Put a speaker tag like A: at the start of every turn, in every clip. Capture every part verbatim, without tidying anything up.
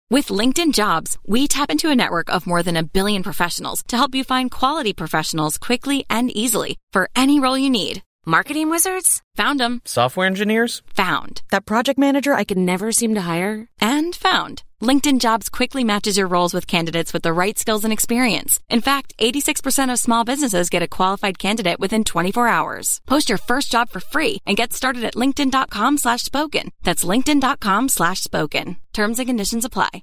A: With LinkedIn Jobs, we tap into a network of more than a billion professionals to help you find quality professionals quickly and easily for any role you need. Marketing wizards? Found them.
B: Software engineers?
A: Found. That project manager I could never seem to hire? And found. LinkedIn Jobs quickly matches your roles with candidates with the right skills and experience. In fact, eighty-six percent of small businesses get a qualified candidate within twenty-four hours. Post your first job for free and get started at linkedin.com slash spoken. That's linkedin.com slash spoken. Terms and conditions apply.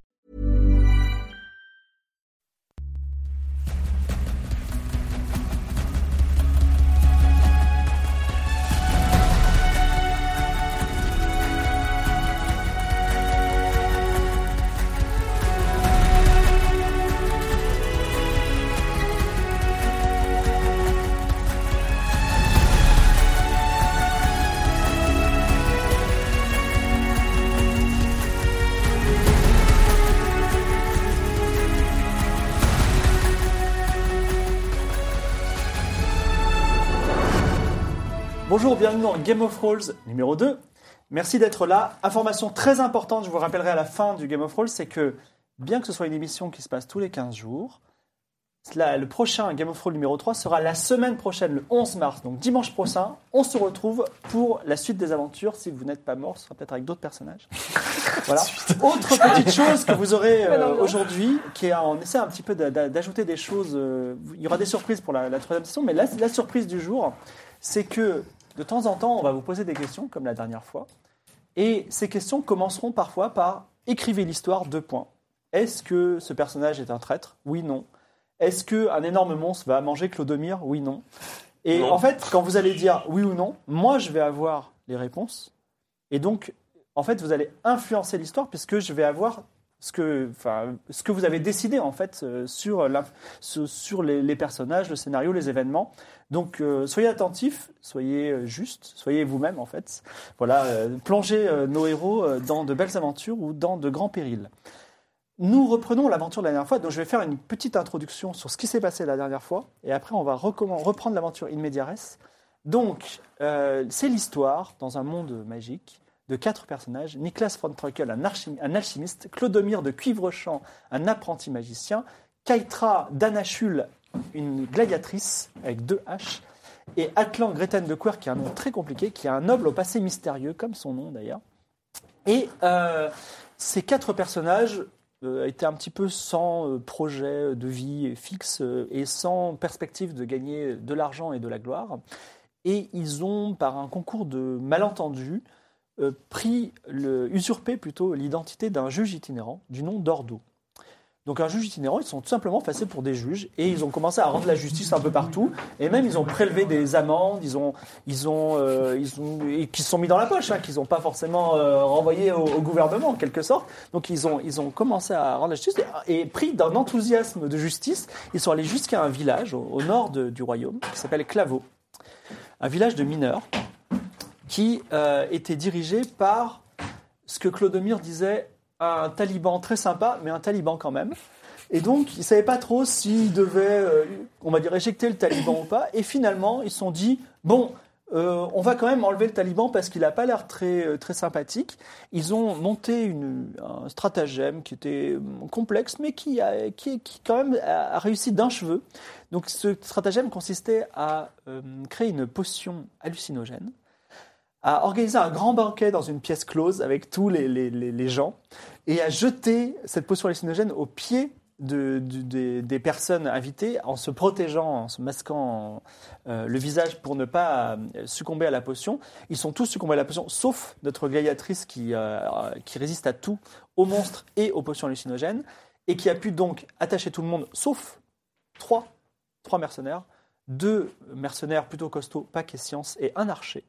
C: Bonjour, bienvenue dans Game of Thrones numéro deux. Merci d'être là. Information très importante, je vous rappellerai à la fin du Game of Thrones, c'est que bien que ce soit une émission qui se passe tous les quinze jours, là, le prochain Game of Thrones numéro trois sera la semaine prochaine, le onze mars, donc dimanche prochain. On se retrouve pour la suite des aventures. Si vous n'êtes pas mort, ce sera peut-être avec d'autres personnages. Voilà. Autre petite chose que vous aurez euh, aujourd'hui, qui est, on essaie un petit peu d'ajouter des choses. Euh, il y aura des surprises pour la, la troisième session, mais la, la surprise du jour, c'est que de temps en temps, on va vous poser des questions, comme la dernière fois. Et ces questions commenceront parfois par « Écrivez l'histoire, deux points. Est-ce que ce personnage est un traître ? Oui, non. Est-ce qu'un énorme monstre va manger Clodomir ? Oui, non. » Et non. En fait, quand vous allez dire « oui » ou « non », moi, je vais avoir les réponses. Et donc, en fait, vous allez influencer l'histoire puisque je vais avoir ce que, enfin, ce que vous avez décidé, en fait, sur, sur les, les personnages, le scénario, les événements. Donc, euh, soyez attentifs, soyez euh, justes, soyez vous-même, en fait. Voilà, euh, plongez euh, nos héros euh, dans de belles aventures ou dans de grands périls. Nous reprenons l'aventure de la dernière fois, donc je vais faire une petite introduction sur ce qui s'est passé la dernière fois, et après on va recomm- reprendre l'aventure in media res. Donc, euh, c'est l'histoire, dans un monde magique, de quatre personnages. Niklas von Treukel, un, archi- un alchimiste, Clodomir de Cuivrechamp, un apprenti magicien, Keitra d'Anachul, une gladiatrice avec deux H, et Atlan Greten de Quer, qui a un nom très compliqué, qui est un noble au passé mystérieux, comme son nom d'ailleurs. Et euh, ces quatre personnages euh, étaient un petit peu sans euh, projet de vie fixe euh, et sans perspective de gagner de l'argent et de la gloire. Et ils ont, par un concours de malentendus, euh, pris, le, usurpé plutôt l'identité d'un juge itinérant du nom d'Ordo. Donc un juge itinérant, ils sont tout simplement passés pour des juges et ils ont commencé à rendre la justice un peu partout et même ils ont prélevé des amendes, ils ont, ils ont, euh, ils ont, et qui se sont mis dans la poche, hein, qu'ils n'ont pas forcément euh, renvoyé au, au gouvernement en quelque sorte. Donc ils ont, ils ont commencé à rendre la justice et, et pris d'un enthousiasme de justice, ils sont allés jusqu'à un village au, au nord de, du royaume qui s'appelle Claveau, un village de mineurs qui euh, était dirigé par ce que Clodomir disait un taliban très sympa, mais un taliban quand même. Et donc, ils ne savaient pas trop s'ils devaient, euh, on va dire, éjecter le taliban ou pas. Et finalement, ils se sont dit, bon, euh, on va quand même enlever le taliban parce qu'il n'a pas l'air très, très sympathique. Ils ont monté une, un stratagème qui était complexe, mais qui, a, qui, qui quand même a, a réussi d'un cheveu. Donc, ce stratagème consistait à euh, créer une potion hallucinogène, à organiser un grand banquet dans une pièce close avec tous les, les, les, les gens et à jeter cette potion hallucinogène aux pieds de, de, de, des personnes invitées en se protégeant, en se masquant euh, le visage pour ne pas euh, succomber à la potion. Ils sont tous succombés à la potion, sauf notre gladiatrice qui, euh, qui résiste à tout, aux monstres et aux potions hallucinogènes, et qui a pu donc attacher tout le monde, sauf trois, trois mercenaires, deux mercenaires plutôt costauds, Pac et Science, et un archer.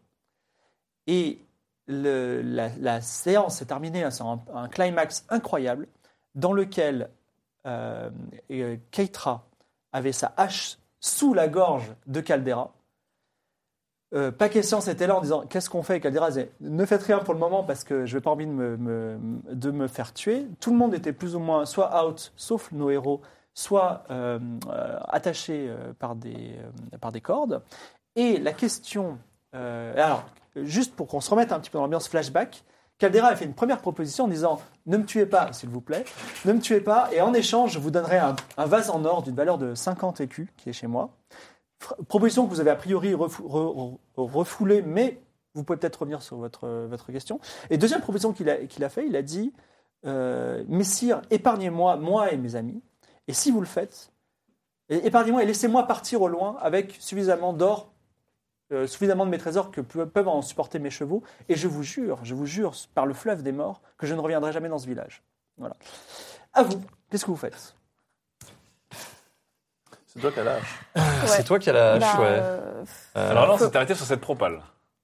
C: Et le, la, la séance s'est terminée sur un, un climax incroyable dans lequel euh, Keitra avait sa hache sous la gorge de Caldera. Euh, Pac et Science était là en disant « Qu'est-ce qu'on fait ?» Et Caldera disait « Ne faites rien pour le moment parce que je n'ai pas envie de me, me, de me faire tuer. » Tout le monde était plus ou moins soit out, sauf nos héros, soit euh, euh, attachés euh, par, des, euh, par des cordes. Et la question... Euh, alors, juste pour qu'on se remette un petit peu dans l'ambiance flashback, Caldera a fait une première proposition en disant « Ne me tuez pas, s'il vous plaît, ne me tuez pas, et en échange, je vous donnerai un, un vase en or d'une valeur de cinquante écus qui est chez moi. » Proposition que vous avez a priori refou- re- re- refoulée, mais vous pouvez peut-être revenir sur votre, votre question. Et deuxième proposition qu'il a, qu'il a fait, il a dit euh, « Messire, épargnez-moi, moi et mes amis, et si vous le faites, épargnez-moi et laissez-moi partir au loin avec suffisamment d'or, euh, suffisamment de mes trésors que pe- peuvent en supporter mes chevaux, et je vous jure, je vous jure, par le fleuve des morts, que je ne reviendrai jamais dans ce village. » Voilà. À vous, qu'est-ce que vous faites ?
B: C'est toi qui as la hache.
D: Ouais.
E: C'est toi qui as la
D: Bah,
E: hache, ouais.
D: euh,
E: Euh,
F: Alors là, on s'est arrêté sur cette propale.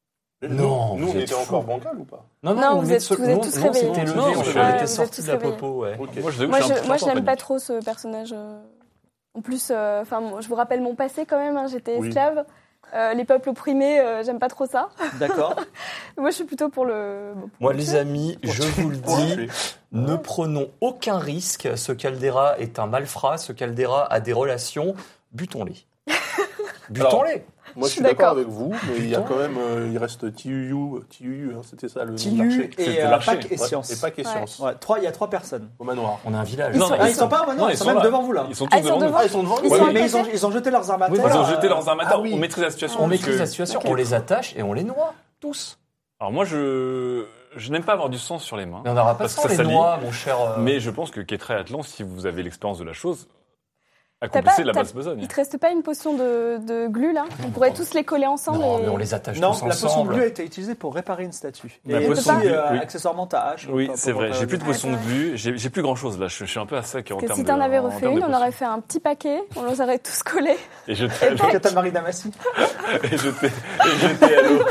E: Non,
B: Nous,
E: vous
B: on
E: êtes
B: était
E: fous.
B: encore bancal ou pas?
E: Non, non,
D: Non,
E: on
D: vous
E: venait de
D: êtes-
E: se-
D: vous êtes
E: non,
D: tous
E: non,
D: réveillés.
E: c'était levé,
F: Non,
E: on
F: je suis
E: était
F: réveillé.
D: Vous êtes
E: sortis
D: tous
E: de la
D: réveillés.
E: popo, ouais.
B: Ok.
F: Moi, je t'avoue,
D: Moi,
F: je suis un
D: je,
F: peu
D: moi,
F: en
D: je l'aime
F: panique.
D: pas trop ce personnage. euh. En plus, euh, enfin, moi, je vous rappelle mon passé quand même. hein, J'étais
B: Oui.
D: esclave. Euh, les peuples opprimés, euh, j'aime pas trop ça.
C: D'accord.
D: Moi, je suis plutôt pour le. bon, pour
E: Moi,
D: le
E: les
D: tuer.
E: amis, je vous le dis, ne prenons aucun risque. Ce Caldera est un malfrat. Ce Caldera a des relations. Butons-les. Butons-les.
B: Moi, je
D: Je
B: suis
D: suis
B: d'accord
D: d'accord.
B: avec vous, mais il y a
E: Putain.
B: quand même, euh, il reste Tiuyu, Tiuyu, hein, c'était ça le nom du
C: Tiyu
B: marché.
C: et
F: C'était
C: euh,
F: l'archer.
C: Pac et
B: Ouais,
C: Science.
B: et pas que
D: Ouais.
B: science.
C: Ouais, trois, il y a trois personnes.
B: Au manoir.
E: On a un village.
D: Ils
F: Non,
D: sont-
C: Ah, ils
D: ils
C: sont pas maintenant,
F: Non,
C: ils sont même
F: là.
C: devant vous là.
F: Ils sont
D: Ah,
F: tous
D: ils sont
F: devant nous.
D: devant.
B: Ah, ils sont devant nous.
D: Ils
C: Oui,
D: sont
C: mais
D: à
C: ils ont,
D: côté.
C: ils ont jeté leurs armateurs.
E: Oui,
F: Ils ont
E: voilà.
F: jeté leurs armateurs.
B: Ah oui.
F: On maîtrise la situation.
E: On
F: parce
E: maîtrise
F: que-
E: la situation,
D: Ok.
E: on les attache et on les noie, tous.
F: Alors moi, je, je n'aime pas avoir du sang sur les mains.
E: Mais on n'aura pas
F: Parce
E: ça,
F: que ça
E: les
F: salit.
E: noix, mon cher. euh,
F: Mais je pense que Ketra et Atlan, si vous avez l'expérience de la chose,
D: T'as
F: accomplissez
D: pas-
F: la
D: t'as-
F: basse besogne.
D: Il te reste pas une potion de, de glu là? On pourrait tous les coller ensemble.
E: Non,
D: et...
E: mais on les attache
C: Non,
E: tous
C: la potion
E: ensemble.
C: bleue a été utilisée pour réparer une statue.
F: La
C: et
F: potion
C: aussi,
F: bleue,
C: euh,
F: oui.
C: accessoirement, ta hache.
F: Oui,
C: pour-
F: c'est
C: pour
F: vrai.
C: réparer
F: J'ai plus de
C: une-
F: potion de vue. J'ai j'ai plus grand chose là. Je, je suis un peu à sec en
D: Parce que
F: termes
D: si
F: de.
D: t'en avais
F: en
D: refait
F: termes de
D: une, on
F: potions.
D: aurait fait un petit paquet, on les aurait tous collés.
F: Et je
D: Et
F: t'ai
D: tac.
C: Katamari Damacy.
F: et je t'ai- et je t'ai à l'eau.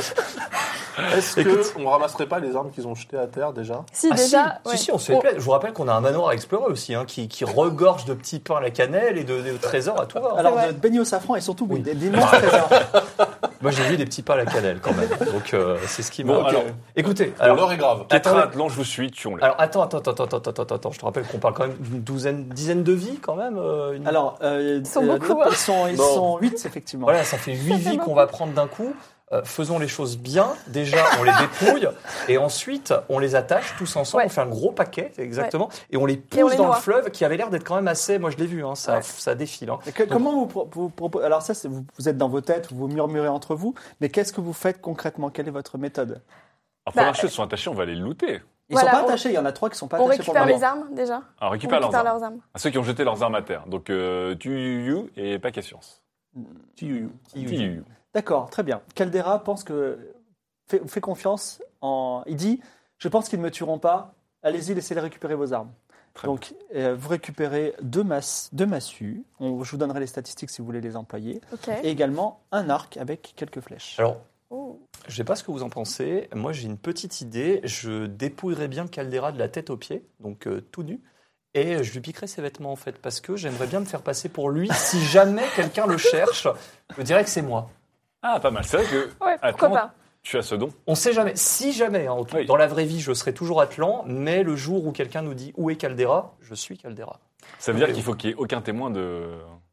B: Est-ce qu'on ramasserait pas les armes qu'ils ont jetées à terre déjà?
D: Si,
E: Ah,
D: déjà.
E: si,
D: ouais.
E: si, si, on se fait plaisir. Je vous rappelle qu'on a un manoir à explorer aussi, hein, qui, qui regorge de petits pains à la cannelle et de, de trésors à tout va.
C: Alors,
D: vrai.
C: de beignets au safran et surtout
E: Oui.
C: des- d'immenses trésors.
E: Moi, j'ai vu des petits pains à la cannelle quand même. Donc, euh, c'est ce qui m'a.
F: Bon, alors,
E: Écoutez,
B: Alors,
E: alors.
B: l'heure est grave.
F: Ketra,
E: Attendez.
F: Atlan, je vous suis. Tuons-les.
E: Alors, attends, attends, attends, attends, attends, attends, attends. Je te rappelle qu'on parle quand même d'une douzaine, dizaine de vies quand même. euh, une-
C: Alors, euh,
D: Ils sont
C: euh,
D: beaucoup, hein.
C: Ils sont, ils
B: Non.
C: sont huit, effectivement.
E: Voilà, ça fait huit vies qu'on va prendre d'un coup. Euh, faisons les choses bien. Déjà, on les dépouille et ensuite, on les attache tous ensemble.
D: Ouais.
E: On fait un gros paquet, exactement, et on les pousse
D: Et on les
E: dans le
D: noie.
E: fleuve qui avait l'air d'être quand même assez. Moi, je l'ai vu, hein, ça,
D: Ouais.
E: ça défile. Hein.
C: Et que- comment vous, pro- vous proposez Alors ça, c'est- vous, vous êtes dans vos têtes, vous murmurez entre vous, mais qu'est-ce que vous faites concrètement? Quelle est votre méthode?
F: Alors,
D: Bah,
F: première chose, ils sont attachés, on va les looter.
C: Ils
D: Voilà,
C: sont pas
D: on-
C: attachés, il y en a trois qui sont pas
D: On
C: attachés pour
D: récupère
C: le moment.
D: les armes déjà.
F: Alors,
D: On
F: récupère leurs
D: récupère
F: armes.
D: leurs armes.
F: À ceux qui ont jeté leurs armes à terre. Donc, euh, Tuyu et pas qu'à science.
B: Tiuyu.
F: Tuyu.
C: D'accord, très bien. Caldera pense que fait, fait confiance en. Il dit, je pense qu'ils ne me tueront pas. Allez-y, laissez-les récupérer vos armes.
F: Très
C: Donc, euh, vous récupérez deux, masses, deux massues. On- je vous donnerai les statistiques si vous voulez les employer.
D: Ok.
C: Et également un arc avec quelques flèches.
E: Alors,
D: Oh.
E: je sais pas ce que vous en pensez. Moi, j'ai une petite idée. Je dépouillerais bien Caldera de la tête aux pieds, donc euh, tout nu. Et je lui piquerai ses vêtements, en fait, parce que j'aimerais bien me faire passer pour lui. Si jamais quelqu'un le cherche, je dirais que c'est moi.
F: Ah, pas mal. C'est vrai que
D: Ouais, pourquoi
F: Atlan,
D: pas.
F: tu as ce don.
E: On sait jamais. Si jamais, hein,
F: Oui.
E: dans la vraie vie, je serai toujours Atlan, mais le jour où quelqu'un nous dit où est Caldera, je suis Caldera.
F: Ça veut dire qu'il faut qu'il n'y ait aucun témoin de.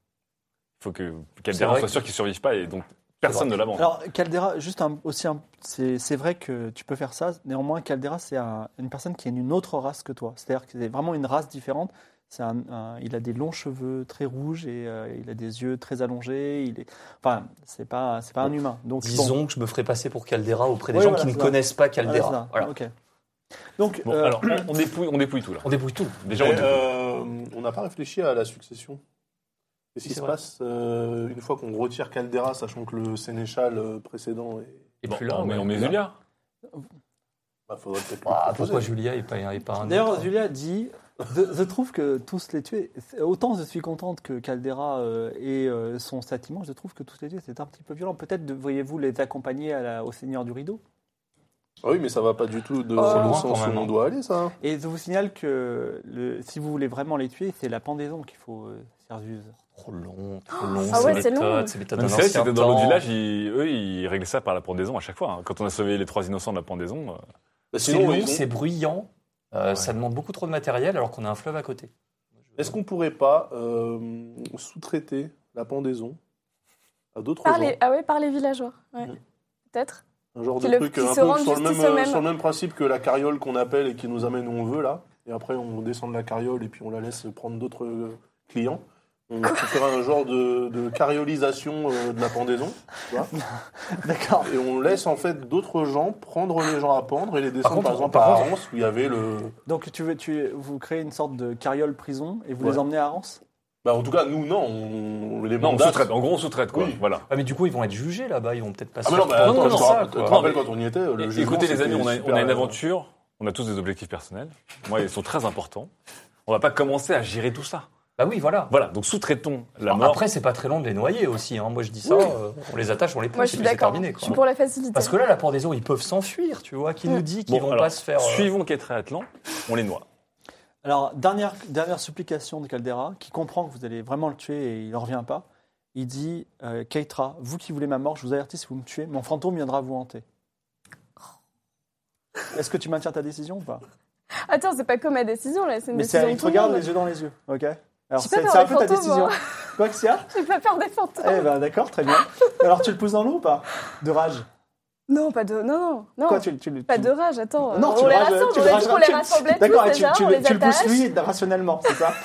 F: Il faut que
E: C'est
F: Caldera
E: vrai
F: soit
E: que-
F: sûr qu'il ne survive pas et donc personne
E: vrai.
F: ne l'abandonne.
C: Alors, Caldera, juste un- aussi, un- c'est c'est vrai que tu peux faire ça. Néanmoins, Caldera, c'est un- une personne qui est d'une autre race que toi. C'est-à-dire que c'est vraiment une race différente. C'est un, un- il a des longs cheveux très rouges et euh, il a des yeux très allongés. Il est, enfin, c'est pas, c'est pas un humain. Donc, bon.
E: Disons que je me ferai passer pour Caldera auprès des
C: Oui,
E: gens
C: voilà,
E: qui ne
C: c'est ça.
E: connaissent pas
C: Voilà,
E: Caldera.
C: c'est ça.
E: Voilà.
C: Ok. Donc,
F: Bon,
C: euh,
F: alors, on, on dépouille, on dépouille tout là.
E: On débrouille tout.
F: Déjà, on
B: Mais,
F: dépouille.
B: euh, on n'a pas réfléchi à la succession. Qu'est-ce qui
E: C'est
B: se
E: vrai.
B: passe euh, une fois qu'on retire Caldera, sachant que le sénéchal euh, précédent est...
E: Et
F: Bon,
E: puis là,
F: on met,
E: ouais.
F: on met Zulia.
B: Bah, faudrait peut-être lui
E: Ah,
B: proposer.
E: pourquoi Julia et pas, et pas un
C: d'ailleurs,
E: autre
C: Julia dit je, je trouve que tous les tuer. Autant je suis contente que Caldera euh, ait euh, son châtiment, je trouve que tous les tuer, c'est un petit peu violent. Peut-être devriez-vous les accompagner à la- au Seigneur du Rideau.
B: Ah oui, mais ça va pas du tout de,
D: Oh.
B: dans le
E: Loin,
B: sens
E: quand même,
B: où on
E: hein.
B: doit aller, ça. hein.
C: Et je vous signale que le, si vous voulez vraiment les tuer, c'est la pendaison qu'il faut, euh, Sergius.
E: Trop long, trop long.
D: Ah ouais,
E: ces
D: c'est long.
E: méthodes, ces méthodes
F: Mais
E: d'un
F: c'est vrai
E: ancien
F: que dans l'autre
E: temps.
F: village, ils- eux, ils réglaient ça par la pendaison à chaque fois. hein. Quand on a sauvé les trois innocents de la pendaison, euh,
B: Bah,
E: C'est
B: sinon,
E: long,
B: ils ont-
E: c'est bruyant. euh,
F: Ouais.
E: Ça demande beaucoup trop de matériel alors qu'on a un fleuve à côté.
B: Est-ce qu'on pourrait pas euh, sous-traiter la pendaison à d'autres
D: Par
B: gens
D: les... Ah ouais, par les villageois. Ouais.
B: Mhm.
D: Peut-être.
B: Un genre
D: Qui
B: de
D: le-
B: truc
D: qui
B: un
D: se
B: peu
D: rendent
B: sur le, même,
D: justice eux-mêmes.
B: sur le même principe que la carriole qu'on appelle et qui nous amène où on veut, là. Et après, on descend de la carriole et puis on la laisse prendre d'autres euh, clients. On ferait un genre de, de carriolisation euh, de la pendaison, tu vois.
C: D'accord.
B: Et on laisse en fait d'autres gens prendre les gens à pendre et les descendre
E: contre,
B: par exemple
E: par
B: à
E: contre-
B: Arance où il y avait le...
C: Donc tu veux, tu, vous créez une sorte de carriole prison et vous
B: Ouais.
C: les emmenez à Arance?
B: Bah en tout cas, nous, non, on, on les
F: Non, on
B: mandate.
F: sous-traite. En gros, on sous-traite, quoi.
B: Oui.
F: Voilà.
E: Ah, mais du coup, ils vont être jugés là-bas, ils vont peut-être pas
B: Ah
E: se
B: mais non,
E: faire
B: bah,
E: prendre
B: attends,
E: comme
B: je te
E: ça,
B: rappelle-
E: quoi.
B: te rappelle quand on y était, le
F: Et-
B: jugement,
F: Écoutez, les
B: c'était
F: amis, on a,
B: super,
F: on a une
B: euh,
F: aventure. On a tous des objectifs personnels. Moi, ils sont très importants. On va pas commencer à gérer tout ça.
E: Bah oui, voilà.
F: Voilà, donc sous-traitons la
E: Alors,
F: mort.
E: après, c'est pas très long de les noyer aussi. Hein. Moi, je dis ça,
D: Oui.
E: euh, on les attache, on les pousse,
D: Moi,
E: et
D: je suis
E: puis c'est
D: d'accord.
E: terminé.
D: Je
E: Quoi.
D: suis pour la facilité.
E: Parce que là, la pendaison, ils peuvent s'enfuir, tu vois. Qui
D: Mm.
E: nous dit qu'ils
F: Bon,
E: vont
F: alors,
E: pas se faire. euh,
F: Suivons Quai Triathlon, on les noie.
C: Alors, dernière, dernière supplication de Caldera, qui comprend que vous allez vraiment le tuer et il n'en revient pas. Il dit euh, Keitra, vous qui voulez ma mort, je vous avertis, si vous me tuez, mon fantôme viendra vous hanter. Est-ce que tu maintiens ta décision ou pas?
D: Attends, c'est pas comme ma décision là, c'est une
C: Mais
D: décision.
C: c'est,
D: de
C: il te
D: tout le
C: regarde
D: monde.
C: les yeux dans les yeux, ok? Alors,
D: J'ai
C: c'est,
D: pas peur
C: c'est un
D: des
C: peu ta
D: fantômes,
C: décision.
D: moi.
C: Quoi que c'est ça?
D: J'ai pas peur des fantômes.
C: Eh ben d'accord, très bien. Alors, tu le pousses dans l'eau ou pas? De rage.
D: Non, pas de. Non, non, non.
C: Quoi, tu, tu,
D: Pas
C: tu-
D: de rage, attends.
C: Non, tu
D: on
C: le
D: les
C: rages-
D: rassemble,
C: tu
D: on
C: le
D: a
C: rages-
D: dit qu'on les
C: tu-
D: rassemblait tous
C: D'accord, et tu,
D: déjà,
C: tu
D: on
C: le-
D: les
C: tu le pousses
D: attache.
C: lui rationnellement, c'est ça?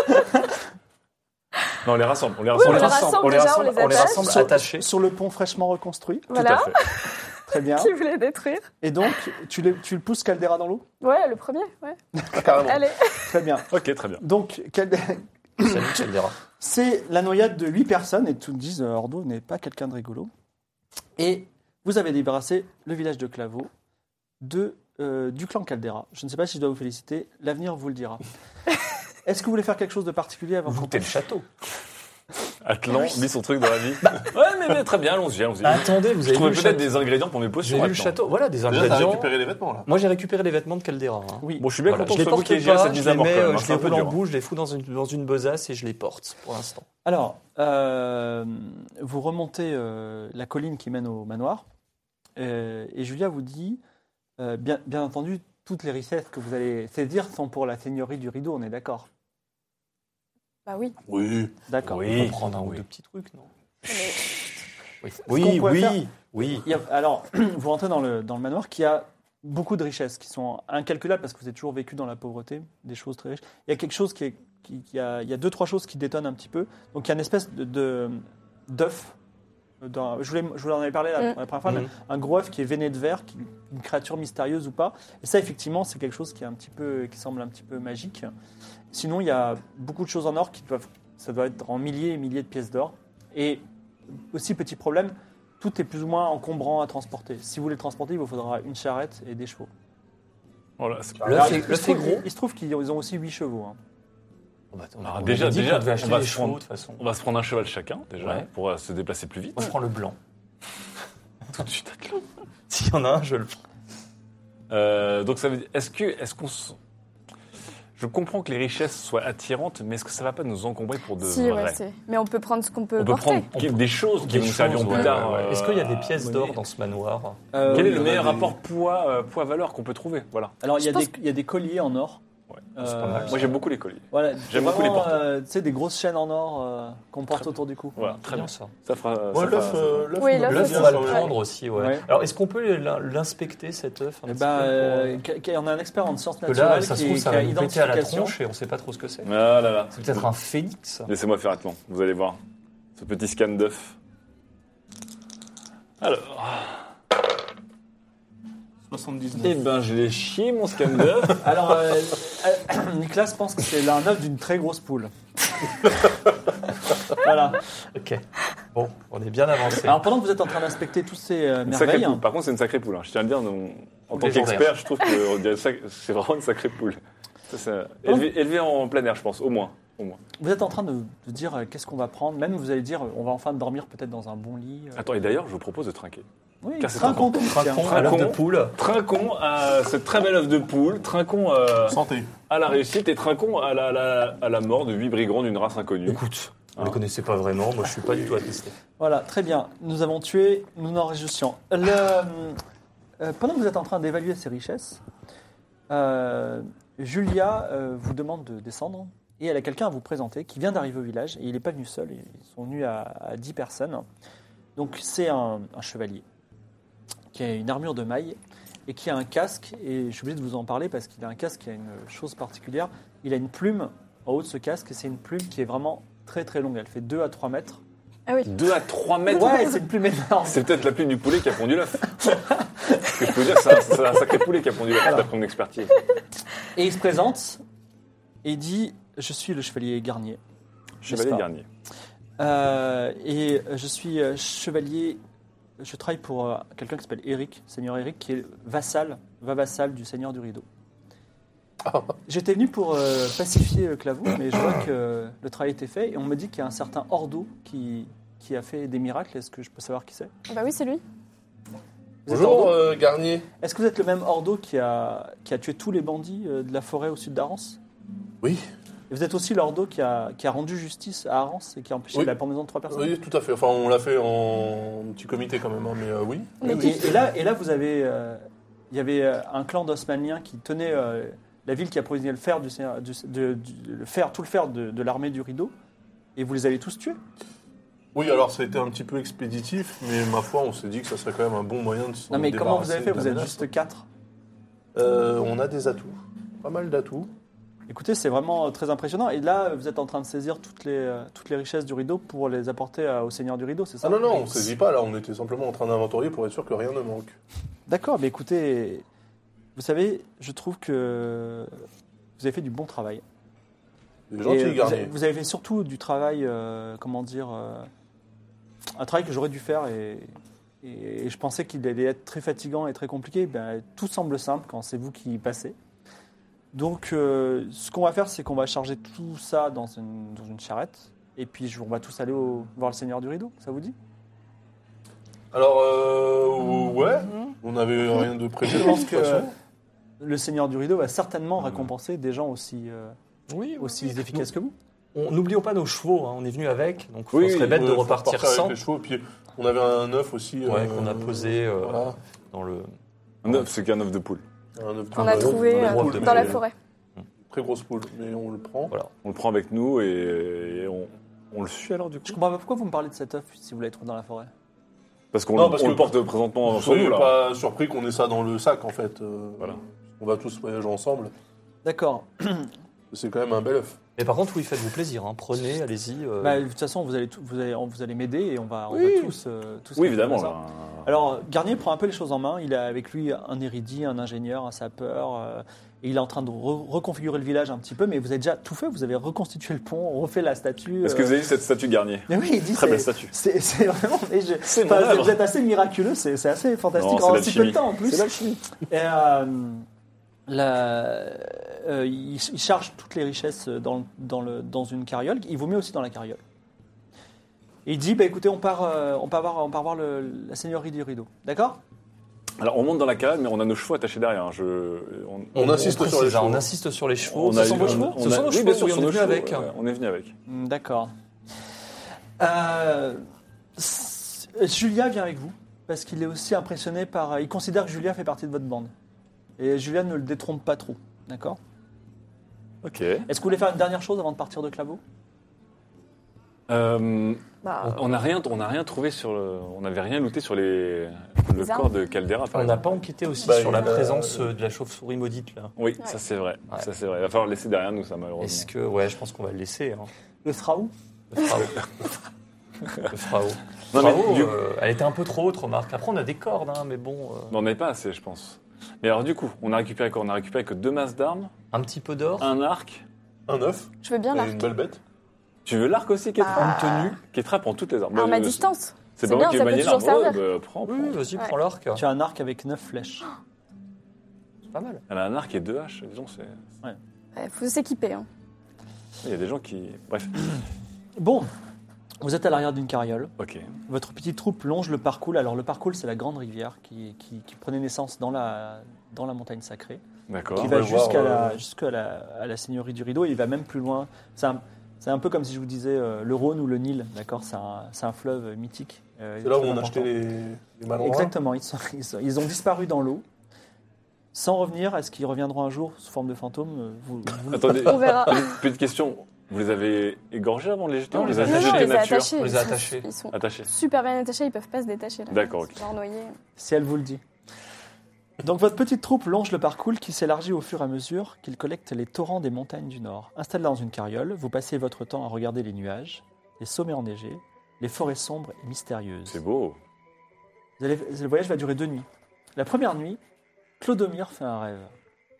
F: Non, on les rassemble. On les
D: Oui,
F: rassemble.
D: on les rassemble
E: on les
D: déjà,
E: rassemble,
D: on les
E: on les
D: attache.
E: rassemble
C: Sur-
E: attachés.
C: Sur le pont fraîchement reconstruit.
D: Voilà,
F: Tout à fait.
C: Très bien.
D: qui voulait détruire.
C: Et donc, tu le, tu le pousses Caldera dans l'eau?
D: Ouais, le premier, ouais.
B: Ah, carrément.
D: Allez.
C: Très bien.
F: Ok, très bien.
C: Donc, Calde-
E: Salut, Caldera.
C: c'est la noyade de huit personnes et tout disent euh, Ordo n'est pas quelqu'un de rigolo. Et vous avez débarrassé le village de Claveau de, euh, du clan Caldera. Je ne sais pas si je dois vous féliciter, l'avenir vous le dira. Est-ce que vous voulez faire quelque chose de particulier avant qu'on
E: Goûter le château.
F: Atlan, mis son truc dans la vie. ouais, mais, mais très bien, allons-y, allons-y.
E: Bah, attendez, vous
F: Je
E: avez vu
F: trouvais
E: le
F: peut-être
E: château.
F: des ingrédients pour mes
E: J'ai
F: potions.
E: vu le
F: Atlan.
E: château. Voilà, des
B: Déjà, t'as
E: ingrédients.
B: récupéré les vêtements là.
E: Moi, j'ai récupéré les vêtements de Caldera. hein.
C: Oui.
F: Bon, je suis bien
E: Voilà,
F: content
E: je
F: que
E: les
F: ce soit vous
E: porte
F: qui gérez
E: pas,
F: cette
E: je
F: mise
E: les
F: à mort.
E: mets,
F: quand même,
E: euh,
F: hein,
E: je
F: c'est un
E: les
F: peu
E: roule en
F: dur.
E: boule, je les fous dans une, dans une besace et je les porte pour l'instant.
C: Alors, euh, vous remontez euh, la colline qui mène au manoir. euh, et Julia vous dit euh, bien, bien entendu, toutes les richesses que vous allez saisir sont pour la seigneurie du rideau, on est d'accord?
D: Bah oui.
B: Oui.
C: D'accord.
F: Oui.
E: On peut prendre un ou
F: oui.
E: deux petits trucs, non?
D: Mais-
E: Oui,
C: qu'on
E: oui,
C: pourrait
E: oui,
C: faire-
E: oui.
C: Il y a- alors, vous rentrez dans le, dans le manoir qui a beaucoup de richesses qui sont incalculables parce que vous avez toujours vécu dans la pauvreté, des choses très riches. Il y a quelque chose qui est. Qui, qui a, il y a deux, trois choses qui détonnent un petit peu. Donc, il y a une espèce de, de- d'œuf. Dans- je, voulais, je vous en avais parlé la,
D: Mm.
C: la première fois, mais
E: Mhm.
C: un gros œuf qui est veiné de verre, qui, une créature mystérieuse ou pas. Et ça, effectivement, c'est quelque chose qui, est un petit peu, qui semble un petit peu magique. Sinon, il y a beaucoup de choses en or qui doivent. Ça doit être en milliers et milliers de pièces d'or. Et aussi, petit problème, tout est plus ou moins encombrant à transporter. Si vous voulez le transporter, il vous faudra une charrette et des chevaux.
F: Voilà, c'est pas
E: L'œuf
C: Alors,
E: est-
C: il, se
E: l'œuf est
C: trouve,
E: gros.
C: il se trouve qu'ils ont aussi huit chevaux. hein.
E: Oh, bah, attends,
F: Alors,
E: on
F: déjà-
E: avait dit
F: déjà,
E: qu'on devait
F: on
E: acheter
F: va
E: des
F: se
E: chevaux,
F: prendre-
E: de toute façon.
F: On va se prendre un cheval chacun, déjà,
E: Ouais.
F: pour euh, se déplacer plus vite.
E: Moi, je prends le blanc.
F: Tout de suite, Atlan.
E: S'il y en a un, je le prends.
F: Euh, donc, ça veut dire, est-ce que, est-ce qu'on s- Je comprends que les richesses soient attirantes, mais est-ce que ça va pas nous encombrer pour de
D: Si,
F: vrai
D: ouais, c'est. Mais on peut prendre ce qu'on peut
F: On peut
D: porter.
F: prendre des choses qui
E: Des
F: nous serviront
E: choses,
F: plus
E: ouais,
F: tard.
E: ouais, ouais.
F: euh,
E: Est-ce qu'il y a des
F: à
E: pièces
F: monnaie.
E: d'or dans ce manoir?
C: Euh,
F: Quel est
C: oui,
F: le
C: il y en a
F: meilleur
C: des-
F: rapport poids, euh, poids-valeur qu'on peut trouver? Voilà.
C: Alors, il y, a
D: Je pense
C: des, il y a des colliers en or.
F: Ouais.
E: C'est pas mal.
C: Euh,
F: Moi, j'aime beaucoup les colliers.
C: Voilà,
F: J'aime
C: vraiment,
F: beaucoup les porter.
C: euh, tu sais, des grosses chaînes en or euh, qu'on porte
F: Très
C: autour du cou.
F: Voilà, très bien.
E: ça.
F: Ça fera.
B: Moi,
F: ça
B: l'œuf,
F: fera-
B: euh, l'œuf
D: Oui,
B: me
D: l'œuf
B: plaît
E: L'œuf,
B: bien,
E: on va
B: ça,
E: le
B: ouais.
E: prendre aussi, ouais.
C: Ouais.
E: Alors, est-ce qu'on peut l'in- l'inspecter, cet œuf un
C: Eh
E: petit
C: ben,
E: peu,
C: euh,
E: pour,
C: qu- qu- on a un expert en sciences
E: que
C: naturelles
E: là, ça se
C: qui,
E: trouve,
C: qui
E: ça
C: a
E: va nous péter à la
C: identification.
E: tronche et on sait pas trop ce que c'est.
F: Ah là là.
E: C'est peut-être un phénix.
F: Laissez-moi faire Atlan, vous allez voir. Ce petit scan d'œuf. Alors.
B: soixante-dix-neuf.
F: Eh ben, je l'ai chié, mon scan d'œuf.
C: Alors, euh, euh, Nicolas pense que c'est un œuf d'une très grosse poule. Voilà.
E: Ok. Bon, on est bien avancé.
C: Alors, pendant que vous êtes en train d'inspecter tous ces euh,
F: Une sacrée
C: merveilles,
F: poule. Par contre, c'est une sacrée poule. hein. Je tiens à le dire, nous, en
E: Ou
F: tant
E: légendaire.
F: qu'expert, je trouve que on dirait ça- c'est vraiment une sacrée poule. Ça, c'est élevé, élevé en plein air, je pense, au moins. Au moins.
C: vous êtes en train de, de dire euh, qu'est-ce qu'on va prendre. Même vous allez dire, euh, on va enfin dormir peut-être dans un bon lit. euh.
F: Attends, et d'ailleurs, je vous propose de trinquer.
C: Oui,
F: car c'est
C: trinquons tous, tiens.
E: Trinquons à l'œuf de poule.
F: Trinquons à ce très bel œuf de poule, trinquons euh,
B: Santé.
F: à la réussite et trinquons à la, la- à la mort de huit brigands d'une race inconnue.
E: Écoute, on
F: Hein.
E: ne les connaissait pas vraiment. Moi, je suis pas du tout attesté.
C: Voilà, très bien. Nous avons tué, nous n'en réjouissons. Le, euh, pendant que vous êtes en train d'évaluer ces richesses, euh, Julia euh, vous demande de descendre et elle a quelqu'un à vous présenter qui vient d'arriver au village et il n'est pas venu seul, ils sont venus à, à dix personnes. Donc c'est un, un chevalier qui a une armure de maille et qui a un casque. Et je suis obligé de vous en parler parce qu'il a un casque qui a une chose particulière. Il a une plume en haut de ce casque et c'est une plume qui est vraiment très très longue. Elle fait deux à trois mètres.
D: Ah oui.
F: deux à trois mètres.
C: Ouais, c'est une plume énorme.
F: C'est peut-être la plume du poulet qui a pondu l'œuf. Ce que je peux dire, c'est un, c'est un sacré poulet qui a pondu l'œuf,
C: Alors.
F: d'après mon expertise.
C: Et il se présente et il dit « Je suis le chevalier Garnier.
F: Chevalier
C: pas
F: Garnier.
C: Euh, et je suis euh, chevalier, je travaille pour euh, quelqu'un qui s'appelle Eric, Seigneur Eric, qui est vassal, va vassal du Seigneur du Rideau. J'étais venu pour euh, pacifier euh, Claveau, mais je vois que euh, le travail était fait et on me dit qu'il y a un certain Ordo qui, qui a fait des miracles. Est-ce que je peux savoir qui c'est?
D: Bah oui, c'est lui.
C: Vous êtes
B: Bonjour,
C: Ordo
B: euh, Garnier.
C: Est-ce que vous êtes le même Ordo qui a, qui a tué tous les bandits euh, de la forêt au sud d'Arance?
B: Oui,
C: Et vous êtes aussi l'Ordo qui a, qui a rendu justice à Arance et qui a empêché
B: Oui.
C: la pendaison de trois personnes?
B: oui, tout à fait. Enfin, on l'a fait en petit comité quand même, hein, mais euh, oui.
D: Mais
C: Et,
D: qui-
C: et là, et là, vous avez, euh, il y avait euh, un clan d'Osmanliens qui tenait euh, la ville qui approvisionné le fer, du, Seigneur- du- de- du- le fer, tout le fer de, de l'armée du Rideau, et vous les avez tous tués.
B: Oui, alors ça a été un petit peu expéditif, mais ma foi, on s'est dit que ça serait quand même un bon moyen de s'en
C: Non, mais comment vous avez
B: débarrasser
C: fait?
B: de la
C: Vous êtes
B: menace.
C: juste quatre.
B: Euh, On a des atouts, pas mal d'atouts.
C: Écoutez, c'est vraiment euh, très impressionnant. Et là, vous êtes en train de saisir toutes les, euh, toutes les richesses du Rideau pour les apporter à- au Seigneur du Rideau, c'est ça?
B: Ah non, non, on ne saisit pas, là, on était simplement en train d'inventorier pour être sûr que rien ne manque.
C: D'accord, mais écoutez, vous savez, je trouve que vous avez fait du bon travail.
B: Des
C: Et,
B: gentils,
C: euh, vous,
B: Garnier.
C: avez, vous avez fait surtout du travail, euh, comment dire, euh, un travail que j'aurais dû faire et, et- et je pensais qu'il allait être très fatigant et très compliqué. Ben, tout semble simple quand c'est vous qui y passez. Donc, euh, ce qu'on va faire, c'est qu'on va charger tout ça dans une, dans une charrette et puis je- on va tous aller au- voir le Seigneur du Rideau. Ça vous dit?
B: Alors, euh, ouais, on n'avait rien de prévu.
C: Je
B: de
C: pense
B: toute
C: que
B: façon.
C: le Seigneur du Rideau va certainement récompenser des gens aussi, euh,
E: Oui,
C: aussi efficaces que vous.
E: On- N'oublions pas nos chevaux, hein, on est venu avec, donc
F: Oui,
E: on serait
F: oui,
E: bête de
B: Ouais, faut
E: repartir
B: repartir
E: sans.
B: avec les chevaux, puis on avait un œuf aussi.
E: Ouais,
B: euh,
E: qu'on a posé euh,
B: voilà,
E: dans le.
F: Un œuf, c'est qu'un œuf de poule.
B: un œuf
D: On
B: de-
D: a
B: un
D: trouvé
B: œuf de
D: euh,
B: poule,
D: dans la
B: mais-
D: forêt.
B: Très grosse poule, mais on le prend.
E: Voilà.
F: On le prend avec nous et, et on, on le suit alors du coup.
C: Je comprends pas pourquoi vous me parlez de cet œuf si vous l'avez trouvé dans la forêt.
F: Parce qu'on
B: Non,
F: le-
B: parce
F: on
B: que-
F: le porte présentement sur
B: Soyez
F: nous là.
B: pas surpris qu'on ait ça dans le sac en fait. euh,
F: Voilà.
B: On va tous voyager ensemble.
C: D'accord.
B: C'est quand même un bel œuf.
E: Mais par contre, oui, faites-vous plaisir, hein, prenez, allez-y. euh,
C: Bah, de toute façon, vous allez, tout- vous allez, vous allez m'aider et on va, on
F: Oui.
C: va tous, euh, tous
F: Oui,
C: faire
F: évidemment.
C: ça.
F: là.
C: Alors, Garnier prend un peu les choses en main. Il a avec lui un érudit, un ingénieur, un sapeur. euh, et il est en train de re- reconfigurer le village un petit peu. Mais vous avez déjà tout fait. Vous avez reconstitué le pont, refait la statue.
F: Est-ce que
C: euh,
F: vous avez vu cette statue Garnier?
C: Mais oui, il dit
F: Très belle
C: c'est-
F: statue.
C: C'est c'est vraiment. mais je-
F: C'est
C: enfin,
F: mon œuvre.
C: vous êtes assez miraculeux. C'est c'est assez fantastique.
F: Non, c'est
C: en si peu
F: l'alchimie.
C: de temps en plus.
F: C'est l'alchimie.
C: Et, euh, la- euh, il, il charge toutes les richesses dans, dans, le, dans une carriole. Il vous met aussi dans la carriole. Et il dit, bah, écoutez, on part, euh, on part voir, on part voir le- la seigneurie du Rideau. D'accord?
F: Alors on monte dans la cale, mais on a nos chevaux attachés derrière. hein. Je, on,
B: On insiste
E: précise,
B: sur les
E: hein,
B: chevaux.
E: On insiste sur les chevaux.
F: on
E: Ce
F: a
E: sont
F: eu-
E: vos
F: on-
E: chevaux
F: on
E: Ce
F: a-
E: sont nos
F: oui,
E: chevaux,
F: bien sûr,
E: oui,
F: sur
E: on est
F: nos
E: venu
F: chevaux,
E: avec.
F: ouais, on est venu avec.
C: Hmm, D'accord. Euh, c- Julia vient avec vous parce qu'il est aussi impressionné par. Il considère que Julia fait partie de votre bande. Et Julia ne le détrompe pas trop. D'accord?
F: Ok.
C: Est-ce que vous voulez faire une dernière chose avant de partir de Claveau?
F: Euh,
D: Bah,
F: on n'a rien, on n'a rien trouvé sur le, on n'avait rien looté sur les, le
D: Les
F: corps
D: armes.
F: de Caldera. par
E: On n'a
F: exemple.
E: pas enquêté aussi
B: Bah,
E: sur la
B: il a-
E: présence euh, de la chauve-souris maudite là.
F: Oui,
D: Ouais.
F: ça c'est vrai.
E: Ouais.
F: Ça c'est vrai. Il va falloir le laisser derrière nous, ça malheureusement.
E: Est-ce que. Ouais, je pense qu'on va le laisser. Hein.
C: Le sera où?
E: Le frao. Le frao.
F: Non, mais
E: Frao,
F: du-
E: euh, elle était un peu trop haute, remarque. Après, on a des cordes, hein, mais bon. euh,
F: On n'en est pas assez, je pense. Mais alors du coup, on a récupéré quoi? On a récupéré que deux masses d'armes,
E: un petit peu d'or.
F: un arc.
B: Un œuf
D: je veux bien
B: et
D: l'arc.
B: une belle bête.
F: Tu veux l'arc aussi, Ketra?
D: Ah.
F: Une tenue. Ketra prend toutes les armes.
D: Arme
F: Bah,
D: à
F: euh,
D: distance.
F: C'est
D: C'est
F: pas moi
D: bien,
F: qui ai
D: ça peut
F: manié
D: toujours
F: l'arme. Ouais,
D: servir.
F: bah, prends,
E: Oui,
F: prends.
E: oui, vas-y,
D: Ouais.
E: prends l'arc.
C: Tu as un arc avec neuf flèches.
E: C'est pas mal.
F: Elle a un arc et deux haches. Disons, c'est.
D: Il faut s'équiper. Hein.
F: Il y a des gens qui. Bref.
C: Bon, vous êtes à l'arrière d'une carriole.
F: Ok.
C: Votre petite troupe longe le parcours. Alors, le parcours, c'est la grande rivière qui, qui, qui prenait naissance dans la, dans la montagne sacrée.
F: D'accord.
C: Qui
B: On
C: va
B: va voir,
C: jusqu'à la,
B: euh,
C: jusqu'à la, à la seigneurie du Rideau. Et il va même plus loin. C'est un, c'est un peu comme si je vous disais euh, le Rhône ou le Nil. D'accord? C'est un, c'est un fleuve mythique. euh,
B: C'est là où
C: très
B: on a
C: important.
B: acheté les, les malandrins.
C: Exactement. Ils, sont- ils, sont- ils ont disparu dans l'eau. Sans revenir, est-ce qu'ils reviendront un jour sous forme de fantômes? Euh, vous- vous-
F: Attendez.
D: On verra.
F: Petite- Petite question. Vous les avez égorgés avant de les jeter?
E: Non,
F: ou
E: on les
F: les
E: a
F: avez
D: Non, non,
F: jetés
D: les a
F: nature?
D: attachés.
E: On les
D: Ils
E: a
D: sont-
E: attachés.
D: Ils sont
F: Attachés.
D: super bien attachés, ils peuvent pas se détacher là.
F: D'accord, ok.
D: Genre noyés.
C: Si elle vous le dit. Donc votre petite troupe longe le parcours qui s'élargit au fur et à mesure qu'il collecte les torrents des montagnes du nord. Installé dans une carriole, vous passez votre temps à regarder les nuages, les sommets enneigés, les forêts sombres et mystérieuses.
F: C'est beau.
C: Vous allez- le voyage va durer deux nuits. La première nuit, Clodomir fait un rêve.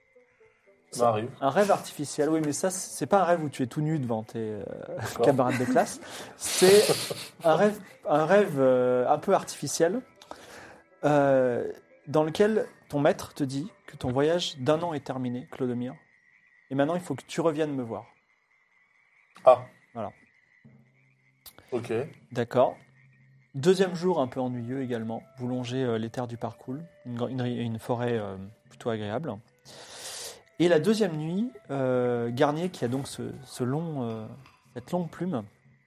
B: Ça arrive.
C: Un rêve artificiel, oui, mais ça, c'est pas un rêve où tu es tout nu devant tes euh,
B: D'accord.
C: camarades de classe. C'est un rêve, un rêve euh, un peu artificiel euh, dans lequel ton maître te dit que ton voyage d'un an est terminé, Clodomir. Et maintenant, il faut que tu reviennes me voir.
B: Ah.
C: Voilà.
B: Ok.
C: D'accord. Deuxième jour, un peu ennuyeux également. Vous longez euh, les terres du parcours, une, gra- une, ri- une forêt euh, plutôt agréable. Et la deuxième nuit, euh, Garnier, qui a donc ce, ce long, euh, cette longue plume,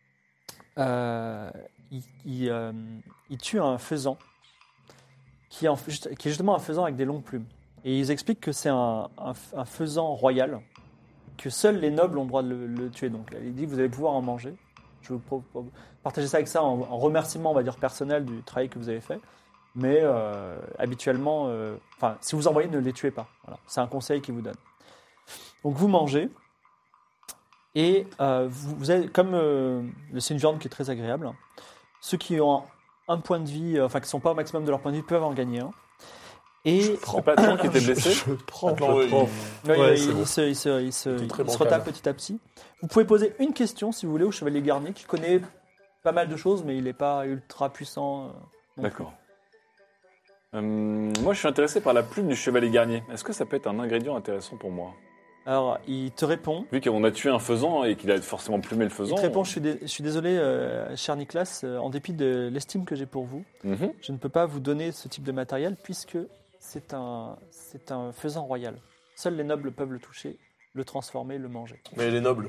C: euh, il, il, euh, il tue un faisan, qui est, en- juste- qui est justement un faisan avec des longues plumes. Et ils expliquent que c'est un, un, un faisan royal, que seuls les nobles ont le droit de le, le tuer. Donc il dit que vous allez pouvoir en manger. Je vous pro- pro- partager ça avec ça en, en remerciement, on va dire, personnel du travail que vous avez fait. Mais euh, habituellement, euh, enfin, si vous envoyez, ne les tuez pas. Voilà. C'est un conseil qu'il vous donne. Donc vous mangez. Et euh, vous, vous avez, comme euh, le- c'est une viande qui est très agréable, hein, ceux qui ont un, un point de vie, euh, enfin qui ne sont pas au maximum de leur point de vie, peuvent en gagner un. Et
F: C'est pas Atlan qui était blessé.
E: Je prends,
B: Attends,
E: je
B: oui,
E: prends.
B: il-
C: Oui,
E: Ouais,
C: il,
E: c'est
C: il
E: bon.
C: se, il se- il se-
B: C'était très
C: il se
B: bancal.
C: retape petit à petit. Vous pouvez poser une question, si vous voulez, au chevalier Garnier, qui connaît pas mal de choses, mais il n'est pas ultra puissant. euh, non
F: D'accord. Euh, moi, je suis intéressé par la plume du chevalier Garnier. Est-ce que ça peut être un ingrédient intéressant pour moi?
C: plus. Alors, il te répond.
F: Vu qu'on a tué un faisan et qu'il a forcément plumé le
C: Il
F: faisan.
C: te répond, je suis, dé- je suis désolé, euh, cher Nicolas, euh, en dépit de l'estime que j'ai pour vous,
F: Mhm.
C: je ne peux pas vous donner ce type de matériel puisque c'est un, c'est un faisan royal. Seuls les nobles peuvent le toucher, le transformer, le manger.
B: Mais les nobles.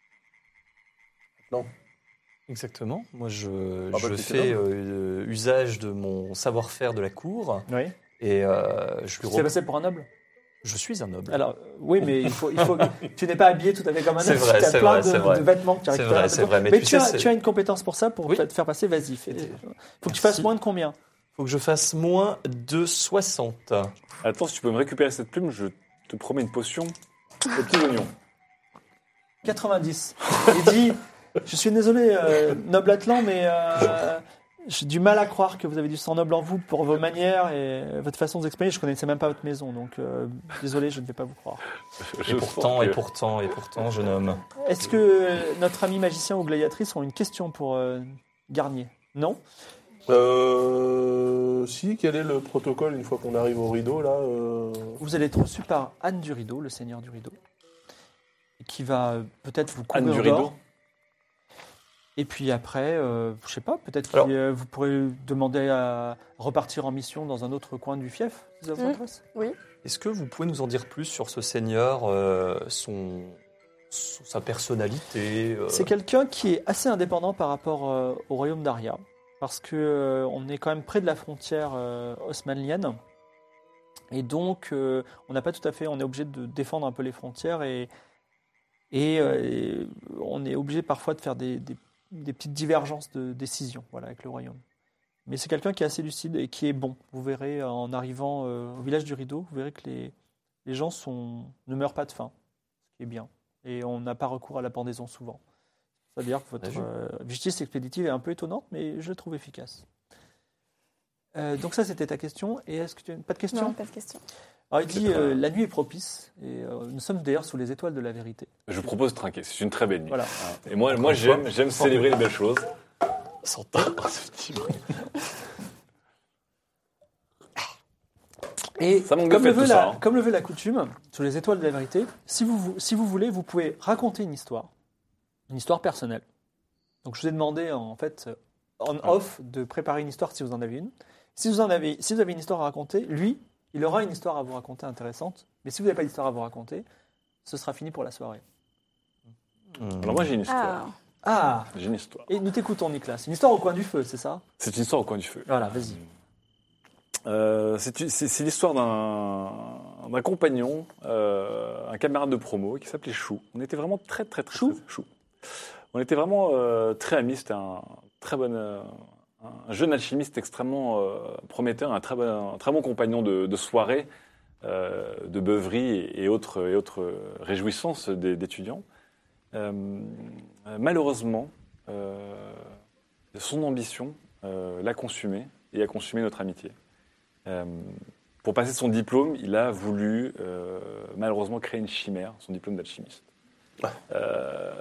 E: Exactement. Moi, je,
B: Ah bah,
E: je
B: t'es
E: fais
B: noble.
E: euh, usage de mon savoir-faire de la cour
C: Oui.
E: et euh, je
C: Tu
E: lui
C: t'es
E: rep-
C: passé pour un noble?
E: Je suis un noble.
C: Alors, euh, oui, mais il faut, il faut, tu n'es pas habillé tout à fait comme un
E: C'est
C: homme.
E: vrai,
C: tu as
E: c'est
C: plein
E: vrai,
C: de,
E: c'est vrai.
C: de vêtements que tu as
E: C'est
C: récupérés
E: vrai,
C: à
E: c'est
C: l'époque.
E: vrai, mais
C: Mais
E: tu
C: tu,
E: sais,
C: as,
E: c'est-
C: tu as une compétence pour ça, pour
E: Oui.
C: te faire passer. Vas-y, fais.
E: Et-
C: Faut que tu fasses moins de combien?
E: Faut que je fasse moins de soixante.
F: Attends, si tu peux me récupérer cette plume, je te promets une potion aux petits oignons.
C: quatre-vingt-dix. Il dit, je suis désolé, euh, noble Atlan, mais euh, j'ai du mal à croire que vous avez du sang noble en vous pour vos manières et votre façon de vous exprimer. Je connaissais même pas votre maison, donc euh, désolé, je ne vais pas vous croire.
F: Je
E: Et
F: sens
E: pourtant,
F: que-
E: et pourtant, et pourtant, jeune homme.
C: Est-ce que euh, notre ami magicien ou gladiatrice ont une question pour euh, Garnier? Non?
B: Euh, si, quel est le protocole une fois qu'on arrive au rideau là euh,
C: Vous allez être reçu par Anne du Rideau, le seigneur du Rideau, qui va euh, peut-être vous couvrir
F: Anne du
C: d'or.
F: Rideau.
C: Et puis après, euh, je sais pas, peut-être que
E: Alors-
C: euh, vous pourrez demander à repartir en mission dans un autre coin du fief, si ça vous
D: Mm.
C: intéresse.
E: Est-ce que vous pouvez nous en dire plus sur ce seigneur, euh, son, son- sa personnalité euh,
C: C'est quelqu'un qui est assez indépendant par rapport euh, au royaume d'Aria, parce que euh, on est quand même près de la frontière euh, osmanienne, et donc euh, on n'a pas tout à fait, on est obligé de défendre un peu les frontières et et, euh, et on est obligé parfois de faire des, des- des petites divergences de décision, voilà, avec le royaume. Mais c'est quelqu'un qui est assez lucide et qui est bon. Vous verrez en arrivant euh, au village du Rideau, vous verrez que les, les gens sont, ne meurent pas de faim, ce qui est bien. Et on n'a pas recours à la pendaison souvent. C'est-à-dire que votre
E: On a vu.
C: euh, justice expéditive est un peu étonnante, mais je la trouve efficace. Euh, donc ça, c'était ta question. Et est-ce que tu as pas de question?
D: Non, pas de question.
C: Alors, il
F: C'est
C: dit
F: très
C: euh,
F: bien.
C: la nuit est propice et euh, nous sommes d'ailleurs sous les étoiles de la vérité.
F: Je propose de trinquer. C'est une très belle nuit.
C: Voilà.
F: Et moi, moi j'aime, j'aime célébrer les belles choses.
E: Santa.
C: Et
F: Ça manque de
C: comme le,
F: fête,
C: veut
F: tout
C: la,
F: ça, hein.
C: comme le veut la coutume, sous les étoiles de la vérité, si vous, si vous voulez, vous pouvez raconter une histoire, une histoire personnelle. Donc je vous ai demandé en fait en off de préparer une histoire si vous en avez une. Si vous en avez, si vous avez une histoire à raconter, lui, il aura une histoire à vous raconter intéressante. Mais si vous n'avez pas d'histoire à vous raconter, ce sera fini pour la soirée.
E: Hmm.
F: Alors moi, j'ai une histoire.
C: Ah,
F: J'ai une histoire.
C: et nous t'écoutons, Nicolas. Une histoire au coin du feu, c'est ça?
F: C'est une histoire au coin du feu.
C: Voilà, vas-y.
F: Euh, c'est c'est- c'est l'histoire d'un d'un compagnon, euh, un camarade de promo qui s'appelait Chou. On était vraiment très très très
C: Chou
F: très- Chou. On était vraiment euh, très amis. C'était un très bon euh, un jeune alchimiste extrêmement euh, prometteur, un très, bon, un très bon compagnon de, de soirée, euh, de beuverie et, et, autres, et autres réjouissances des, d'étudiants. Euh, malheureusement, euh, son ambition euh, l'a consumé et a consumé notre amitié. Euh, pour passer son diplôme, il a voulu euh, malheureusement créer une chimère, son diplôme d'alchimiste. Euh,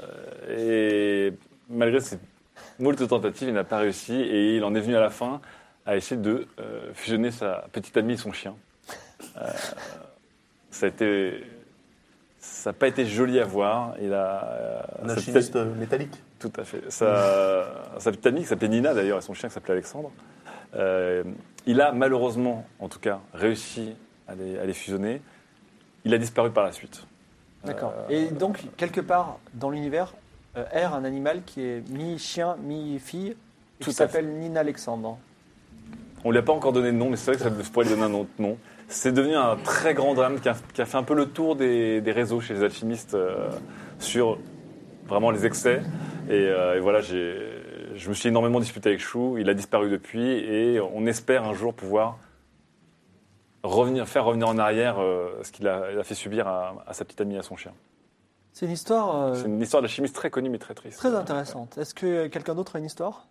F: et malgré ses moult tentatives, il n'a pas réussi et il en est venu à la fin à essayer de euh, fusionner sa petite amie et son chien. Euh, ça a été, ça n'a pas été joli à voir. Il a euh,
B: Un
F: sa
B: alchimiste
F: petite-
B: métallique.
F: Tout à fait. Sa, sa petite amie qui s'appelait Nina d'ailleurs et son chien qui s'appelait Alexandre. Euh, il a malheureusement, en tout cas, réussi à les, à les fusionner. Il a disparu par la suite.
C: D'accord.
F: Euh,
C: Et donc, quelque part dans l'univers, euh, erre un animal qui est mi-chien, mi-fille, et
F: Tout
C: qui
F: à
C: s'appelle Nina Alexandre.
F: On ne lui a pas encore donné de nom, mais c'est vrai que ça pourrait lui donner un autre nom. C'est devenu un très grand drame qui a, qui a fait un peu le tour des, des réseaux chez les alchimistes euh, sur vraiment les excès. Et, euh, et voilà, j'ai, je me suis énormément disputé avec Chou. Il a disparu depuis et on espère un jour pouvoir revenir, faire revenir en arrière euh, ce qu'il a, il a fait subir à, à sa petite amie et à son chien.
C: C'est une histoire euh,
F: C'est une histoire d'alchimiste très connue mais très triste.
C: très intéressante. Est-ce que quelqu'un d'autre a une histoire?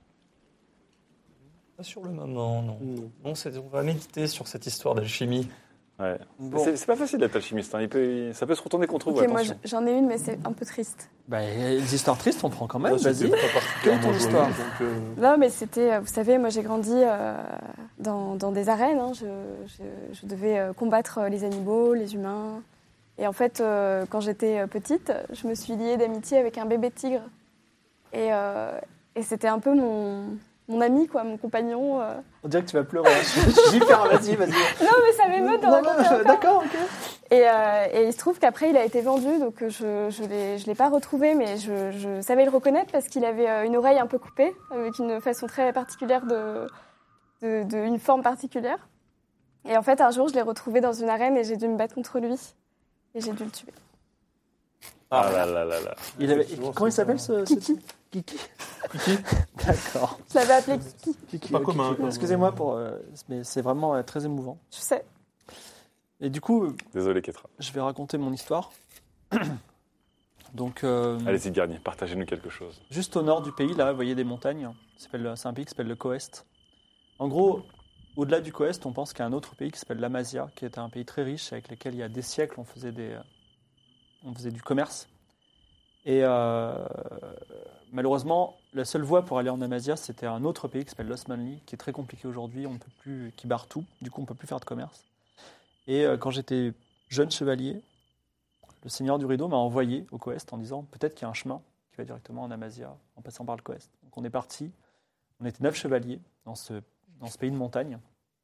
E: Pas sur le moment, non.
B: Non.
E: Non, c'est- on va méditer sur cette histoire d'alchimie.
F: Ouais.
C: Bon.
F: C'est, c'est pas facile d'être alchimiste. Hein. Il peut, il- ça peut se retourner contre vous.
D: Ok, moi
F: Attention.
D: j'en ai une, mais c'est un peu triste.
C: Bah, les histoires tristes, on prend quand même.
B: Moi,
C: Vas-y.
B: c'était pas
C: Quelle est ton
B: particulièrement
C: histoire?
B: joyeux, donc, euh,
D: Non, mais c'était, euh, vous savez, moi j'ai grandi euh, dans, dans des arènes. hein. Je, je- je devais euh, combattre euh, les animaux, les humains. Et en fait, euh, quand j'étais euh, petite, je me suis liée d'amitié avec un bébé tigre. Et, euh, et c'était un peu mon, mon ami, quoi, mon compagnon. euh.
C: On dirait que tu vas pleurer. hein. Je je suis hyper, vas-y, vas-y.
D: Non, mais ça m'émeut de
C: Non, non,
D: raconter
C: je-
D: encore.
C: D'accord, ok.
D: Et, euh, et il se trouve qu'après, il a été vendu, donc euh, je je l'ai, je l'ai pas retrouvé, mais je, je savais le reconnaître parce qu'il avait euh, une oreille un peu coupée, avec une façon très particulière de, de, de une forme particulière. Et en fait, un jour, je l'ai retrouvé dans une arène et j'ai dû me battre contre lui. Et j'ai dû le tuer.
F: Ah là là là là.
C: Il avait...
B: Effectivement,
C: Comment il
B: c'est
C: s'appelle
B: pas-
C: ce, ce
D: Kiki.
C: type Kiki. Kiki. D'accord.
D: Je l'avais appelé Kiki,
C: Kiki.
B: Pas
C: euh,
B: commun,
C: Kiki.
B: quoi.
C: Excusez-moi pour, euh, mais c'est vraiment euh, très émouvant.
D: je sais.
C: Et du coup, euh,
F: Désolé, Ketra.
C: je vais raconter mon histoire. Donc, euh,
F: Allez-y, Garnier, partagez-nous quelque chose.
C: juste au nord du pays, là, vous voyez des montagnes. Ça s'appelle- C'est un pays qui s'appelle le Coest. En gros, au-delà du Coest, on pense qu'il y a un autre pays qui s'appelle l'Amazia, qui est un pays très riche avec lequel il y a des siècles on faisait, des, euh, on faisait du commerce. Et euh, malheureusement, la seule voie pour aller en Amazia, c'était un autre pays qui s'appelle l'Osmanli, qui est très compliqué aujourd'hui, on ne peut plus, qui barre tout. Du coup, on ne peut plus faire de commerce. Et euh, quand j'étais jeune chevalier, le seigneur du rideau m'a envoyé au Coest en disant peut-être qu'il y a un chemin qui va directement en Amazia en passant par le Coest. Donc on est parti, on était neuf chevaliers dans ce, dans ce pays de montagne.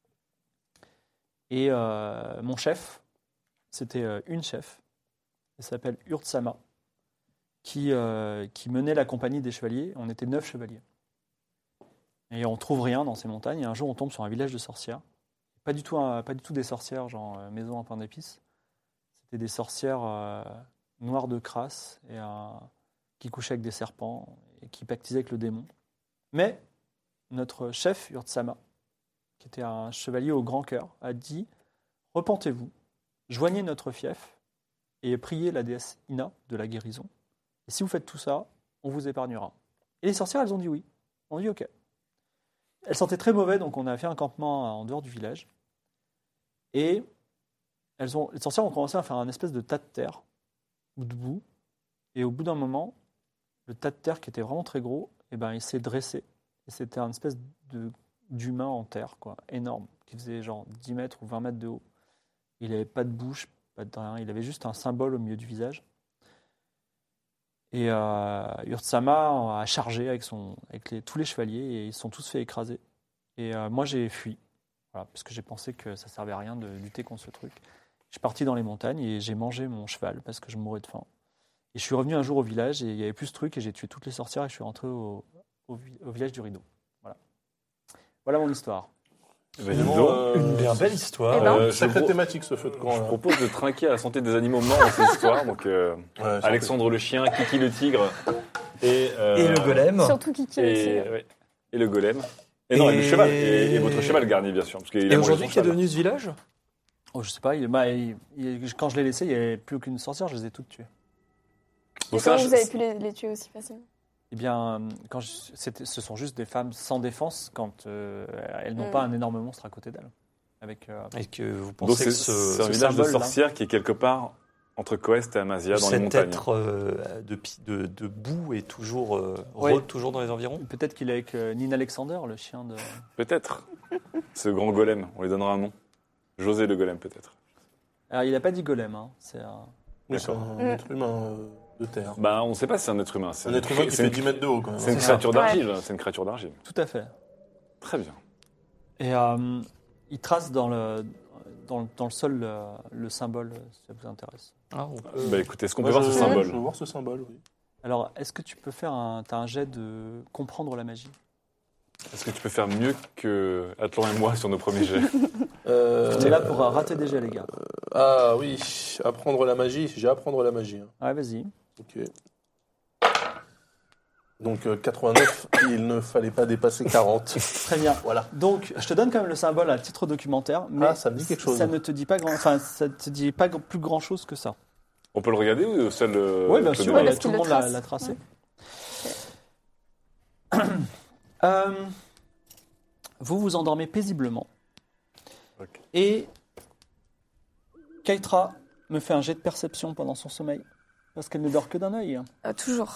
C: Et euh, mon chef, c'était euh, une chef, elle s'appelle Urtsama, qui, euh, qui menait la compagnie des chevaliers. On était neuf chevaliers. Et on trouve rien dans ces montagnes. Et un jour, on tombe sur un village de sorcières. Pas du tout, un- pas du tout des sorcières, genre euh, maison en pain d'épices. C'était des sorcières euh, noires de crasse et un- qui couchaient avec des serpents et qui pactisaient avec le démon. Mais notre chef, Urtsama, qui était un chevalier au grand cœur, a dit « Repentez-vous, joignez notre fief et priez la déesse Ina de la guérison. Et si vous faites tout ça, on vous épargnera. » Et les sorcières, elles ont dit oui. On dit « Ok ». Elles sentaient très mauvais, donc on a fait un campement en dehors du village. Et elles ont, les sorcières ont commencé à faire un espèce de tas de terre ou de boue. Et au bout d'un moment, le tas de terre qui était vraiment très gros, eh ben, il s'est dressé. Et c'était un espèce de, d'humain en terre, quoi, énorme, qui faisait genre dix mètres ou vingt mètres de haut. Il n'avait pas de bouche, pas de rien. Il avait juste un symbole au milieu du visage. Et euh, Urtsama a chargé avec, son, avec les, tous les chevaliers et ils se sont tous fait écraser. Et euh, moi, j'ai fui, voilà, parce que j'ai pensé que ça ne servait à rien de lutter contre ce truc. Je suis parti dans les montagnes et j'ai mangé mon cheval parce que je mourais de faim. Et je suis revenu un jour au village et il n'y avait plus ce truc et j'ai tué toutes les sorcières et je suis rentré au, au, au village du rideau. Voilà, voilà mon histoire.
F: Eh ben, dis
B: Finalement,
F: donc,
B: euh,
E: Une bien belle histoire.
D: Eh ben.
F: euh, je,
B: Sacrée
F: pro-
B: thématique ce feu de camp.
F: je
B: là.
F: propose de trinquer à la santé des animaux morts dans cette histoire. Donc, euh,
B: Ouais,
F: Alexandre le chien, Kiki le tigre et, euh,
E: Et le golem.
D: Surtout Kiki le
F: Et,
D: tigre.
F: ouais. et le golem. Et, non, et le
E: Et-
F: cheval. Et, et votre cheval garni, bien sûr. Parce qu'il a
E: Et
F: mangé
E: aujourd'hui,
F: son
E: qui est
F: cheval.
E: devenu ce village?
C: Oh, je sais pas, il, bah, il- il- quand je l'ai laissé, il n'y avait plus aucune sorcière, je les ai toutes tuées.
F: Donc
D: Et
F: c'est un
D: comment
F: ch-
D: vous avez pu les, les tuer aussi facilement?
C: Eh bien, quand je- c'était- ce sont juste des femmes sans défense quand euh, elles n'ont
D: Mm.
C: pas un énorme monstre à côté d'elles. Avec, euh,
E: Et que vous
F: Donc
E: pensez
F: c'est
E: que ce,
F: c'est un
C: ce
F: village de
C: symbole-là.
F: sorcières qui est quelque part entre Coest et Amazia, dans les
E: cet
F: montagnes.
E: être euh, de, pi- de, de boue est toujours, euh,
C: Oui.
E: rôde toujours dans les environs?
C: Peut-être qu'il est avec euh, Nina Alexander, le chien de.
F: Peut-être. Ce grand golem, on lui donnera un nom. José le golem, peut-être.
C: Alors, il n'a pas dit golem, hein. C'est un.
B: Oui, c'est un
D: Mm.
B: être humain euh, de terre.
F: Bah, on ne sait pas si c'est un être humain. C'est
B: Un
F: une
B: être humain qui
F: c'est
B: fait
F: une-
B: dix mètres de haut, quand même.
F: C'est une
C: C'est
F: créature
D: ça.
F: d'argile. C'est une créature d'argile.
C: Tout à fait.
F: Très bien.
C: Et euh, il trace dans le, dans, le- dans le sol le, le symbole, si ça vous intéresse.
E: Ah, on peut-
B: Euh,
F: Bah écoutez, est-ce qu'on peut
B: moi,
F: voir
B: je-
F: ce symbole
B: Je veux voir ce symbole, oui.
C: Alors, est-ce que tu peux faire un, t'as un jet de comprendre la magie?
F: Est-ce que tu peux faire mieux que Atlan et moi sur nos premiers jets?
B: Euh,
C: Tu es là pour rater des jets, les gars.
B: Ah oui, apprendre la magie. J'ai apprendre la magie. hein.
C: Ouais, vas-y.
B: Ok. Donc euh, quatre-vingt-neuf, il ne fallait pas dépasser quarante.
C: Très bien.
B: Voilà.
C: Donc, je te donne quand même le symbole à titre documentaire, mais
B: Ah, ça me dit quelque chose.
C: ça ne te dit pas grand, enfin, ça te dit pas gr- plus grand chose que ça.
F: On peut le regarder ou seul euh,
C: oui, bien
F: te
C: sûr,
F: donner
D: Ouais, parce
C: tout le
D: qu'il
C: monde
D: le
C: l'a
D: trace.
C: l'a tracé.
D: Ouais.
C: Euh, vous vous endormez paisiblement.
F: Ok.
C: Et Keitra me fait un jet de perception pendant son sommeil. Parce qu'elle ne dort que d'un œil.
D: Euh, toujours.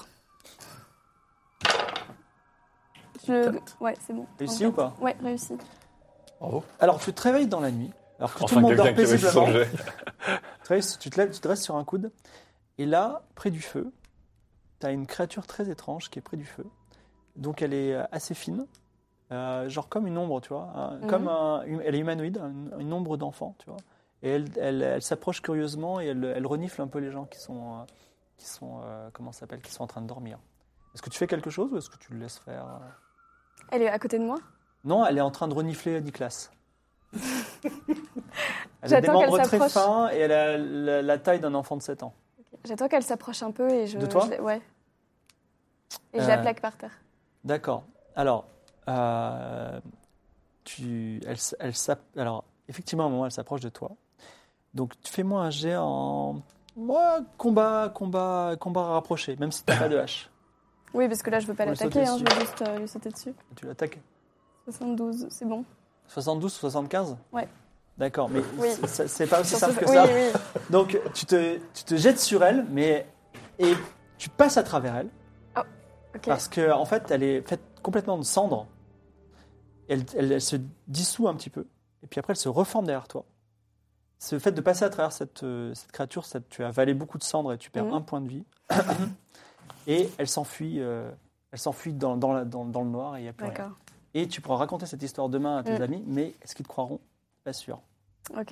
D: Je...
B: Quatre.
D: Ouais, c'est bon.
C: Réussi ou pas?
D: Ouais, réussi.
E: Bravo.
C: Alors, tu te réveilles dans la nuit. Alors que tout
F: Enfin,
C: le monde dort
F: quelqu'un qui réussit son
C: paisiblement.
F: jet.
C: Tu te, réveilles- tu te lèves, tu te restes sur un coude. Et là, près du feu, tu as une créature très étrange qui est près du feu. Donc, elle est euh, assez fine. Euh, genre comme une ombre, tu vois. un-
D: Mhm.
C: Comme un- une- elle est humanoïde, un- une ombre d'enfant, tu vois. Et elle, elle, elle s'approche curieusement et elle, elle renifle un peu les gens qui sont, euh, qui sont, euh, comment ça s'appelle, qui sont en train de dormir. Est-ce que tu fais quelque chose ou est-ce que tu le laisses faire euh
D: Elle est à côté de moi?
C: Non, elle est en train de renifler Niklas. Elle a des
D: J'attends qu'elle
C: membres très
D: s'approche.
C: fins et elle a la, la taille d'un enfant de sept ans.
D: J'attends qu'elle s'approche un peu et je...
C: De toi
D: je la- Ouais. Et je
C: Euh,
D: la plaque par terre.
C: D'accord. Alors, euh, tu, elle, s- elle s'app- alors, effectivement, à un moment, elle s'approche de toi. Donc, tu fais-moi un jet en moi, combat, combat, combat rapproché, même si tu n'as pas de hache.
D: Oui, parce que là, je veux pas
C: Faut le
D: l'attaquer,
C: sauter
D: hein, je
C: dessus.
D: veux juste euh, lui sauter dessus.
C: Tu l'attaques.
D: soixante-douze, c'est bon.
C: soixante-douze, soixante-quinze
D: Ouais.
C: D'accord, mais
D: Oui.
C: c'est- c'est pas aussi
D: Sur
C: simple
D: ce-
C: que
D: oui,
C: ça.
D: oui.
C: Donc, tu te, tu te jettes sur elle, mais et tu passes à travers elle.
D: Ok.
C: Parce qu'en en fait, elle est faite complètement de cendres. Elle, elle, elle se dissout un petit peu. Et puis après, elle se reforme derrière toi. Ce fait de passer à travers cette, euh, cette créature, ça, tu as avalé beaucoup de cendres et tu perds
D: Mhm.
C: un point de vie. Et elle s'enfuit euh, elle s'enfuit dans, dans, la- dans- dans le noir et il n'y a plus rien.
D: D'accord.
C: Et tu pourras raconter cette histoire demain à tes
D: Mhm.
C: amis, mais est-ce qu'ils te croiront? Pas sûr.
D: Ok.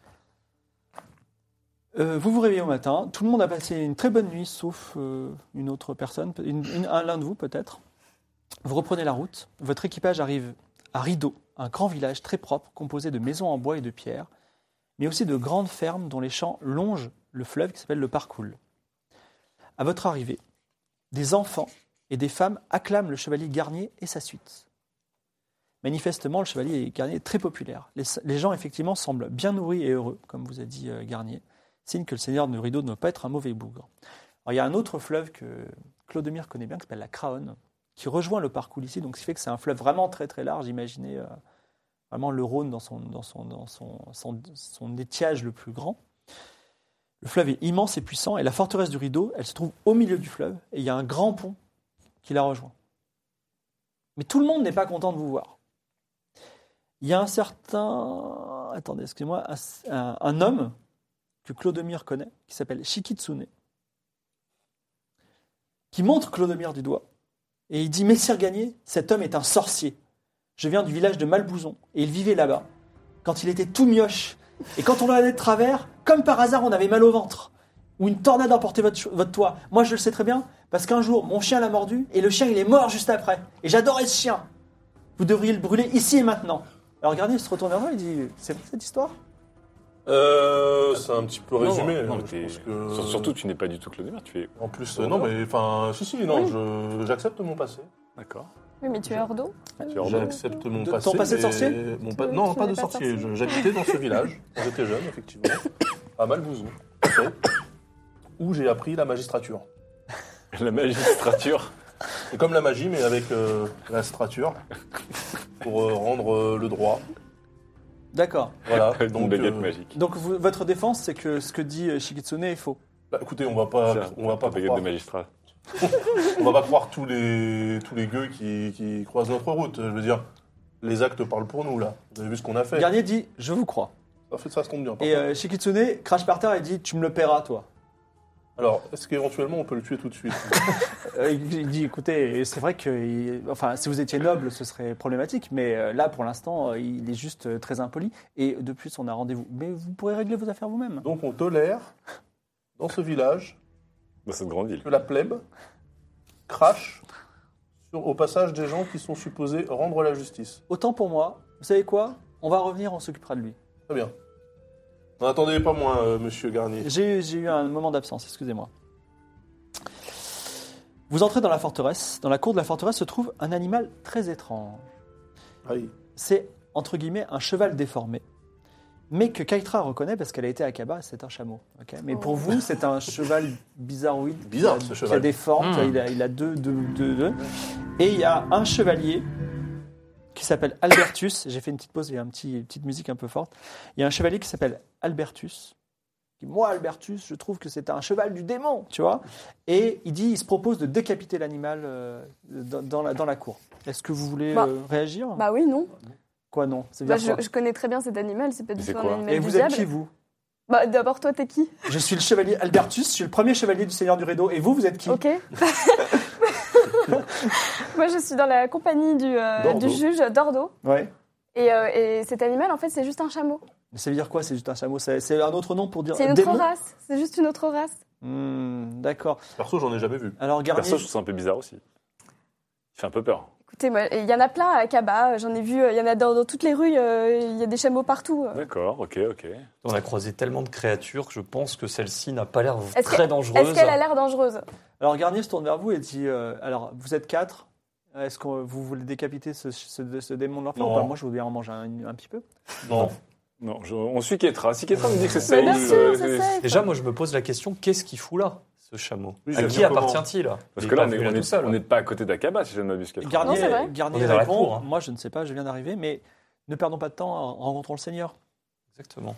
C: Euh, vous vous réveillez au matin. Tout le monde a passé une très bonne nuit, sauf euh, une autre personne, une, une- un, l'un de vous peut-être. Vous reprenez la route. Votre équipage arrive à Rideau, un grand village très propre, composé de maisons en bois et de pierre, mais aussi de grandes fermes dont les champs longent le fleuve qui s'appelle le Parcoul. À votre arrivée, des enfants et des femmes acclament le chevalier Garnier et sa suite. Manifestement, le chevalier Garnier est très populaire. Les, les gens, effectivement, semblent bien nourris et heureux, comme vous a dit euh, Garnier, signe que le seigneur de Rideau ne doit pas être un mauvais bougre. Alors, il y a un autre fleuve que Clodomir connaît bien, qui s'appelle la Craonne, qui rejoint le Parcoul ici, donc ce qui fait que c'est un fleuve vraiment très très large. Imaginez euh, vraiment le Rhône dans, son, dans, son, dans son, son, son étiage le plus grand. Le fleuve est immense et puissant, et la forteresse du Rideau, elle se trouve au milieu du fleuve, et il y a un grand pont qui la rejoint. Mais tout le monde n'est pas content de vous voir. Il y a un certain... Attendez, excusez-moi. Un, un- un homme que Clodomir connaît, qui s'appelle Shikitsune, qui montre Clodomir du doigt, et il dit « Messire Garnier, cet homme est un sorcier. Je viens du village de Malbouzon, et il vivait là-bas, quand il était tout mioche. Et quand on l'allait de travers, comme par hasard, on avait mal au ventre. Ou une tornade a emporté votre, cho- votre toit. Moi, je le sais très bien, parce qu'un jour, mon chien l'a mordu, et le chien, il est mort juste après. Et j'adorais ce chien. Vous devriez le brûler ici et maintenant. » Alors Garnier se retourne vers moi et dit « C'est vrai cette histoire ?»
B: Euh, c'est un petit peu résumé.
F: Non,
B: hein,
F: mais
B: je
F: t'es-
B: pense que...
F: Sur- Surtout, tu n'es pas du tout Clodomir, tu es.
B: En plus, euh, non, mais enfin, si, si, non,
D: Oui.
B: je- j'accepte mon passé.
F: D'accord.
D: Oui, mais tu es hors d'eau.
F: Tu es hors d'eau.
B: J'accepte mon
C: De-
B: passé.
C: ton passé de
B: mais-
C: sorcier
B: mon pa-
D: Tu-
B: Non,
D: tu
B: pas
D: n'es
B: de
D: pas
B: sorcier.
D: sorcier.
B: Je- J'habitais dans ce village quand j'étais jeune, effectivement, à Malbouzou, en fait, où j'ai appris la magistrature.
F: La magistrature.
B: C'est comme la magie, mais avec euh, la strature, pour euh, rendre euh, le droit.
C: D'accord.
B: Voilà.
F: Avec une
B: Donc,
F: baguette
B: euh,
F: magique.
C: Donc vous- votre défense, c'est que ce que dit euh, Shikitsune est faux.
B: bah, écoutez, on va pas,
F: Tiens,
B: on va pas
F: la baguette
B: croire,
F: de magistrat.
B: on va pas croire tous les tous les gueux qui, qui croisent notre route. Je veux dire, les actes parlent pour nous là. Vous avez vu ce qu'on a fait.
C: Garnier dit « je vous crois
B: Ça fait ça se tombe bien. ». par
C: Et
B: contre.
C: euh, Shikitsune crache par terre et dit « tu me le paieras, toi
B: Alors, est-ce qu'éventuellement on peut le tuer tout de suite ».
C: Euh, Il dit « écoutez, c'est vrai que il- enfin, si vous étiez noble, ce serait problématique, mais euh, là, pour l'instant, euh, il est juste euh, très impoli. Et de plus, on a rendez-vous. Mais vous pourrez régler vos affaires vous-même.
B: Donc on tolère dans ce village
F: Dans cette grande ville.
B: que la plèbe crache sur, au passage des gens qui sont supposés rendre la justice.
C: Autant pour moi, vous savez quoi? On va revenir, on s'occupera de lui.
B: Très bien. N'attendez pas moins, euh, monsieur Garnier.
C: J'ai j'ai eu un moment d'absence, excusez-moi. Vous entrez dans la forteresse. Dans la cour de la forteresse se trouve un animal très étrange.
B: Aïe.
C: C'est, entre guillemets, un cheval déformé, mais que Kaitra reconnaît parce qu'elle a été à Kaba, c'est un chameau. ok mais pour
D: Oh.
C: vous, c'est un cheval bizarroïde.
B: Bizarre,
C: qui a,
B: ce
C: Qui a
B: cheval.
C: des formes,
E: Mmh.
C: il, a, il a deux, deux, deux, deux. Et il y a un chevalier qui s'appelle Albertus. J'ai fait une petite pause, il y a un petit, une petite musique un peu forte. Il y a un chevalier qui s'appelle Albertus. Qui, Moi, Albertus, je trouve que c'est un cheval du démon, tu vois. Et il dit, il se propose de décapiter l'animal euh, dans, dans la, dans la cour. Est-ce que vous voulez
D: Bah,
C: euh, réagir
D: Bah oui, non.
C: Quoi, non? C'est
D: Bah,
C: bien
D: je,
C: quoi
D: je connais très bien cet animal, c'est pas du
F: C'est
D: tout un
F: quoi
D: animal
C: Et
D: du
C: vous êtes
D: diable.
C: qui, vous?
D: Bah d'abord, toi, t'es qui?
C: Je suis le chevalier Albertus, je suis le premier chevalier du Seigneur du Rideau. Et vous, vous êtes qui?
D: Ok. Moi, je suis dans la compagnie du, euh,
B: Dordo.
D: du juge Dordo.
C: Ouais.
D: Et, euh, et cet animal, en fait, c'est juste un chameau.
C: Mais ça veut dire quoi? C'est juste un chameau? C'est c'est un autre nom pour dire
D: C'est une autre
C: démon?
D: race. C'est juste une autre race.
C: Hmm, D'accord.
B: Perso, j'en ai jamais vu.
C: Alors, Garnier,
F: Perso, je trouve ça un peu bizarre aussi. Il fait un peu peur.
D: Écoutez, moi, il y en a plein à Kaba. J'en ai vu. euh, Il y en a dans, dans toutes les rues. euh, Il y a des chameaux partout. euh.
F: D'accord, ok, ok.
E: On a croisé tellement de créatures que je pense que celle-ci n'a pas l'air
D: Est-ce
E: très
D: que-
E: dangereuse.
D: Est-ce qu'elle a l'air dangereuse?
C: alors Garnier se tourne vers vous et dit euh, alors, vous êtes quatre. Est-ce que vous voulez décapiter ce, ce, ce démon de l'enfer
B: Non.
C: ou pas? Moi, je veux bien en manger un, un petit peu.
B: Non.
F: Non, je- on suit Ketra. Si Ketra me dit que c'est
D: Mais
F: safe,
D: bien sûr,
F: euh,
D: c'est safe.
E: Déjà, moi, je me pose la question, qu'est-ce qu'il fout là, ce chameau?
B: Oui,
E: À
B: ça
E: qui
B: vient comment
E: appartient-il là
F: Parce
E: Il
F: que
E: est
F: là,
E: pas
F: on est-
E: venu
F: on
E: tout
F: n'est
E: seul.
F: on n'est pas à côté d'Akaba, si je ne m'abuse. Ketra.
C: Garnier,
D: Non, c'est vrai.
C: Garnier
E: On est dans la
C: répond
E: cour, hein.
C: moi, je ne sais pas, je viens d'arriver, mais ne perdons pas de temps, rencontrons le Seigneur.
E: Exactement.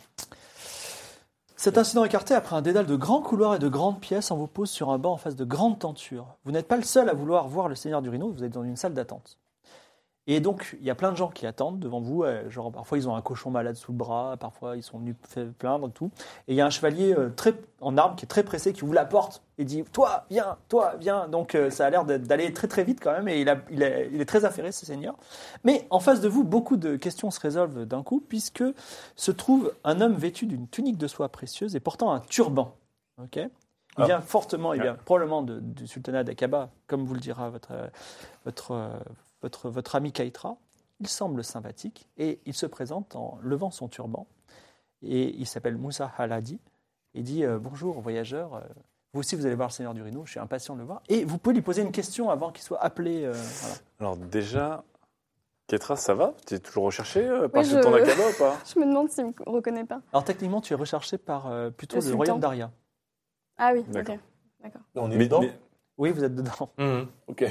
C: Cet incident écarté, après un dédale de grands couloirs et de grandes pièces, on vous pose sur un banc en face de grandes tentures. Vous n'êtes pas le seul à vouloir voir le Seigneur du Rhino, vous êtes dans une salle d'attente. Et donc, il y a plein de gens qui attendent devant vous. euh, Genre, parfois, ils ont un cochon malade sous le bras, parfois, ils sont venus faire plaindre et tout. Et il y a un chevalier euh, très, en armes qui est très pressé, qui ouvre la porte et dit « Toi, viens, toi, viens !» Donc, euh, ça a l'air d'être- d'aller très très vite quand même, et il, a- il est, il est très affairé, ce seigneur. Mais en face de vous, beaucoup de questions se résolvent d'un coup, puisque se trouve un homme vêtu d'une tunique de soie précieuse et portant un turban. Ok il
B: Ah.
C: vient fortement, il vient
F: Ouais.
C: probablement de- du sultanat d'Aqaba, comme vous le dira votre, euh, votre, euh, votre, votre ami Kaitra. Il semble sympathique et il se présente en levant son turban. Et il s'appelle Moussa Haladi. Il dit euh, Bonjour, voyageur. euh, Vous aussi, vous allez voir le Seigneur du Rhino. Je suis impatient de le voir. Et vous pouvez lui poser une question avant qu'il soit appelé. euh, voilà.
F: Alors déjà, Ketra, ça va? Tu es toujours recherché euh, par
D: Oui,
F: le sultan
D: je-
F: d'Akaba ou pas?
D: Je me demande s'il me reconnaît pas.
C: Alors, techniquement, tu es recherché par euh, plutôt
D: Le
C: le,
D: sultan.
C: royaume d'Aria.
D: Ah oui,
F: D'accord.
D: ok.
B: On est
F: Mais,
B: dedans
F: mais,
C: Oui, vous êtes dedans.
E: Mhm.
B: Ok.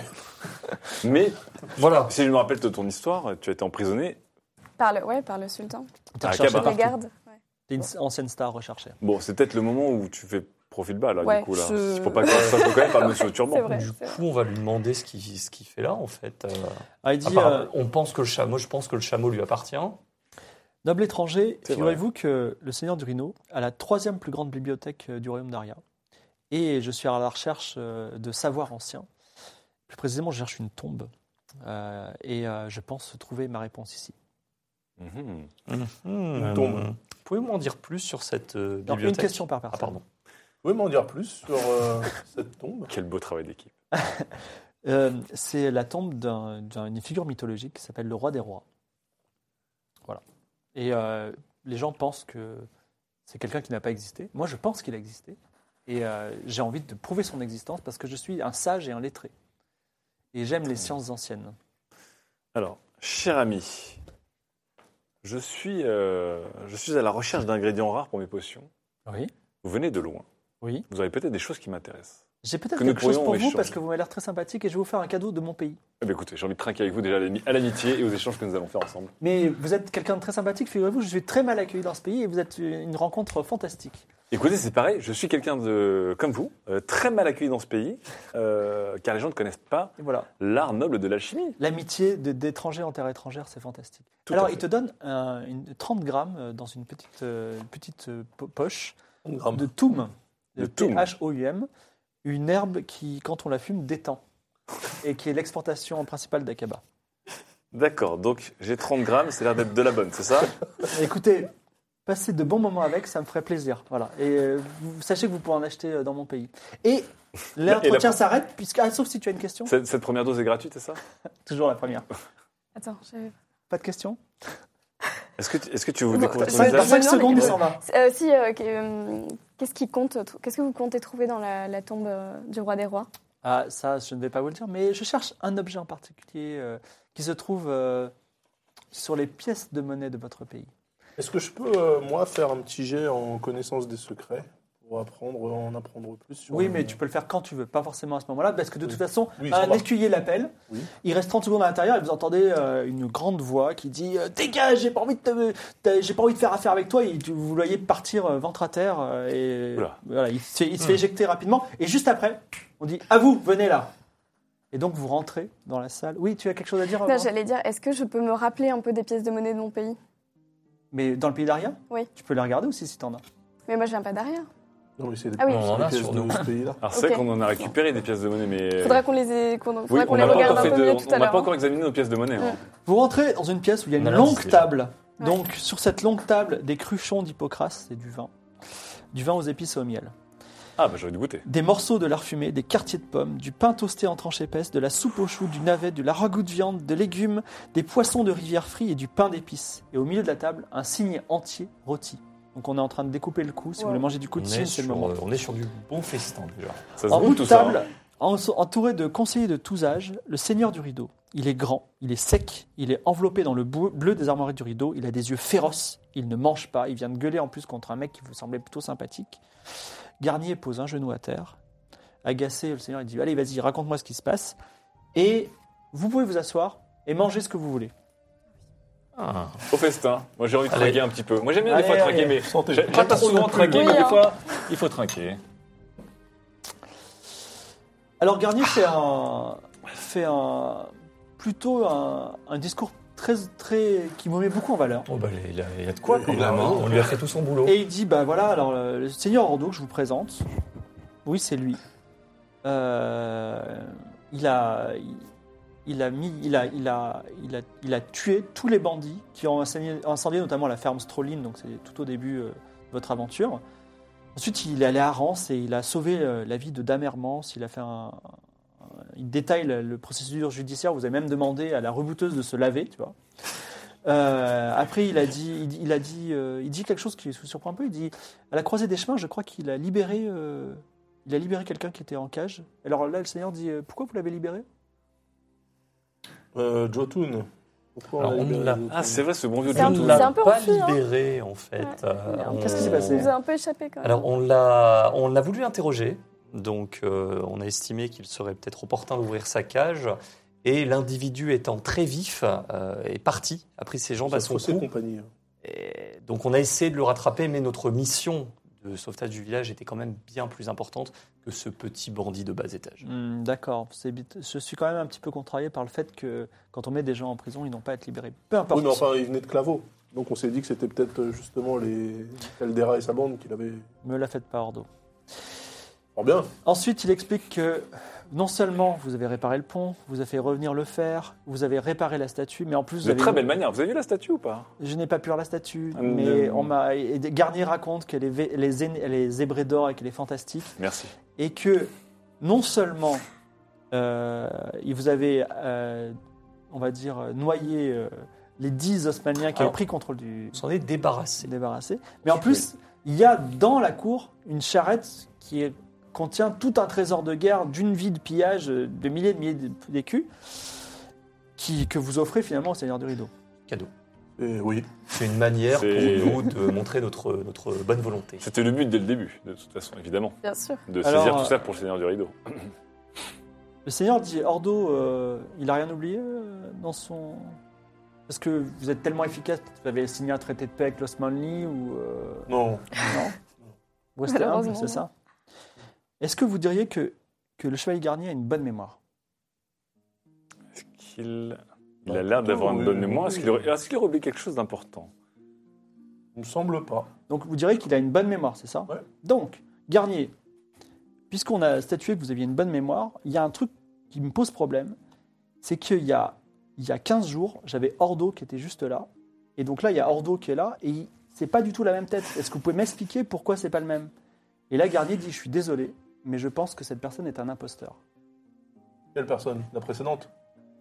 F: mais,
E: Voilà.
F: si je me rappelle de ton histoire, tu as été emprisonné.
D: Par le, ouais, par le sultan.
C: Tu es
F: Ah,
C: recherché
F: Akaba.
D: Les
C: partout.
D: gardes. Ouais.
C: Tu es une ancienne star recherchée.
F: Bon, c'est peut-être le moment où tu fais profil bas, là,
D: Ouais,
F: du coup. Là.
D: je-
F: Il faut pas que ça soit quand même par monsieur le turban.
D: C'est vrai.
E: Du
D: c'est vrai.
E: coup, on va lui demander ce qu'il ce qu'il fait là, en fait. Euh,
C: Ah, il dit
E: apparemment,
C: euh,
E: on pense que le chameau, je pense que le chameau lui appartient.
C: Noble étranger,
F: C'est
C: figurez-vous que le Seigneur du Rhino a la troisième plus grande bibliothèque euh, du royaume d'Aria. Et je suis à la recherche euh, de savoirs anciens. Plus précisément, je cherche une tombe. Euh, et euh, je pense trouver ma réponse ici.
F: Mhm.
E: Une
B: tombe.
E: Pouvez-vous m'en dire plus sur cette euh,
C: Alors,
E: bibliothèque?
C: une question par
E: Ah,
C: personne.
E: pardon.
B: Vous pouvez m'en dire plus sur euh, cette tombe?
F: Quel beau travail d'équipe.
C: Euh, c'est la tombe d'un- d'une figure mythologique qui s'appelle le roi des rois. Voilà. Et euh, les gens pensent que c'est quelqu'un qui n'a pas existé. Moi, je pense qu'il a existé. Et euh, j'ai envie de prouver son existence parce que je suis un sage et un lettré. Et j'aime les sciences anciennes.
F: Alors, cher ami, je suis, euh, je suis à la recherche d'ingrédients rares pour mes potions.
C: Oui.
F: Vous venez de loin.
C: Oui.
F: Vous avez peut-être des choses qui m'intéressent.
C: J'ai peut-être
F: Que nous
C: quelque chose pour
F: pourrions
C: vous parce
F: échanger.
C: que vous m'avez l'air très sympathique et je vais vous faire un cadeau de mon pays.
F: Eh bien, écoutez, j'ai envie de trinquer avec vous déjà à l'ami- à l'amitié et aux échanges que nous allons faire ensemble.
C: Mais vous êtes quelqu'un de très sympathique, figurez-vous, je suis très mal accueilli dans ce pays et vous êtes une rencontre fantastique.
F: Écoutez, c'est pareil, je suis quelqu'un de comme vous, euh, très mal accueilli dans ce pays, euh, car les gens ne connaissent pas
C: Et voilà.
F: l'art noble de l'alchimie.
C: L'amitié de- d'étrangers en terre étrangère, c'est fantastique.
F: Tout
C: Alors,
F: à
C: il
F: fait.
C: te donne un- une, trente grammes euh, dans une petite, euh, une petite euh, po- poche
B: Gramme.
C: de toum,
F: De
C: de
F: toum.
C: T H O U M, une herbe qui, quand on la fume, détend et qui est l'exportation principale d'Akaba.
F: D'accord, donc j'ai trente grammes, c'est l'air d'être de la bonne, c'est ça?
C: Écoutez, passez de bons moments avec, ça me ferait plaisir. Voilà. Et euh, vous, sachez que vous pourrez en acheter euh, dans mon pays. Et l'entretien
F: Et la-
C: s'arrête, puisque, ah, sauf si tu as une question.
F: Cette, cette première dose est gratuite, c'est ça?
C: Toujours la première.
D: Attends, j'avais...
C: Pas de question.
F: Est-ce que, tu- est-ce que tu veux
D: Non,
F: découvrir ton
D: ça-
C: Dans
D: ça-
F: visage?
C: cinq
D: non,
C: secondes,
D: mais-
C: il s'en va.
D: Euh, si, euh, que- euh, qu'est-ce qui compte tr- Qu'est-ce que vous comptez trouver dans la, la tombe euh, du roi des rois?
C: Ah, ça, je ne vais pas vous le dire, mais je cherche un objet en particulier euh, qui se trouve euh, sur les pièces de monnaie de votre pays.
B: Est-ce que je peux, euh, moi, faire un petit jet en connaissance des secrets pour apprendre, en apprendre plus sur
C: Oui,
B: le-
C: mais tu peux le faire quand tu veux, pas forcément à ce moment-là, parce que de
B: Oui.
C: toute façon,
B: Oui, ça
C: un
B: va.
C: écuyer l'appelle,
B: Oui.
C: il reste trente secondes à l'intérieur et vous entendez euh, une grande voix qui dit euh, « Dégage, j'ai pas envie de te- t'as- j'ai pas envie de faire affaire avec toi », et tu- vous le voyez partir euh, ventre à terre, euh, et
F: Oula.
C: voilà, il se, fait, il se fait éjecter rapidement, et juste après, on dit « À vous, venez là !» Et donc vous rentrez dans la salle. Oui, tu as quelque chose à dire
D: Non,
C: Laurent
D: j'allais dire, est-ce que je peux me rappeler un peu des pièces de monnaie de mon pays?
C: Mais dans le pays d'Aria
D: Oui.
C: Tu peux les regarder aussi si t'en as.
D: Mais moi, je viens pas derrière.
B: Non, mais c'est des
D: Ah oui.
E: On en
B: des
E: a
B: pièces
E: sur
B: de
E: nous.
B: ce pays-là.
F: Alors c'est vrai
D: Ok.
F: qu'on en a récupéré des pièces de monnaie, mais...
D: Faudra qu'on les, ait- qu'on, faudra
F: Oui,
D: qu'on
F: on
D: les
F: n'a pas
D: regarde
F: encore
D: un
F: fait
D: peu
F: de-
D: mieux
F: on
D: tout à
F: n'a
D: l'heure.
F: pas encore examiné nos pièces de monnaie. hein.
C: Vous rentrez dans une pièce où il y a une
E: On a
C: longue
E: lancé.
C: table.
D: Ouais.
C: Donc sur cette longue table, des cruchons d'Hippocrate, c'est du vin. Du vin aux épices et au miel.
F: Ah, bah j'aurais dû goûter.
C: Des morceaux de lard fumé, des quartiers de pommes, du pain toasté en tranches épaisses, de la soupe aux choux, du navet, du ragoût de viande, de légumes, des poissons de rivière frits et du pain d'épices. Et au milieu de la table, un cygne entier rôti. Donc on est en train de découper le cou. Si vous
D: Wow.
C: voulez manger du cou
E: On
C: de
E: est,
C: cygne, c'est le
E: sur,
C: moment.
E: euh, on est sur du bon festin déjà.
F: Ça se
C: En
F: goûte
C: bout
F: tout
C: de
F: ça.
C: table,
F: hein.
C: en- entouré de conseillers de tous âges, le seigneur du rideau. Il est grand, il est sec, il est enveloppé dans le bleu bleu des armoiries du rideau, il a des yeux féroces, il ne mange pas, il vient de gueuler en plus contre un mec qui vous semblait plutôt sympathique. Garnier pose un genou à terre. Agacé, le seigneur il dit « Allez, vas-y, raconte-moi ce qui se passe. » Et vous pouvez vous asseoir et manger ce que vous voulez.
E: Ah.
F: Au festin. Moi j'ai envie de
E: Allez.
F: trinquer un petit peu. Moi j'aime bien
C: Allez,
F: des fois trinquer,
C: allez.
F: mais
B: Santé.
F: j'ai- j'aime pas souvent trinquer,
D: Oui,
F: mais des
D: hein.
F: fois il faut trinquer.
C: Alors Garnier fait un, fait un plutôt un, un discours très, très, qui me met beaucoup en valeur.
E: Oh, bah, il, a, il a de quoi quand
B: Il
E: même.
B: a
E: hein.
B: raison.
E: On lui a fait tout son boulot.
C: Et il dit, bah voilà, alors le, le seigneur Ordo que je vous présente, oui c'est lui. Euh, il a, il, il a mis, il a, il a, il a, il a tué tous les bandits qui ont incendié, incendié notamment la ferme Strolin, donc c'est tout au début euh, de votre aventure. Ensuite, il est allé à Rance et il a sauvé euh, la vie de Dame Hermance. Il a fait un, un- il détaille le, le procédure judiciaire. Vous avez même demandé à la rebouteuse de se laver, tu vois. Euh, après, il a dit, il, il a dit, euh, il dit quelque chose qui vous surprend un peu. Il dit, à la croisée des chemins, je crois qu'il a libéré, euh, il a libéré quelqu'un qui était en cage. Alors là, le Seigneur dit, euh, pourquoi vous l'avez libéré?
B: Euh, Jotun. Pourquoi
E: Alors,
B: a
E: on
B: libéré
E: l'a-
B: Jotun
F: Ah, c'est vrai, ce bon vieux
D: C'est un
E: On
D: peu-
E: ne
F: Jotun.
D: c'est un
E: l'a
D: peu
E: pas
D: enfui, hein.
E: libéré en fait.
D: Ouais.
E: Euh, on-
C: Qu'est-ce qui s'est
D: Ça
C: passé
D: nous a un peu échappé quand même.
E: Alors on l'a, on l'a voulu interroger, donc euh, on a estimé qu'il serait peut-être opportun d'ouvrir sa cage, et l'individu étant très vif euh, est parti, a pris ses jambes à son
B: Fossé
E: cou.
B: compagnie.
E: Et donc on a essayé de le rattraper, mais notre mission de sauvetage du village était quand même bien plus importante que ce petit bandit de bas étage.
C: Hmm, D'accord. C'est bit- Je suis quand même un petit peu contrarié par le fait que quand on met des gens en prison, ils n'ont pas à être libérés. Peu importe.
B: Oui, mais enfin, il venait de Claveau. Donc on s'est dit que c'était peut-être euh, justement les Caldera et sa bande qui l'avaient.
C: Me la faites pas, Ordo.
B: Fort bien.
C: Ensuite, il explique que non seulement vous avez réparé le pont, vous avez fait revenir le fer, vous avez réparé la statue, mais en plus vous
F: De
C: avez...
F: très belle manière. Vous avez vu la statue ou pas?
C: Je n'ai pas pu voir la statue,
F: Hum,
C: mais
F: hum.
C: on m'a... et Garnier raconte qu'elle est, vé- elle est zé- elle est zébrée d'or et qu'elle est fantastique,
F: Merci.
C: et que non seulement euh, il vous avez, euh, on va dire, noyé euh, les dix Osmaniens qui
E: Alors,
C: avaient pris contrôle du...
E: On s'en est débarrassé.
C: débarrassé, mais en plus, il y a dans la cour une charrette qui est contient tout un trésor de guerre d'une vie de pillage euh, de milliers de milliers d'écus qui, que vous offrez finalement au Seigneur du Rideau.
E: Cadeau.
B: Et oui.
E: C'est une manière
F: C'est-
E: pour nous de montrer notre, notre bonne volonté.
F: C'était le but dès le début, de toute façon, évidemment,
D: Bien sûr.
F: de
C: Alors,
F: saisir
C: euh,
F: tout ça pour le Seigneur du Rideau.
C: Le Seigneur dit Ordo, euh, il a rien oublié euh, dans son. Parce que vous êtes tellement efficace, vous avez signé un traité de paix avec l'Osmanli ou. euh,
B: Non.
C: Non Vous restez humble,
D: Malheureusement,
C: c'est
D: non.
C: ça. Est-ce que vous diriez que, que le Chevalier Garnier a une bonne mémoire?
F: Est-ce qu'il il
B: Bah,
F: a l'air d'avoir
B: oui,
F: une bonne
B: oui,
F: mémoire?
B: oui.
F: Est-ce qu'il aurait, est-ce qu'il aurait oublié quelque chose d'important?
B: Il me semble pas.
C: Donc vous diriez qu'il a une bonne mémoire, c'est ça?
B: Ouais.
C: Donc, Garnier, puisqu'on a statué que vous aviez une bonne mémoire, il y a un truc qui me pose problème, c'est qu'il y a, il y a quinze jours, j'avais Ordo qui était juste là, et donc là, il y a Ordo qui est là, et il- c'est pas du tout la même tête. Est-ce que vous pouvez m'expliquer pourquoi c'est pas le même? Et là, Garnier dit, je suis désolé, mais je pense que cette personne est un imposteur.
B: Quelle personne? La précédente?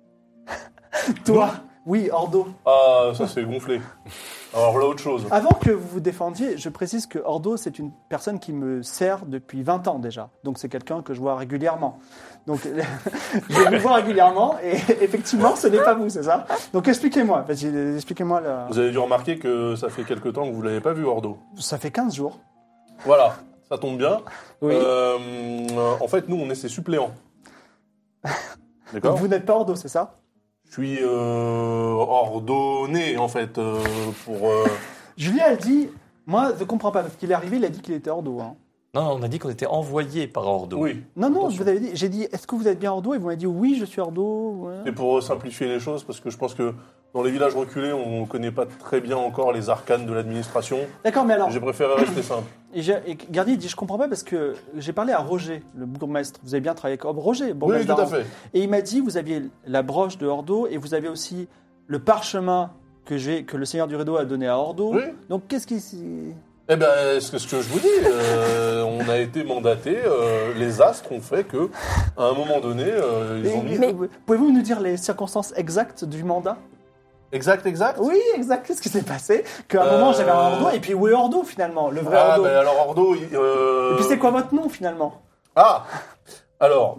C: Toi? Oui, Ordo.
B: Ah, ça s'est gonflé. Alors là, autre chose.
C: Avant que vous vous défendiez, je précise que Ordo, c'est une personne qui me sert depuis vingt ans déjà. Donc c'est quelqu'un que je vois régulièrement. Donc je vous vois régulièrement et effectivement, ce n'est pas vous, c'est ça? Donc expliquez-moi, vas-y, expliquez-moi. La...
B: Vous avez dû remarquer que ça fait quelque temps que vous ne l'avez pas vu, Ordo.
C: Ça fait quinze jours.
B: Voilà, ça tombe bien.
C: Oui.
B: Euh, en fait, nous, on est ses suppléants.
C: Donc
B: D'accord.
C: vous n'êtes pas Ordo, c'est ça?
B: Je suis euh, ordonné, en fait, euh, pour... euh,
C: Julien, elle dit, moi je comprends pas, parce qu'il est arrivé, il a dit qu'il était Ordo. Hein.
E: Non, non, on a dit qu'on était envoyé par Ordo.
B: Oui.
C: Non, non,
B: Attention.
C: vous avez dit, j'ai dit, est-ce que vous êtes bien Ordo? Et vous m'avez dit, oui, je suis Ordo. Ouais.
B: C'est pour simplifier les choses, parce que je pense que dans les villages reculés, on ne connaît pas très bien encore les arcanes de l'administration.
C: D'accord, mais alors,
B: J'ai préféré rester simple.
C: et, j'ai- et Garnier dit, je comprends pas parce que j'ai parlé à Roger, le bourgmestre. Vous avez bien travaillé avec oh, Roger,
B: Oui,
C: bourgmestre
B: tout à
C: d'Arras.
B: fait.
C: Et il m'a dit, vous aviez la broche de Ordo et vous avez aussi le parchemin que, j'ai, que le Seigneur du Rideau a donné à Ordo.
B: Oui.
C: Donc qu'est-ce qui... s'y-
B: Eh bien, ce que, ce que je vous dis, euh, on a été mandaté, euh, les astres ont fait que, à un moment donné, euh, ils
C: Et-
B: ont mis...
C: mais- Pouvez-vous nous dire les circonstances exactes du mandat?
B: Exact, exact.
C: Oui, exact. Qu'est-ce qui s'est passé? Qu'à un
B: Euh,
C: moment, j'avais un Ordo et puis où est Ordo finalement? Le vrai
B: Ah,
C: Ordo.
B: ben alors Ordo... il- euh,
C: Et puis c'est quoi votre nom finalement?
B: Ah Alors,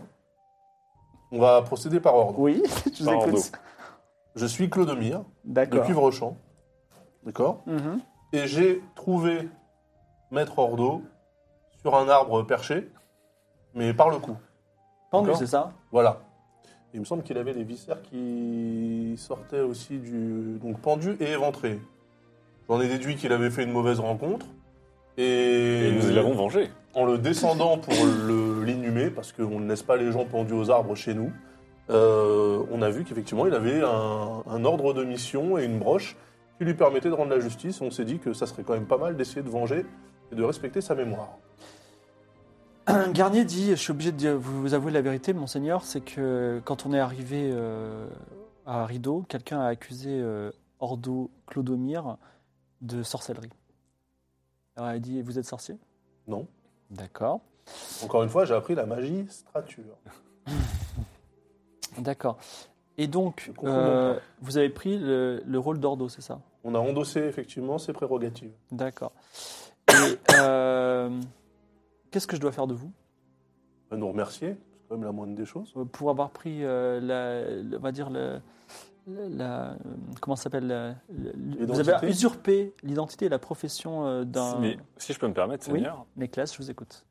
B: on va procéder par ordre.
C: Oui, je vous
F: Par
C: écoute.
F: Ordo.
B: Je suis Clodomir, de
C: D'accord.
B: Cuivrechamp. D'accord.
C: Mhm.
B: Et j'ai trouvé Maître Ordo sur un arbre perché, mais par le cou.
C: Pendu,
B: D'accord.
C: c'est ça?
B: Voilà. Il me semble qu'il avait les viscères qui sortaient aussi du... Donc pendu et éventré. J'en ai déduit qu'il avait fait une mauvaise rencontre. Et,
F: Et nous l'avons vengé.
B: en le descendant pour le- l'inhumer, parce qu'on ne laisse pas les gens pendus aux arbres chez nous, euh, on a vu qu'effectivement il avait un, un ordre de mission et une broche qui lui permettait de rendre la justice. On s'est dit que ça serait quand même pas mal d'essayer de venger et de respecter sa mémoire.
C: Garnier dit, je suis obligé de dire- vous, vous avouer la vérité, monseigneur, c'est que quand on est arrivé euh, à Rideau, quelqu'un a accusé euh, Ordo Clodomir de sorcellerie. Alors il a dit, vous êtes sorcier?
B: Non.
C: D'accord.
B: Encore une fois, j'ai appris la magistrature.
C: D'accord. Et donc,
B: Je comprends
C: euh,
B: pas.
C: vous avez pris le, le rôle d'Ordo, c'est ça?
B: On a endossé effectivement ses prérogatives.
C: D'accord. Et euh, qu'est-ce que je dois faire de vous
B: On va nous remercier, c'est quand même la moindre des choses.
C: euh, pour avoir pris, euh, la, le- on va dire, le, la, comment ça s'appelle la- le- Vous avez
B: L'identité.
C: usurpé l'identité et la profession euh, d'un...
F: Mais si je peux me permettre,
C: Oui.
F: Seigneur,
C: Nicolas, je vous écoute.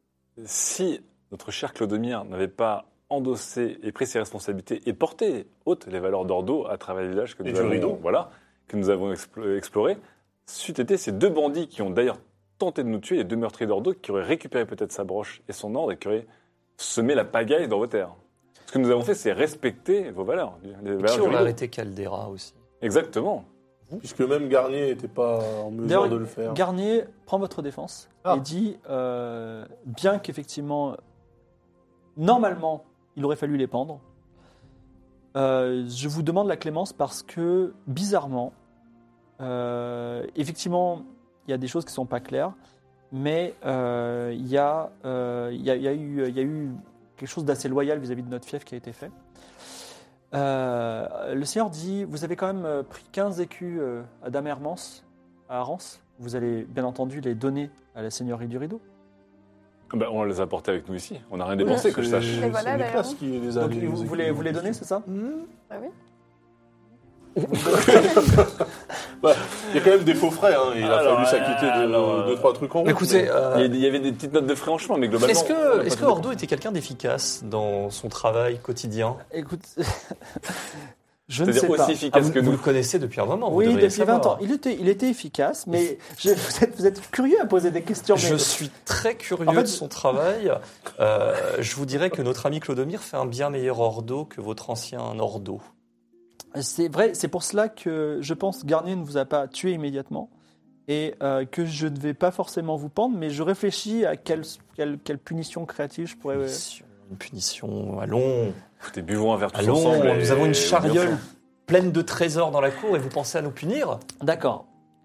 F: si notre cher Clodomir n'avait pas endossé et pris ses responsabilités et porté haute les valeurs d'Ordo à travers les villages que
B: Et
F: nous
B: du
F: avons,
B: rideau.
F: voilà, que nous avons explo- explorés, c'eût été ces deux bandits qui ont d'ailleurs tenté de nous tuer, les deux meurtriers d'Ordo, qui auraient récupéré peut-être sa broche et son ordre et qui auraient semé la pagaille dans vos terres. Ce que nous avons fait, c'est respecter vos valeurs. Les
E: Et
F: valeurs
E: qui
F: du
E: aurait
F: rideau.
E: arrêté Caldera aussi?
F: Exactement.
B: Puisque même Garnier n'était pas en mesure
C: D'ailleurs,
B: de le faire.
C: Garnier prend votre défense
B: Ah.
C: et dit, euh, bien qu'effectivement, normalement, il aurait fallu les pendre, euh, je vous demande la clémence parce que, bizarrement, euh, effectivement, il y a des choses qui ne sont pas claires, mais euh, il y, a, euh, il y, a, il y a eu, il y a eu quelque chose d'assez loyal vis-à-vis de notre fief qui a été fait. Euh, le Seigneur dit, vous avez quand même euh, pris quinze écus euh, à Dame Hermance, à Arance. Vous allez bien entendu les donner à la Seigneurie du Rideau.
F: Ben, on les a portés avec nous ici. On n'a rien dépensé, que je
B: C'est-
F: sache.
B: C'est
D: Et voilà,
B: Nicolas
D: d'ailleurs.
B: qui les a
C: Donc
B: les-
C: vous, vous les, vous les donnez, c'est ça?
D: Ah oui.
B: Bah, il y a quand même des faux frais, hein. Il a
F: Alors,
B: fallu s'acquitter de
F: alors,
B: deux, trois trucs en route.
E: Écoutez,
B: mais-
E: euh,
F: Il y a- il y avait des petites notes de frais en chemin, mais globalement.
E: est-ce
F: on a
E: que,
F: pas
E: est-ce
F: tout
E: que
F: dépensé.
E: Ordo était quelqu'un d'efficace dans son travail quotidien?
C: Écoute, je ne
F: C'est-à-dire
C: sais
F: aussi
C: pas.
E: Ah,
F: efficace
E: vous,
F: que
E: vous
F: nous.
E: le connaissez depuis un moment. vous
C: Oui,
E: devriez
C: depuis vingt
E: savoir.
C: ans. Il était, il était efficace, mais je- vous, êtes, vous êtes curieux à poser des questions. mais-
E: Je suis très curieux
C: En fait,
E: de son travail. Euh, je vous dirais que notre ami Clodomir fait un bien meilleur Ordo que votre ancien Ordo.
C: C'est vrai, c'est pour cela que je pense que Garnier ne vous a pas tué immédiatement et euh, que je ne vais pas forcément vous pendre, mais je réfléchis à quelle, quelle, quelle punition créative je pourrais...
E: Punition, une punition, allons,
F: Écoutez, buvons un verre tous
E: allons,
F: ensemble. et-
E: nous avons une
F: bien
E: chariole
F: sûr.
E: pleine de trésors dans la cour et vous pensez à nous punir?
C: D'accord.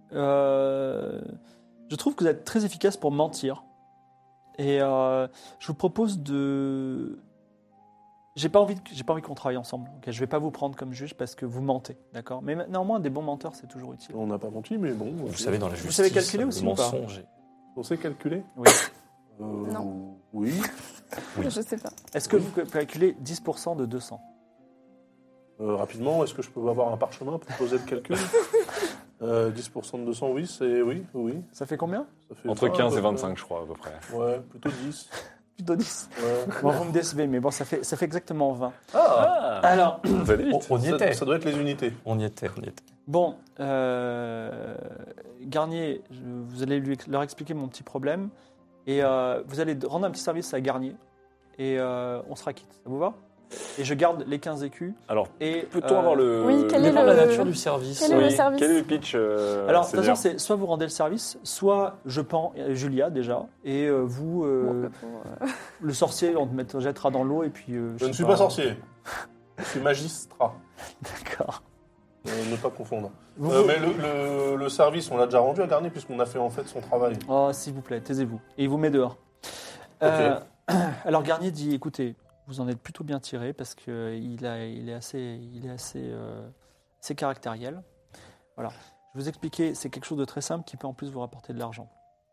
C: Euh, je trouve que vous êtes très efficace pour mentir. Et euh, je vous propose de... J'ai pas envie, de- j'ai pas envie qu'on travaille ensemble. ok je vais pas vous prendre comme juge parce que vous mentez, d'accord. Mais néanmoins, des bons menteurs, c'est toujours utile.
B: On n'a pas menti, mais bon.
E: Vous savez, dans la justice,
C: savez calculer
E: le
C: aussi ou pas
E: mensonge.
B: On sait calculer
C: Oui.
B: Euh,
D: Non.
B: Oui.
D: Je sais pas.
C: Est-ce que vous pouvez calculer dix pour cent de deux cents?
B: Euh, rapidement, est-ce que je peux avoir un parchemin pour poser le calcul euh, dix pour cent de deux cents, oui, c'est oui, oui.
C: Ça fait combien?
B: Ça fait
F: Entre
B: vingt,
F: quinze
B: à
F: et
B: peu
F: vingt-cinq, je crois, à peu près.
B: près. Ouais, plutôt dix.
C: Plutôt dix.
B: Ouais.
C: Bon, vous me décevez, mais bon, ça fait, ça fait exactement vingt.
B: Ah,
C: Alors,
F: Vous allez
E: On,
F: vite.
E: on y
B: ça,
E: était.
B: ça doit être les unités.
E: On y était, on y était.
C: bon, euh, Garnier, je- vous allez lui, leur expliquer mon petit problème et euh, vous allez rendre un petit service à Garnier et euh, on sera quitte. Ça vous va? Et je garde les quinze écus.
F: Alors,
C: Et,
F: peut-on
C: euh,
F: avoir le.
D: Oui, quel est
E: Dépend de la
D: le-
E: nature du service.
D: quel est le service
F: Quel est le pitch euh,
C: Alors, de toute
F: Seigneur
C: façon, c'est soit vous rendez le service, soit je pends euh, Julia déjà, et euh, vous, euh,
D: Bon, pour, euh,
C: le sorcier, on te met- jettera dans l'eau, et puis. euh,
B: Je ne
C: sais
B: suis pas sorcier. Je suis magistrat.
C: D'accord.
B: Euh, ne pas confondre.
C: Vous-
B: Euh, mais le, le- le service, on l'a déjà rendu à Garnier puisqu'on a fait en fait son travail.
C: Oh, s'il vous plaît, taisez-vous. Et il vous met dehors. Euh, alors Garnier dit, écoutez, vous en êtes plutôt bien tiré parce qu'il a, il est assez, il est assez, euh, assez caractériel. Voilà. Je vais vous expliquer, c'est quelque chose de très simple qui peut en plus vous rapporter de l'argent.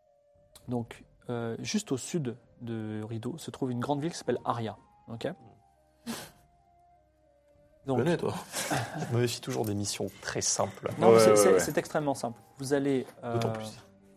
C: Donc, euh, juste au sud de Rideau se trouve une grande ville qui s'appelle Aria. Ok.
B: Tu
C: Donc,
B: connais, toi.
E: Je me méfie toujours des missions très simples.
C: non,
F: Ouais,
C: c'est
F: ouais,
C: c'est-
F: ouais.
C: c'est extrêmement simple. Vous allez. euh,
E: D'autant plus.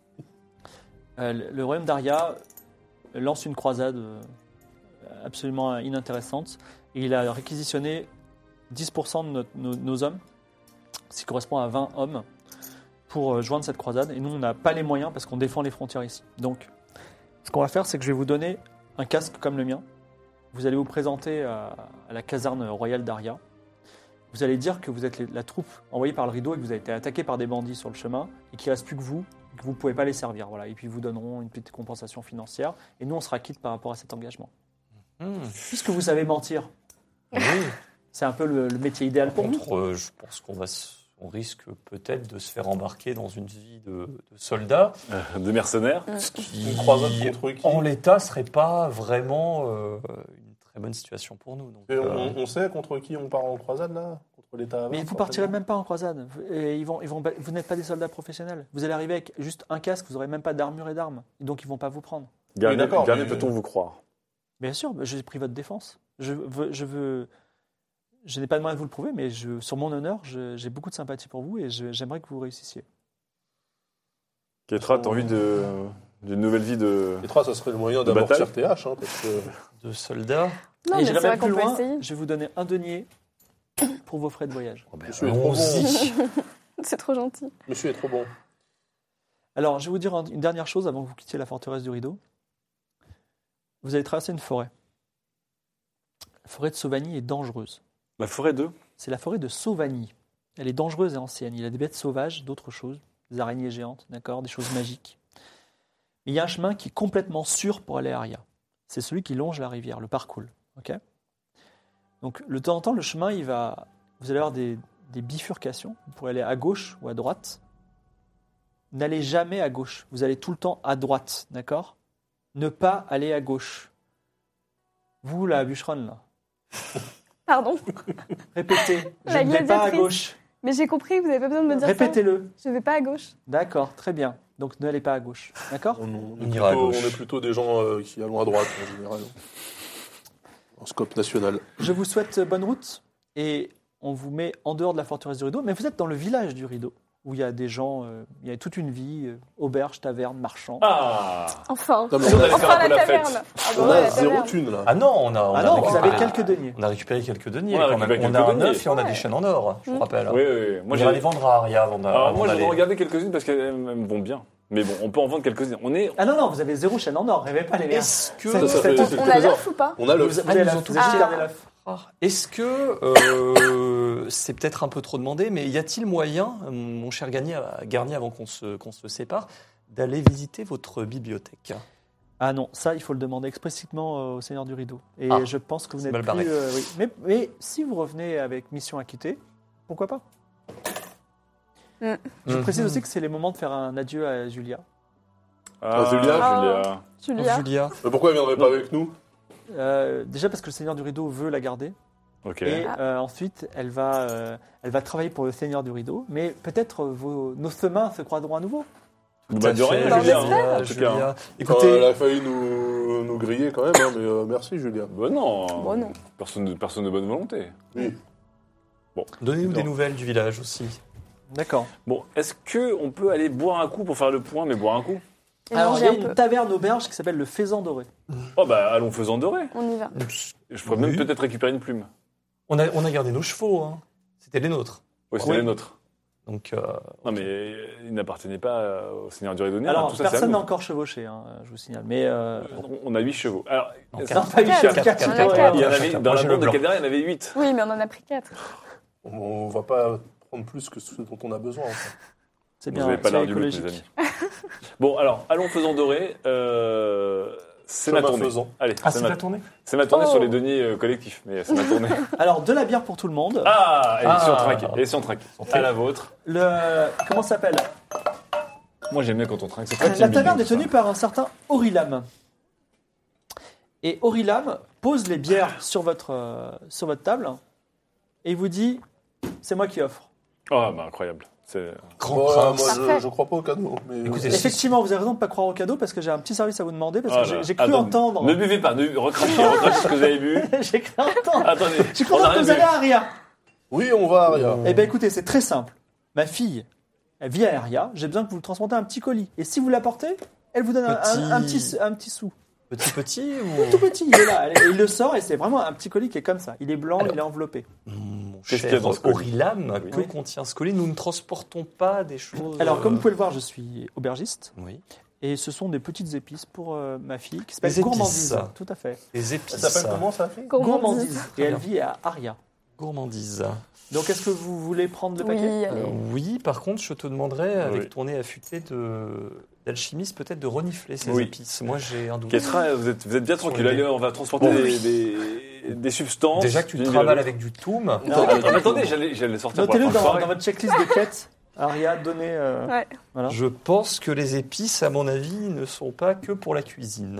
C: euh, le le royaume d'Aria lance une croisade euh, absolument inintéressante. Et il a réquisitionné dix pour cent de notre- nos, nos hommes, ce qui correspond à vingt hommes, pour euh, joindre cette croisade. Et nous, on n'a pas les moyens parce qu'on défend les frontières ici. Donc, ce qu'on va faire, c'est que je vais vous donner un casque comme le mien. Vous allez vous présenter à, à la caserne royale d'Aria. Vous allez dire que vous êtes les- la troupe envoyée par le rideau et que vous avez été attaqué par des bandits sur le chemin et qu'il ne reste plus que vous, et que vous ne pouvez pas les servir. Voilà. Et puis, ils vous donneront une petite compensation financière. Et nous, on sera quitte par rapport à cet engagement.
E: Hmm.
C: Puisque vous savez mentir,
E: Oui.
C: c'est un peu le, le métier idéal
E: Par
C: pour vous.
E: contre, euh, je pense qu'on va se- on risque peut-être de se faire embarquer dans une vie de, de soldat
F: Euh, De mercenaires.
E: ce qui,
B: Une croisade contre qui
E: en l'état, serait pas vraiment euh, une très bonne situation pour nous. Donc,
B: Et on,
E: euh,
B: on sait contre qui on part en croisade, là? Contre l'État
C: Mais vous partirez même pas en croisade. Vous- et ils vont, ils vont, vous n'êtes pas des soldats professionnels. Vous allez arriver avec juste un casque, vous n'aurez même pas d'armure et d'armes. Et donc, ils ne vont pas vous prendre.
F: Garnier,
B: d'accord,
F: Garnier,
B: mais-
F: peut-on vous croire?
C: Bien sûr, j'ai pris votre défense. Je veux, je veux, je n'ai pas de moyen de vous le prouver, mais je, sur mon honneur, je- j'ai beaucoup de sympathie pour vous et je- j'aimerais que vous réussissiez.
F: Ketra, t'as envie de- d'une nouvelle vie de.
B: Et trois, ça serait le moyen
F: De
B: d'amortir
F: bataille
B: T H, hein, parce que...
E: de soldats.
D: Non,
C: et
D: mais
C: j'irai
D: c'est vrai
C: même
D: qu'on
C: plus
D: peut
C: loin,
D: essayer.
C: je vais vous donner un denier pour vos frais de voyage.
F: Oh, ben,
B: Monsieur est trop bon.
E: Allons-y.
D: C'est trop gentil.
B: Monsieur est trop bon.
C: Alors, je vais vous dire un- une dernière chose avant que vous quittiez la forteresse du Rideau. Vous allez traverser une forêt. La forêt de Sauvagny est dangereuse.
F: La forêt de.
C: C'est la forêt de Sauvagny. Elle est dangereuse et ancienne. Il y a des bêtes sauvages, d'autres choses, des araignées géantes, d'accord, des choses magiques. Mais il y a un chemin qui est complètement sûr pour aller à Aria. C'est celui qui longe la rivière, le parcours. Ok. Donc, de temps en temps, le chemin, il va, vous allez avoir des, des bifurcations. Vous pourrez aller à gauche ou à droite. N'allez jamais à gauche. Vous allez tout le temps à droite, d'accord. Ne pas aller à gauche. Vous, la bûcheronne, là,
D: Pardon.
C: répétez. Je
D: La
C: ne vais pas à
D: gladiatrice.
C: gauche.
D: Mais j'ai compris, vous n'avez pas besoin de me dire
C: Répétez-le.
D: ça. Je vais pas à gauche.
C: D'accord, très bien. Donc n'allez pas à gauche. D'accord.
B: On, on est
E: On ira à
B: plutôt,
E: gauche.
B: on est plutôt des gens euh, qui allons à droite, en général. En scope national.
C: Je vous souhaite bonne route et on vous met en dehors de la forteresse du Rideau, mais vous êtes dans le village du Rideau, où il y a des gens, euh, il y a toute une vie, euh, auberge, taverne, marchand.
F: Ah
D: Enfin,
B: Non, mais
F: Si on allait faire
D: enfin
F: un peu
D: la
F: la
D: taverne.
F: fête.
D: Ah bah
B: On
D: ouais,
B: a
D: la
B: zéro
D: taverne.
B: thune là.
E: Ah non, on a, on
C: Ah
E: a
C: non, vous
E: récupéré,
C: avez quelques deniers.
E: on a récupéré quelques deniers.
F: On a
E: et qu'on a,
F: récupéré
E: on a
F: quelques
E: un
F: deniers.
E: œuf et on a
D: Ouais.
E: des chaînes en or, je vous
D: Mm.
E: rappelle.
F: Oui, oui, oui. Moi,
E: Moi,
F: j'ai
E: j'allais les vendre à Aria avant d'a-
F: Alors,
E: avant
F: moi, j'en ai
E: d'aller.
F: regardé quelques-unes parce qu'elles elles me vont bien. Mais bon, on peut en vendre quelques-unes. On est.
C: Ah non, non, vous avez zéro chaîne en or, rêvez pas les gars.
E: Est-ce que...
C: Ça, ça
F: fait-
C: fait-
F: c'est
D: On
F: le
D: a
F: trésor.
D: l'œuf ou pas?
B: On a le.
C: Vous, vous
E: Ah,
C: avez
E: ils
C: la-
E: nous ont
C: vous
E: tous
C: avez
D: acheté.
C: gardé l'œuf.
E: Est-ce que, euh, c'est peut-être un peu trop demandé, mais y a-t-il moyen, mon cher Garnier, Garnier avant qu'on se, qu'on se sépare, d'aller visiter votre bibliothèque?
C: Ah non, ça, il faut le demander explicitement euh, au Seigneur du Rideau. Et
E: Ah,
C: je pense que vous
E: c'est
C: n'êtes
E: mal
C: plus...
E: barré.
C: euh, oui. mais, mais si vous revenez avec mission acquittée, pourquoi pas? Je
E: Mhm.
C: précise aussi que c'est les moments de faire un adieu à Julia.
F: Ah,
B: Julia.
F: Julia.
D: Julia.
E: Julia.
B: Mais pourquoi elle viendrait pas avec nous?
C: Euh, déjà parce que le Seigneur du Rideau veut la garder.
F: Ok.
C: Et
D: Ah.
C: euh, ensuite, elle va, euh, elle va travailler pour le Seigneur du Rideau. Mais peut-être euh, vos, nos chemins se croiseront à nouveau.
F: Bah,
E: Tout à
F: de
E: fait,
F: rien,
D: Bah, on
F: Julia.
D: espère.
F: hein, en tout
E: Julia.
F: cas.
B: Écoutez, elle
E: Écoutez,
B: a failli nous, nous griller quand même, hein, mais euh, merci Julien.
F: Bah non.
D: Bon, non.
F: Personne, de- personne de bonne volonté.
B: Oui.
E: donnez-nous
F: Non.
E: des nouvelles du village aussi.
C: D'accord.
F: Bon, est-ce que on peut aller boire un coup pour faire le point, mais boire un coup
D: Et
C: Alors, il
D: manger
C: y a
D: un
C: une
D: peu.
C: taverne auberge qui s'appelle le Faisan Doré.
F: Oh bah allons faisant doré.
D: On y va.
F: Je pourrais
E: Oui.
F: même peut-être récupérer une plume.
E: On a, on a gardé nos chevaux, hein. C'était les nôtres.
F: Oui, c'était
C: Oui.
F: les nôtres.
E: Donc, euh,
F: Non mais euh, ils n'appartenaient pas euh, au Seigneur du Rideau.
C: Alors,
F: tout ça, c'est à
C: personne n'a
F: nous.
C: encore chevauché, hein, je vous signale. Mais euh,
F: On a huit chevaux. Alors,
E: Non,
F: est-ce-
C: non, pas huit,
D: Quatre.
C: quatre, quatre,
D: Il y en a
C: quatre,
D: quatre.
F: il y en
C: ouais.
F: avait
E: Chacun.
F: dans
E: Moi,
F: la
E: j'ai
F: bande
E: le
F: de
E: blanc.
F: Caldera, il y en avait huit.
D: Oui, mais on en a pris quatre.
B: On, on va pas prendre plus que ce dont on a besoin. En fait.
C: C'est
F: Vous
C: bien,
F: n'avez pas
C: c'est
F: l'air du look, mes
C: écologique.
F: amis. Bon, alors, allons faisant doré. Euh, c'est ma
B: Chemin
F: tournée.
B: faisant.
F: Allez,
E: ah,
F: c'est
E: c'est
F: ma,
E: la tournée.
F: c'est ma tournée
D: Oh.
F: sur les deniers euh, collectifs, mais c'est ma tournée.
C: Alors, de la bière pour tout le monde.
F: Ah, et si on
E: Ah.
F: trinque, et si on trinque. À la vôtre.
C: Le, comment ça s'appelle?
F: Moi, j'aime bien quand on trinque. C'est très
C: La
F: team
C: taverne est
F: building,
C: tenue par un certain Orilam. Et Orilam pose les bières sur votre, euh, sur votre table et il vous dit c'est moi qui offre.
F: ça. Ah, bah incroyable. C'est...
E: Grand
B: Bon,
E: prince.
B: moi, je,
D: Parfait.
B: je crois pas au cadeau. Mais
E: Écoutez,
B: euh,
C: Effectivement, vous avez raison de ne pas croire au cadeau parce que j'ai un petit service à vous demander parce que
F: Ah
C: j'ai-
F: là.
C: j'ai cru
F: Attends,
C: entendre.
F: Ne buvez pas, ne recrachez, recrachez ce que vous avez bu.
C: J'ai cru entendre.
F: Attendez,
C: J'ai cru
F: on a
C: entendre que
F: rien
C: vous
F: bu.
C: allez à Aria.
B: oui, on va, Aria.
C: Eh bien écoutez, c'est très simple. Ma fille, elle vit à Aria. J'ai besoin que vous lui transportez un petit colis. Et si vous l'apportez, elle vous donne un,
E: Petit.
C: un- un petit, un petit sou.
E: Petit petit
C: Tout
E: ou...
C: petit, il est là. Et il le sort et c'est vraiment un petit colis qui est comme ça. Il est blanc,
E: Alors.
C: il est enveloppé.
E: Mon
F: Qu'est-ce qu'il y a
E: cher
F: dans ce colis
E: Orilam, que
C: Oui.
E: contient ce colis? Nous ne transportons pas des choses...
C: Alors, comme
E: euh,
C: vous pouvez le voir, je suis aubergiste.
E: Oui.
C: Et ce sont des petites épices pour euh, ma fille qui
E: Des
C: s'appelle
E: épices.
C: Gourmandise. Tout à fait.
E: Des
B: Ça
E: épices.
B: s'appelle comment ça fait
C: Gourmandise. Et
E: Très
C: elle
E: bien.
C: vit à Aria.
E: Gourmandise.
C: Donc, est-ce que vous voulez prendre le
D: Oui,
C: paquet
D: allez.
E: Euh, oui, par contre, je te demanderais, avec
F: Oui.
E: ton nez affûté de d'alchimiste, peut-être de renifler ces
F: Oui.
E: épices. Moi, j'ai un doute.
F: Ketra, vous êtes, vous êtes bien
E: Sur
F: tranquille.
E: les-
F: Allez, on va transporter
E: Bon,
F: des,
E: oui.
F: des, des substances.
E: Déjà que tu te
F: d'une
E: travailles
F: ville à
E: avec du toum.
C: Non,
F: l'autre. Ah, mais attendez, j'allais, j'allais sortir pour la
C: Notez-le
F: fin de
C: dans,
F: soirée.
C: dans votre checklist de quêtes. Aria, donnez. euh,
D: Ouais.
C: Voilà.
E: Je pense que les épices, à mon avis, ne sont pas que pour la cuisine.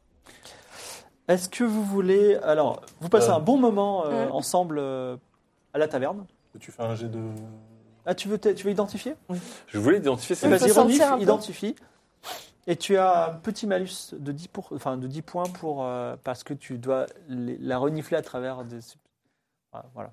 C: Est-ce que vous voulez. Alors, vous passez
B: Euh.
C: un bon moment euh,
D: Mm.
C: ensemble euh, à la taverne.
B: Tu fais un jet de.
C: Ah, tu veux, t- tu veux identifier
F: Je voulais identifier ces
D: Il faut
C: Vas-y,
D: sentir
C: renifle,
D: un peu.
C: identifie. Et tu as un petit malus de dix, pour, enfin, de dix points pour, euh, parce que tu dois les- la renifler à travers des. Ah, voilà.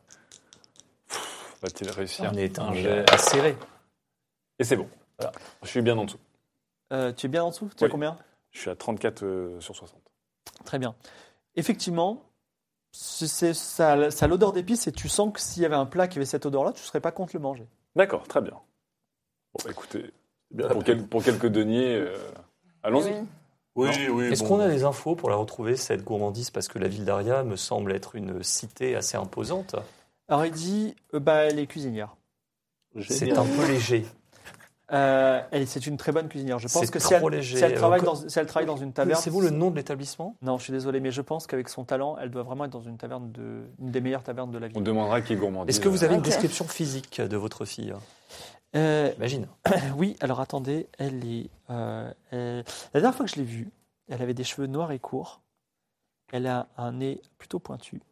F: Va-t-il réussir
E: On est un
F: jet
E: jet acéré.
F: Et c'est bon. Voilà. Je suis bien en dessous.
C: Euh, tu es bien en dessous Tu as
F: Oui.
C: combien
F: Je suis à trente-quatre euh, sur soixante.
C: Très bien. Effectivement, c'est, c'est- ça, a- ça a l'odeur d'épices et tu sens que s'il y avait un plat qui avait cette odeur-là, tu ne serais pas contre le manger.
F: D'accord, très bien. Bon, bah, écoutez,
B: Bien
F: pour, quel- pour quelques deniers, euh, allons-y.
D: Oui.
B: Oui, oui.
E: Est-ce
B: bon.
E: qu'on a des infos pour la retrouver, cette gourmandise? Parce que la ville d'Aria me semble être une cité assez imposante.
C: Alors il dit, euh, bah, elle est cuisinière.
E: C'est
B: Génial.
E: un peu léger.
C: Euh, elle, c'est une très bonne cuisinière. Je pense
E: C'est
C: que si elle,
E: trop léger.
C: si elle travaille
E: Euh,
C: dans, si elle travaille dans une taverne.
E: C'est vous le nom de l'établissement?
C: Non, je suis désolé, mais je pense qu'avec son talent, elle doit vraiment être dans une taverne de, une des meilleures tavernes de la
F: On
C: ville.
F: demandera qui est gourmand.
E: Est-ce que vous avez une
D: Ok.
E: description physique de votre fille?
C: Euh,
E: Imagine.
C: oui, alors attendez, elle est. euh, elle- La dernière fois que je l'ai vue, elle avait des cheveux noirs et courts. Elle a un nez plutôt pointu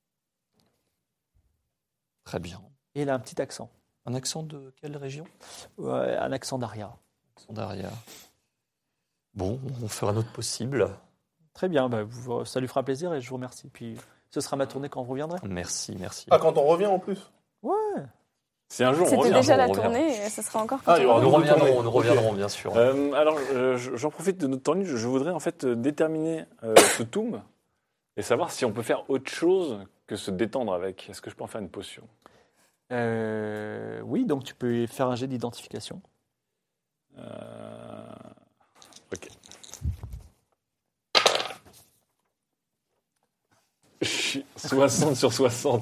E: Très bien.
C: et elle a un petit accent,
E: Un accent de quelle région?
C: Ouais, un accent d'Aria.
E: Accent d'Aria. Bon, on fera notre possible.
C: Très bien, bah, vous- ça lui fera plaisir et je vous remercie. Puis ce sera ma tournée quand vous reviendrez.
E: Merci, merci.
B: Ah, quand on revient en plus
F: Si un jour on
D: C'était
F: revient.
D: déjà
E: on
D: la
E: revient.
D: tournée et ce sera encore
B: Ah,
D: quand
B: il y
D: on
B: aura
E: Nous
D: revient.
B: d'autres
E: reviendrons,
B: tournées.
E: nous
B: Ok.
E: reviendrons, bien sûr.
F: Euh, alors, euh, j'en profite de notre temps libre. Je voudrais en fait déterminer euh, ce tomb et savoir si on peut faire autre chose que se détendre avec. Est-ce que je peux en faire une potion?
C: Euh, oui, donc tu peux faire un jet d'identification.
F: Euh, Ok. soixante sur soixante.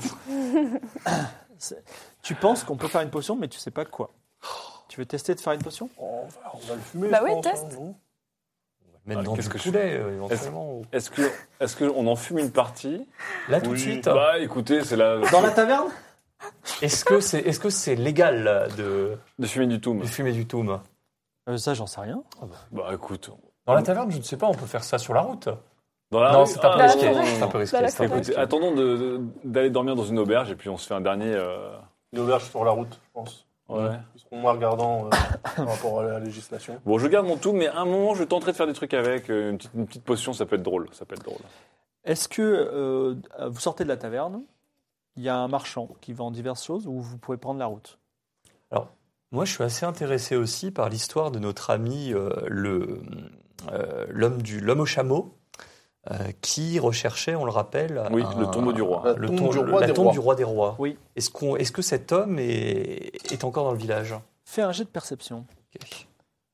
C: Tu penses qu'on peut faire une potion, mais tu sais pas quoi. Tu veux tester de faire une potion?
B: Oh, on, va, on va le fumer.
D: Bah
B: je
D: oui,
B: pense,
D: teste.
B: hein, non
E: Même
F: Ah,
E: dans
F: qu'est-ce
E: du
F: que je
E: poulet, euh, éventuellement. ou-
F: Est-ce que est-ce qu'on en fume une partie?
E: Là, tout de
B: Oui.
E: suite.
F: Bah écoutez, c'est la
C: Dans la taverne?
E: Est-ce que c'est est -ce c'est légal là, de,
F: de fumer du toum.
E: de fumer du toum?
C: Euh, Ça, j'en sais rien.
F: Bah écoute,
E: Dans la taverne, je ne sais pas, on peut faire ça sur la route.
F: dans la
E: non,
F: rue-
E: c'est un peu
F: ah,
E: risqué.
F: non, non,
E: C'est un
F: non.
E: peu risqué.
D: Dans la
E: c'est un peu
D: forêt.
F: Écoutez,
E: risqué.
F: attendons de- de- d'aller dormir dans une auberge et puis on se fait un dernier. euh,
B: Une auberge sur la route, je pense.
F: Ouais.
B: Ils seront moins regardants euh, par rapport à la législation.
F: Bon, je garde mon toum, mais à un moment, je tenterai de faire des trucs avec. euh, Une petite, une petite potion, ça peut être drôle. Ça peut être drôle.
C: Est-ce que euh, vous sortez de la taverne, il y a un marchand qui vend diverses choses ou vous pouvez prendre la route?
E: Moi, je suis assez intéressé aussi par l'histoire de notre ami, euh, le, euh, l'homme, du, l'homme au chameau, euh, qui recherchait, on le rappelle,
F: Oui,
E: un-
F: le tombeau du roi.
B: La
E: le
B: tombe
E: tom-
B: du
E: le-
B: roi
E: la
B: des
E: tombe
B: rois.
E: du roi des rois.
C: Oui.
E: Est-ce, qu'on, est-ce que cet homme est, est encore dans le village?
C: Fais un jet de perception.
E: Ok.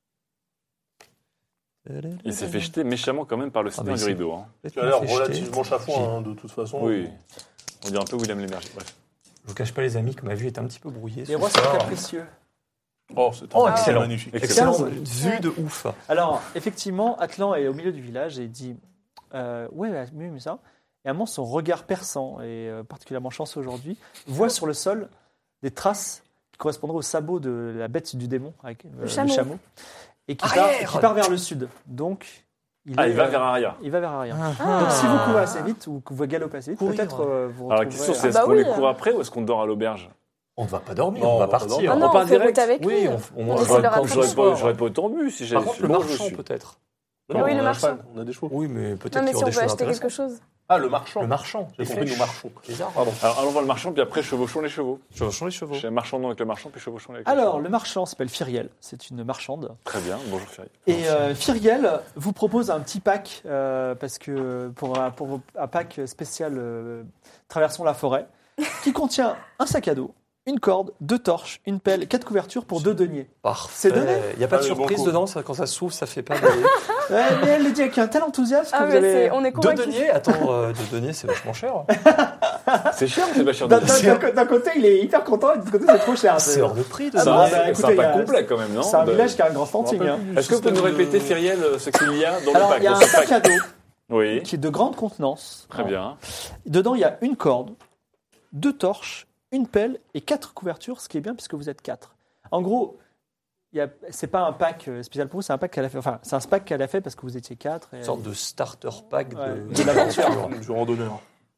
F: Il s'est fait jeter méchamment quand même par le
E: Ah,
F: seigneur
E: mais
F: du
E: c'est-
F: rideau. Hein.
B: Tu as l'air
E: Fait jeter.
B: relativement chafouin, hein, de toute façon.
F: Oui. On dirait un peu William Lémergie. Bref.
E: Je vous cache pas, les amis, que ma vue est un petit peu brouillée.
C: Les
E: ce
C: rois sont
E: soir.
C: capricieux.
B: Oh, c'est
E: Oh,
B: un-
E: excellent.
B: magnifique.
F: Excellent.
E: Excellent, vue de ouf.
C: Alors, effectivement, Atlan est au milieu du village et il dit euh, ouais, ouais, oui, mais ça. Et à un moment, son regard perçant, et euh, particulièrement chanceux aujourd'hui, voit sur le sol des traces qui correspondraient aux sabots de la bête du démon, avec, euh,
D: chameau.
C: et qui part,
E: Arrière
C: qui part vers le sud. Donc, il,
F: Ah,
C: est,
F: il va
C: euh,
F: vers Aria.
C: il va vers Aria.
E: Ah.
C: Donc, si vous courez assez vite ou que vous galopez assez vite,
E: Courir.
C: peut-être euh, vous
F: Alors la
C: retrouverez...
F: question, c'est
D: Ah
F: est-ce
D: bah
F: qu'on
D: oui.
F: les court après ou est-ce qu'on dort à l'auberge?
E: On ne va pas dormir,
B: Non,
E: on
B: on
E: va
B: va pas
E: partir.
B: dormir.
D: Ah
F: On
D: non,
F: part
D: on fait route
F: direct.
D: avec
E: Oui,
D: lui.
E: on, on
D: On
E: mange
D: essaie de
E: pas
D: le
E: le
D: rattraper.
E: ce
F: J'aurais
E: soir.
F: pas, j'aurais pas autant bu si j'ai.
E: Par contre, le
F: bon, je
E: marchand,
F: suis.
E: peut-être.
B: Non,
D: Ah oui,
B: on
D: le
B: a un
D: marchand.
B: cheval, on a des chevaux.
E: Oui, mais peut-être
D: Non, mais
E: qu'il y
D: si
E: aura
D: on
E: des
D: veut
E: choses
D: acheter quelque
E: intéressantes.
D: chose.
B: Ah, le marchand.
E: Le marchand.
B: J'ai
E: les
B: compris, nous
E: flèches,
B: marchons.
E: les arbres.
B: Pardon.
F: Alors allons voir le marchand, puis après chevauchons les chevaux.
E: Chevauchons les chevaux.
F: Chez- Marchandons avec le marchand, puis chevauchons avec les
C: Alors,
F: chevaux.
C: le marchand s'appelle Firiel, c'est une marchande.
F: Très bien, bonjour Ferry.
C: Et euh, Firiel vous propose un petit pack, euh, parce que pour un, pour un pack spécial euh, Traversons la forêt, qui contient un sac à dos, une corde, deux torches, une pelle, quatre couvertures pour deux deniers.
E: Parfait.
C: C'est donné.
E: Il n'y a pas de
B: Allez,
E: surprise
B: banco.
E: dedans, ça, quand ça s'ouvre, ça fait pas de...
C: Ouais, mais elle le dit avec un tel enthousiasme que
D: Ah,
C: vous
D: mais
C: allez...
D: c'est- on est
E: Deux
D: convaincus.
E: deniers Attends, euh, deux deniers, c'est vachement cher.
F: C'est cher ou c'est pas cher
C: D'un
F: de
C: d'un- d'un- d'un côté, il est hyper content, et de l'autre côté, c'est trop cher.
E: C'est hors de prix, deux
C: Ah
F: C'est
C: bon,
F: un-
C: bah,
F: c'est
C: écoutez,
F: un
C: il y a-
F: pack complet quand même, non
C: C'est un
F: De-
C: village qui a un grand standing. hein.
F: Est-ce que vous pouvez nous répéter, Firiel, ce qu'il y a dans le
C: Alors,
F: pack
C: il y a
F: dans
C: un
F: ce
C: sac
F: pack
C: à dos
F: Oui,
C: qui est de grande contenance.
F: très bien.
C: Dedans, il y a une corde, deux torches, une pelle et quatre couvertures, ce qui est bien puisque vous êtes quatre. En gros, il y a- c'est pas un pack euh, spécial pour vous, c'est un pack qu'elle a fait. Enfin, c'est un pack qu'elle a fait parce que vous étiez quatre. Et,
E: Une sorte de starter pack de,
C: Ouais.
E: de l'aventure.
B: Du randonneur.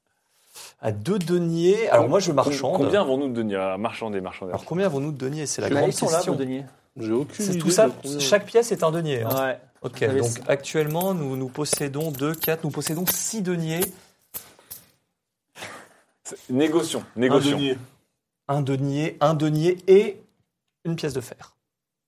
E: À deux deniers. Alors moi, je marchande.
F: Combien avons-nous de deniers à marchander, marchander
E: Alors combien avons-nous de deniers? C'est la
C: Bah,
E: grande
C: ils sont là,
E: question.
C: vos deniers.
B: J'ai aucune
E: C'est
B: idée.
E: tout ça.
B: de combien-
E: Chaque pièce est un denier. hein.
C: Ouais.
E: Ok.
C: Vous avez-
E: Donc actuellement, nous nous possédons deux, quatre. Nous possédons six deniers.
F: C'est- Négocions,
B: Un
F: négocions.
B: denier.
E: Un denier, un denier et une pièce de fer.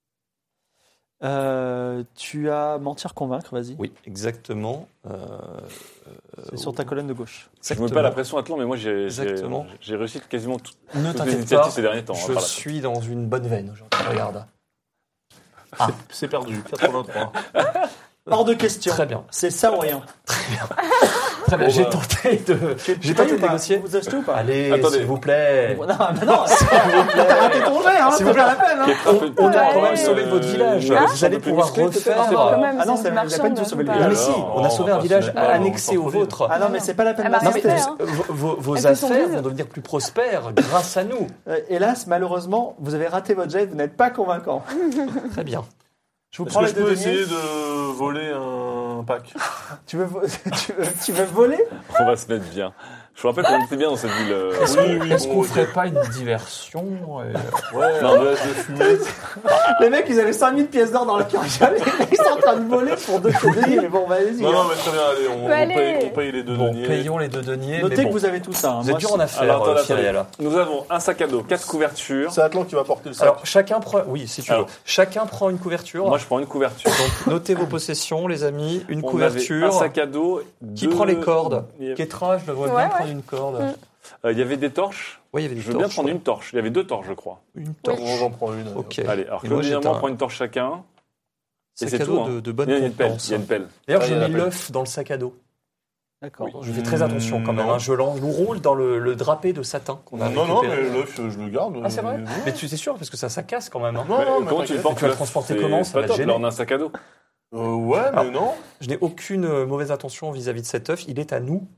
C: Euh, tu as mentir convaincre, vas-y.
E: Oui, exactement. Euh,
C: C'est sur ta colonne de gauche.
F: Je ne mets pas la pression Atlan, mais moi j'ai j'ai-
E: Exactement.
F: j'ai réussi quasiment tout-
E: Ne
F: toutes les
E: t'inquiète
F: initiatives
E: pas.
F: ces derniers temps. hein,
E: Je
F: par là.
E: suis dans une bonne veine aujourd'hui. Regarde.
B: C'est perdu. quatre-vingt-trois.
C: Hors de question.
E: Très bien.
C: C'est ça ou rien.
E: Très bien.
B: Bon,
E: J'ai
B: bah.
E: tenté de.
C: Tu
E: J'ai
C: payes
E: tenté
C: ou
E: de
C: pas
E: négocier.
C: Vous achetez ou pas
E: Allez,
F: Attendez.
E: s'il vous plaît.
C: Non, mais non, t'as raté ton jet, hein,
E: S'il
C: c'est
E: vous
C: pas la peine. Hein.
F: Qui est un peu-
E: On a quand même
D: Ouais.
E: sauvé votre village.
F: Hein
E: Vous allez
F: Un peu
E: pouvoir
F: musclé, peut-être,
E: refaire.
F: non,
D: Quand même,
C: Ah non,
D: c'est
C: c'est-
D: une
C: il a pas du tout
D: marchande,
C: sauvé le
D: pas-
E: Non mais
C: village.
E: si,
F: Alors,
E: on a
B: on
E: sauvé
B: va
E: un
B: pas
E: village
B: se mettre là,
E: annexé
B: on
E: au
B: s'en fout.
E: vôtre.
C: Ah non, mais c'est pas la peine
D: Ah bah,
E: Non mais
C: d'insister.
D: hein.
E: vos, vos- vos
D: Elles sont
E: affaires
D: vides.
E: vont devenir plus prospères grâce à nous.
C: Euh, Hélas, malheureusement, vous avez raté votre jet, vous n'êtes pas convaincant.
E: Très bien.
C: Je vous
B: Est-ce
C: prends
B: que
C: les
B: je
C: deux
B: peux
C: deniers.
B: essayer de voler un pack?
C: Tu veux, vo- tu veux, tu veux voler
F: On va se mettre bien. Je vous rappelle qu'on était bien dans cette ville. euh,
E: Est-ce
B: Oui,
E: qu'on
B: oui,
E: est-ce
B: bon,
E: qu'on
B: ok.
E: ferait pas une diversion euh,
B: Ouais,
F: Non,
B: un nuage de fumée.
C: Les mecs, ils avaient cinq mille pièces d'or dans leur carriole. Ils sont en train de voler pour deux deniers. Mais bon, bah, allez-y.
B: Non, non,
C: hein.
B: mais très bien, allez, on, on
D: Allez.
B: paye, on paye les deux
E: Bon,
B: deniers.
E: payons les deux deniers.
C: Notez
E: mais bon,
C: que vous avez tout ça. hein.
E: vous êtes
C: Moi,
E: dur en
C: c'est-
E: affaires,
F: Alors, attends,
E: euh,
F: attends.
E: Firiella.
F: Nous avons un sac à dos, quatre couvertures.
B: C'est Atlan qui va porter le sac.
E: Alors, chacun prend... Oui, si tu
F: Alors.
E: veux. Chacun prend une couverture.
F: Moi, je prends une couverture.
E: Donc, notez vos possessions, les amis. Une
F: On
E: couverture.
F: avait un sac à dos.
E: Qui
F: deux-
E: prend les cordes
F: Il y avait-
E: Ketra, je devrais
D: Ouais,
E: bien
D: ouais.
E: prendre une corde.
D: Mm.
F: euh, il y avait des torches.
E: Oui, il y avait des
F: Je veux bien
E: torches,
F: prendre
E: ouais.
F: une torche. Il y avait deux torches, je crois.
E: Une torche.
B: Bon, j'en prends une.
E: Ok.
F: Allez, alors
E: Et moi,
F: Claude et
E: j'ai
F: moi, on
E: un
F: prend une torche chacun. Et
E: sac
F: c'est
E: à
F: tout,
E: dos
F: hein.
E: de, de bonne
F: Il y a une pelle.
E: contenance.
F: Il y a une pelle.
E: D'ailleurs,
B: Ah,
E: j'ai
B: il y a
E: mis
B: la pelle.
E: l'œuf dans le sac à dos.
C: D'accord.
E: Je fais très attention quand même.
B: non.
E: hein. Je l'enroule dans le, le drapé de satin qu'on a
B: Non, non, mais
E: récupéré.
B: l'œuf, je le garde.
E: Ah, c'est vrai
B: euh,
E: Mais tu sais sûr parce que ça, ça casse quand même. hein.
B: Non,
F: Mais
B: non, mais
F: comment tu le
B: t'inquiète.
F: portes
E: Tu vas le
F: l'œuf
E: transporter
F: C'est-
E: comment
F: c'est
E: Ça
F: pas
E: va
F: top,
E: gêner.
F: là, on a un sac à dos.
B: Euh, ouais, mais
E: Ah.
B: non.
E: Je n'ai aucune euh, mauvaise intention vis-à-vis de cet œuf. Il est à nous.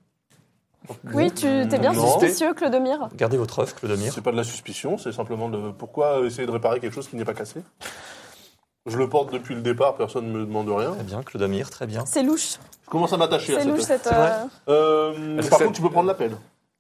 D: Oui, tu t'es bien
B: Non.
D: suspicieux, Clodomir.
E: Gardez votre œuf, Clodomir.
B: C'est pas de la suspicion, c'est simplement de pourquoi essayer de réparer quelque chose qui n'est pas cassé. Je le porte depuis le départ, personne ne me demande rien.
E: Très bien, Clodomir, très bien.
D: C'est louche.
B: Je commence à m'attacher à
D: C'est
B: cette
D: louche
B: œuf.
D: cette.
E: C'est vrai
D: euh,
B: Euh,
F: Est-ce que
B: par
F: c'est-
B: contre, tu peux prendre la pelle.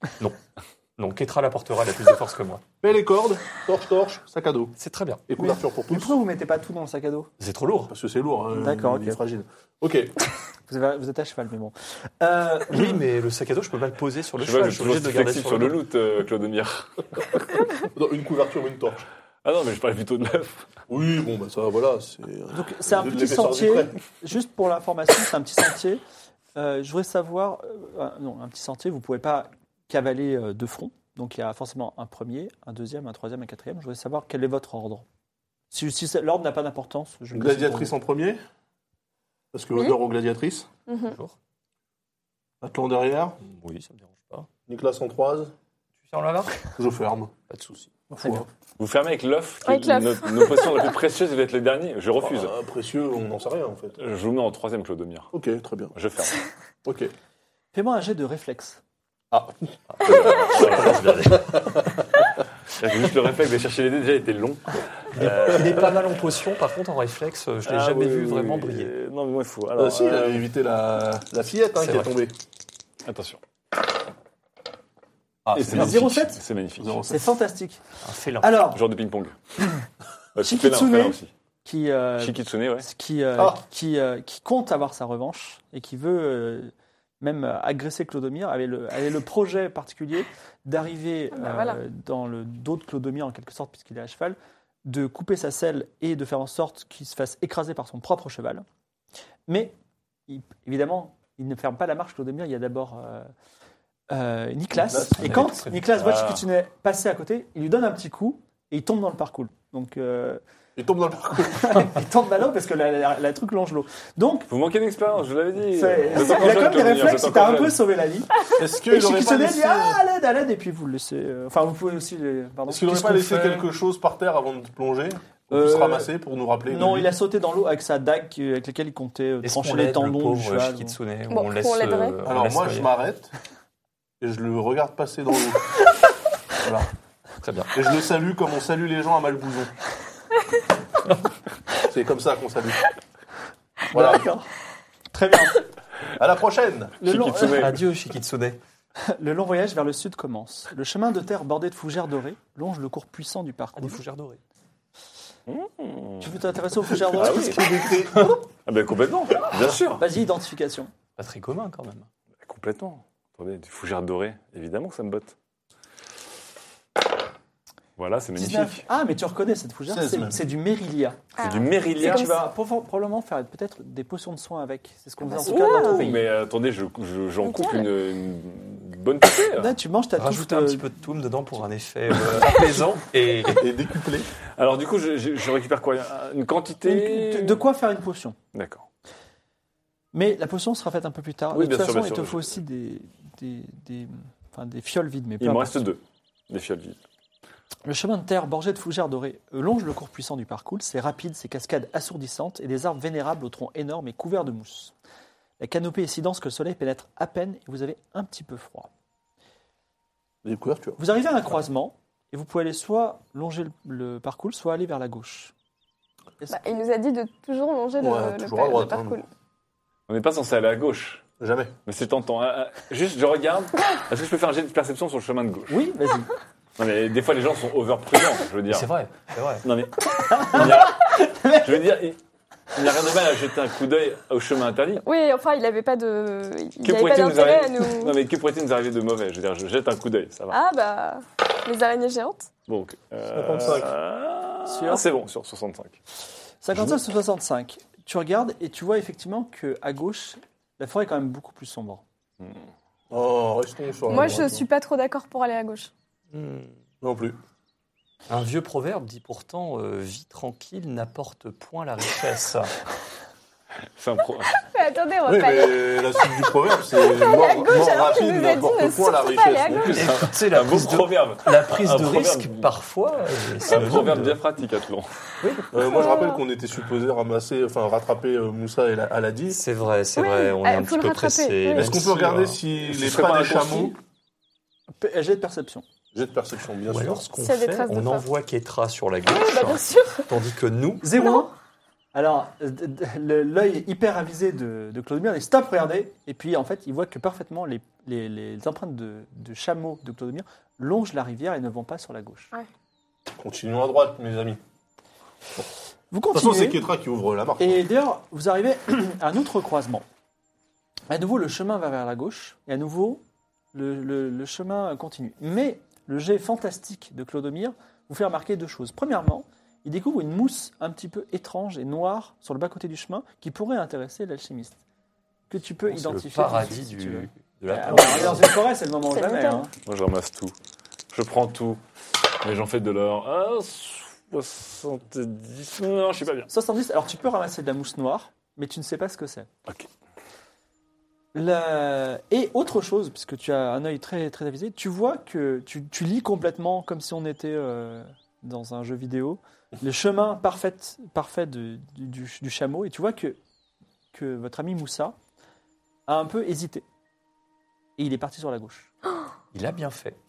E: Donc, Ketra la portera, elle a plus de force que moi.
B: Pelle et corde, torche, torche, sac à dos.
E: C'est très bien.
B: Et couverture pour
C: Mais
B: tous.
C: pourquoi vous mettez pas tout dans le sac à dos?
E: C'est trop lourd.
B: Parce que c'est lourd, hein,
C: D'accord,
B: il est
C: ok.
B: fragile. Ok,
C: Vous, avez- vous êtes à cheval, mais bon. Euh,
E: Oui, mais le sac à dos, je peux pas le poser sur le
F: Je vois,
E: cheval.
F: je
E: Je
F: suis
E: suis obligé de le garder
F: flexible
E: sur
F: sur
E: le
F: le
E: dos.
F: loot, euh, Clodomir.
B: Non, une couverture, une torche.
F: Ah non, mais je parlais plutôt de l'œuf.
B: Oui, bon, bah ça, voilà. C'est
C: Donc c'est un
B: de
C: petit
B: l'épaisseur du
C: sentier,
B: trait.
C: juste pour l'information, c'est un petit sentier. Euh, je voudrais savoir, euh, euh, non, un petit sentier, vous ne pouvez pas cavaler euh, de front. Donc il y a forcément un premier, un deuxième, un troisième, un quatrième. Je voudrais savoir quel est votre ordre. Si, si c'est- l'ordre n'a pas d'importance, je le laisse
B: Gladiatrice
C: pour
B: en premier. Parce que
D: Oui.
B: honneur aux gladiatrices.
D: mhm.
E: Bonjour.
B: Atlan derrière.
E: Oui, ça me dérange pas.
B: Nicolas en troise.
E: Tu fermes la
B: Je ferme.
E: Pas de souci.
C: vous. Très bien.
F: Vous fermez avec l'œuf, qui
D: Avec
F: est
D: l'œuf.
F: notre- nos potions les plus précieuses, vous êtes les derniers. Je refuse.
B: Ah, précieux, on n'en sait rien en fait.
F: Je vous mets en troisième, Clodomir.
B: Ok, très bien.
F: Je ferme.
B: Ok.
C: Fais-moi un jet de réflexe.
F: J'ai juste le réflexe de chercher les dés, déjà, était long.
E: Il est pas mal en potion, par contre, en réflexe, je l'ai
F: Ah
E: jamais
F: oui,
E: vu
F: oui,
E: vraiment
F: oui.
E: briller.
F: Euh, Non, mais moi, il faut.
B: Ah,
F: Alors,
B: si, il a
F: euh,
B: évité la, la fillette hein,
E: C'est
B: qui est
E: vrai.
B: tombée.
F: attention.
E: Ah,
F: Et
E: c'est
F: c'est
E: bien.
F: magnifique.
C: zéro sept
F: C'est magnifique.
B: zéro
C: C'est fantastique.
E: Un félin.
C: Alors,
F: Genre de ping-pong. Euh,
C: Shikitsune.
F: félin, félin aussi.
C: qui, euh,
F: Shikitsune, ouais.
C: qui, euh,
B: Ah.
C: qui, euh, qui compte avoir sa revanche et qui veut euh, même euh, agresser Clodomir, avait le, avait le projet particulier d'arriver
D: Ah bah
C: euh,
D: voilà.
C: dans le dos de Clodomir, en quelque sorte, puisqu'il est à cheval, de couper sa selle et de faire en sorte qu'il se fasse écraser par son propre cheval. Mais, il- évidemment, il ne ferme pas la marche, Clodomir. Il y a d'abord euh, euh, Nicolas.
B: Nicolas,
C: Et
E: ouais,
C: quand
E: très-
C: Nicolas voit
F: Ah.
C: Shikitsune passer à côté, il lui donne un petit coup et il tombe dans le parcours. Donc, euh,
B: Il tombe dans le parcours.
C: il tombe mal parce que la, la- la truc longe l'eau. Donc,
F: Vous manquez d'expérience, je vous l'avais dit.
C: c'est-
F: Vous êtes
C: il a
F: encore
C: quand
F: jeune,
C: même des
F: Clodomir,
C: réflexes
F: vous
C: qui
F: êtes
C: t'a
F: encore
C: un peu
F: jeune.
C: sauvé la vie.
B: Est-ce
C: Et
B: qu'il n'aurait pas
C: Shikitsune dit
B: laissé,
C: ah, à l'aide, à l'aide, et puis vous le laissez. euh, Enfin, vous pouvez aussi les. Pardon.
B: est-ce qu'il n'aurait
E: Qu'est-ce
B: pas
E: qu'on
B: laissé
E: fait
B: quelque chose par terre avant de plonger On
C: Euh,
B: peut se ramasser pour nous rappeler. de
C: Non,
B: lui
C: il a sauté dans l'eau avec sa dague qui- avec laquelle il comptait euh,
E: Est-ce
C: trancher
E: qu'on
C: les
E: l'aide, le
C: tendons du
E: pauvre
C: cheval.
E: Shikitsune, ou
D: Bon,
E: on laisse,
D: on l'aiderait.
E: euh, on
B: Alors
E: laisse
B: moi,
E: noyer.
B: je m'arrête et je le regarde passer dans l'eau. Voilà.
E: Très bien.
B: Et je le salue comme on salue les gens à Malbouzon. C'est comme ça qu'on salue. Voilà.
C: D'accord. Très bien.
B: À la prochaine.
C: Le long,
F: Shikitsune.
E: Adieu, Shikitsune.
C: le long voyage vers le sud commence. Le chemin de terre bordé de fougères dorées longe le cours puissant du
E: Ah,
C: parcours.
E: des fougères dorées.
C: Tu veux t'intéresser aux fougères dorées?
B: Qu'est-ce qu'il était
F: Ah ben complètement, bien sûr.
C: Vas-y, identification.
E: Pas très commun quand même.
F: Complètement. Attendez, des fougères dorées, évidemment que ça me botte. Voilà, c'est
C: dix-neuf.
F: magnifique.
C: Ah, mais tu reconnais cette fougère,
B: seize
C: c'est
B: même.
C: c'est du mérilia.
F: C'est
D: Ah.
F: du mérilia.
C: Tu vas pro- probablement faire peut-être des potions de soins avec. C'est ce qu'on
D: Ah
C: faisait en
D: bah
C: tout cas dans ton
F: Oh,
C: pays.
F: mais attendez, je, je- j'en coupe
D: Nickel.
F: une, une bonne poussée.
C: Là, tu manges ta touffe
E: Rajouter un
C: de-
E: petit peu de toum dedans pour un effet euh, apaisant et
B: Et décuplé.
F: Alors du coup, je, je- je récupère quoi? Une quantité
C: de, de quoi faire une potion.
F: D'accord.
C: Mais la potion sera faite un peu plus tard.
F: Oui,
C: de toute
F: bien sûr,
C: façon,
F: bien
C: il te
F: sûr.
C: faut aussi des, des, des, enfin, des fioles vides. Mais peu
F: Il me
C: importe.
F: reste deux, des fioles vides.
C: Le chemin de terre bordé de fougères dorées longe le cours puissant du parcours. C'est rapide, ses cascades assourdissantes et des arbres vénérables aux troncs énormes et couverts de mousse. La canopée est si dense que le soleil pénètre à peine et vous avez un petit peu froid.
B: Des couvertures.
C: Vous arrivez à un croisement et vous pouvez aller soit longer le, le parcours, soit aller vers la gauche. Est-ce-
D: Bah, il nous a dit de toujours longer le,
B: Ouais,
D: le,
B: toujours
D: pa-
B: à droite,
D: le parcours.
B: hein.
F: On n'est pas censé aller à gauche.
B: Jamais.
F: Mais c'est tentant. Euh, Juste, je regarde. Est-ce que je peux faire un jet de perception sur le chemin de gauche?
C: Oui, vas-y.
F: Non, mais des fois, les gens sont over-prudents, je veux dire.
E: C'est vrai, c'est vrai.
F: Non, mais. il y a- Je veux dire, il il n'y a rien de mal à jeter un coup d'œil au chemin interdit.
D: Oui, enfin, il n'avait pas de, il
F: Que
D: avait pas
F: pourrait-il nous
D: d'intérêt à
F: arriver
D: nous.
F: Non, mais que pourrait-il nous arriver de mauvais? Je veux dire, je jette un coup d'œil, ça va.
D: Ah bah, les araignées géantes.
F: Donc. Euh,
B: soixante-cinq.
F: euh,
C: Sur
F: C'est bon, sur soixante-cinq.
C: cinquante-cinq sur soixante-cinq. Tu regardes et tu vois effectivement qu'à gauche, la forêt est quand même beaucoup plus sombre.
B: Oh, restons sur la
D: Moi,
B: droite,
D: je suis pas trop d'accord pour aller à gauche.
E: Hmm.
B: Non plus.
E: Un vieux proverbe dit pourtant euh, vie tranquille n'apporte point la richesse.
F: C'est un pro.
D: Mais attendez, on va
B: Oui,
D: pas aller.
B: mais la suite du proverbe, c'est mort, mort
D: alors qu'il
B: rapide,
D: nous a dit
B: n'importe
D: de
B: quoi la
D: surtout pas aller à
B: richesse.
D: gauche.
B: Donc,
E: Écoutez, la
F: Un beau
E: prise de,
F: proverbe.
E: la prise
F: Un
E: de
F: proverbe.
E: risque, parfois, euh,
F: C'est
E: c'est
F: un proverbe bien pratique à Toulon.
B: euh, moi, je rappelle qu'on était supposé ramasser, enfin rattraper euh, Moussa et la- Aladi.
E: C'est vrai, c'est
D: Oui,
E: vrai, on
D: ah,
E: est un
D: faut
E: petit
D: le
E: peu
D: rattraper,
E: pressé.
D: oui.
E: même
B: Est-ce qu'on
E: si,
B: peut regarder
E: euh,
B: si
F: ce
B: les
F: serait
B: pas
F: pas
B: des
F: un concis
B: chameaux...
C: P- Jet de perception.
B: Jet de perception, bien
E: Ou
B: sûr.
E: alors, ce qu'on
D: S'il y a des
E: fait,
D: traces de
E: on
D: pas.
E: envoie Ketra sur la gauche,
D: Oui, bah bien sûr.
E: tandis que nous,
C: Zéro. Alors, euh, d- d- le- l'œil hyper avisé de, de Clodomir dit stop, regardez. Et puis, en fait, il voit que parfaitement les, les- les empreintes de, de chameaux de Clodomir longent la rivière et ne vont pas sur la gauche.
B: Continuons à droite, mes amis.
C: Vous
B: De toute façon, c'est
C: continuez.
B: Ketra qui ouvre la marche.
C: Et d'ailleurs, vous arrivez à un autre croisement. À nouveau, le chemin va vers la gauche. Et à nouveau, le, le- le chemin continue. Mais le jet fantastique de Clodomir vous fait remarquer deux choses. Premièrement, il découvre une mousse un petit peu étrange et noire sur le bas-côté du chemin qui pourrait intéresser l'alchimiste. Que tu peux
E: c'est
C: identifier.
E: le
C: tout de
E: paradis
C: suite, si
E: du,
C: tu veux.
E: de la
C: Ah,
E: plante.
C: ouais, dans une forêt, c'est le moment
D: C'est
C: jamais.
D: nickel.
C: Hein.
F: Moi, je ramasse tout. Je prends tout. Mais j'en fais de l'or. Ah, soixante-dix. Non, je suis pas bien.
C: soixante-dix, alors tu peux ramasser de la mousse noire, mais tu ne sais pas ce que c'est.
F: Ok.
C: La- Et autre chose, puisque tu as un œil très, très avisé, tu vois que tu, tu lis complètement comme si on était euh, dans un jeu vidéo, le chemin parfait, parfait de- du, du- du chameau, et tu vois que, que votre ami Moussa a un peu hésité. Et il est parti sur la gauche.
E: Il a bien fait.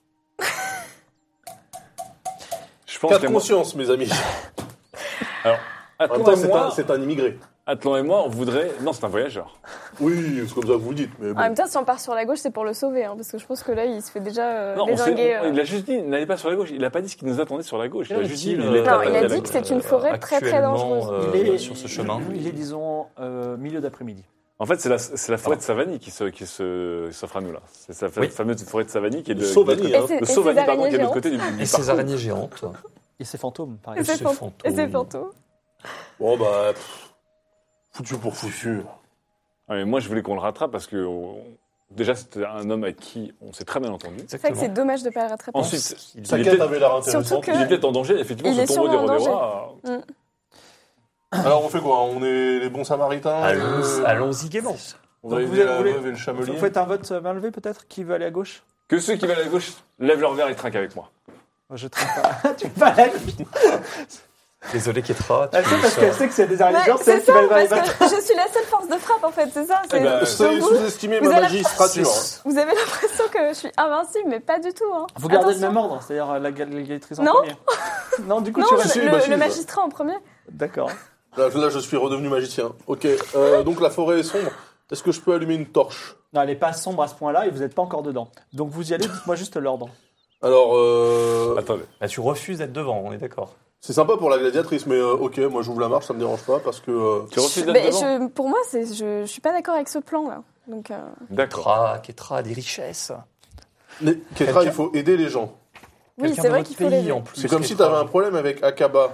F: Je pense
B: Cas de
F: que
B: conscience, mes amis.
F: Alors,
B: En même
F: Atlan
B: temps,
F: et,
B: c'est
F: moi,
B: un, c'est un immigré.
F: Atlan et moi, on voudrait. Non, c'est un voyageur.
B: Oui, c'est comme ça que vous le dites. Mais bon.
D: En même temps, si on part sur la gauche, c'est pour le sauver, hein, parce que je pense que là, il se fait déjà euh,
F: Non, on sait-
D: dézinguer.
F: on-
D: euh.
F: il a juste dit, n'allez pas sur la gauche. Il a pas dit ce qui nous attendait sur la gauche. Il a
E: Quel
F: juste dit,
E: est-il,
F: il est
E: euh,
F: à-
D: Non, il a
F: à la-
D: dit que c'est une forêt très, très
E: actuellement,
D: dangereuse.
E: euh,
C: Il est-
E: sur ce chemin.
C: Il est, disons, euh, milieu d'après-midi.
F: En fait, c'est la, c'est la forêt de Savanie qui se, qui se, s'offre à nous là. C'est sa fa-
E: Oui.
F: fameuse forêt de Savanie qui est de,
B: De Sauvanie,
F: de-
B: hein.
D: Et c'est-
F: de
D: et ces
F: Sauvanie, pardon, qui est de
D: araignées
F: l'autre côté du, du
E: Et ces
F: parcours.
E: araignées géantes.
C: Et ses fantômes, par
D: Et
C: exemple.
D: ses
E: ce
D: fantômes. Et ses
E: fantôme.
D: fantômes.
B: Bon, bah, pff, foutu pour foutu.
F: Ah, mais moi, je voulais qu'on le rattrape parce que on- déjà, c'était un homme avec qui on s'est très bien entendu.
D: C'est vrai que c'est dommage de ne pas le rattraper.
F: Ensuite,
E: il
B: Sa
F: il
B: quête
F: était,
B: avait l'air
D: Surtout
B: intéressante.
D: que-
F: il était en danger. Effectivement,
D: Il
F: ce
D: est
F: tombeau des
D: sûrement en
F: rois des
D: danger.
F: rois. euh,
B: Alors, on fait quoi? On est les bons samaritains?
E: Allons-
B: euh,
E: Allons-y gaiement.
B: On va
C: Donc,
B: aider
C: vous
B: la
C: voulez-
B: veuve et le chamelier.
C: Vous faites un vote main levée, peut-être? Qui veut aller à gauche?
F: Que ceux qui veulent à la gauche lèvent leur verre et trinquent avec moi.
C: Moi, je traîne pas. Tu vas aller.
E: Désolé, Ketra. tu
C: Elle sait
E: nous
C: parce
E: sors.
C: qu'elle sait que c'est des araignées
D: Ouais,
C: géantes, c'est
D: c'est
C: elle qui
D: ça,
C: va aller vers les
D: parce
C: bâtards.
D: que je suis la seule force de frappe, en fait, c'est ça.
B: Eh
D: c'est-
B: ben,
D: sur
B: vous avez
D: vous,
B: sous-estimé
D: vous
B: ma
D: avez la-
B: magistrature.
D: vous avez l'impression que je suis invincible, mais pas du tout. Hein.
C: Vous gardez le
D: Attention.
C: même ordre, c'est-à-dire la gal- l'égalitrice en
D: Non.
C: premier. Non, du coup,
D: Non,
C: tu
D: le,
C: restes.
B: si,
D: le-
B: bah, si,
D: le
B: bah.
D: magistrat en premier.
C: D'accord.
B: Là, là, je suis redevenu magicien. Ok, euh, donc la forêt est sombre. Est-ce que je peux allumer une torche?
C: Non, elle n'est pas sombre à ce point-là et vous n'êtes pas encore dedans. Donc vous y allez, dites-moi juste l'ordre.
B: Alors, euh,
F: Attendez.
E: Bah, tu refuses d'être devant, on est d'accord.
B: c'est sympa pour la gladiatrice, mais euh, ok, moi j'ouvre la marche, ça me dérange pas parce que. euh,
F: Tu refuses d'être
D: Mais
F: devant
D: je, pour moi, c'est, je, je suis pas d'accord avec ce plan-là. Donc, euh,
F: D'accord.
E: Ketra, Ketra, des richesses.
B: mais, Ketra,
C: Quelqu'un-
B: il faut aider les gens.
D: oui,
E: Quelqu'un
D: c'est
E: de
D: vrai
E: notre
D: qu'il faut
E: pays,
D: les.
E: en plus.
B: C'est comme si tu
E: Ketra.
B: avais un problème avec Akaba.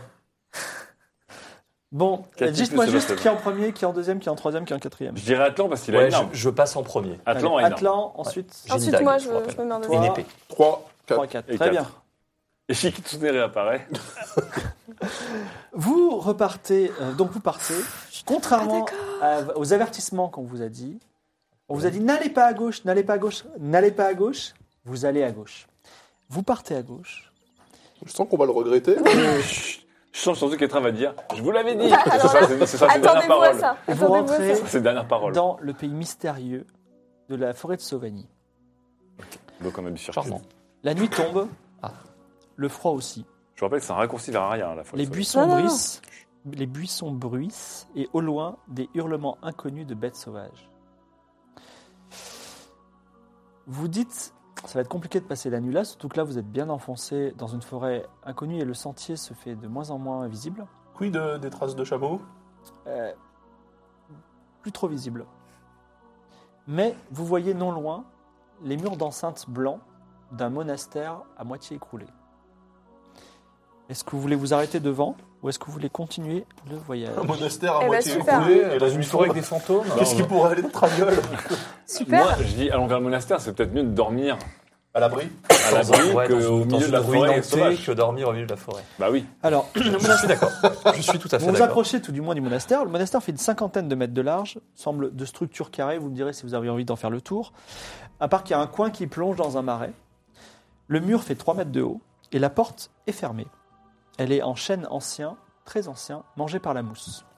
C: Bon,
F: Qu'a-t-il
C: dites-moi
F: plus,
C: juste
F: Sébastien
C: qui est en premier, qui est en deuxième, qui est en troisième, qui est en quatrième.
F: Je dirais Atlan parce qu'il a
E: Ouais,
F: une
E: je,
F: arme.
E: je passe en premier.
F: Atlan a
C: Allez,
F: une arme.
C: Atlan, ensuite
E: J'ai une
D: Ensuite,
E: dague,
D: moi,
E: je
D: je,
E: vous rappelle.
D: je me mets en
C: Toi.
E: Une
D: deuxième.
E: épée.
B: trois, quatre.
C: trois, quatre.
F: Et
C: Très
F: quatre.
C: bien.
F: Et Shikitsune réapparaît.
C: Vous repartez, euh, donc vous partez, contrairement à- aux avertissements qu'on vous a dit. On vous a dit n'allez pas à gauche, n'allez pas à gauche, n'allez pas à gauche. Vous allez à gauche. Vous partez à gauche.
B: Je sens qu'on va le regretter.
F: Je sens surtout qu'Etra va dire Je vous l'avais dit.
D: Alors
F: C'est ça,
D: là,
F: c'est c'est ça, c'est la dernière
D: Attendez-vous à
F: parole.
D: ça.
C: Et vous
D: Attendez-vous à
C: rentrez
D: ça.
F: C'est la dernière parole.
C: dans le pays mystérieux de la forêt de Sauvanie.
F: Donc on a du circuit.
E: Charmant.
C: La nuit tombe.
E: Ah.
C: Le froid aussi.
F: Je vous rappelle que c'est un raccourci vers rien à la fois.
C: Les buissons
D: Non, non, non.
C: bruissent. Les buissons bruissent et au loin des hurlements inconnus de bêtes sauvages. vous dites, ça va être compliqué de passer la nuit là, surtout que là, vous êtes bien enfoncé dans une forêt inconnue et le sentier se fait de moins en moins visible.
B: Quid de- des traces de chameau?
C: Euh, plus trop visible. Mais vous voyez non loin les murs d'enceinte blancs d'un monastère à moitié écroulé. Est-ce que vous voulez vous arrêter devant ou est-ce que vous voulez continuer le voyage?
B: Un monastère à
D: Eh ben,
B: moitié
D: super.
B: écroulé.
E: Et dans une forêt avec des fantômes.
B: Qu'est-ce qui pourrait aller de traviole?
D: Super.
F: Moi, je dis, allons vers le monastère, c'est peut-être mieux de dormir
B: À l'abri?
F: à l'abri
E: Ouais, dans
F: qu'au
E: une- dans
F: milieu de la
E: une ruine
F: forêt
E: hantée
F: sauvage.
E: que dormir au milieu de la forêt.
F: Bah oui.
C: Alors, le
E: Je
C: monastère-
E: suis d'accord. Je suis tout à fait
C: vous vous
E: d'accord.
C: approchez tout du moins du monastère. Le monastère fait une cinquantaine de mètres de large, semble de structure carrée. Vous me direz si vous avez envie d'en faire le tour. À part qu'il y a un coin qui plonge dans un marais. Le mur fait trois mètres de haut et la porte est fermée. Elle est en chêne ancien, très ancien, mangé par la mousse.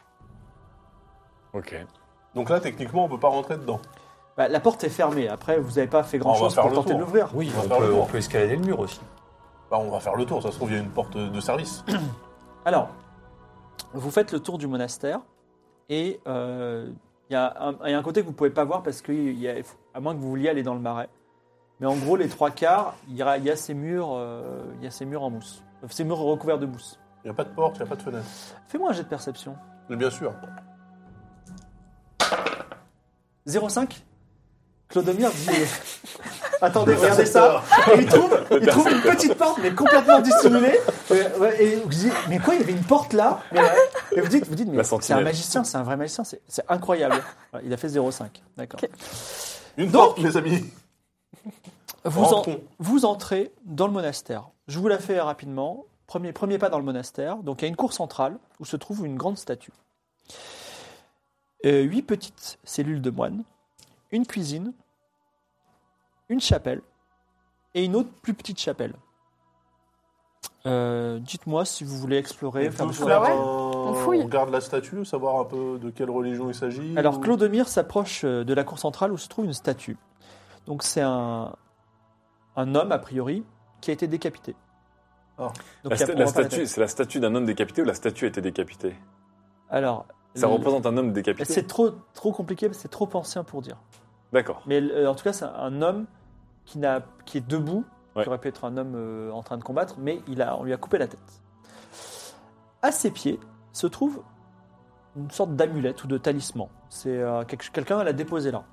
F: Ok.
B: Donc là, techniquement, on peut pas rentrer dedans.
C: Bah, la porte est fermée. Après, vous n'avez pas fait
B: On
C: grand-chose
B: va faire
C: pour
B: le
C: tenter de
B: tour.
C: l'ouvrir.
E: Oui,
B: On va
E: on
B: faire le
E: peut,
B: tour.
E: on peut escalader le mur aussi.
B: Bah, on va faire le tour, ça se trouve, il y a une porte de service.
C: Alors, vous faites le tour du monastère et euh, il y, a un- il y a un côté que vous ne pouvez pas voir parce que, il y a, à moins que vous vouliez aller dans le marais. Mais en gros, les trois quarts, il y a, il y a ces murs, euh, il y a ces murs en mousse. Euh, Ces murs recouverts de mousse.
B: Il n'y a pas de porte, il n'y a pas de fenêtre.
C: Fais-moi un jet de perception.
B: Mais bien sûr.
C: zéro virgule cinq Clodomir dit... Attendez, regardez ça. Et il trouve, il trouve une petite porte, mais complètement dissimulée. Euh, ouais, et vous dites, mais quoi, il y avait une porte là? Mais, ouais. Et vous dites, vous dites mais
F: La
C: c'est un
F: sentinelle.
C: magicien, c'est un vrai magicien, c'est c'est incroyable. Ouais, il a fait zéro virgule cinq D'accord.
D: Ok.
B: Une
C: Donc-
B: porte, mes amis.
C: Vous, en-
B: Rentrons.
C: vous entrez dans le monastère. Je vous la fais rapidement. Premier, premier pas dans le monastère. Donc il y a une cour centrale où se trouve une grande statue. Euh, huit petites cellules de moines, une cuisine, une chapelle et une autre plus petite chapelle. Euh, dites-moi si vous voulez explorer.
B: On
C: faire
B: peut
C: des
B: faire
C: choses.
D: ouais.
B: un-
D: On fouille.
B: On regarde la statue, savoir un peu de quelle religion il s'agit.
C: Alors
B: ou-
C: Clodomir s'approche euh, de la cour centrale où se trouve une statue. Donc c'est un, un homme a priori qui a été décapité.
B: Ah.
C: Donc,
F: La,
C: il y a-
F: sta-
C: on
F: la
C: voit pas la
F: statue,
C: tête.
F: c'est la statue d'un homme décapité ou la statue a été décapitée?
C: Alors,
F: Ça
C: le-
F: représente un homme décapité?
C: c'est trop trop compliqué, c'est trop ancien pour dire.
F: D'accord.
C: Mais euh, en tout cas, c'est un homme qui, n'a, qui est debout,
F: Ouais.
C: qui aurait pu être un homme euh, en train de combattre, mais il a, on lui a coupé la tête. À ses pieds se trouve une sorte d'amulette ou de talisman. C'est euh, quelque- quelqu'un l'a déposé là.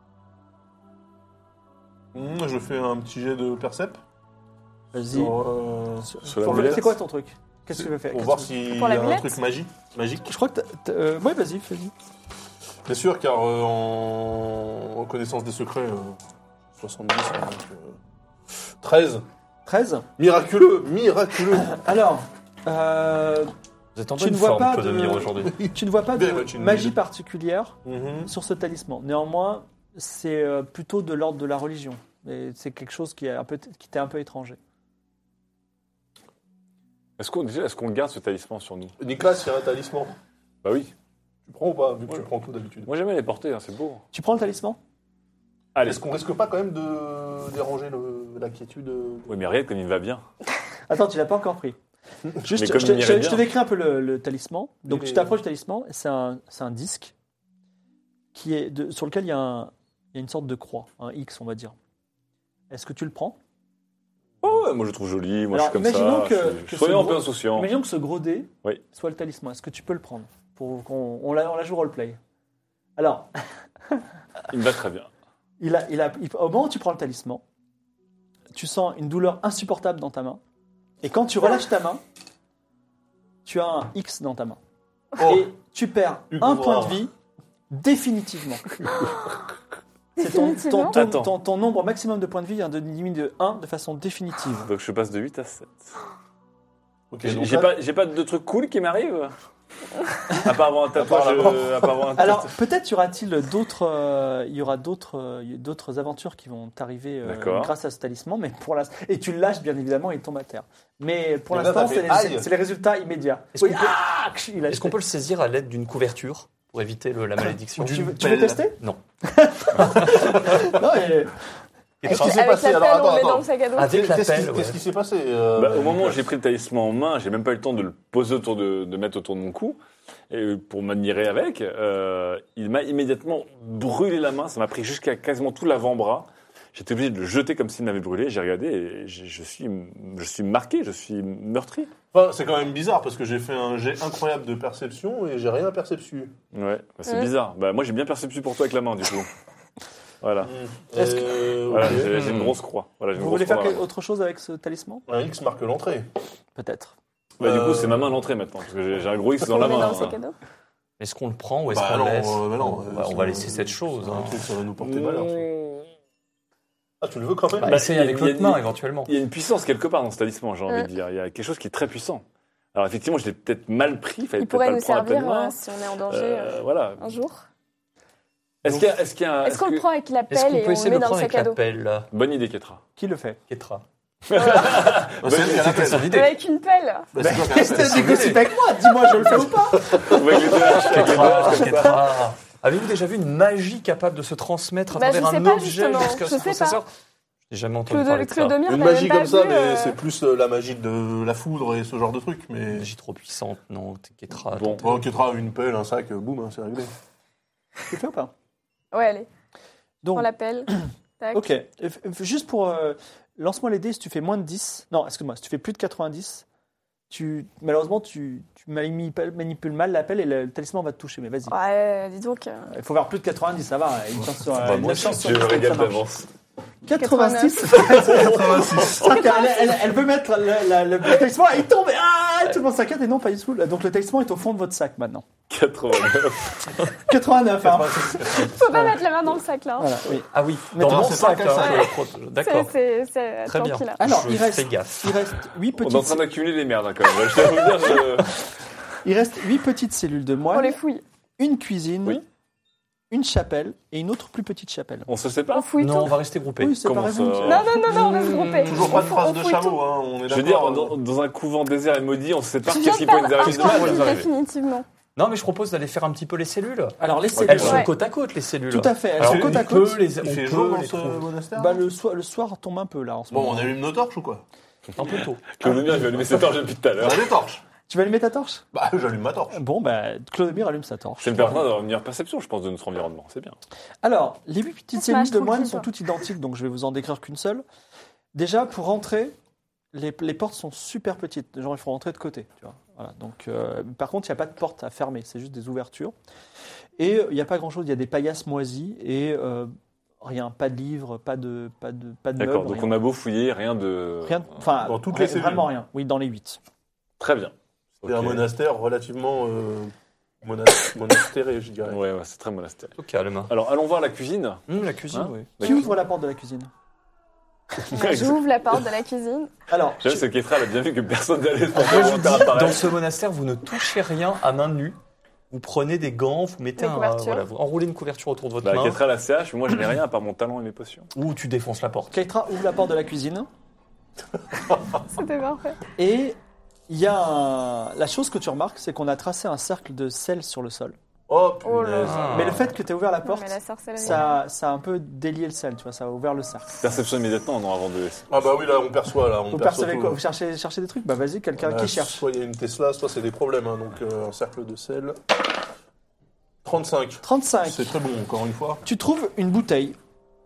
B: Mmh, je fais un petit jet de percep.
C: Vas-y.
B: Sur, euh,
C: Sur-
F: sur
C: pour-
F: l'amulette.
C: c'est quoi ton truc? Qu'est-ce que tu veux faire?
B: Pour
C: Qu'est-ce
B: voir
C: que tu-
B: s'il y
D: Pour
B: a un
D: l'amulette
B: truc magique. magique.
C: Je crois que t'as- t'as- euh, ouais, vas-y, vas-y.
B: Bien sûr, car euh, en... en connaissance des secrets, euh, soixante-dix, hein, donc, euh, treize.
C: treize.
B: Miraculeux, miraculeux.
C: Alors, euh,
E: Vous êtes en
C: Tu
E: bonne
C: ne vois
E: forme,
C: pas
E: Clodomir,
C: de-
E: aujourd'hui.
C: tu ne vois pas
B: Very
C: de
B: much in
C: magie
B: need.
C: particulière
B: Mhm.
C: sur ce talisman. Néanmoins, c'est euh, plutôt de l'ordre de la religion. Et c'est quelque chose qui, est un peu, qui t'est un peu étranger.
F: Est-ce qu'on déjà, est-ce qu'on garde ce talisman sur nous?
B: Nicolas, il y a un talisman.
F: Bah oui.
B: Tu prends ou pas, vu que
F: Ouais.
B: tu prends tout d'habitude?
F: Moi j'aime bien les porter, hein, c'est beau.
C: Tu prends le talisman?
F: Allez.
B: Est-ce qu'on risque pas quand même de déranger le- la quiétude euh,
F: Oui, mais regarde comme il va bien.
C: Attends, tu l'as pas encore pris. Juste,
F: Mais comme
C: je, te-
F: il
C: je te-
F: irait
C: je te
F: bien.
C: décris un peu le, le talisman. Donc,
B: Il
C: tu
B: est-
C: t'approches du talisman. C'est un, c'est un disque qui est de- sur lequel il y, a un- il y a une sorte de croix, un X, on va dire. Est-ce que tu le prends?
F: Oh, ouais, moi je le trouve joli, moi
C: Alors,
F: je suis comme
C: imaginons
F: ça.
C: que-
F: je suis-
C: que
F: je soyons
C: ce
F: un peu
C: gros-
F: insouciant.
C: Imaginons que ce gros dé
F: Oui.
C: soit le talisman. Est-ce que tu peux le prendre pour qu'on on la, on la joue roleplay? Alors,
F: Il me va très bien.
C: il a, il a, il- au moment où tu prends le talisman, tu sens une douleur insupportable dans ta main. Et quand tu relâches ta main, tu as un X dans ta main.
B: Oh.
C: Et tu perds
B: Hugo
C: un point de
B: Noir.
C: vie définitivement. C'est ton, ton,
D: Définitivement
C: ton,
F: Attends.
C: ton- ton nombre maximum de points de vie vient de diminuer de un de façon définitive.
F: Donc je passe de huit à sept.
B: Ok,
F: J'ai
B: donc
F: j'ai
B: là-
F: pas, j'ai pas de trucs cool qui m'arrivent? À part avoir un tatouage.
B: À part la
F: euh, à part avoir un
C: Alors
F: tatouage.
C: peut-être y aura-t-il d'autres, euh, il y aura d'autres, euh, d'autres aventures qui vont t'arriver euh,
F: D'accord.
C: grâce à ce talisman, mais pour l'instant, et tu le lâches bien évidemment, il tombe à terre. Mais pour
B: Mais là,
C: l'instant,
B: ça
C: c'est
B: fait
C: les,
B: aïe.
C: c'est- c'est les résultats immédiats.
E: Est-ce
C: Oui,
E: qu'on peut-
C: ah, il a
E: Est-ce qu'on peut le saisir à l'aide d'une couverture pour éviter le- la malédiction?
C: tu, veux,
B: d'une
C: tu veux
B: pelle.
C: tester?
E: Non.
C: Non, et-
B: Qu'est-ce qui s'est
D: Avec
B: passé
D: la
B: alors
D: pelle, on
B: Attends,
D: met dans
B: attends.
D: le sac à dos.
E: Avec la
B: Qu'est-ce qui-
E: pelle, ouais.
B: Qu'est-ce qui s'est passé euh,
F: Bah, au moment où
B: Nicolas
F: j'ai pris le talisman en main, j'ai même pas eu le temps de le poser autour de, de mettre autour de mon cou et pour m'admirer avec. euh, il m'a immédiatement brûlé la main. Ça m'a pris jusqu'à quasiment tout l'avant-bras. J'étais obligé de le jeter comme s'il m'avait brûlé. J'ai regardé et je, je suis, je suis marqué, je suis meurtri.
B: Enfin, c'est quand même bizarre parce que j'ai fait un jet incroyable de perception et j'ai rien perçu.
F: Ouais, bah, c'est
D: Ouais.
F: bizarre. Bah, moi, j'ai bien perçu pour toi avec la main, du coup. Voilà.
C: Est-ce que-
B: Euh,
F: Voilà,
B: ok.
F: j'ai, j'ai une grosse croix. Voilà, j'ai une
C: Vous
F: grosse
C: voulez faire
F: croix,
C: quel- autre chose avec ce talisman?
B: Un X marque l'entrée.
C: Peut-être.
F: Bah, du coup,
B: Euh,
F: c'est ma main à l'entrée maintenant, parce que j'ai, j'ai un gros X
D: On
F: dans la
D: le met
F: main.
D: dans le sac à
F: hein.
D: dos.
E: Est-ce qu'on le prend ou est-ce
B: Bah
E: qu'on
B: non,
E: le laisse
B: euh, bah non,
E: on, va,
B: euh,
E: on
B: c'est
E: va
B: un-
E: laisser cette chose.
B: C'est un
E: hein.
B: truc, ça va nous porter malheur. ça. Ah, tu le veux quand même
E: Bah,
F: Bah,
E: essaye
F: il y a-
E: avec
F: il y a-
E: l'autre main éventuellement.
F: Il y a une puissance quelque part dans ce talisman, j'ai envie
D: Mm.
F: de dire. Il y a quelque chose qui est très puissant. Alors, effectivement, je l'ai peut-être mal pris. Il fallait
D: Il
F: peut-être
D: pourrait
F: pas
D: nous
F: le prendre à pleine
D: servir
F: main.
D: euh, si on est en danger
F: Euh,
D: euh,
F: voilà.
D: un jour.
F: Est-ce qu'il y a, est-ce qu'il y a un-
D: Est-ce qu'on
F: que-
D: le prend avec la
E: Est-ce
D: pelle
E: qu'on
D: et
E: peut
D: on le
E: essayer
D: met
E: de le
D: dans le
E: prendre avec
D: sac à
E: la
D: dos
E: pelle là
F: Bonne idée, Ketra.
C: Qui le fait?
E: Ketra.
B: Bah, c'est elle qui a la
E: C'était
B: pelle.
E: son idée.
D: Avec une pelle.
B: Bah, c'est toi qui as la pelle.
C: Négocie avec moi, dis-moi, je le fais ou pas?
F: Avec les deux haches, avec les deux haches, comme ça.
E: Ketra. Avez-vous déjà vu une magie capable de se transmettre à
D: Bah, je
E: travers
D: sais
E: un
D: pas,
E: objet
D: justement.
E: jusqu'à
D: Je
E: ce
D: sais
E: que ça
D: pas.
E: sorte? J'ai jamais entendu
D: Claude,
E: parler de ça.
D: Clodomir
B: Une
D: n'avait
B: magie
D: même
B: comme
D: pas
B: ça,
D: vu,
B: mais
D: euh,
B: c'est plus euh, la magie de la foudre et ce genre de truc. Mais
E: Une magie trop puissante, non, t'es Ketra.
F: Bon.
B: bon, Ketra, une pelle, un sac, boum, hein, c'est réglé.
C: Tu le fais ou pas?
D: Ouais, allez.
C: Donc,
D: Prends la pelle. Tac.
C: ok. Et f- f- Juste pour. euh, lance-moi les dés si tu fais moins de dix. Non, excuse-moi, si tu fais plus de quatre-vingt-dix, tu, malheureusement, tu, tu manipules, manipules mal la pelle et le talisman va te toucher. Mais vas-y.
D: Ouais, dis donc. euh,
C: Il faut avoir plus de quatre-vingt-dix, ça va. Une chance sur,
F: Bah,
C: une
F: moi,
C: chance sur
F: je me
C: dix,
F: régale
C: ça marche.
F: d'avance.
C: quatre-vingt-six. quatre-vingt-six. elle, elle, elle veut mettre le, la- le- le talisman et il tombe. Ah, tout le monde s'inquiète et non, pas du tout. Donc le talisman est au fond de votre sac maintenant.
F: quatre-vingt-neuf.
C: quatre-vingt-neuf. Hein.
D: Faut pas mettre la main dans le sac là. hein.
C: Voilà, oui.
E: Ah oui,
C: Mais
E: dans
C: non,
E: mon
B: c'est
E: sac.
B: pas quel
E: hein,
B: sac.
E: je le protège.
D: C'est,
E: D'accord.
D: c'est, c'est,
E: Très bien.
D: tant pis, là.
C: Alors,
E: Je
C: il reste,
E: fais gaffe.
C: il reste huit
F: On est en
C: petites,
F: train d'accumuler les merdes, hein, quand même. Je tiens à vous le dire, je-
C: il reste huit petites cellules de
D: On
C: moine,
D: les fouille.
C: une cuisine,
F: Oui.
C: une chapelle et une autre plus petite chapelle.
F: On se
D: On
F: sépare.
D: fouille
E: Non, on
D: tout.
E: va rester groupés.
C: Oui,
F: Comment
C: séparez-vous.
F: ça
D: Non, non, non, non, on reste groupés.
B: Toujours pas de
D: On fou-
B: traces
D: on
B: de
D: fouille
B: chameau,
D: tout.
B: hein, on est
F: Je veux dire,
B: d'accord.
F: dans, dans un couvent désert et maudit, on se sépare.
D: Je
F: Qu'est-ce
D: viens
F: qui pourrait
D: de
F: nous arriver
D: perdre un
F: demain
D: point de
F: nous
D: vie,
F: arriver
D: définitivement.
E: Non, mais je propose d'aller faire un petit peu les cellules.
C: Alors les
E: Elles
C: cellules,
E: sont
C: ouais.
E: côte à côte, les cellules.
C: Tout à fait, elles
E: Alors,
C: sont côte
E: on
C: à
E: peut
C: côte.
E: les,
B: Il
E: on
B: fait
E: peut
B: jour dans
E: les
B: ce
E: trouver.
B: monastère.
C: Bah, le, soir, le soir tombe un peu là en ce
B: Bon,
C: moment.
B: on allume nos torches ou quoi?
E: Un peu tôt.
F: Clodomir, il va allumer ses torches depuis tout à
B: On
F: l'heure.
B: a des torches.
C: Tu vas allumer ta torche?
B: Bah, j'allume ma torche.
C: Bon, bah, Clodomir allume sa torche.
F: Ça me permettra d'avoir une meilleure perception, je pense, de notre environnement. C'est bien.
C: Alors, les huit petites
D: Ça marche
C: cellules de moine
D: tranquille,
C: sont
D: toi.
C: toutes identiques, donc je vais vous en décrire qu'une seule. Déjà, pour rentrer, les, les portes sont super petites. Genre, il faut rentrer de côté. Tu vois. Voilà. Donc, euh, par contre, il n'y a pas de porte à fermer, c'est juste des ouvertures. Et euh, il n'y a pas grand-chose, il y a des paillasses moisies et euh, rien, pas de livres, pas de, pas de, pas de
F: D'accord,
C: meubles.
F: donc
C: rien.
F: on a beau fouiller, rien de.
C: Rien, enfin,
B: Dans toutes les cellules.
C: vraiment rien. Oui, dans les huit.
F: Très bien.
B: C'est un
F: Ok.
B: monastère relativement euh, monas- monastéré, je dirais.
F: Ouais, ouais, c'est très monastère.
E: Au calme.
F: Alors, allons voir la cuisine.
E: Hum, la cuisine,
F: Hein
E: oui.
C: Qui ouvre la porte de la cuisine?
D: J'ouvre la porte de la cuisine.
C: Alors,
F: J'aime
C: tu-
F: ce Ketra, elle a bien vu que personne n'allait se
E: Moi, je vous dis, dans
F: apparaître.
E: ce monastère, vous ne touchez rien à main nue. Vous prenez des gants, vous mettez
D: Des
E: un,
D: couvertures.
E: voilà, vous enroulez une couverture autour de votre
F: Bah,
E: main,
F: Ketra, la C H, mais moi, je n'ai rien à part mon talent et mes potions.
E: ou tu défonces la porte.
C: Keitra ouvre la porte de la cuisine.
D: C'était parfait.
C: Et il y a un- la chose que tu remarques, c'est qu'on a tracé un cercle de sel sur le sol.
B: Oh,
D: Oh là
B: punaise.
E: Ah.
C: Mais le fait que tu aies ouvert la
D: Non,
C: porte,
D: mais la sorcellerie.
C: ça, ça a un peu délié le sel, tu vois, ça a ouvert le cercle.
F: Perception immédiatement, non, avant de.
B: Ah bah oui, là, on perçoit, là. On
C: Vous
B: perçoit
C: percevez
B: tout.
C: quoi? Vous cherchez, cherchez des trucs? Bah vas-y, quelqu'un
B: Là,
C: qui cherche.
B: Soit il y a une Tesla, soit c'est des problèmes. hein, donc, euh, un cercle de sel. trente-cinq.
C: trente-cinq.
B: C'est très bon, encore une fois.
C: Tu trouves une bouteille.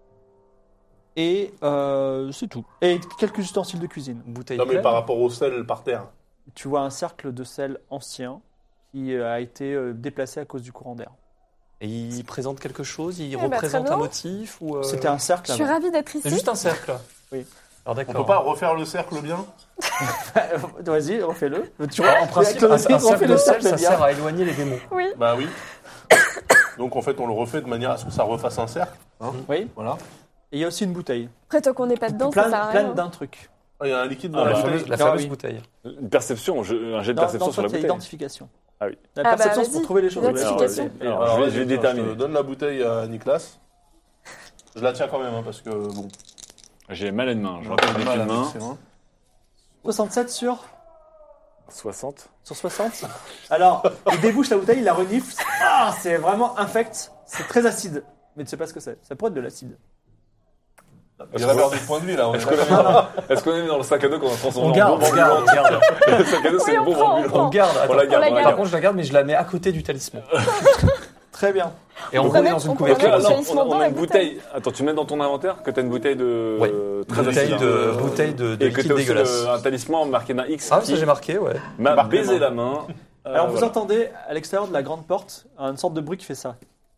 C: Et euh, c'est tout. Et quelques ustensiles de cuisine.
E: Une bouteille
B: Non, mais
E: pleine.
B: par rapport au sel par terre.
C: Tu vois un cercle de sel ancien qui euh, a été euh, déplacé à cause du courant d'air.
E: Et il présente quelque chose, il
D: bah,
E: représente
D: très
E: un
D: bien.
E: motif ou euh,
C: C'était un cercle
D: Je suis
C: avant.
D: ravie d'être
E: C'est
D: ici.
E: juste un cercle.
C: Oui.
E: Alors
B: On
E: d'accord.
B: peut pas refaire le cercle bien?
C: Vas-y, refais-le. Tu
E: En principe, un, un cercle
C: refais
E: de
C: le
E: sel,
C: cercle
E: ça
C: bien.
E: sert à éloigner les démons.
D: Oui.
B: Bah oui. Donc en fait, on le refait de manière à ce que ça refasse un cercle. hein,
C: Oui.
B: Voilà.
C: Et il y a aussi une bouteille.
D: Après, tant qu'on n'est pas dedans,
C: plein
D: ça sert à
C: plein
D: rien.
C: d'un truc.
B: Ah, il y a un liquide dans
F: Ah,
B: la
E: La
F: bah,
B: bouteille.
E: fameuse, la
C: Ah,
E: fameuse
C: oui.
E: bouteille.
F: Une perception, je- un jet de
C: Dans,
F: perception
C: dans
F: sur la
C: toi, il y a
F: bouteille.
C: identification.
F: Ah oui.
C: La
D: Ah bah,
C: perception, c'est pour
D: vas-y.
C: trouver les choses.
D: Identification.
F: Alors,
B: Alors,
F: je vais,
B: vas-y,
F: je vais
B: tiens,
F: déterminer.
B: Je donne la bouteille à Nicolas. Je la tiens quand même, hein, parce que bon.
F: J'ai mal à une main, je
B: j'ai
F: rappelle
B: un peu
F: avec
B: mal
F: une
B: à
F: main.
B: fixer, hein.
C: soixante-sept sur,
F: soixante.
C: sur soixante. Alors, il débouche la bouteille, il la renifle. Ah, c'est vraiment infect. C'est très acide. Mais tu sais pas ce que c'est. Ça pourrait être de l'acide.
B: Il va perdre du point de vue là. On est
F: Est-ce qu'on
B: d'accord.
F: est, est-ce qu'on est dans le sac à dos qu'on a transformé
E: On
F: en
E: garde,
F: bombe
E: on garde, on
F: ambulante
E: garde.
F: Le sac à dos, c'est
D: Oui,
F: une
D: on
F: bombe
D: prend, on
F: ambulante.
D: prend.
E: On garde. Attends,
F: On la garde,
D: la
F: on la
D: garde.
E: Par
F: garde.
E: contre, je la garde, mais je la mets à côté du talisman.
C: Très bien.
E: Et on
D: On
E: roule
D: pourrait
E: dans
D: mettre-
E: une
D: on pourrait
F: Donc là,
E: couverture.
D: mettre-
F: là,
D: le
F: on, a, on a
D: dans la
F: une bouteille. Attends, tu mets dans ton inventaire que tu as une bouteille de
E: Oui.
F: euh, très
E: Bouteille
F: acide,
E: de,
F: hein.
E: bouteille de, de
F: Et que tu
E: liquide
F: as aussi
E: dégueulasse.
F: le- un talisman marqué d'un X
E: Ah,
F: qui
E: ça j'ai marqué, ouais.
F: m'a
B: Marque
F: baisé
B: la
F: la main. Euh,
C: Alors vous
F: voilà.
C: entendez à l'extérieur de la grande porte une sorte de bruit qui fait ça.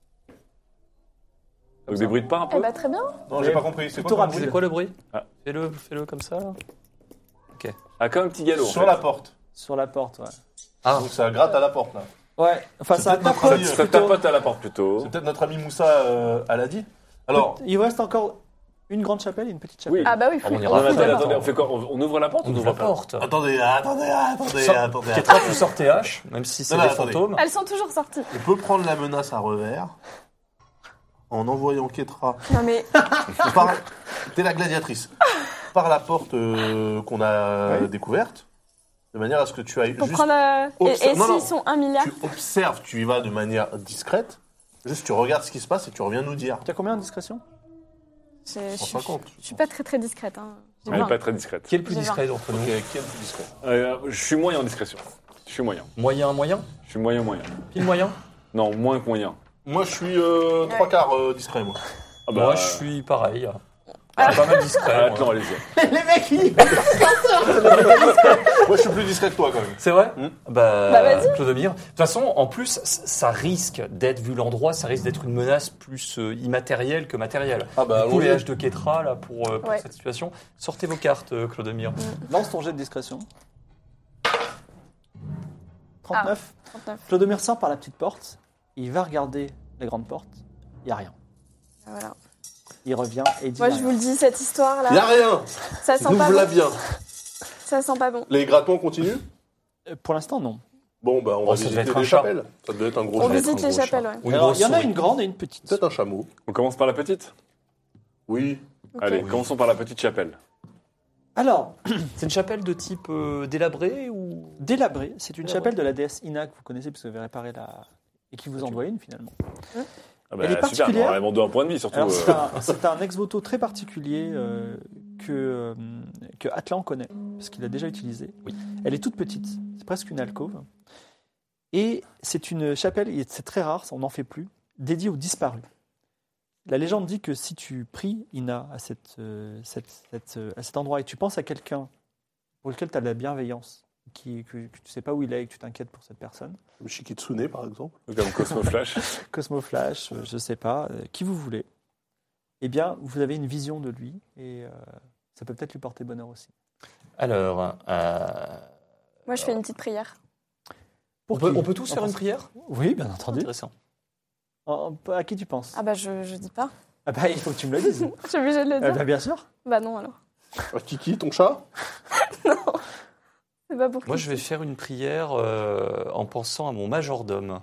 F: Donc des bruits de pas un
D: Eh
F: peu.
D: bah très bien.
B: Non, j'ai pas compris. C'est
C: Plutôt
B: quoi
C: rapide.
E: C'est quoi le bruit
F: Ah.
E: Fais-le, fais-le comme ça. là.
F: Ah, comme un petit galop. en
B: Sur
F: fait.
B: la porte.
C: Sur la porte, ouais.
E: Ah,
B: Donc ça gratte à la porte là.
C: Ouais, enfin
B: C'est
C: ça
B: peut-être notre
C: tapote
B: ami,
F: Ça
C: plutôt.
F: tapote à la porte plutôt.
B: C'est peut-être notre ami Moussa euh, à l'a dit. Alors,
C: Il vous reste encore une grande chapelle et une petite chapelle.
F: Oui.
D: Ah bah oui,
E: Ah,
D: faut
E: on
D: faut-
E: ira
F: Non, mais
D: faut
F: attendez,
D: voir.
F: attendez, on fait quoi on, on ouvre la porte ou
E: on
F: on
E: ouvre la
F: pas
E: porte.
B: attendez, attendez, attendez,
E: Sors-
B: attendez.
E: Ketra, tu sors tes haches, même si c'est
B: Non,
E: des
B: non, attendez.
E: fantômes.
D: Elles sont toujours sorties.
B: On peut prendre la menace à revers en envoyant Ketra
D: Non mais
B: par. T'es la gladiatrice. Par la porte euh, qu'on a
C: Oui.
B: découverte, de manière à ce que tu ailles
D: pour
B: juste.
D: prendre. euh, Et, et
B: observe- non, non.
D: s'ils sont un milliard
B: Tu observes, tu y vas de manière discrète. Juste, tu regardes ce qui se passe et tu reviens nous dire.
C: Tu as combien de discrétion?
D: Je je-
B: cent
D: je-
B: cinquante.
D: je suis pas très très discrète. Hein. J'ai
F: Elle n'est
D: vingt.
F: pas très discrète.
E: Qui est le plus
D: J'ai
E: discret d'entre nous
B: Ok, qui est le plus discret?
F: Euh, je suis moyen en discrétion. Je suis moyen.
E: Moyen, moyen
F: Je suis moyen, moyen.
E: Pile moyen
F: Non, moins que moyen.
B: Moi, je suis euh, trois quarts euh, discret, moi.
F: Ah
E: Moi, je suis pareil.
D: Ah.
E: Pas mal discret.
F: Ah,
E: moi.
F: attends, allez-y.
C: Les mecs, ils...
B: Moi, je suis plus discret que toi, quand même.
E: C'est vrai
B: Hmm.
E: Bah,
D: Bah, vas-y.
E: Clodomir. De toute façon, en plus, c- ça risque d'être, vu l'endroit, ça risque d'être une menace plus euh, immatérielle que matérielle.
B: Ah bah,
E: du coup,
B: allons-y.
E: les haches de Ketra, là, pour, euh, pour
D: Ouais.
E: cette situation, sortez vos cartes, euh, Clodomir.
C: Lance ton jet de discrétion. trente-neuf.
D: trente-neuf.
C: Clodomir sort par la petite porte. Il va regarder la grande porte. Il n'y a rien.
D: Voilà.
C: Il revient et il dit
D: Moi
C: il y a
D: je
C: rien.
D: vous le dis, cette histoire
B: Y a
D: là,
B: rien.
D: ça sent pas
B: Nous-la
D: bon.
B: bien.
D: Ça sent pas bon.
B: Les grattements continuent.
C: Euh, Pour l'instant, non.
B: Bon, bah, on
E: Oh,
B: va
E: ça
B: visiter
E: devait être un
B: des
E: chat.
B: chapelles. Ça devait être un gros
D: On
E: va
B: chat.
E: être
D: visite
E: un
D: les
E: gros
D: chapelles,
E: chat.
D: ouais.
E: Ou une
C: Alors,
E: grosse
C: il y en a
E: souris.
C: une grande et une petite.
B: Peut-être un chameau.
F: On commence par la petite.
B: Oui.
D: Ok.
F: Allez, commençons par la petite chapelle.
C: Alors,
E: C'est une chapelle de type euh, délabré ou
C: délabrée, c'est une
E: Délabrée.
C: chapelle de la déesse Ina que vous connaissez parce que vous avez réparé la... et qui vous envoie une finalement.
F: Ah bah,
C: Elle est
F: super,
C: particulière.
F: on a demandé un point de vie surtout.
C: Alors, c'est
F: euh.
C: un, c'est un ex-voto très particulier euh, que, euh, que Atlan connaît, parce qu'il l'a déjà utilisé.
E: Oui.
C: Elle est toute petite, c'est presque une alcôve. Et c'est une chapelle, et c'est très rare, on n'en fait plus, dédiée aux disparus. La légende dit que si tu pries Ina à, cette, euh, cette- cette, euh, à cet endroit et tu penses à quelqu'un pour lequel tu as de la bienveillance, qui, que, que tu ne sais pas où il est et que tu t'inquiètes pour cette personne,
B: Comme Shikitsune, par exemple.
F: Comme Cosmo Flash.
C: Cosmo Flash, euh, je ne sais pas, euh, qui vous voulez, eh bien, vous avez une vision de lui et euh, ça peut peut-être lui porter bonheur aussi.
E: Alors, euh,
D: Moi je fais une petite prière.
E: on,
C: Pour
E: peut,
C: qui
E: on peut tous faire
C: pense-
E: une prière
C: Oui, bien entendu.
E: Intéressant.
C: En- en- À qui tu penses
D: Ah bah je, je dis pas.
C: Ah bah, il faut que tu me le dises.
D: Je suis obligée de le
C: Ah
D: dire.
C: bah, bien sûr.
D: Bah non alors.
B: Ah, Kiki, ton chat?
D: C'est pas pour
E: Moi,
D: qui.
E: je vais faire une prière euh, en pensant à mon majordome.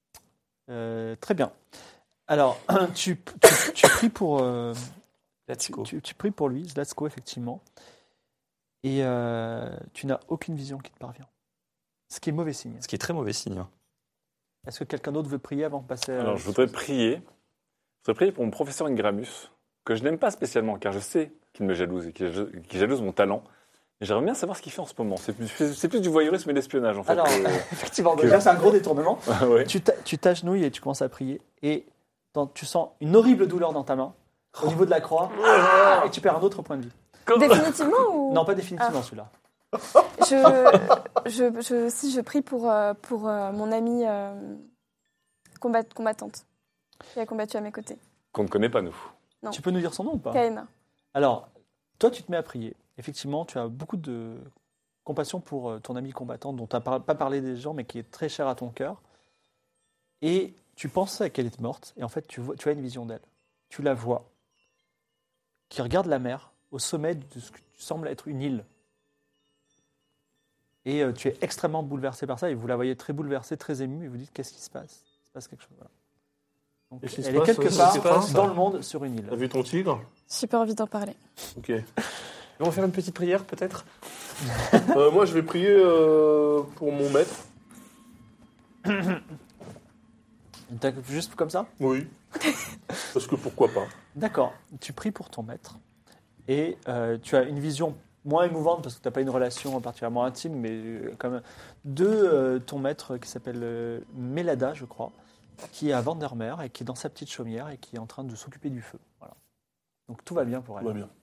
C: Euh, très bien. Alors, tu, tu, tu pries pour, euh,
E: Let's
C: tu,
E: go.
C: tu- tu pries pour lui, Zlatko, effectivement. Et euh, tu n'as aucune vision qui te parvient. Ce qui est mauvais signe.
E: Ce qui est très mauvais signe.
C: Est-ce que quelqu'un d'autre veut prier avant de passer à...
F: Alors, je voudrais prier. Je voudrais prier pour mon professeur Ingramus, que je n'aime pas spécialement, car je sais qu'il me jalouse et qu'il ja- qu'il jalouse mon talent. Et j'aimerais bien savoir ce qu'il fait en ce moment. C'est plus, c'est plus du voyeurisme et de l'espionnage, en fait.
C: Alors,
F: que-
C: effectivement,
F: que-
C: déjà, c'est un gros détournement.
F: ouais.
C: Tu t'a- tu t'agenouilles et tu commences à prier. Et dans- tu sens une horrible douleur dans ta main, au niveau de la croix, et tu perds un autre point de vie.
D: Définitivement ou
C: Non, pas définitivement celui-là.
D: je, je, je, si je prie pour, euh, pour euh, mon amie euh, combat- combattante qui a combattu à mes côtés.
F: Qu'on ne connaît pas, nous.
D: Non.
C: Tu peux nous dire son nom ou pas
D: Kaena.
C: Alors, toi, tu te mets à prier. Effectivement, tu as beaucoup de compassion pour euh, ton amie combattante, dont tu n'as pas parlé des gens, mais qui est très chère à ton cœur. Et tu pensais qu'elle est morte, et en fait, tu, vois, tu as une vision d'elle. Tu la vois, qui regarde la mer, au sommet de ce que tu sembles être une île. Et euh, tu es extrêmement bouleversé par ça, et vous la voyez très bouleversée, très émue, et vous dites, qu'est-ce qui se passe Il se passe quelque chose. Voilà. Donc,
B: Qu'est-ce qui se
C: elle est
B: passe,
C: quelque
B: qu'est-ce
C: part
B: qui se passe
C: dans le monde, sur une île.
B: T'as vu ton tigre?
D: Super envie d'en parler.
B: Ok.
E: On va faire une petite prière, peut-être
B: Euh, moi, je vais prier euh, pour mon maître.
C: T'as- Juste comme ça
B: Oui. Parce que pourquoi pas?
C: D'accord, tu pries pour ton maître et euh, tu as une vision moins émouvante parce que tu n'as pas une relation particulièrement intime, mais euh, quand même, de euh, ton maître qui s'appelle euh, Mélada, je crois, qui est à Vandermeer et qui est dans sa petite chaumière et qui est en train de s'occuper du feu. Voilà. Donc tout va bien pour elle.
B: Tout va bien.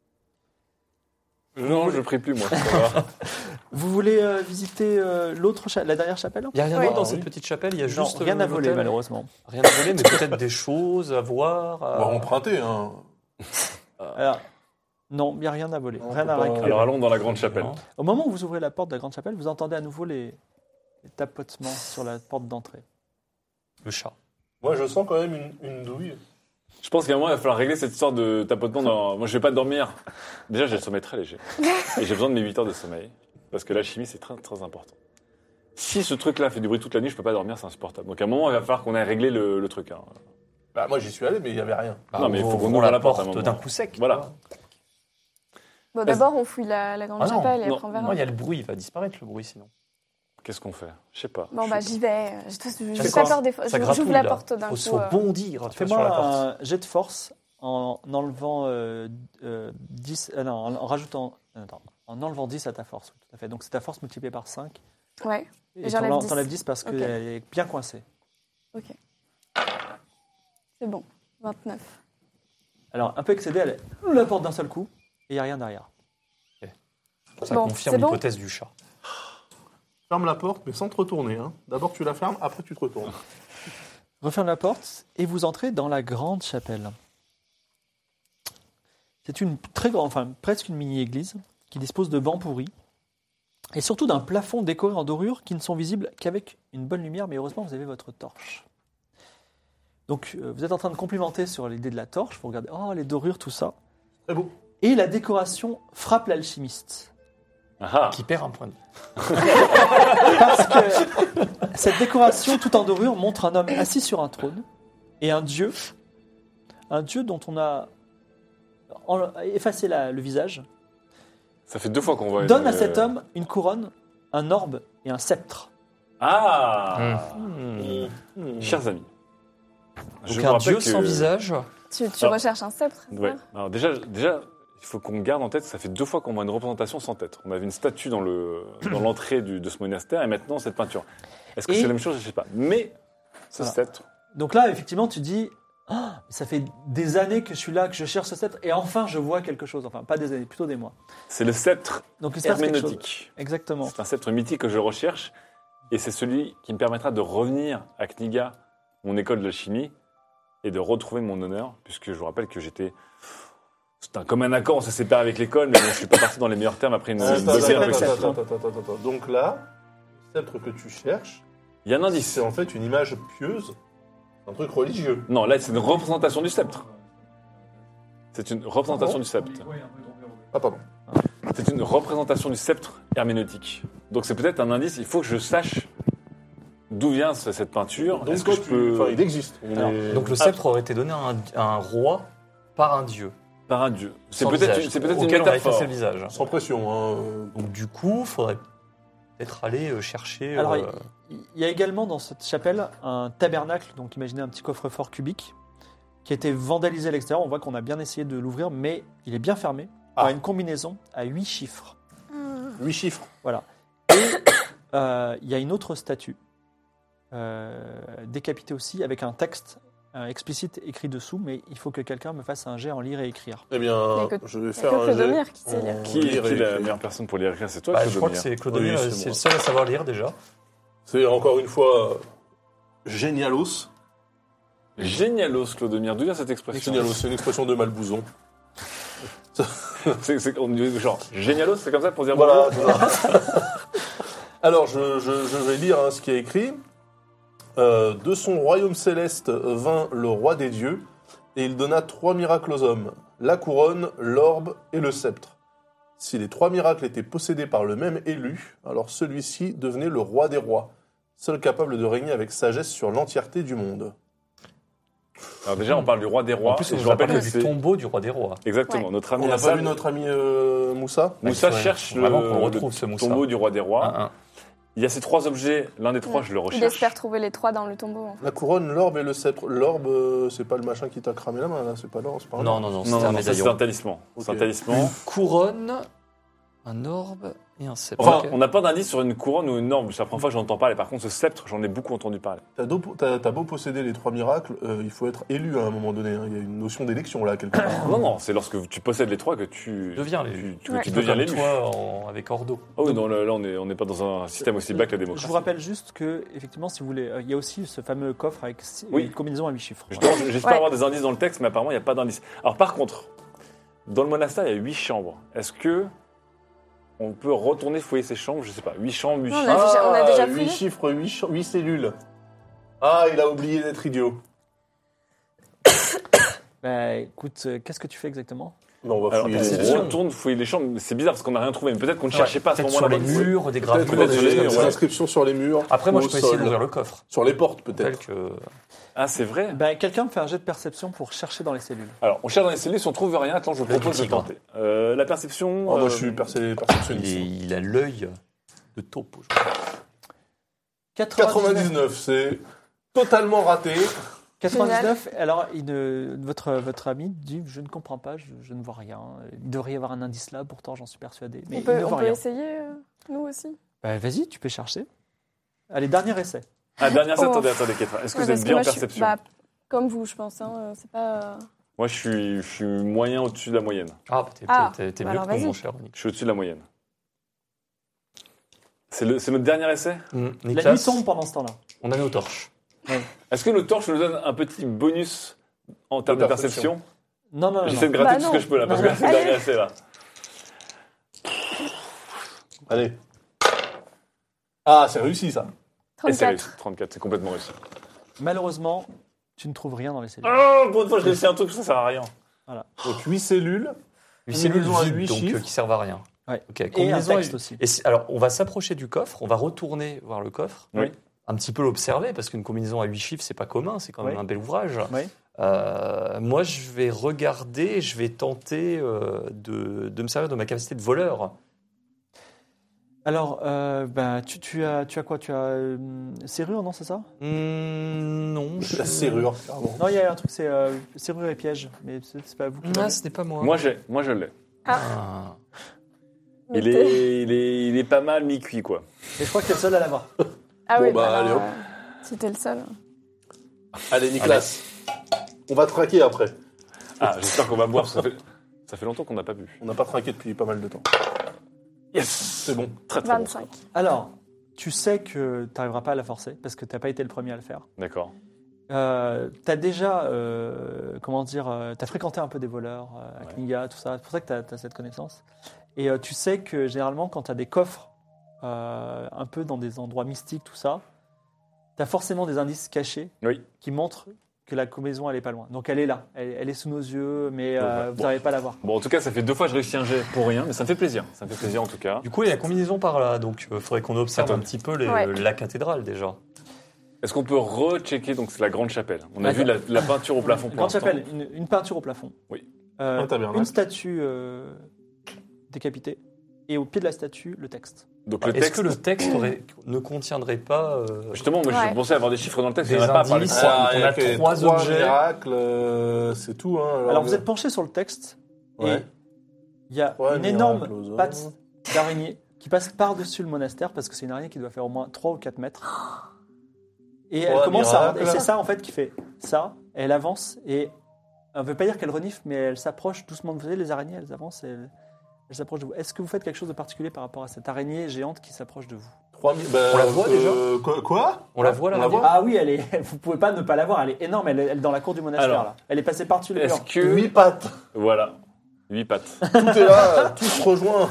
F: Non, je prie plus, moi. ça va.
C: Vous voulez euh, visiter euh, l'autre cha- la dernière chapelle?
E: Il n'y a rien
D: Oui.
E: d'autre dans
B: Ah,
E: cette
B: oui.
E: petite chapelle, il y a
C: Non,
E: juste.
C: rien
E: euh,
C: à voler
E: l'hôtel.
C: malheureusement.
E: Rien à voler, mais peut-être des choses à voir.
B: On
E: à-
B: va emprunter, hein.
C: Alors, non, il n'y a rien à voler.
B: Non,
C: rien
B: on peut
C: à
B: pas-
C: récupérer.
F: Alors allons dans la grande chapelle.
E: Non.
C: Au moment où vous ouvrez la porte de la grande chapelle, vous entendez à nouveau les, les tapotements sur la porte d'entrée.
E: Le chat.
B: Moi, je sens quand même une, une douille.
F: Je pense qu'à un moment, il va falloir régler cette histoire de tapotement. Dans... Moi, je vais pas dormir. Déjà, j'ai le sommeil très léger. Et j'ai besoin de mes huit heures de sommeil. Parce que la chimie, c'est très, très important. Si ce truc-là fait du bruit toute la nuit, je peux pas dormir, c'est insupportable. Donc à un moment, il va falloir qu'on aille régler le, le truc. hein.
B: Bah, moi, j'y suis allé, mais il n'y avait rien.
E: Bah,
F: Non, mais il faut qu'on
E: ouvrons
F: ouvre la porte à un
E: porte
F: moment.
E: d'un coup sec.
F: Voilà.
D: Bon, d'abord, on fouille la, la grande
E: Ah non,
D: chapelle et
F: non,
D: après on verra.
E: Non, il y a le bruit, il va disparaître le bruit sinon.
F: Qu'est-ce qu'on fait? Je sais pas.
D: Bon, bah, j'y vais. Je
C: Fais
D: n'ai
C: quoi
D: pas peur des fois.
E: Ça
D: Je-
E: gratouille,
D: J'ouvre la
E: là.
D: porte d'un
E: Faut
D: coup.
E: se
D: euh.
E: bondir tu vois, sur
C: Fais-moi
E: la porte.
C: un jet de force en enlevant euh, euh, dix. euh, non, en, en rajoutant. Attends, en enlevant dix à ta force. Oui, tout à fait. Donc c'est ta force multipliée par cinq.
D: Ouais,
C: Et
D: j'enlève
C: t'enlèves
D: dix.
C: t'enlèves dix parce qu'elle
D: Ok.
C: est bien coincée.
D: c'est bon. vingt-neuf.
C: Alors, un peu excédée, elle ouvre la porte d'un seul coup et il n'y a rien derrière.
E: Ça
D: Bon,
E: confirme
D: c'est bon
E: l'hypothèse du chat.
B: Ferme la porte, mais sans te retourner. Hein. D'abord, tu la fermes, après, tu te retournes.
C: Referme la porte et vous entrez dans la grande chapelle. C'est une très grande, enfin presque une mini-église qui dispose de bancs pourris et surtout d'un plafond décoré en dorure qui ne sont visibles qu'avec une bonne lumière, mais heureusement vous avez votre torche. Donc euh, vous êtes en train de complimenter sur l'idée de la torche, vous regardez, oh les dorures, tout ça.
B: Très beau.
C: Et la décoration frappe l'alchimiste.
F: Ah,
E: Qui perd un point de vie.
C: Parce que cette décoration tout en dorure montre un homme assis sur un trône et un dieu, un dieu dont on a en- effacé la- le visage,
F: ça fait deux fois qu'on voit.
C: donne
F: une-
C: à cet homme une couronne, un orbe et un sceptre.
F: Ah,
E: Hmm.
B: Mmh.
F: chers amis.
E: Donc
F: vous
E: un
F: rappelle
E: dieu
F: que-
E: sans visage.
D: Tu, tu
F: Alors,
D: recherches un sceptre c'est
F: Ouais.
D: ça
F: Alors déjà, déjà, il faut qu'on garde en tête, ça fait deux fois qu'on voit une représentation sans tête. On avait une statue dans le dans l'entrée du- de ce monastère et maintenant cette peinture. Est-ce que
C: Et-
F: c'est la même chose? Je sais pas. Mais ce
C: Voilà.
F: sceptre,
C: Donc là, effectivement, tu dis, ah, ça fait des années que je suis là, que je cherche ce sceptre, et enfin je vois quelque chose. Enfin, pas des années, plutôt des mois.
F: c'est le sceptre
C: Donc il se passe quelque chose.
F: herméneutique.
C: Exactement.
F: C'est un sceptre mythique que je recherche et c'est celui qui me permettra de revenir à Kniga, mon école de chimie, et de retrouver mon honneur, puisque je vous rappelle que j'étais... C'est un, comme un accord, on se sépare avec l'école, mais bon, je suis pas parti dans les meilleurs termes après une,
B: Attends,
F: une
B: attends,
F: bataille un
B: attends,
F: peu
B: attends,
F: chère.
B: attends, attends, attends, attends. Donc là, le sceptre que tu cherches,
F: Il y a un indice.
B: c'est en fait une image pieuse, un truc religieux.
F: Non, là, c'est une représentation du sceptre. C'est une représentation
B: Ah bon
F: du sceptre.
B: Ah, pardon.
F: C'est une représentation du sceptre herméneutique. Donc c'est peut-être un indice, il faut que je sache d'où vient ce- cette peinture.
B: Donc,
F: Est-ce que
B: toi,
F: je
B: tu-
F: peux...
B: enfin, il existe. Il
C: Alors,
B: est-
E: Donc le
F: Ah.
E: sceptre aurait été donné à un, à un roi par un dieu.
F: Par un dieu. C'est
E: sans
F: peut-être
E: visage,
F: une, c'est peut-être une
E: auquel on a
F: métaphore.
E: effacé le visage.
B: Sans pression. Hein. euh,
E: Donc du coup, il faudrait peut-être aller euh, chercher.
C: Alors,
E: euh,
C: il il y a également dans cette chapelle un tabernacle, donc imaginez un petit coffre-fort cubique, qui a été vandalisé à l'extérieur. On voit qu'on a bien essayé de l'ouvrir, mais il est bien fermé par
B: Ah.
C: une combinaison à huit chiffres.
B: Huit chiffres.
C: Et euh, il y a une autre statue, euh, décapitée aussi, avec un texte euh, explicite écrit dessous, mais il faut que quelqu'un me fasse un jet en lire et écrire.
B: Eh bien,
D: Il y a que-
B: je vais
D: Il y a
B: faire
D: que
B: un jet.
D: Clodomir qui sait lire.
B: en
F: Qui est, qui
B: lire
F: est
B: et
F: la
B: écrire.
F: meilleure personne pour lire écrire? C'est toi,
E: bah, je crois que
F: Clodomir.
E: c'est Clodomir,
B: Oui, c'est
E: c'est
B: moi.
E: le seul à savoir lire déjà.
B: C'est encore une fois euh, génialos.
F: Génialos, Clodomir. D'où vient cette expression?
B: Génialos, c'est une expression de Malbouzon.
F: C'est, c'est- on dit genre, génialos, c'est comme ça pour dire
B: Voilà.
F: bonjour?
B: voilà. Alors, je, je- je vais lire hein, ce qui est écrit. Euh, de son royaume céleste vint le roi des dieux, et il donna trois miracles aux hommes, la couronne, l'orbe et le sceptre. Si les trois miracles étaient possédés par le même élu, alors celui-ci devenait le roi des rois, seul capable de régner avec sagesse sur l'entièreté du monde.
F: Alors déjà, on parle du roi des rois.
E: En plus,
F: et
E: on
F: je
E: vous
F: vous rappelle
E: rappelle
F: que
E: du
F: c'est...
E: tombeau du roi des rois.
F: Exactement,
D: Ouais.
F: notre
B: On
F: ami
B: n'a pas
F: Hassan,
B: vu notre ami euh, Moussa
F: Moussa
E: Ouais,
F: cherche le,
E: vraiment qu'on le retrouve,
F: le
E: ce Moussa.
F: tombeau du roi des rois.
E: Un, un.
F: Il y a ces trois objets, l'un des trois,
D: Ouais.
F: je le
D: Il
F: recherche.
D: espère trouver les trois dans le tombeau. en fait.
B: La couronne, l'orbe et le sceptre. L'orbe, euh, c'est pas le machin qui t'a cramé la main, là, c'est pas l'orbe, c'est pas un
E: Non,
B: orbe.
E: non, non,
F: Non,
E: c'est
F: non,
E: un
F: non, ça, c'est
E: médaillon.
F: un talisman.
B: Ok.
F: C'est un talisman.
E: Couronne Un orbe et un sceptre.
F: Enfin,
E: Ok.
F: on n'a pas d'indice sur une couronne ou une norme. C'est la première fois que j'entends parler. Par contre, ce sceptre, j'en ai beaucoup entendu parler.
B: T'as beau, t'as- t'as beau posséder les trois miracles, euh, il faut être élu à un moment donné. hein. Il y a une notion d'élection là, quelque part.
F: Non, non, c'est lorsque tu possèdes les trois que tu
E: Deviens
F: tu,
E: l'élu.
F: tu,
D: Ouais.
F: tu
E: Un peu
F: deviens
E: comme
F: l'élu.
E: toi en- avec Ordo.
F: Oh oui, non, là, là, on n'est on n'est pas dans un système aussi bas que la démocratie.
C: Je vous rappelle juste que, effectivement, si vous voulez, euh, il y a aussi ce fameux coffre avec six-
F: Oui.
C: une combinaison à huit chiffres.
F: Justement, j'espère
D: Ouais.
F: avoir des indices dans le texte, mais apparemment, il n'y a pas d'indices. Alors, par contre, dans le monastère, il y a huit chambres. Est-ce que on peut retourner fouiller ces chambres? Je sais pas. Huit chambres, huit
D: Non, on
F: chiffres.
D: a déjà- on a déjà
B: huit
D: fouillé.
B: chiffres, huit cellules. Ah, il a oublié d'être idiot.
C: Bah, écoute, euh, qu'est-ce que tu fais exactement?
B: Non, on va
F: Alors,
B: fouiller
F: on
B: les
E: perception.
F: retourne fouiller les chambres. C'est bizarre parce qu'on n'a rien trouvé. Mais peut-être qu'on ne
E: Ouais,
F: cherchait pas à ce
E: peut-être
F: moment-là.
E: sur les murs, des
B: Peut-être
E: gravures.
B: des,
F: désolé,
B: des
F: ouais.
B: inscriptions sur les murs.
E: Après, moi,
B: ou
E: je
B: au
E: peux essayer
B: sol.
E: d'ouvrir le coffre.
B: Sur les portes,
E: Tel
B: peut-être.
E: que...
F: Ah, c'est vrai.
C: Bah, quelqu'un me fait un jet de perception pour chercher dans les cellules.
F: Alors, on cherche dans les cellules. Si on trouve rien, attends, je propose de
E: tigre.
F: tenter. Euh, la perception.
B: Oh, moi,
F: euh,
B: je suis percé-
E: Il,
B: perceptionniste.
E: est- il a l'œil de taupe. je crois.
B: quatre-vingt-dix-neuf, c'est totalement raté.
C: quatre-vingt-dix-neuf, alors il ne- votre, votre ami dit je ne comprends pas, je, je ne vois rien. Il devrait y avoir un indice là, pourtant j'en suis persuadé. Mais
D: On
C: il
D: peut,
C: ne
D: on
C: voit
D: peut
C: rien.
D: essayer, euh, nous aussi.
C: Bah, vas-y, tu peux chercher. Allez, dernier essai.
F: Ah, dernière,
D: Oh.
F: attendez, attendez, Kétra. Est-ce que
D: Ouais,
F: vous
D: parce
F: êtes
D: que
F: bien
D: moi,
F: en
D: je suis-
F: perception?
D: bah, comme vous, je pense. Hein, euh, c'est pas.
F: Moi, je suis, je suis moyen au-dessus de la moyenne.
E: Ah, t'es,
D: Ah,
E: t'es- t'es
D: bah
E: mieux
D: alors,
E: que moi,
D: vas-y.
E: mon cher Nick.
F: Je suis au-dessus de la moyenne. C'est le- c'est notre dernier essai?
E: Hum,
C: La
E: Nicolas,
C: nuit tombe pendant ce temps-là.
E: on a nos torches.
F: Est-ce que nos torches nous donnent un petit bonus en termes de
B: De
F: perception?
B: perception.
C: Non, non, non.
F: J'essaie
C: non.
F: de gratter
D: Bah
F: tout ce
D: non.
F: que je peux là, parce
C: Non,
F: que
C: non.
F: c'est le dernier
D: Allez.
F: essai là.
B: Allez. Ah, c'est réussi, ça.
F: Et c'est
D: trente-quatre.
F: réussi, trente-quatre, c'est complètement réussi.
C: Malheureusement, tu ne trouves rien dans les cellules.
F: Oh, pour une fois, je réussis un truc, ça sert à rien.
B: Donc, huit cellules.
E: Huit cellules
B: Combinaison à
E: vides,
B: huit
E: donc
B: chiffres.
E: euh, qui servent à rien.
C: Ouais.
E: Ok,
C: Et un
E: combinaison à
C: texte
E: huit-
C: aussi.
E: Et si- alors, on va s'approcher du coffre, on va retourner voir le coffre,
F: Oui.
E: un petit peu l'observer, parce qu'une combinaison à huit chiffres, c'est pas commun, c'est quand même
C: Oui.
E: un bel ouvrage.
C: Oui.
E: Euh, moi, je vais regarder, je vais tenter euh, de, de me servir de ma capacité de voleur.
C: Alors, euh, bah, tu, tu, as, tu as quoi Tu as euh, serrure, non, c'est ça?
E: Hmm, non. je-
B: La serrure, clairement.
C: Non, il y a un truc, c'est euh, serrure et piège, mais c'est c'est pas vous qui
E: Ah,
C: l'avez.
E: ce n'est pas moi.
F: Moi, j'ai, moi je l'ai.
E: Ah.
D: Mais
F: Il
D: t'es-
F: est, il, est, il est pas mal mi-cuit, quoi.
C: Et je crois que t'es le seul à l'avoir.
D: Ah
B: Bon,
D: oui,
B: bah,
D: bah,
B: allez,
D: alors,
B: hop.
D: euh, si t'es le seul.
B: Allez, Nicolas. On va traquer après.
F: Ah, j'espère qu'on va boire, parce que ça fait, ça fait longtemps qu'on n'a pas bu.
B: On n'a pas traqué depuis pas mal de temps.
F: Yes.
B: C'est bon.
F: Très très bon.
D: vingt-cinq.
C: Alors, tu sais que tu n'arriveras pas à la forcer, parce que tu n'as pas été le premier à le faire.
F: D'accord.
C: Euh, tu as déjà, euh, comment dire, tu as fréquenté un peu des voleurs, euh, à
F: Ouais.
C: Kniga, tout ça. C'est pour ça que tu as, cette connaissance. Et euh, tu sais que généralement, quand tu as des coffres euh, un peu dans des endroits mystiques, tout ça, tu as forcément des indices cachés
F: Oui.
C: qui montrent que la combinaison, elle est pas loin. Donc elle est là, elle, elle est sous nos yeux, mais
F: Ouais,
C: euh,
F: ouais.
C: vous
F: Bon.
C: n'arrivez pas à la voir.
F: Bon, en tout cas, ça fait deux fois que je réussis un jet pour rien, mais ça me fait plaisir. Ça me fait plaisir en tout cas.
E: Du coup, il y a la combinaison par là, donc il faudrait qu'on observe
F: Attends.
E: un petit peu les-
D: Ouais.
E: la cathédrale déjà.
F: Est-ce qu'on peut rechecker donc c'est la grande chapelle? On a
C: Attends.
F: vu la, la peinture au plafond pour
C: Grande
F: l'instant.
C: chapelle, une, une peinture au plafond.
F: Oui.
C: Euh,
B: Un tabernacle.
C: une statue euh, décapitée. Et au pied de la statue, le texte.
F: Donc le
E: Est-ce
F: texte.
E: que le texte aurait- ne contiendrait pas euh,
F: Justement, moi
D: Ouais.
F: je pensais avoir des chiffres dans le texte.
E: Des
F: Il n'y en a pas par les
E: indices.
F: trois.
E: Ah,
B: il y
E: on a
B: que
E: trois objets.
B: miracles, euh, c'est tout. Hein,
C: Alors, vous êtes penché sur le texte et
B: Ouais.
C: il y a
B: Trois
C: une énorme
B: miracles aux hommes.
C: patte d'araignée qui passe par-dessus le monastère parce que c'est une araignée qui doit faire au moins trois ou quatre mètres. Et elle
B: Trois
C: commence à.
B: miracles.
C: Et c'est ça en fait qui fait ça. Elle avance et. On ne veut pas dire qu'elle renifle, mais elle s'approche doucement. Vous savez, les araignées, elles avancent et elles, elles s'approchent de vous. Est-ce que vous faites quelque chose de particulier par rapport à cette araignée géante qui s'approche de vous?
B: Trois mi- bah,
E: On la voit, déjà
B: euh, Quoi, quoi
E: On la voit là
B: On la voit
C: Ah oui, elle est. Vous pouvez pas ne pas la voir. Elle est énorme. Elle est, elle est dans la cour du monastère
F: Alors,
C: là. Elle est passée par-dessus le
F: Est-ce
C: mur.
F: que.
B: Huit pattes.
F: Voilà. Huit pattes.
B: Tout est là, tout se rejoint.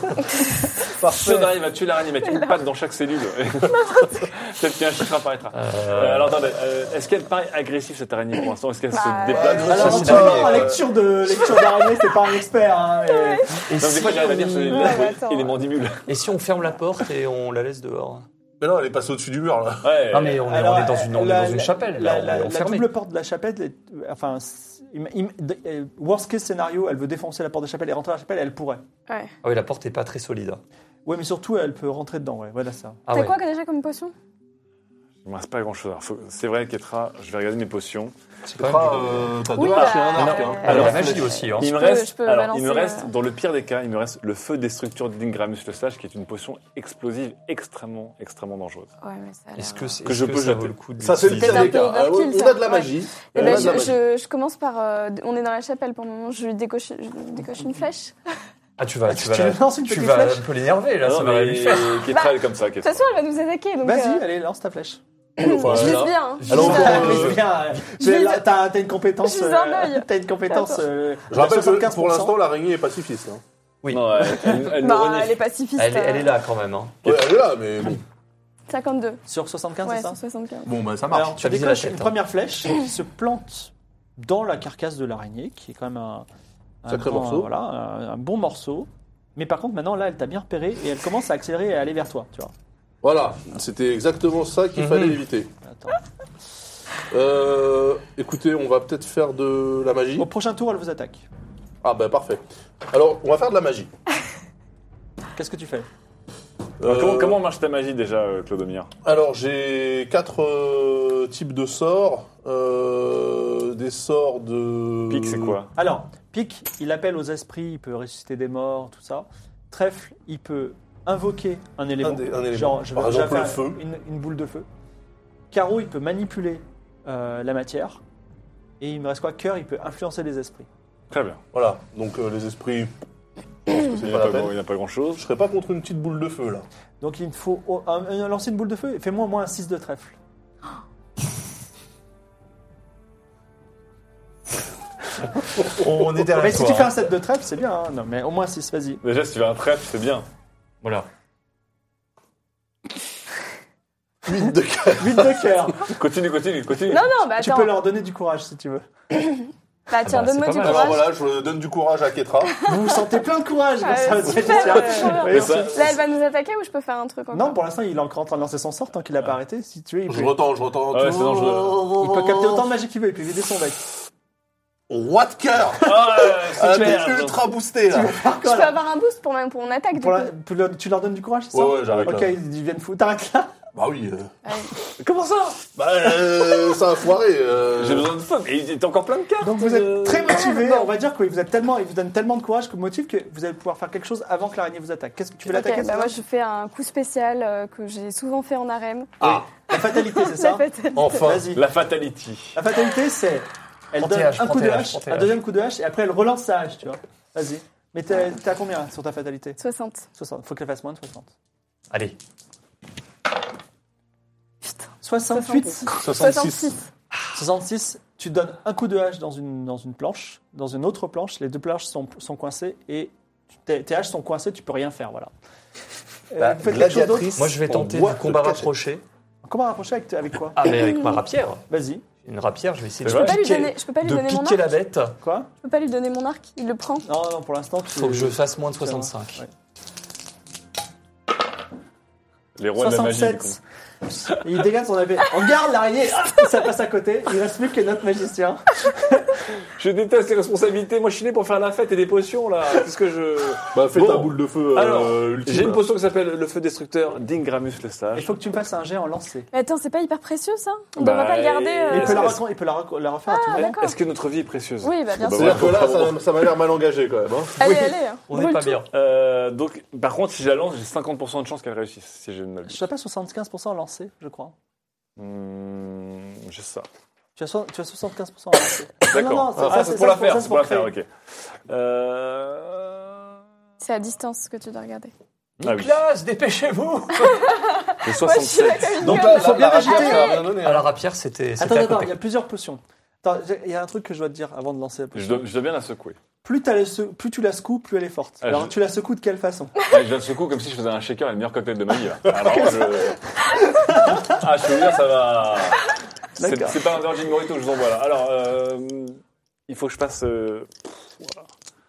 F: Si
B: Parfait.
F: on arrive à tuer l'araignée, mettre une patte dans chaque cellule, peut-être qu'un chiffre apparaîtra. Euh, alors attendez, euh, est-ce qu'elle paraît agressive cette araignée pour l'instant? Est-ce qu'elle
D: Bah,
F: se déplace?
B: ouais,
C: Alors,
B: Ça,
C: tu
B: c'est
C: vois,
B: dingue.
C: en lecture de lecture d'araignée, c'est pas un expert. Hein, et-
E: Et
F: Donc, des
E: si,
F: fois j'arrive à dire c'est
D: Ouais, mais attends.
F: et les mandibules.
E: et si on ferme la porte et on la laisse dehors?
B: Mais non, elle est passée au-dessus du mur, là.
F: Ouais.
E: Ah mais on est,
C: Alors,
E: on est dans une, on est
C: la-
E: dans une
C: la-
E: chapelle,
C: La,
E: là,
C: la-
E: on est
C: la
E: enfermé.
C: double porte de la chapelle, est- enfin, c'est- im- im- de- euh, worst case scénario, elle veut défoncer la porte de la chapelle et rentrer dans la chapelle, elle pourrait.
D: Ouais.
E: Ah oui, la porte est pas très solide.
C: Ouais, mais surtout, elle peut rentrer dedans. Ouais, voilà ça.
E: Ah
D: T'as
E: ouais.
D: quoi déjà comme potion?
F: Il me reste pas grand-chose. Alors, faut- C'est vrai, Ketra, je vais regarder mes potions.
E: C'est
B: Tu feras, euh, t'as
D: Oui,
B: deux
D: bah,
B: haches et un arc.
D: euh,
B: hein.
E: Alors,
F: Alors,
E: la magie aussi. Hein.
F: Il me
D: peux-
F: reste,
D: je peux
F: alors, il me
D: balancer,
F: reste
D: euh,
F: dans le pire des cas, il me reste le feu destructeur d'Ingramus le Sage, qui est une potion explosive extrêmement, extrêmement dangereuse.
D: Ouais, mais ça a l'air-
E: Est-ce que, c'est-
F: Que
E: est-ce
F: je
E: que
F: peux
E: ça
F: jeter.
E: vaut le coup de
B: Ça, c'est le
E: l'utiliser
B: pire des
D: C'est un peu
B: cas. Ah,
D: overkill,
B: On
D: ça.
B: a de la
D: Ouais.
B: magie.
D: Eh
B: On
D: ben,
B: a de la
D: je,
B: magie.
D: je, je commence par. euh, on est dans la chapelle pour le moment, je lui décoche, je lui décoche une flèche.
E: Ah, tu vas, tu vas,
C: Tu
E: la-
C: lui lances une
E: tu
C: petite
E: vas
C: flèche.
E: un peu l'énerver, là,
F: Non,
E: ça va rien
F: mais
E: lui faire.
F: Ketra, elle est comme ça,
D: De toute
F: Ketra.
D: façon, elle va nous attaquer. donc,
C: Vas-y,
D: euh,
C: allez, lance ta flèche.
B: Voilà.
D: Je vise bien. Hein.
B: Alors,
D: Je
B: on
D: vise,
B: va-
D: euh,
B: euh,
C: Vise bien.
D: je vise-
C: T'as t'as- t'as une compétence.
D: je vise un œil.
C: T'as une compétence.
D: Attends.
C: euh,
B: Je rappelle que
C: soixante-quinze
B: pour
C: pour cent.
B: l'instant, l'araignée est pacifiste. hein.
E: Oui.
F: Non, elle, elle, elle nous
D: Bah,
F: renifle.
D: elle est pacifiste.
E: Elle, est- elle
D: euh,
E: est là quand même. Hein.
B: Ouais, elle est là, mais bon.
D: cinquante-deux.
C: Sur soixante-quinze,
D: Ouais,
C: c'est ça
D: sur soixante-quinze.
B: Bon, bah ça marche.
C: Alors, tu
E: T'as visé la
C: décoches
E: tête,
C: une
E: hein.
C: première flèche qui se plante dans la carcasse de l'araignée, qui est quand même un, un
B: Sacré
C: grand-
B: morceau.
C: Voilà, un, un bon morceau. Mais par contre, maintenant, là, elle t'a bien repéré et elle commence à accélérer et à aller vers toi. Tu vois.
B: Voilà, c'était exactement ça qu'il
E: Mhm.
B: fallait éviter.
C: Attends.
B: Euh, écoutez, on va peut-être faire de la magie.
C: Au prochain tour, elle vous attaque.
B: Ah bah parfait. Alors, on va faire de la magie.
C: Qu'est-ce que tu fais?
F: Alors,
B: Euh,
F: comment, comment marche ta magie déjà, euh, Clodomir?
B: Alors, j'ai quatre euh, types de sorts. Euh, des sorts de...
F: Pique, c'est quoi?
C: Alors, Pic, il appelle aux esprits, il peut ressusciter des morts, tout ça. Trèfle, il peut invoquer un élément.
B: Un dé- un élément.
C: Genre, je vais
B: Par
C: déjà
B: exemple, le
C: faire
B: feu.
C: Une, une boule de feu. Carreau, il peut manipuler euh, la matière. Et il me reste quoi? Cœur, il peut influencer les esprits.
F: Très bien.
B: Voilà, donc euh, les esprits, je pense que
F: Il
B: c'est
F: n'y
B: pas
F: a,
B: la
F: pas
B: peine.
F: grand- il n'y a pas grand-chose.
B: Je serais pas contre une petite boule de feu, là.
C: Donc il me faut oh, un, un- lancer une boule de feu. Fais-moi au moins un six de trèfle.
E: On est derrière
C: Mais si
E: toi,
C: tu fais
E: hein.
C: un sept de trèfle, c'est bien. Hein. Non, mais au moins six, vas-y.
F: Déjà, si tu fais un trèfle, c'est bien.
E: Voilà.
B: huit de cœur.
C: huit de cœur.
F: Continue, continue, continue.
D: Non, non, bah
C: Tu
D: attends.
C: peux leur donner du courage si tu veux.
D: Bah tiens,
E: bah,
D: donne-moi
E: c'est
D: du
E: pas mal.
B: Alors
D: courage.
B: voilà, je donne du courage à Ketra.
C: Vous vous sentez plein de courage
D: Ah,
C: grâce à votre
D: super,
C: magicien.
D: ouais, trop bien.
C: Oui,
F: Mais ça-
D: Là, elle va nous attaquer ou je peux faire un truc encore?
C: Non, pour l'instant, il est encore en train de lancer son sort tant qu'il n'a pas arrêté. Si tu veux, il peut,
B: Je retends, je retends.
F: Ouais, c'est dangereux.
C: il peut capter autant de magie qu'il veut. Il peut vider son deck.
B: What de cœur.
F: Ah,
B: Elle a
F: clair.
B: été ultra boostée, là.
D: Je peux avoir un boost pour, même, pour mon attaque, du
C: Pour
D: coup.
C: la- pour le- tu leur donnes du courage, c'est
B: Ouais,
C: ça?
B: ouais, j'arrête
C: Ok,
B: là.
C: ils, ils viennent fou. T'arrêtes là?
B: Bah oui. euh.
D: Allez.
C: Comment ça?
B: Bah, euh, c'est un foiré. euh.
F: J'ai besoin de feu, mais il y a encore plein de cartes.
C: Donc vous
F: euh.
C: êtes très motivé. On va dire que vous êtes tellement, il vous donne tellement de courage, que motive que vous allez pouvoir faire quelque chose avant que l'araignée vous attaque. Qu'est-ce que tu veux
D: Ok,
C: l'attaquer?
D: bah
C: c'est
D: moi
C: ça
D: je fais un coup spécial euh, que j'ai souvent fait en arène.
B: Ah,
C: La fatalité, c'est
D: La
C: ça?
D: fatalité.
B: enfin.
C: Vas-y.
F: La fatality.
C: La fatalité, c'est elle
E: Prends tes
C: donne
E: haches,
C: un
E: prends
C: coup
E: tes
C: de
E: haches,
C: hache,
E: prends tes
C: un
E: haches.
C: deuxième coup de hache, et après elle relance sa hache, tu vois. Vas-y. Mais t'es t'es à combien sur ta fatalité?
D: soixante.
C: soixante. Faut qu'elle fasse moins de soixante.
E: Allez.
D: Putain.
C: soixante-huit.
B: soixante-six.
C: soixante-six. Tu donnes un coup de hache dans une, dans une planche, dans une autre planche. Les deux planches sont, sont coincées et tu- tes, tes haches sont coincées, tu peux rien faire, voilà. Euh,
B: La
C: vous faites quelque chose d'autre?
B: gladiatrice
E: Moi, je vais
B: en
E: tenter
B: bois
E: du combat
B: de cachette.
E: rapproché.
C: Comment rapprocher avec, avec quoi?
E: Ah, mais avec ma rapière.
C: Vas-y.
E: Une rapière, je vais essayer
F: C'est
E: de
F: vrai
D: Je peux pas lui
E: piquer,
D: donner, je peux pas lui
E: de
D: donner mon
E: piquer
D: arc.
E: la bête.
C: Quoi?
D: Je peux pas lui donner mon arc. Il le prend.
C: Non, non, pour l'instant, tu...
E: Faut que je fasse moins de soixante-cinq.
C: Ouais.
F: Les rois de la magie. du coup.
C: soixante-sept. Et il dégage son épée. On garde l'araignée, ah, ça passe à côté. Il reste plus que notre magicien.
F: Je déteste les responsabilités. Moi, je suis né pour faire la fête et des potions, là. Qu'est-ce que je.
B: Bah, fais
F: Bon.
B: ta boule de feu euh,
F: Alors,
B: ultime.
F: j'ai une
B: là.
F: potion qui s'appelle le feu destructeur d'Ingramus le
C: Il
F: Sage.
C: faut que tu me fasses un jet en lancer.
D: Mais attends, c'est pas hyper précieux ça? On
F: Bah,
D: devrait pas le garder.
F: et-
D: euh,
C: Il peut, la,
F: est-ce-
C: recon- il peut la, rec- la refaire à tout
D: Ah,
C: moment.
D: d'accord.
F: Est-ce que notre vie est précieuse?
D: Oui, bah bien
F: Bah,
D: sûr.
B: C'est-à-dire que là,
F: Bravo.
B: ça, ça m'a l'air mal engagé quand même. Hein.
D: Allez,
C: Oui.
D: allez.
E: On
D: brûle
E: n'est pas
D: tout.
E: bien.
F: Euh, donc, par contre, si je la lance, j'ai cinquante pour cent de chance qu'elle réussisse, si je ne
C: Je
F: m'abuse.
C: sais pas, soixante-quinze pour cent en lancer, je crois.
F: Hmm, j'ai ça.
C: Tu as, so- tu as soixante-quinze pour cent en lancer.
F: D'accord.
C: Non, non, ça-
F: Ah,
C: ça,
F: c'est
C: c'est-
F: pour
C: ça,
F: la faire,
C: ça,
F: c'est pour la faire,
C: créer.
F: ok. Euh...
D: C'est à distance que tu dois regarder.
F: Ah oui.
E: Nicolas, dépêchez-vous.
F: J'ai
D: Moi, je suis là
F: soixante-sept.
D: comme une
B: Donc
D: gueule.
B: là,
C: faut
B: la,
C: bien
B: la rapière,
C: agiter.
B: ça a rien donné.
E: À
B: hein.
E: la rapière, c'était c'était
C: Attends,
E: à
C: attends,
E: côté.
C: il y a plusieurs potions. Attends, j'ai- il y a un truc que je dois te dire avant de lancer la
F: Je
C: potion.
F: dois, je dois bien la secouer.
C: Plus, t'as le se- plus tu la secoues, plus elle est forte.
F: Ah,
C: Alors
F: je-
C: tu la secoues de quelle façon?
F: Ouais, je la secoue comme si je faisais un shaker et le meilleur cocktail de ma vie. Là. Ah, vraiment, je... ah, je peux vous dire, ça va. C'est
C: D'accord.
F: c'est pas un Virgin Morito, je vous envoie là. Alors, euh, il faut que je passe. Euh... Voilà.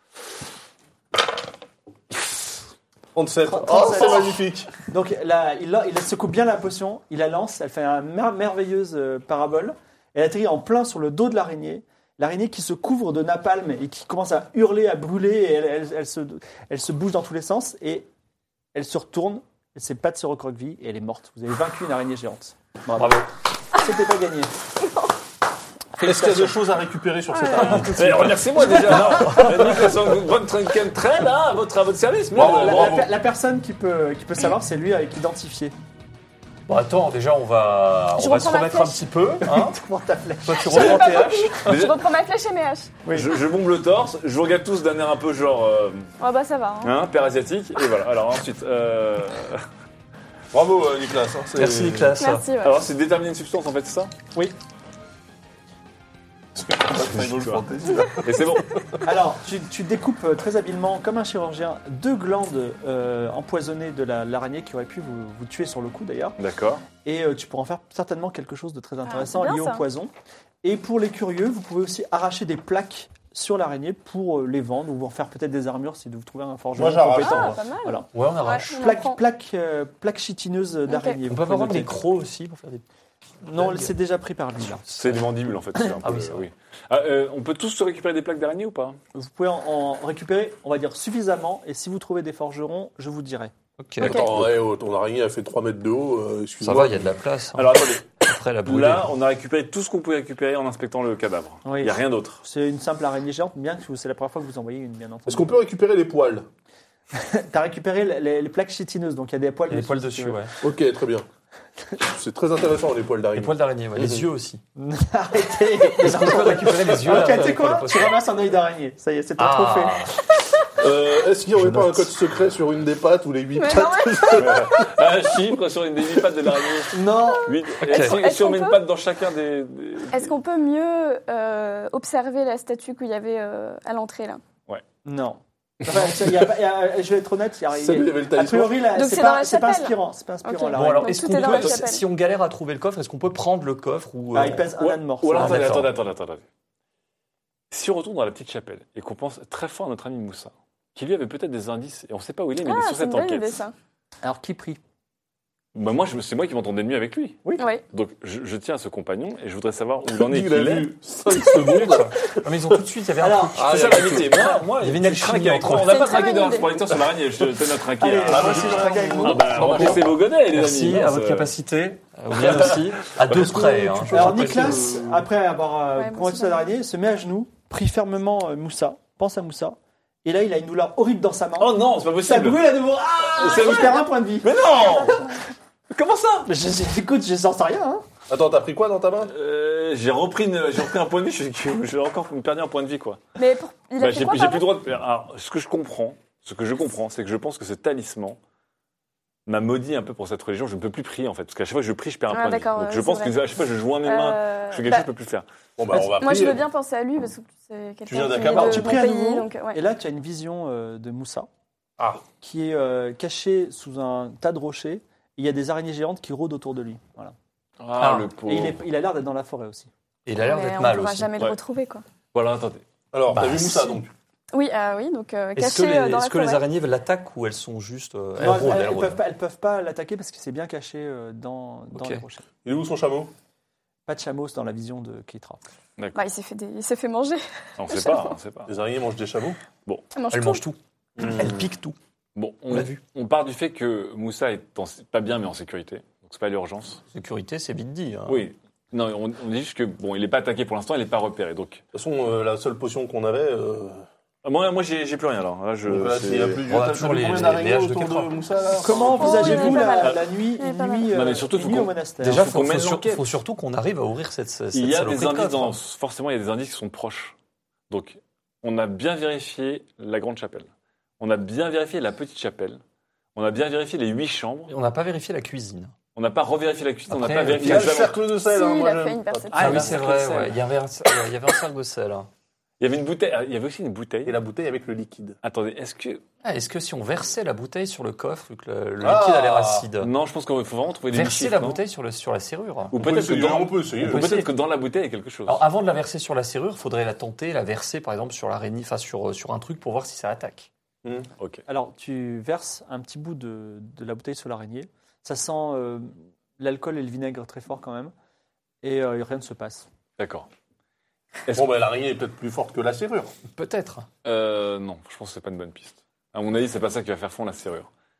B: trente-sept. Oh,
C: trente-sept.
B: c'est magnifique.
C: Donc là, il, la- il secoue bien la potion, il la lance, elle fait une mer- merveilleuse euh, parabole. Elle atterrit en plein sur le dos de l'araignée. L'araignée qui se couvre de napalm et qui commence à hurler, à brûler, et elle, elle- elle se, elle se bouge dans tous les sens et elle se retourne ses pattes se recroquevillent et elle est morte. Vous avez vaincu une araignée géante.
E: Bravo.
C: C'était pas gagné.
B: Est-ce qu'il y a des choses à récupérer sur cette araignée?
F: Eh, remerciez-moi déjà. Non, Nicolas von Trunkentrell, hein, à votre, à votre service.
C: Bon,
F: Merde,
C: la,
F: bravo.
C: la- la personne qui peut, qui peut savoir, c'est lui avec identifié.
E: Bon, attends, déjà, on va,
D: Je
E: on va se
D: reprends ma
E: remettre un
D: flèche.
E: petit peu. Hein.
C: Comment ta flèche?
E: Toi, tu reprends tes haches.
D: Je
F: Déjà,
D: reprends ma flèche et mes haches.
C: Oui.
F: je, je bombe le torse, je vous regarde tous d'un air un peu genre, euh,
D: Oh bah ça va. Hein.
F: hein, père asiatique, et voilà. Alors ensuite, euh,
B: Bravo, euh, Nicolas. hein, c'est-
E: Merci, Nicolas.
D: Merci. Ouais.
F: alors c'est déterminer une substance en fait, c'est ça?
C: Oui.
B: Final Fantasy, là.
F: Et c'est bon.
C: Alors, tu, tu découpes euh, très habilement, comme un chirurgien, deux glandes euh, empoisonnées de la- l'araignée qui aurait pu vous, vous tuer sur le coup d'ailleurs.
F: D'accord.
C: Et euh, tu pourras en faire certainement quelque chose de très intéressant
D: c'est bien,
C: lié au
D: ça.
C: poison. Et pour les curieux, vous pouvez aussi arracher des plaques sur l'araignée pour euh, les vendre ou en faire peut-être des armures si vous trouvez un forgeron
B: Moi, j'arrache.
C: compétent.
D: Ah, pas mal.
C: Voilà.
E: Ouais, on arrache.
D: Ouais, on en
C: Plaque,
D: prend.
C: plaque, euh, plaque chitineuses d'araignée.
E: On
C: vous
E: peut
C: pouvez
E: avoir
C: noter.
E: des crocs aussi pour faire des.
C: Non,
E: Blague.
C: c'est déjà pris par lui là.
F: C'est des mandibules en fait. c'est un
E: Ah
F: peu,
E: oui, c'est
F: euh,
E: vrai.
F: Ah, euh, on peut tous se récupérer des plaques d'araignée ou pas?
C: Vous pouvez en, en récupérer, on va dire, suffisamment. Et si vous trouvez des forgerons, je vous dirai.
E: Ok.
B: Attends, ouais, oh, ton araignée a fait trois mètres de haut. euh,
E: Ça
B: excuse-moi.
E: va, il y a de la place. hein.
F: Alors attendez,
E: Après, la brûler.
F: là on a récupéré tout ce qu'on pouvait récupérer en inspectant le cadavre.
C: Oui.
F: Il n'y a rien d'autre.
C: C'est une simple araignée géante, bien que c'est la première fois que vous envoyez une, bien entendu.
B: Est-ce qu'on peut récupérer les poils?
C: T'as récupéré les, les- les plaques chitineuses, donc il y a des poils
E: Il y a des poils
C: si
E: dessus,
C: tu veux.
E: ouais.
B: Ok, très bien. C'est très intéressant, les poils
E: Les
B: d'araignée.
E: poils d'araignée, ouais. Les
B: Mhm.
E: yeux aussi.
C: Arrêtez.
E: Est-ce qu'on peut récupérer les yeux
C: Ok,
E: là,
C: tu sais
E: avec
C: quoi
E: les
C: Tu ramasses un œil d'araignée. Ça y est, c'est ton
E: Ah.
C: trophée.
B: Euh, Est-ce qu'il n'y aurait
E: Je
B: pas un
E: note.
B: code secret sur une des pattes ou les huit
D: Mais
B: pattes?
D: non, mais-
F: Un chiffre sur une des huit pattes de l'araignée.
C: Non.
F: Huit-
E: Ok.
F: Et si,
D: Est-ce
F: si on
D: qu'on
F: met une
D: peut
F: patte dans chacun des. des-
D: Est-ce qu'on peut mieux euh, observer la statue qu'il y avait euh, à l'entrée là?
C: Non. Enfin, il y a pas- il y a- je vais être honnête, il y a,
B: Salut, il y avait le
C: a
B: talisman.
C: priori, là,
D: Donc
C: c'est
D: c'est dans
C: pas,
D: la
C: c'est pas
D: chapelle.
C: inspirant. C'est pas inspirant
D: Ok.
C: là.
E: Bon, alors,
D: Donc
E: est-ce
D: tout
E: qu'on
D: est dans
E: peut,
D: la chapelle.
E: si on galère à trouver le coffre, est-ce qu'on peut prendre le coffre ou.
C: Ah,
E: euh,
C: il pèse
F: Ou,
C: un âne mort.
F: ou alors,
C: ça.
F: attendez,
E: d'accord.
F: attendez, attendez, attendez, attendez. Si on retourne dans la petite chapelle et qu'on pense très fort à notre ami Moussa, qui lui avait peut-être des indices, et on ne sait pas où il est, mais il est
D: Ah,
F: sur
D: c'est une
F: cette
D: bonne idée
F: enquête.
D: ça.
C: Alors, qui prie
F: Bah, moi, je me- c'est moi qui m'entendais de mieux avec lui.
D: Oui.
F: Donc, je, je tiens à ce compagnon et je voudrais savoir où il en est.
B: Il a
F: qu'il est.
B: vu cinq secondes.
E: Non, mais ils ont tout de suite, il y avait un
C: Alors,
E: truc.
F: Ah, c'est ça l'amitié. Moi, moi,
E: Il y avait une
F: tu
E: alchimie
F: craques avec
E: entre
F: moi.
E: eux.
F: On n'a
D: C'est
F: pas
D: une très
F: traqué
D: bonne
F: de
D: idée.
F: projecteur sur l'araignée. Je te donne un traqué.
C: Allez,
F: Ah,
C: moi aussi, je traque avec vous.
F: ah, bah, remplissez vos godets, les
E: Merci
F: amis.
E: à
F: hein,
E: votre
F: ça-
E: capacité. Au bien aussi. À deux près. hein.
C: Alors,
B: Après,
C: Nicolas,
B: c'est, euh,
C: après avoir euh,
D: Ouais, moi
C: combattu
D: aussi,
C: cette araignée, se met à genoux, prie fermement euh, Moussa, pense à Moussa, et là, il a une douleur horrible dans sa main.
F: Oh non, c'est pas
C: Ça
F: possible.
C: brûle à nouveau. Ah,
F: C'est
C: il perd un point de vie.
F: Mais non. Comment ça?
C: Je, je- écoute, je sens rien. Hein.
B: Attends, t'as pris quoi dans ta main?
F: Euh, J'ai repris, une- j'ai repris un point de vie. je suis- J'ai encore perdu un point de vie, quoi.
D: Mais pour... il a
F: Bah,
D: fait
F: j'ai
D: quoi,
F: j'ai
D: pardon
F: plus le droit de. Alors, ce que je comprends, ce que je comprends, c'est que je pense que ce talisman m'a maudit un peu pour cette religion. Je ne peux plus prier en fait, parce qu'à chaque fois que je prie, je perds un
D: Ah,
F: point de vie.
D: d'accord,
F: Donc
D: ouais,
F: je
D: c'est
F: pense
D: vrai.
F: que à chaque fois que je joins mes mains,
D: Euh,
F: je fais quelque
D: bah,
F: chose, je peux plus faire.
B: Bon, bah, on va
D: Moi, je
B: prier.
D: veux bien penser à lui parce que c'est quelqu'un
B: viens
D: qui est
B: d'Akaba,
D: de
C: tu
D: mon
C: pries à
D: pays,
C: nouveau,
D: donc, ouais.
C: Et là, tu as une vision euh, de Moussa,
B: Ah.
C: qui est euh, caché sous un tas de rochers. Il y a des araignées géantes qui rôdent autour de lui. Voilà.
F: Ah,
E: Ah.
F: le pauvre.
C: Et il, est- il a l'air d'être dans la forêt aussi.
E: Et il a l'air
D: Mais
E: d'être
D: on
E: mal
D: pourra
E: aussi.
D: jamais
F: Ouais.
D: le retrouver, quoi.
F: Voilà, attendez.
B: Alors,
E: Bah,
B: t'as vu Moussa
E: si.
B: donc?
D: Oui, ah oui, donc euh,
E: Est-ce que,
D: caché
E: les,
D: euh, dans
E: est-ce
D: la
E: que les
D: forêt.
E: araignées l'attaquent ou elles sont juste. euh, elles
C: Non,
E: rôdent,
C: elles,
E: elles
C: elles
E: rôdent.
C: peuvent pas, elles peuvent pas l'attaquer parce que c'est bien caché euh, dans, dans
E: Ok.
C: les rochers.
B: Il est où son chameau?
C: Pas de chameau dans la vision de Keitra.
D: Bah, il s'est fait, des- il s'est fait manger.
F: On sait pas, on sait pas.
B: Les araignées mangent des chameaux?
D: Il mange
E: Elles
D: tout.
E: mangent tout.
B: Hmm.
E: Elles piquent tout.
F: Bon,
E: On
F: on,
E: l'a vu.
F: on part du fait que Moussa est en- pas bien, mais en sécurité. Donc c'est pas l'urgence.
E: Sécurité, c'est vite dit. hein.
F: Oui. Non, on, on dit juste que bon, il est pas attaqué pour l'instant, il est pas repéré. Donc,
B: De toute façon, euh, la seule potion qu'on avait. Euh...
F: Ah, moi, moi, j'ai j'ai plus rien là. Là, je.
B: donc là,
F: c'est-
B: s'il y a plus
E: on a
B: t'as
E: toujours
B: vu
E: les-
B: combien
E: les-
B: d'araignées
E: les haches de
B: autour
E: Ketra.
B: de Moussa là?
C: Comment
D: Oh,
C: envisagez-vous
D: il y en a pas
C: la,
D: mal.
C: la nuit,
D: Il y en a
C: une
D: pas mal.
C: nuit, euh,
F: Non, mais surtout,
C: une
F: faut
C: nuit
F: qu'on-
C: au monastère?
E: Déjà,
F: faut
E: il
F: qu'on
E: faut,
F: mène
E: sur-
F: l'enquête.
E: faut surtout qu'on arrive à ouvrir cette, cette
F: Il y a
E: saloperie
F: des
E: de
F: indices
E: coffre.
F: dans, forcément, il y a des indices qui sont proches. Donc, on a bien vérifié la grande chapelle. On a bien vérifié la petite chapelle. On a bien vérifié les huit chambres.
E: On n'a pas vérifié la cuisine.
F: On n'a pas revérifié la cuisine. on n'a
E: Après,
F: pas
B: Il
F: vérifié
B: y a
F: la
B: le
F: chambre.
B: cercle de sel.
D: Si,
B: hein,
D: il
B: moi,
D: a
B: j'aime.
D: fait une perception.
E: Ah, oui,
C: bah,
E: c'est
C: c'est
E: vrai.
C: sel.
E: ouais. Il y avait un, il y avait un cercle de sel. hein.
F: Il y avait une bouteille. Il y avait aussi une bouteille.
B: Et la bouteille avec le liquide.
F: Attendez, est-ce que
E: Ah, est-ce que si on versait la bouteille sur le coffre, vu que le, le
B: Ah.
E: liquide a l'air acide,
F: non, je pense qu'il faut vraiment trouver des
E: verser
F: chiffres,
E: la
F: non
E: bouteille sur, le, sur la serrure
F: Ou
B: On peut
F: peut-être que
B: essayer,
F: dans,
B: on peut essayer.
F: ou
E: peut
F: peut-être
E: essayer.
F: que dans la bouteille il y a quelque chose.
E: Alors, avant de la verser sur la serrure, il faudrait la tenter, la verser par exemple sur l'araignée, enfin sur, sur un truc pour voir si ça attaque.
F: Ok.
C: Alors, tu verses un petit bout de, de la bouteille sur l'araignée. Ça sent euh, l'alcool et le vinaigre très fort quand même. Et euh, rien ne se passe.
F: D'accord.
B: Bon, bah, l'araignée est peut-être plus forte que la serrure.
E: Peut-être.
F: Euh, non, je pense que c'est pas une bonne piste. À mon avis, c'est pas ça qui va faire fondre la serrure.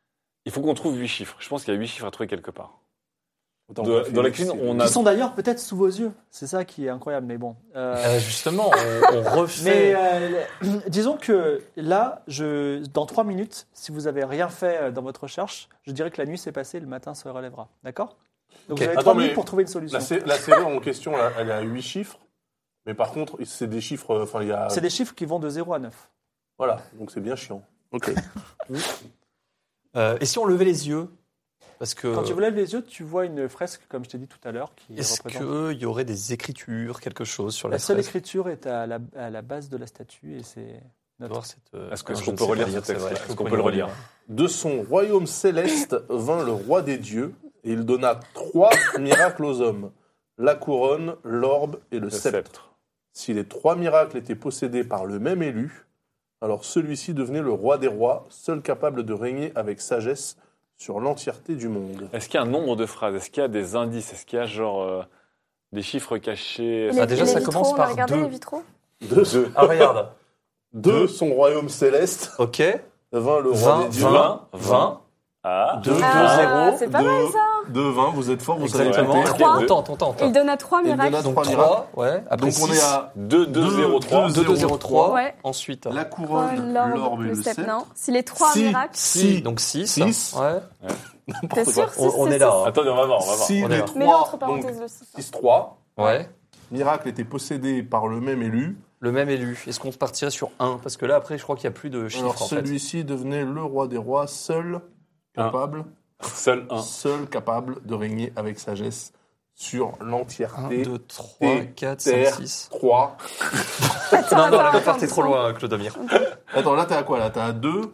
F: Il faut qu'on trouve huit chiffres. Je pense qu'il y a huit chiffres à trouver quelque part.
B: Attends,
F: De-
B: on va faire
F: dans la
B: les-
F: cuisine,
B: c'est-
F: on
C: Qui
F: a-
C: sont d'ailleurs peut-être sous vos yeux. C'est ça qui est incroyable, mais bon. Euh,
E: Euh, justement, on, on refait.
C: mais euh, disons que là, je, dans trois minutes, si vous avez rien fait euh, dans votre recherche, je dirais que la nuit s'est passée, le matin se relèvera. D'accord? Donc
E: Ok.
C: vous avez
B: Attends,
C: trois
B: mais
C: minutes pour trouver une solution.
B: La, sé- la serrure en question, là, elle est à huit chiffres. Mais par contre, c'est des chiffres. euh, Enfin, il y a.
C: C'est des chiffres qui vont de zéro à neuf.
B: Voilà, donc c'est bien chiant. Ok.
E: Euh, et si on levait les yeux? Parce que.
C: Quand tu vous lèves les yeux, tu vois une fresque, comme je t'ai dit tout à l'heure, qui
E: Est-ce
C: représente...
E: qu'il y aurait des écritures, quelque chose sur la
C: La seule
E: fresque?
C: écriture est à la, à la base de la statue et c'est notre...
E: Voir cette, euh,
F: Est-ce que-
E: non,
F: est-ce
E: je
F: qu'on
E: ne
F: peut
E: sais
F: relire
E: pas
F: ce
E: lire, c'est
F: texte-là?
E: vrai.
F: Est-ce
E: Vous
F: qu'on
E: pouvez
F: peut le
E: relire.
F: relire?
B: De son royaume céleste vint le roi des dieux, et il donna trois miracles aux hommes: la couronne, l'orbe et le,
F: Le
B: sceptre.
F: sceptre.
B: Si les trois miracles étaient possédés par le même élu, alors celui-ci devenait le roi des rois, seul capable de régner avec sagesse sur l'entièreté du monde.
F: Est-ce qu'il y a un nombre de phrases? Est-ce qu'il y a des indices? Est-ce qu'il y a genre euh, des chiffres cachés?
D: Les-
E: Ah, déjà,
D: les
E: ça
D: vitraux,
E: commence
D: on a
E: par
D: regardé
E: deux.
D: les vitraux.
B: De,
E: Ah, regarde.
B: de son royaume céleste
E: Ok.
B: vint le roi
E: vingt,
B: des dieux.
E: vingt, vingt.
F: Ah,
E: Deux,
D: Ah,
E: deux, zéro.
D: c'est pas
B: de,
D: mal ça.
B: de vingt, vous êtes fort, vous savez
E: Exactement.
B: compter.
E: Ok,
D: Trois.
E: on tente, on tente.
D: Il donna trois
B: Il
D: miracles.
B: donna
E: Donc
B: trois
E: trois, ouais. Après
B: Donc on est à
F: deux, deux, zéro, trois.
E: deux, deux, zéro, trois.
D: Ouais.
E: Ensuite.
B: la
D: Oh,
B: couronne, l'orbe et le sceptre.
D: Non, si les trois
B: Si.
D: miracles.
B: Si.
E: Donc six.
B: Six.
E: Ouais.
D: T'es sûr?
E: On,
D: six,
E: on
D: c'est
E: est là.
D: six.
E: hein.
F: Attendez, on va voir, on va voir.
B: Si
E: On est
B: les
E: là.
B: trois,
D: Mets-le entre
B: donc
D: parenthèses le six.
B: six trois,
E: Ouais.
B: miracle était possédé par le même élu.
E: Le même élu. Est-ce qu'on partirait sur un? Parce que là, après, je crois qu'il n'y a plus de chiffres,
B: Alors
E: en fait.
B: celui-ci devenait le roi des rois, seul
F: Un.
B: capable,
F: Seul un.
B: seul capable de régner avec sagesse sur
E: un,
B: l'entièreté.
E: deux, trois, quatre, cinq,
B: terre.
E: six.
B: trois.
D: Attends,
E: Non, non,
D: attends,
E: la
D: attends,
E: partez trop
D: doucement.
E: loin, Clodomir.
B: Attends, là t'es à quoi là? T'es à deux.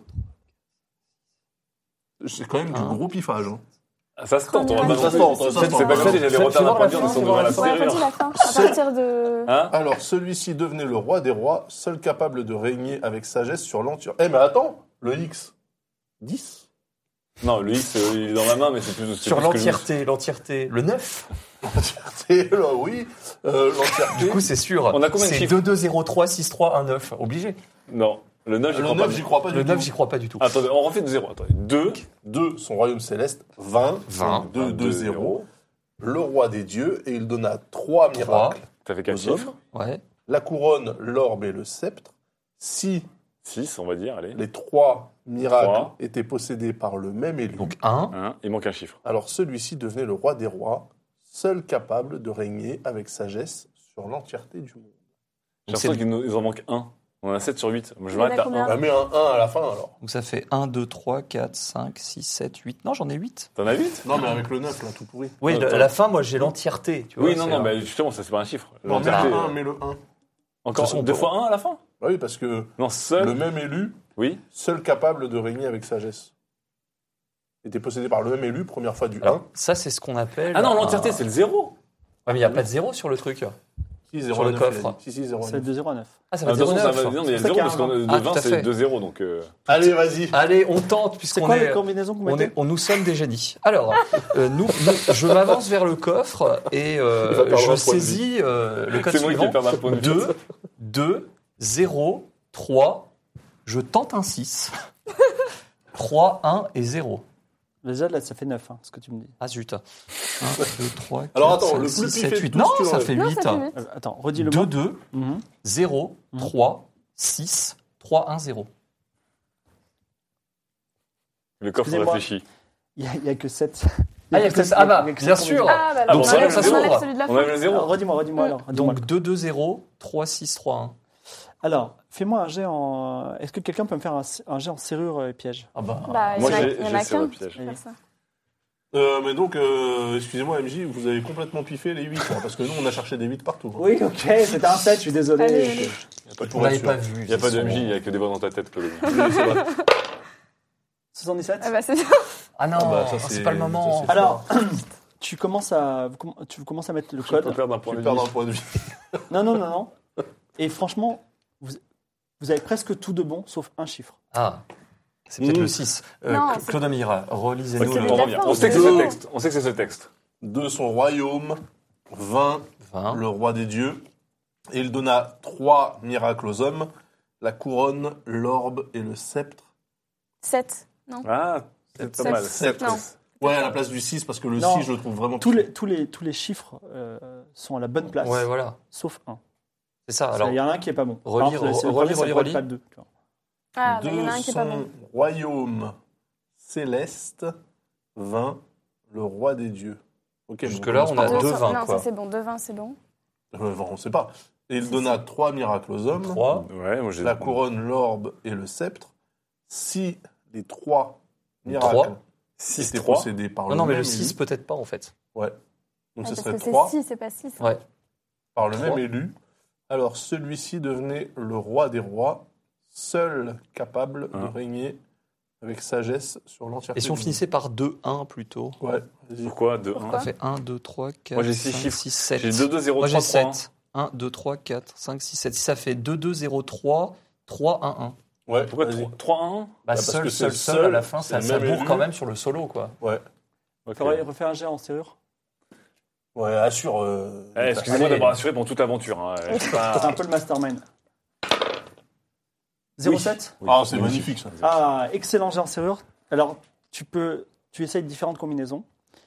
B: C'est quand même du
E: Un.
B: gros piffage. hein.
F: Ah, ça se tente, on va
D: Premier
F: pas
B: Ça se tente, ça se
F: C'est
B: tente.
F: pas comme si j'avais
E: Fais-
F: retard
E: fais voir la
F: d'apprendre,
E: fin,
F: ils sont
E: fais
F: devant
E: voir
F: la
E: la fin.
D: Ouais, redis
F: serrure.
D: la fin. À partir de.
F: Hein?
B: Alors celui-ci devenait le roi des rois, seul capable de régner avec sagesse sur l'entièreté. Eh mais attends, le X. dix.
F: Non, le X, euh, il est dans ma main, mais c'est plus. c'est
E: Sur
F: plus que le
E: l'entièreté, l'entièreté. Le neuf.
B: L'entièreté, là, oui. Euh, l'entièreté.
E: Du coup, c'est sûr.
F: On a combien de
E: C'est
F: chiffres?
E: deux, deux, zéro, trois, six, trois, un, neuf. Obligé.
F: Non, le neuf, j'y
B: le
F: crois pas.
B: neuf, j'y crois pas du
E: Le
B: tout.
E: neuf, j'y crois pas du tout.
F: Attendez, on refait de zéro. Attendez. deux,
B: deux, son royaume céleste, vingt,
E: vingt,
B: deux, deux, zéro, le roi des dieux, et il donna trois miracles
F: ça fait quel
B: aux
F: chiffre?
B: hommes,
E: Ouais.
B: la couronne, l'orbe et le sceptre. Si
F: six, on va dire, allez.
B: les trois miracles
F: Trois.
B: étaient possédés par le même élu,
E: Donc un.
F: Un, il manque un chiffre.
B: alors celui-ci devenait le roi des rois, seul capable de régner avec sagesse sur l'entièreté du monde.
F: J'ai
E: Donc, c'est-
F: l'impression qu'il nous il en manque un. On a sept sur huit. Moi, je
D: Il y en a
F: m'arrête à
D: combien
F: un.
B: Ah, mets un un à la fin alors.
E: Donc ça fait un, deux, trois, quatre, cinq, six, sept, huit. Non, j'en ai huit.
F: T'en as huit?
B: Non mais avec le neuf là, tout pourri.
E: Oui,
F: Attends.
E: à la fin, moi, j'ai l'entièreté. Tu vois,
F: Oui, non,
E: c'est
F: non,
E: un-
F: mais justement, ça, c'est pas un chiffre.
B: Non, mets
F: L'entièreté,
B: le un,
F: euh,
B: mets le un.
F: Encore
E: De toute façon,
F: deux
E: on
F: fois un à la fin?
B: Bah oui, parce que
F: Non, seul.
B: le même élu,
F: Oui.
B: seul capable de régner avec sagesse. Était possédé par le même élu, première fois du
E: Alors,
B: un.
E: ça, c'est ce qu'on appelle.
F: Ah non,
E: un-
F: l'entièreté, c'est le zéro.
E: Ouais, mais il n'y a pas de zéro sur le truc.
B: Si,
E: Sur le
B: neuf,
E: coffre.
B: il a dit. Si, si, zéro
C: C'est
B: neuf.
C: de zéro à neuf.
E: Ah, ça
F: Ah,
E: va
F: de toute
E: zéro
F: façon, ça
E: neuf.
F: va non, mais il y a
C: C'est pour ça
F: zéro,
C: qu'il y a
F: parce
C: un
F: que de
E: Ah, tout
F: vingt,
E: à
F: c'est
E: fait.
F: deux zéro, donc. euh,
B: Allez, vas-y.
E: Allez, on tente,
C: C'est
E: puisqu'on
C: quoi
E: est.
C: les combinaisons que vous
E: On
C: mettez
E: est, on, nous sommes des génies. Alors, euh, nous, nous- je m'avance vers le coffre et euh,
B: Il va perdre un
E: je
B: point de
E: saisis euh, le code
F: C'est moi qui
E: suivant.
F: vais perdre un point de vue.
E: deux, deux, zéro, trois. Je tente un six. trois, un et zéro.
C: Déjà, là, ça fait neuf, hein, ce que tu me dis.
E: Ah zut. un, deux, trois, quatre,
B: Alors, attends,
E: cinq,
B: le plus
E: six,
B: piffé
E: sept,
B: de
E: huit.
B: tous,
E: Non,
B: tu
E: ça
B: l'enlèves.
E: fait
D: Non,
E: huit.
D: ça fait huit.
C: Euh, attends, redis-le-moi.
E: deux, deux,
C: Mhm.
E: zéro,
C: Mhm.
E: trois, six, trois, un, zéro.
F: Le coffre
C: Excusez-moi.
F: réfléchit.
C: Il n'y a, que sept.
E: Ah, il y a que ça. Ah bah, bien sûr.
D: Ah, bah
E: Donc,
D: alors,
F: ça,
D: on enlève-
F: ça
D: on enlève
E: s'ouvre.
D: celui de la
F: On a
D: fin.
F: le zéro.
C: Alors, redis-moi, redis-moi alors. Redis-moi.
E: Donc deux, deux, zéro, trois, six, trois, un.
C: Alors, fais-moi un jet en. Est-ce que quelqu'un peut me faire un, un jet en serrure et piège?
E: Ah bah.
D: Bah, il y
F: Moi,
D: en a-
F: j'ai-
D: il y en
F: j'ai
D: a
F: sur
D: qu'un
F: le
D: qui
F: piège.
D: peut faire ça.
B: Euh, mais donc, euh, excusez-moi, M J, vous avez complètement piffé les huit, là, parce que nous, on a cherché des huit partout. hein.
C: Oui, ok, c'était un sept, je suis désolé.
D: Allez, allez.
B: Pas
E: On l'avait pas vu.
F: Il n'y a pas de
E: c'est
F: M J,
E: son-
F: il n'y a que des voix dans ta tête, Claude.
B: Oui, c'est vrai.
C: soixante-dix-sept.
D: Ah, bah, c'est bien.
E: Ah non,
B: Ah bah, ça,
E: c'est
B: c'est-
E: pas le moment.
B: ça, c'est-
C: Alors, tu commences à, vous comm- tu commences à mettre le
F: Je peux
C: code.
F: perdre un
B: Tu
F: point de
B: perds
F: vie.
B: un point de vie.
C: Non, non, non, non. Et franchement, vous, vous avez presque tout de bon, sauf un chiffre.
E: Ah, c'est peut-être
B: Mm.
E: le six. Euh,
D: Non,
E: Cl-
D: c'est-
E: Claude Amira, relisez-nous
F: Ok,
D: C'est
E: le
F: on
D: la
F: revient.
D: fin,
F: On sait que c'est
B: c'est-
F: ce texte. On sait que c'est ce texte.
B: De son royaume vint
E: vingt.
B: le roi des dieux, et il donna trois miracles aux hommes, la couronne, l'orbe et le sceptre.
D: sept. Non.
F: Ah, C'est
D: Sept.
F: pas mal.
B: Sept.
F: Sept.
D: Non.
B: Ouais, à la place du six, parce que le
C: Non.
B: six, je le trouve vraiment...
C: Tous les, tous les, tous les chiffres euh, sont à la bonne place,
E: Ouais, voilà.
C: sauf un.
E: C'est ça.
C: Il
E: Alors,
C: y en a un qui est pas bon.
E: relis,
C: Par exemple, c'est le
E: relis,
C: premier, ça
E: relis,
C: pourrait
E: relis.
C: être pas le deux, tu vois.
D: Ah, bah, il y en a un
B: Deux
D: qui est pas bon.
B: sont royaume céleste, vingt, le roi des dieux. Ok,
E: Jusque-là,
B: donc
E: on a
B: commence
E: deux
B: par
E: vingt,
D: Non,
E: quoi.
D: ça c'est bon. deux vingt, c'est bon.
B: vingt. Euh, on ne sait pas. Et il donna trois miracles aux hommes,
E: trois.
F: Ouais, moi j'ai.
B: la couronne, l'orbe et le sceptre. Si les trois
E: Les
B: miracles
E: trois.
F: six
B: étaient
F: trois.
B: possédés par
E: Non,
B: le
E: non, mais
B: même
E: le six,
B: élu,
E: peut-être pas, en fait.
B: ouais.
D: Ah,
B: Donc ce
D: parce
B: serait
D: que c'est
B: trois
D: six, c'est pas six.
E: Ouais.
B: par le même
E: Trois.
B: élu. Alors celui-ci devenait le roi des rois, seul capable de
F: Hein.
B: régner avec sagesse sur l'entièreté.
E: Et si on
B: du
E: finissait par deux un plutôt?
B: monde. Ouais, vas-y.
F: Pourquoi deux un
D: Pourquoi
E: Ça fait un, deux, trois, quatre,
F: Moi, j'ai six
E: cinq,
F: chiffres.
E: six, sept.
F: J'ai deux deux zéro
E: Moi,
F: trois
E: j'ai
F: trois.
E: sept. un, deux, trois, quatre, cinq, six, sept. Si ça fait deux, deux, zéro, trois, trois, un, un.
B: Ouais,
F: Pourquoi
B: vas-y.
F: trois un?
E: Bah,
B: parce
E: seul,
B: que
E: seul,
B: c'est
E: seul,
B: seul,
E: à la fin,
B: c'est
E: ça,
B: le
E: ça
B: même
E: bourre
B: élu.
E: quand même sur le solo, quoi.
B: Ouais,
F: Ok.
C: Faudrait refaire un jet en serrure.
B: ouais, assure. euh,
F: Eh, Excusez-moi
C: Allez.
F: d'avoir assuré pour toute aventure. Hein. Je suis
C: C'est un
F: pas...
C: peu le mastermind. zéro sept.
F: Oui.
B: Ah, c'est magnifique ça.
C: Ah, excellent jet en serrure. Alors, tu peux, tu essayes différentes combinaisons.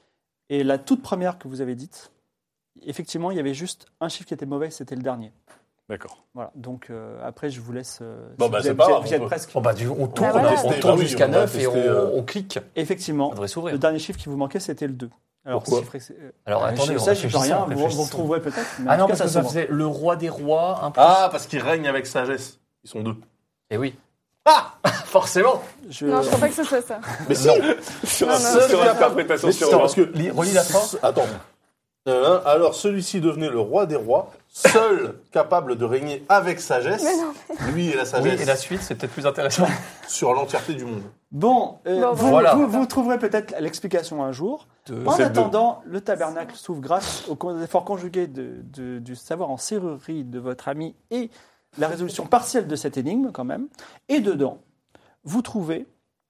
C: Et la toute première que vous avez dite, effectivement, il y avait juste un chiffre qui était mauvais, c'était le dernier.
F: D'accord.
C: Voilà. Donc euh, après, je vous laisse. euh,
B: Bon,
C: si
B: bah,
C: vous
B: c'est
C: êtes,
B: pas
C: vous êtes-
B: grave,
C: vous
B: on
C: êtes
B: peut.
C: presque.
E: Bon, bah, du, on tourne,
D: voilà.
E: on
B: Tester,
E: tourne
B: bah oui,
E: jusqu'à
B: on va
E: neuf et
B: tester,
E: on,
B: euh,
E: on clique.
C: Effectivement,
E: Ça devrait
C: le
E: s'ouvrir.
C: dernier chiffre qui vous manquait, c'était le deux. Alors,
B: Pourquoi
C: chiffre ex- euh,
E: Alors,
C: euh,
E: attendez,
C: je-
E: on
C: ça, je peux
E: réfléchissons,
C: rien. Vous, vous
E: réfléchissons.
C: retrouverez peut-être. mais en
E: Ah
C: tout
E: non,
C: cas,
E: parce que ça
C: s'ouvre.
E: faisait le roi des rois, un peu.
B: Ah, parce qu'ils règnent avec sagesse. Ils sont deux.
E: Et oui. Ah Forcément.
C: Je-
D: Non, je crois pas que ce soit ça.
B: Mais si.
F: Sur,
D: Non, non,
F: sur
D: c'est pas
F: l'interprétation
B: Mais
F: sur
B: c'est parce que
E: Lis- relis la fin.
B: Attends. Euh, alors celui-ci devenait le roi des rois, seul capable de régner avec sagesse.
D: Mais non,
B: Lui et la
E: Oui,
B: sagesse
E: et la suite, c'est peut-être plus intéressant.
B: sur l'entièreté du monde.
C: Bon, euh,
D: Bon,
C: vous,
E: voilà.
C: vous, vous trouverez peut-être l'explication un jour.
E: Deux.
C: En
F: C'est le deux.
C: attendant, le tabernacle s'ouvre grâce aux con- efforts conjugués de- de- du savoir en serrurerie de votre ami et la résolution partielle de cette énigme quand même. Et dedans, vous trouvez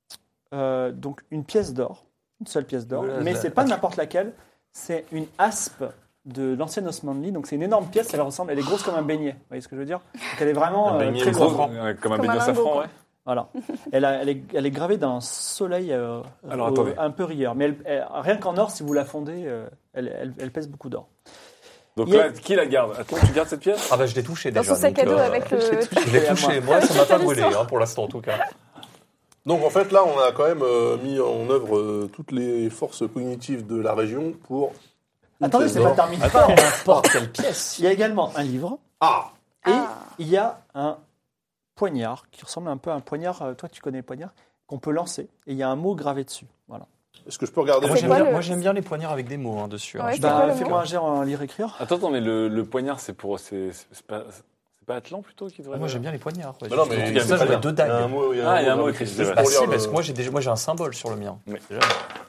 C: euh, donc une pièce d'or, une seule pièce d'or,
E: Voilà,
C: mais
E: la-
C: c'est pas n'importe laquelle, c'est une aspe de l'ancienne Osmanli. Donc c'est une énorme pièce, elle ressemble, elle est grosse comme un beignet. Vous voyez ce que je veux dire? Donc elle est vraiment
B: Un
C: euh,
B: beignet
C: très
B: gros.
C: grosse.
F: Euh, Comme un
D: Comme
F: beignet
D: un
F: au
D: lingot,
F: safran,
D: quoi.
F: ouais.
C: Voilà. Elle, a- elle, est, elle est gravée d'un soleil euh,
F: Alors,
C: euh,
F: attendez.
C: un peu rieur. Mais elle- elle- rien qu'en or, si vous la fondez, euh, elle, elle- elle pèse beaucoup d'or.
F: Donc
C: Il y a-
F: là, qui la garde? Attends, tu gardes cette pièce?
E: Ah bah, je l'ai touché
D: dans
E: déjà.
D: son sac
E: donc,
D: à dos
E: euh,
D: avec le.
C: je l'ai touché.
E: Je l'ai
C: à
E: touché.
C: moi.
E: Moi, ça m'a pas
D: Quelle
E: brûlé,
D: histoire.
E: hein, pour l'instant, en tout cas.
B: Donc en fait là, on a quand même euh, mis en œuvre euh, toutes les forces cognitives de la région pour. une
C: Attendez,
B: pièce
C: c'est pas
B: d'or.
C: terminé.
E: Attends, n'importe quelle pièce.
C: Il y a également un livre
B: Ah,
C: et
D: Ah.
C: il y a un poignard qui ressemble un peu à un poignard. euh, Toi, tu connais le poignard qu'on peut lancer et il y a un mot gravé dessus. Voilà.
B: est-ce que je peux regarder
E: Moi,
D: C'est
E: j'aime
D: quoi
E: bien,
D: le-
E: moi, j'aime bien les poignards avec des mots hein, dessus. hein.
D: Ouais,
E: Je
D: c'est
E: dois-
D: quoi
C: Bah,
D: le
C: fais-moi un jet en lire-écrire.
F: Attends, attends, mais le, le poignard, c'est pour. C'est c'est pas, c'est pas Atlan plutôt qui devrait.
E: Ah, moi, j'aime bien les poignards. ouais.
B: Mais non,
E: Je
B: mais
E: trouve
B: il
E: que
B: y a
E: ça,
B: pas
E: j'aurais
B: de-
E: deux
B: il y a un
E: dagues.
B: mot, il y a
F: Ah,
B: un
F: il y a un
B: mot
F: mot
B: gravé.
F: écrit, c'est
B: Juste
F: vrai.
E: Bah
B: pour
E: si,
B: lire
E: parce
B: le-
E: que moi, j'ai déjà, moi, j'ai un symbole sur le mien.
F: Oui.
E: Déjà.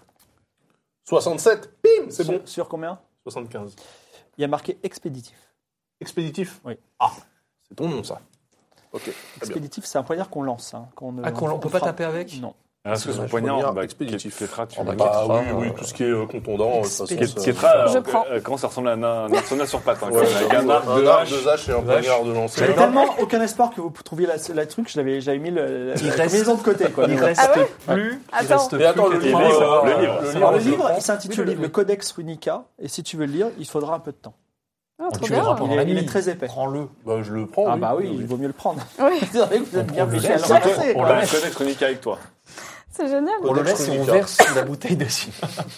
B: soixante-sept, bim, c'est bon.
C: Sur, sur combien?
B: soixante-quinze.
C: Il y a marqué expéditif.
B: Expéditif.
C: Oui.
B: Ah, c'est ton nom ça. Ok, très bien.
C: Expéditif, c'est un poignard qu'on lance. hein, qu'on ne-
E: Ah, qu'on- on peut pas
C: frappe.
E: taper avec?
C: Non.
F: Est-ce que
B: C'est
F: son
B: vrai,
F: poignard,
B: poignard
F: bah,
B: expéditif.
F: Kétra, tu
E: Oh, bah,
F: veux-
B: Bah
E: Kétra,
B: oui, oui,
E: euh,
B: tout ce qui est euh, contondant. de toute façon,
E: Expéditif.
B: ça-
F: Kétra, alors,
D: Je prends.
F: euh, comment ça ressemble à un, un arsenal sur pattes hein,
B: Ouais,
F: avec un arc de
B: un arc,
F: hache.
B: deux haches et un
E: Vache.
B: poignard de lancer.
C: J'avais tellement aucun espoir que vous trouviez la, la truc, je l'avais- j'avais mis le, la,
E: Il
C: la
E: reste-
C: combinaison de côté. Quoi.
E: Il
C: Mais
E: reste
D: Ah ouais
E: plus. Il
D: Attends.
E: reste
B: Mais attends,
E: plus
B: le
E: que
B: livre,
E: trois.
F: euh, le
E: Euh,
F: livre.
E: ça
C: Alors,
E: va,
C: le
E: je
C: livre,
E: prends.
C: il s'intitule
E: Oui, oui.
C: le Codex Runica, et si tu veux le lire, il faudra un peu de temps.
D: Ah, trop
E: Tu verras
D: bien.
E: pendant
C: Il
E: la
C: est- il
E: nuit.
C: est très épais.
E: Prends-le.
B: Bah, je le prends.
C: Ah bah oui, il vaut mieux le prendre.
D: Oui,
C: C'est vrai que vous êtes bien
E: On le
C: fiché à le
E: laisse.
C: ramasser.
F: On
C: quoi.
F: l'a connaître chronique avec toi,
D: c'est génial.
E: On le
B: Codex
E: laisse et on
B: Runica.
E: verse la bouteille dessus.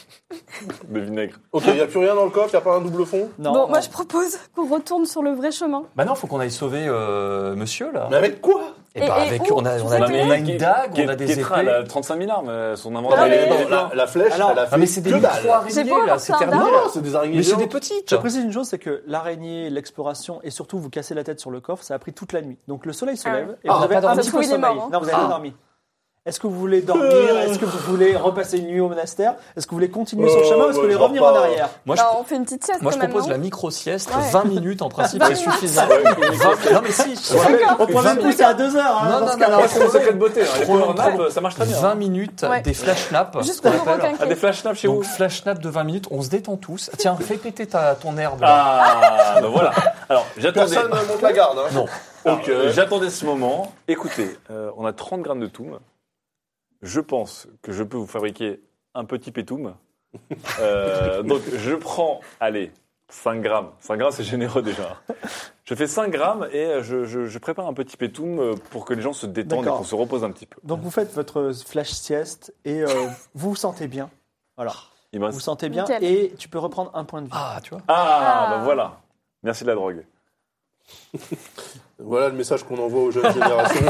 F: de vinaigre.
B: Ok, il n'y a plus rien dans le coffre, il n'y a pas un double fond.
C: Non,
D: Bon,
C: non.
D: moi je propose qu'on retourne sur le vrai chemin.
E: Bah non, faut qu'on aille sauver euh, monsieur là.
B: Mais avec quoi?
E: Et bah
D: Et- et
E: avec,
D: où
E: on a,
D: Tu
E: on
D: sais
E: a,
D: que-
E: on a une dague, on a des
F: Kétra, elle a
E: épées.
F: trente-cinq mille armes, euh, son
D: Ah,
F: inventaire.
D: mais-
F: il est-
B: Non, la, la flèche,
D: Alors-
B: elle a fait
E: Ah mais c'est des
B: que dalle.
E: micro-araignées
D: J'ai pas
E: là, c'est
D: encore
E: terminé.
D: d'armes.
B: Non, c'est des araignées
E: Mais c'est
B: géantes.
E: des petites.
C: Je précise une chose, c'est que l'araignée, l'exploration et surtout vous casser la tête sur le coffre, ça a pris toute la nuit. Donc le soleil se
D: Ah.
C: lève et
E: Ah,
C: vous
E: on a
C: avez
E: pas
C: un
E: dormi.
C: petit
D: Ça se
C: peu
D: trouve, il est
C: sommeil.
D: mort, hein.
C: Non, vous avez
E: Ah.
C: pas dormi. Est-ce que vous voulez dormir? Est-ce que vous voulez repasser une nuit au monastère? Est-ce que vous voulez continuer sur le
B: Euh,
C: chemin ou est-ce que vous voulez
B: moi, je
C: revenir
B: dors
C: en
B: pas.
C: arrière?
E: Moi je,
D: Bah, on fait une petite sieste
E: moi, je
D: quand même,
E: propose
D: non
E: la micro-sieste,
D: Ouais.
E: vingt minutes en principe,
D: vingt
E: c'est
D: minutes.
E: suffisant. vingt Non mais si,
C: On peut même pousser à deux heures. hein,
E: Non,
C: dans
E: non,
C: ce cas-là.
E: non,
F: Ouais, c'est mon secret de beauté. hein. Les
E: Trop long,
F: power
E: trop long.
F: naps, ça marche très bien.
E: vingt
F: hein.
E: minutes,
D: Ouais.
E: des flash naps,
D: Juste
E: ce qu'on
D: pour nous
E: appelle.
D: requinquer.
F: Ah, des flash snaps chez vous
E: Donc flash nap de vingt minutes, on se détend tous. Tiens, fais péter ta, ton herbe. là.
F: Ah, ben voilà. Alors, j'attendais.
B: Personne ne monte la garde. Hein.
E: Non.
F: Alors,
B: Ok.
F: euh, J'attendais ce moment. Écoutez, euh, on a trente grammes de toum. je pense que je peux vous fabriquer un petit pétoum. Euh, donc, je prends, allez, cinq grammes. cinq grammes, c'est généreux déjà. Je fais cinq grammes et je, je, je prépare un petit pétoum pour que les gens se détendent
C: D'accord.
F: et qu'on se repose un petit peu.
C: Donc vous faites votre flash sieste et euh, vous vous sentez bien. Voilà.
F: Il me
C: Vous vous
F: reste-
C: sentez bien
D: Nickel.
C: et tu peux reprendre un point de vie.
E: Ah, tu vois.
F: Ah,
D: Ah.
F: bah voilà. Merci de la drogue.
B: Voilà le message qu'on envoie aux jeunes générations.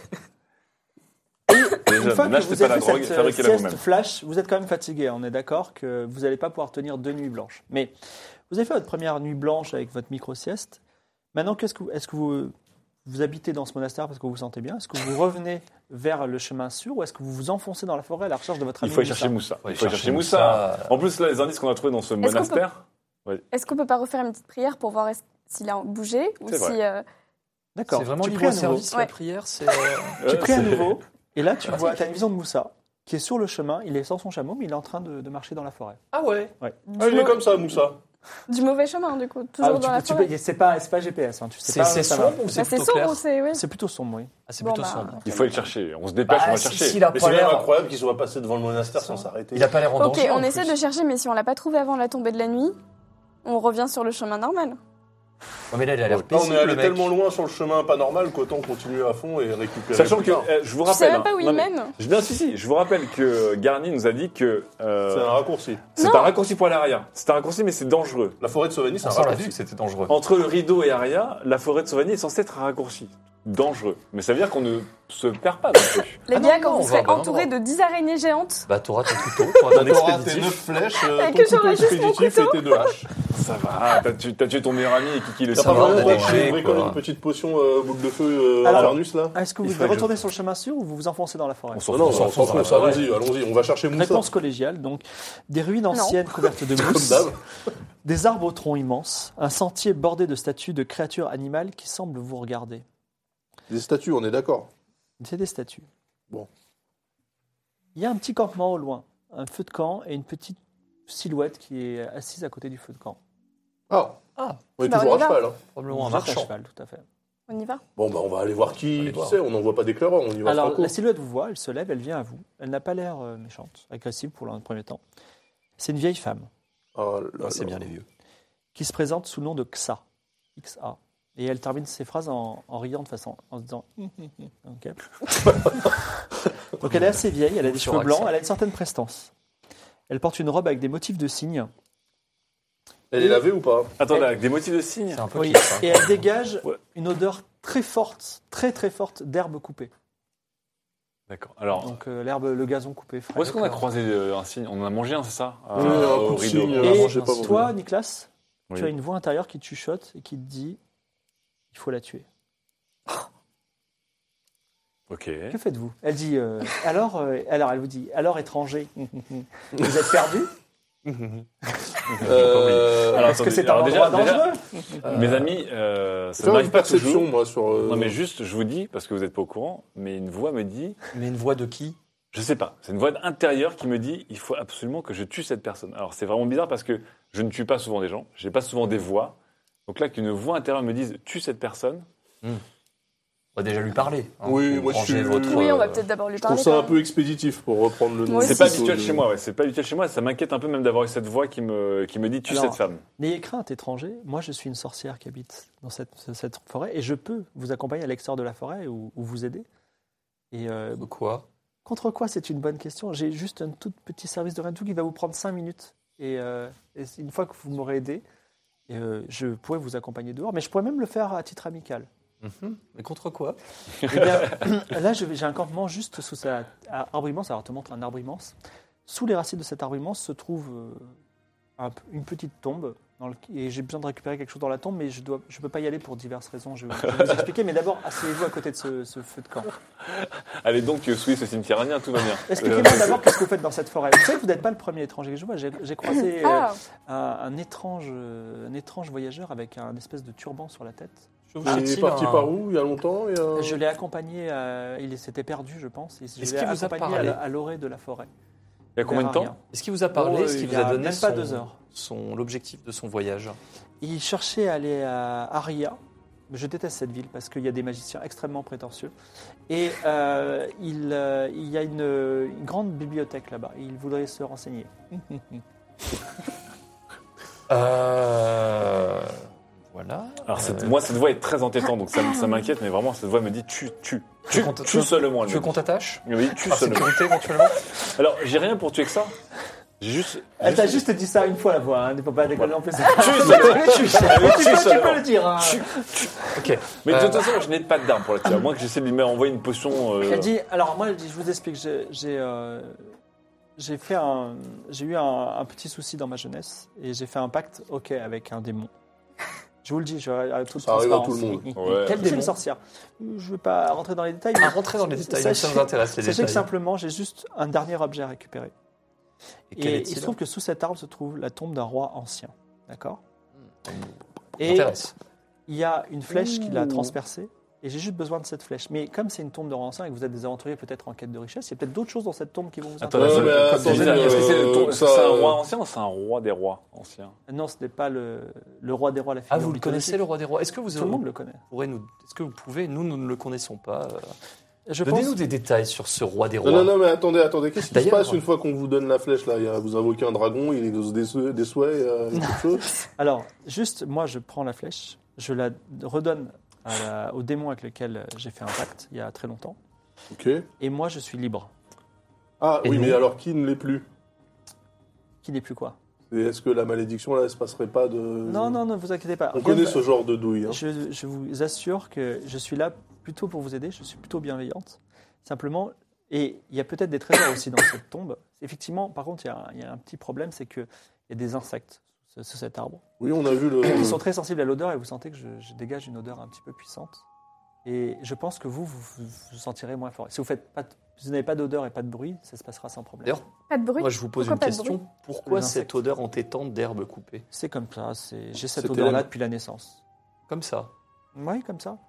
F: Les
C: Une
F: jeunes,
C: fois que
F: n'achetez
C: vous
F: pas
C: avez
F: la
C: fait
F: drogue,
C: cette euh,
F: fabriquez-la
C: sieste
F: vous-même.
C: flash, vous êtes quand même fatigué. On est d'accord que vous n'allez pas pouvoir tenir deux nuits blanches. Mais vous avez fait votre première nuit blanche avec votre micro-sieste. Maintenant, qu'est-ce que vous, est-ce que vous, vous habitez dans ce monastère parce que vous vous sentez bien? Est-ce que vous revenez vers le chemin sûr ou est-ce que vous vous enfoncez dans la forêt à la recherche de votre
F: Il
C: ami
F: faut aller chercher
C: Moussa?
F: Moussa.
E: Ouais,
F: Il faut aller
E: chercher
F: chercher Moussa.
E: Moussa.
F: En plus, là, les indices qu'on a trouvés dans ce
D: Est-ce qu'on
F: monastère.
D: Est-ce qu'on peut pas refaire une petite prière pour voir est-ce- s'il a bougé ou
F: C'est vrai.
D: si euh,
C: D'accord.
E: C'est vraiment
C: tu
E: libre
C: pries
E: au
C: à nouveau.
E: service,
D: Ouais.
E: la prière, c'est... euh,
C: Tu
F: Ouais,
C: pries à
F: c'est-
C: nouveau. Et là, tu vois, tu as une vision de Moussa qui est sur le chemin. Il est sans son chameau, mais il est en train de, de marcher dans la forêt.
E: Ah ouais.
B: Ah, il est comme ça, Moussa.
D: du mauvais chemin du coup, toujours
C: Ah,
D: dans
C: tu-
D: la
C: tu
D: forêt?
C: peux- c'est pas, c'est pas G P S. Hein, tu sais
E: C'est
C: pas
E: c'est
C: où ça va.
E: sombre ou c'est
D: Bah, c'est
E: plutôt
D: sombre
E: clair
D: ou c'est oui.
C: C'est plutôt sombre, oui.
E: Ah, c'est
D: Bon,
E: plutôt
D: bah,
E: sombre.
F: Il faut aller le chercher. On se dépêche, on
E: Bah,
F: va
E: si-
F: chercher.
E: S'il a
B: Mais
E: pas
B: c'est même
E: l'air...
B: incroyable qu'il soit passé devant le monastère sans s'arrêter.
E: Il a pas l'air en
D: Ok,
E: danger.
D: on
E: en
D: essaie
E: plus.
D: de chercher, mais si on l'a pas trouvé avant la tombée de la nuit, on revient sur le chemin normal.
E: Ouais, mais là, il a l'air
B: Là, on
E: paisible,
B: est allé
E: le mec.
B: tellement loin sur le chemin pas normal qu'autant continuer à fond et récupérer.
F: Sachant
B: plus
F: que,
B: tard.
F: euh, je vous
D: Je sais
F: rappelle.
D: même pas
F: hein,
D: où
F: non,
D: il
F: mais-
D: mène.
F: Je, non, si, si, je vous rappelle que Garni nous a dit que euh,
B: C'est un raccourci.
F: c'est
D: Non.
F: un raccourci pour aller à Aria. C'est un raccourci, mais c'est dangereux.
B: La forêt de Sauvigny, c'est un
E: Ça, on l'a vu
B: raccourci.
E: que c'était dangereux.
F: Entre le rideau et Aria, la forêt de Sauvigny est censée être un raccourci. Dangereux. Mais ça veut dire qu'on ne se perd pas non plus.
D: Les
E: Ah non,
D: gars,
E: non,
D: quand
E: on
D: vous
E: va
D: serez
E: au bon
D: entourés
E: endroit.
D: de dix araignées géantes,
E: Bah, t'auras ton couteau, t'auras ton
B: T'auras tes
F: expéditif.
B: neuf flèches, euh,
D: Et
B: ton
D: que
B: couteau
D: j'aurai juste mon
B: expéditif et
D: couteau.
B: tes deux haches.
F: Ça va, t'as tué, t'as tué ton meilleur ami et Kiki le
B: T'as
E: Ça
B: pas
E: va,
B: besoin
E: on
B: de
E: est
B: toi qui
E: léger,
B: bricole
E: quoi.
B: une petite potion euh, boule de feu euh,
C: Alors,
B: Avernus là?
C: Est-ce que vous
F: Il
C: devez
F: faut
C: retourner sur le chemin sûr ou vous vous enfoncez dans la forêt?
F: On s'en
B: Non,
F: fout,
B: non,
F: on s'en
B: on s'en
F: fout.
B: fout,
E: ça va.
B: allons-y, allons-y, on va chercher Moussa.
C: Réponse collégiale, donc des ruines anciennes couvertes de
B: Comme
C: mousse,
B: d'hab.
C: des arbres au tronc immense, un sentier bordé de statues de créatures animales qui semblent vous regarder.
B: Des statues, on est d'accord.
C: C'est des statues.
B: Bon.
C: Il y a un petit campement au loin, un feu de camp et une petite silhouette qui est assise à côté du feu de camp.
B: Ah,
E: Ah,
B: on est
D: Bah,
B: toujours
D: on
B: à
D: y va.
B: cheval. Hein.
E: probablement un
C: Vous êtes à
E: marchand.
C: cheval, tout à fait.
D: on y va.
B: Bon, bah on va aller voir qui,
E: aller
B: qui
E: voir.
B: c'est, on n'envoie pas d'éclaireurs, on y va
C: Alors,
B: franco.
C: la silhouette vous voit, elle se lève, elle vient à vous. Elle n'a pas l'air euh, méchante, agressive pour le premier temps. C'est une vieille femme
B: Ah, là,
E: Ah, c'est
B: là.
E: bien les vieux.
C: qui se présente sous le nom de Xa. X A. Et elle termine ses phrases en, en riant de façon, en se disant Hum, hum, hum. Ok. Donc elle est assez vieille, elle a des
E: Sur
C: cheveux
E: accent.
C: blancs, elle a une certaine prestance. Elle porte une robe avec des motifs de cygnes.
B: Elle est lavée ou pas?
F: Attendez, avec des motifs de signes.
E: C'est un peu
C: Oui.
E: kitsch, hein.
C: Et elle dégage
F: Ouais.
C: une odeur très forte, très très forte d'herbe coupée.
F: D'accord. Alors,
C: Donc euh, l'herbe, le gazon coupé frais.
F: où est-ce qu'on a croisé euh, un signe On en a mangé un, c'est ça Ah,
B: Oui, un
F: au
B: coup de
F: rideau.
B: signe,
C: Et
B: moi, j'ai pas voulu.
C: toi, Nicolas,
F: Oui.
C: tu as une voix intérieure qui te chuchote et qui te dit il faut la tuer.
F: Ok.
C: Que faites-vous? Elle dit euh, alors, euh, alors, elle vous dit alors étranger, vous êtes perdu?
B: Euh,
F: Alors,
C: Est-ce que
F: attendez,
C: c'est un
F: alors déjà-
C: endroit
F: déjà-
C: dangereux?
F: Mes amis, euh, ça
B: Faire
F: m'arrive
B: une
F: pas
B: perception,
F: toujours.
B: moi, sur. euh,
F: Non, mais juste, je vous dis, parce que vous n'êtes pas au courant, mais une voix me dit,
E: Mais une voix de qui?
F: je sais pas, c'est une voix intérieure qui me dit, il faut absolument que je tue cette personne. Alors, c'est vraiment bizarre parce que je ne tue pas souvent des gens, j'ai pas souvent des voix. Donc là, qu'une voix intérieure me dise, tue cette personne,
E: On va déjà lui parler. hein,
B: Oui,
E: pour
B: moi, je
E: ranger
B: suis-
E: votre,
D: Oui, on va
E: euh,
D: peut-être d'abord lui
B: Je trouve
D: parler.
B: ça
D: quand
B: un
D: même.
B: peu expéditif pour reprendre le nom.
D: Moi
F: c'est
D: aussi.
F: pas
B: plutôt
F: habituel
B: de-
F: chez moi, ouais, c'est pas habituel chez moi, ça m'inquiète un peu même d'avoir eu cette voix qui me, qui me dit, tue
C: Alors,
F: cette femme.
C: N'ayez crainte, étranger. Moi, je suis une sorcière qui habite dans cette, cette forêt et je peux vous accompagner à l'extérieur de la forêt ou, ou vous aider. Et euh,
E: De quoi?
C: contre quoi, c'est une bonne question. J'ai juste un tout petit service de rien du tout qui va vous prendre cinq minutes. Et, euh, et une fois que vous m'aurez aidé, euh, je pourrais vous accompagner dehors, mais je pourrais même le faire à titre amical.
E: Mhm. Mais contre quoi?
C: Eh bien, là, je vais- j'ai un campement juste sous sa à arbre immense. Alors, je te montre un arbre immense. Sous les racines de cet arbre immense se trouve euh, un p- une petite tombe. Dans le- et j'ai besoin de récupérer quelque chose dans la tombe, mais je ne je peux pas y aller pour diverses raisons. Je, je vais vous expliquer. Mais d'abord, asseyez-vous à côté de ce, ce feu de camp.
F: Allez donc, tu souilles ce cimetière indien, tout va bien.
C: Expliquez-moi d'abord qu'est-ce que vous faites dans cette forêt. Vous savez que vous n'êtes pas le premier étranger que je vois. J'ai j'ai croisé euh,
D: Ah,
C: un, un étrange, euh, un étrange voyageur avec un espèce de turban sur la tête.
E: Je vous
B: Il est
E: cite-t-il
B: parti
E: un-
B: par où il y a longtemps et, euh,
C: Je l'ai accompagné, à- il s'était perdu, je pense. Et je
E: Est-ce
C: l'ai
E: qu'il vous a
C: accompagné à
E: parlé
C: la- à l'orée de la forêt.
F: Il y a combien de
C: Vers
F: temps
C: Aria.
E: Est-ce qu'il vous a parlé?
C: Oh,
E: Est-ce qu'il
C: il
E: vous
C: y
E: a
C: a
E: donné
C: même pas
E: son-
C: deux heures.
E: son l'objectif de son voyage?
C: Il cherchait à aller à Aria Je déteste cette ville parce qu'il y a des magiciens extrêmement prétentieux. Et euh, il, euh, il y a une, une grande bibliothèque là-bas. Il voudrait se renseigner.
E: Euh... Voilà.
F: Alors, cette-
E: Euh,
F: moi, cette voix est très entêtante, donc ça, m- ça m'inquiète, mais vraiment, cette voix me dit tue, tue,
E: Tu
F: tue,
E: veux qu'on t-
F: tue
E: tu veux-
F: seulement. elle
E: Tu
F: me
E: veux qu'on
F: dit.
E: t'attache
F: Oui, tue
E: Par
F: seulement.
E: sécurité éventuellement.
F: Alors, j'ai rien pour tuer que ça. J'ai juste.
C: Elle t'a juste dit ça une fois, la voix. Hein. Il ne faut pas déconner en plus.
F: Tue seulement.
C: tu,
F: Tue
C: peux, tu
F: seulement.
C: peux le dire. Hein.
E: Ok.
F: Mais de
E: Euh,
F: toute façon, je n'ai pas d'arme pour la tuer. À moins que j'essaie de lui envoyer une potion. euh,
C: Elle dit, alors moi, elle dit, je vous explique, j'ai, j'ai, euh, j'ai fait un, j'ai eu un, un petit souci dans ma jeunesse et j'ai fait un pacte, ok, avec un démon. Je vous le dis, je, à toute
B: Ça arrive à
C: transparence.
B: tout le monde.
F: Ouais.
C: Quel démon sorcière? Je ne vais pas rentrer dans les détails.
E: À
C: Mais
E: rentrer dans les détails,
C: Sachez-
E: ça nous intéresse les
C: sachez
E: détails.
C: que simplement, j'ai juste un dernier objet à récupérer.
E: Et quel
C: Et
E: est-il
C: il se trouve que sous cet arbre se trouve la tombe d'un roi ancien. D'accord?
E: Ça
C: Et
E: m'intéresse.
C: il y a une flèche qui l'a
B: Ouh.
C: transpercée. Et j'ai juste besoin de cette flèche. Mais comme c'est une tombe de roi ancien et que vous êtes des aventuriers peut-être en quête de richesse, il y a peut-être d'autres choses dans cette tombe qui vont vous
F: Attends,
C: intéresser.
B: Ouais, mais
F: comme
B: attendez,
F: tu disais, est-ce que c'est le
B: euh,
F: tour-
B: ça-
F: c'est un roi ancien ou c'est un roi des rois anciens?
C: Non, ce n'est pas le, le roi des rois, la figure
E: Ah, vous le
C: mythologique.
E: connaissez, le roi des rois? Est-ce que vous
C: Tout le monde le connaît.
E: pourrez nous, est-ce que vous pouvez, nous, nous ne le connaissons pas. euh,
C: Je
E: Donnez-nous
C: pense,
E: des détails sur ce roi des rois.
B: Non, non, non, mais attendez, attendez. Qu'est-ce qui se
E: D'ailleurs-
B: passe une fois qu'on vous donne la flèche là? Il y a- Vous invoquez un dragon, il exauce des, souhaits- des souhaits, euh, quelque chose?
C: alors, juste, moi, je prends la flèche, je la redonne à la- au démon avec lequel j'ai fait un pacte il y a très longtemps,
B: Ok.
C: et moi, je suis libre.
B: Ah
E: Et
B: oui,
E: nous
B: mais alors qui ne l'est plus?
C: Qui n'est plus quoi?
B: Et est-ce que la malédiction là, elle se passerait pas de.
C: Non, non, ne vous inquiétez pas.
B: On connaît ce genre de douille. Hein.
C: Je, je vous assure que je suis là plutôt pour vous aider, je suis plutôt bienveillante. Simplement, et il y a peut-être des trésors aussi dans cette tombe. Effectivement, par contre, il y a un, il y a un petit problème, c'est qu'il y a des insectes sous, sous cet arbre.
B: Oui, on a vu le.
C: Ils sont très sensibles à l'odeur et vous sentez que je, je dégage une odeur un petit peu puissante. Et je pense que vous, vous vous, vous sentirez moins fort. Si vous faites pas, de- si vous n'avez pas d'odeur et pas de bruit, ça se passera sans problème.
E: D'ailleurs,
D: Pas de bruit.
E: moi, je vous pose
D: Pourquoi
E: une
D: pas de
E: question.
D: bruit
E: Pourquoi
C: Les
E: cette
C: insectes.
E: odeur entêtante d'herbe coupée?
C: C'est comme ça. c'est- J'ai cette
B: C'était
C: odeur-là
B: la-
C: depuis la naissance.
E: Comme ça.
C: Oui, comme ça.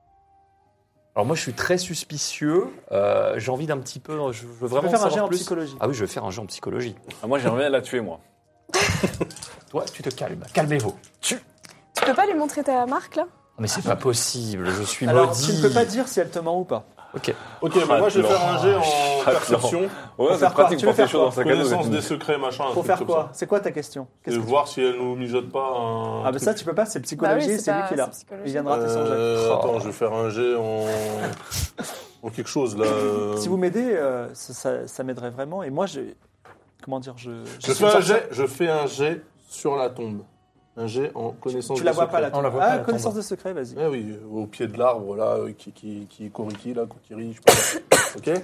E: Alors moi, je suis très suspicieux. Euh, j'ai envie d'un petit peu. Je veux
C: On
E: vraiment
C: peut faire un
E: savoir
C: jet en
E: plus.
C: psychologie.
E: Ah oui, je vais faire un jeu en psychologie.
F: Ah, moi, j'aimerais bien la tuer, moi.
E: Toi, tu te calmes. Calmez-vous.
D: Tu peux pas lui montrer ta marque là?
E: Mais c'est pas possible. Je suis
C: Alors,
E: maudit.
C: tu ne peux pas dire si elle te ment ou pas.
E: Ok.
B: Ok, bah, moi je vais
F: Ah,
B: faire un jet en
F: Ah,
B: perception,
F: Ouais, c'est
C: faire quoi
F: pratique
C: Tu
F: pour
C: veux faire
F: tes choses dans sa cadeau.
B: connaissance des secrets, machin. un
C: Pour
B: truc
C: faire
B: comme
C: quoi
B: ça.
C: C'est quoi ta question Qu'est-ce
B: Et
C: que tu-
B: voir si elle nous mijote pas un.
C: Ah, bah
B: truc.
C: ça, tu peux pas, c'est
D: Bah
C: psychologie,
D: oui,
C: c'est lui
D: pas-
C: qui l'a.
D: c'est psychologie.
C: Il vient de rater son jet.
B: Euh,
E: Oh.
B: Attends, je vais faire un jet en. en quelque chose là. euh.
C: Si vous m'aidez, euh, ça, ça- ça m'aiderait vraiment. Et moi, je. Comment dire Je,
B: Je
C: suis
B: fais un
C: sorcière.
B: jet, je fais un jet sur la tombe. Un jet en connaissance
C: Tu la
B: des
C: vois pas
B: secrets.
C: la tombe.
E: On la voit
C: Ah,
E: pas, la
C: connaissance
E: tombe.
C: de secret, vas-y.
B: Ah oui, au pied de l'arbre là, euh, qui qui qui Koriki là, Kokiri, je sais pas. Ok.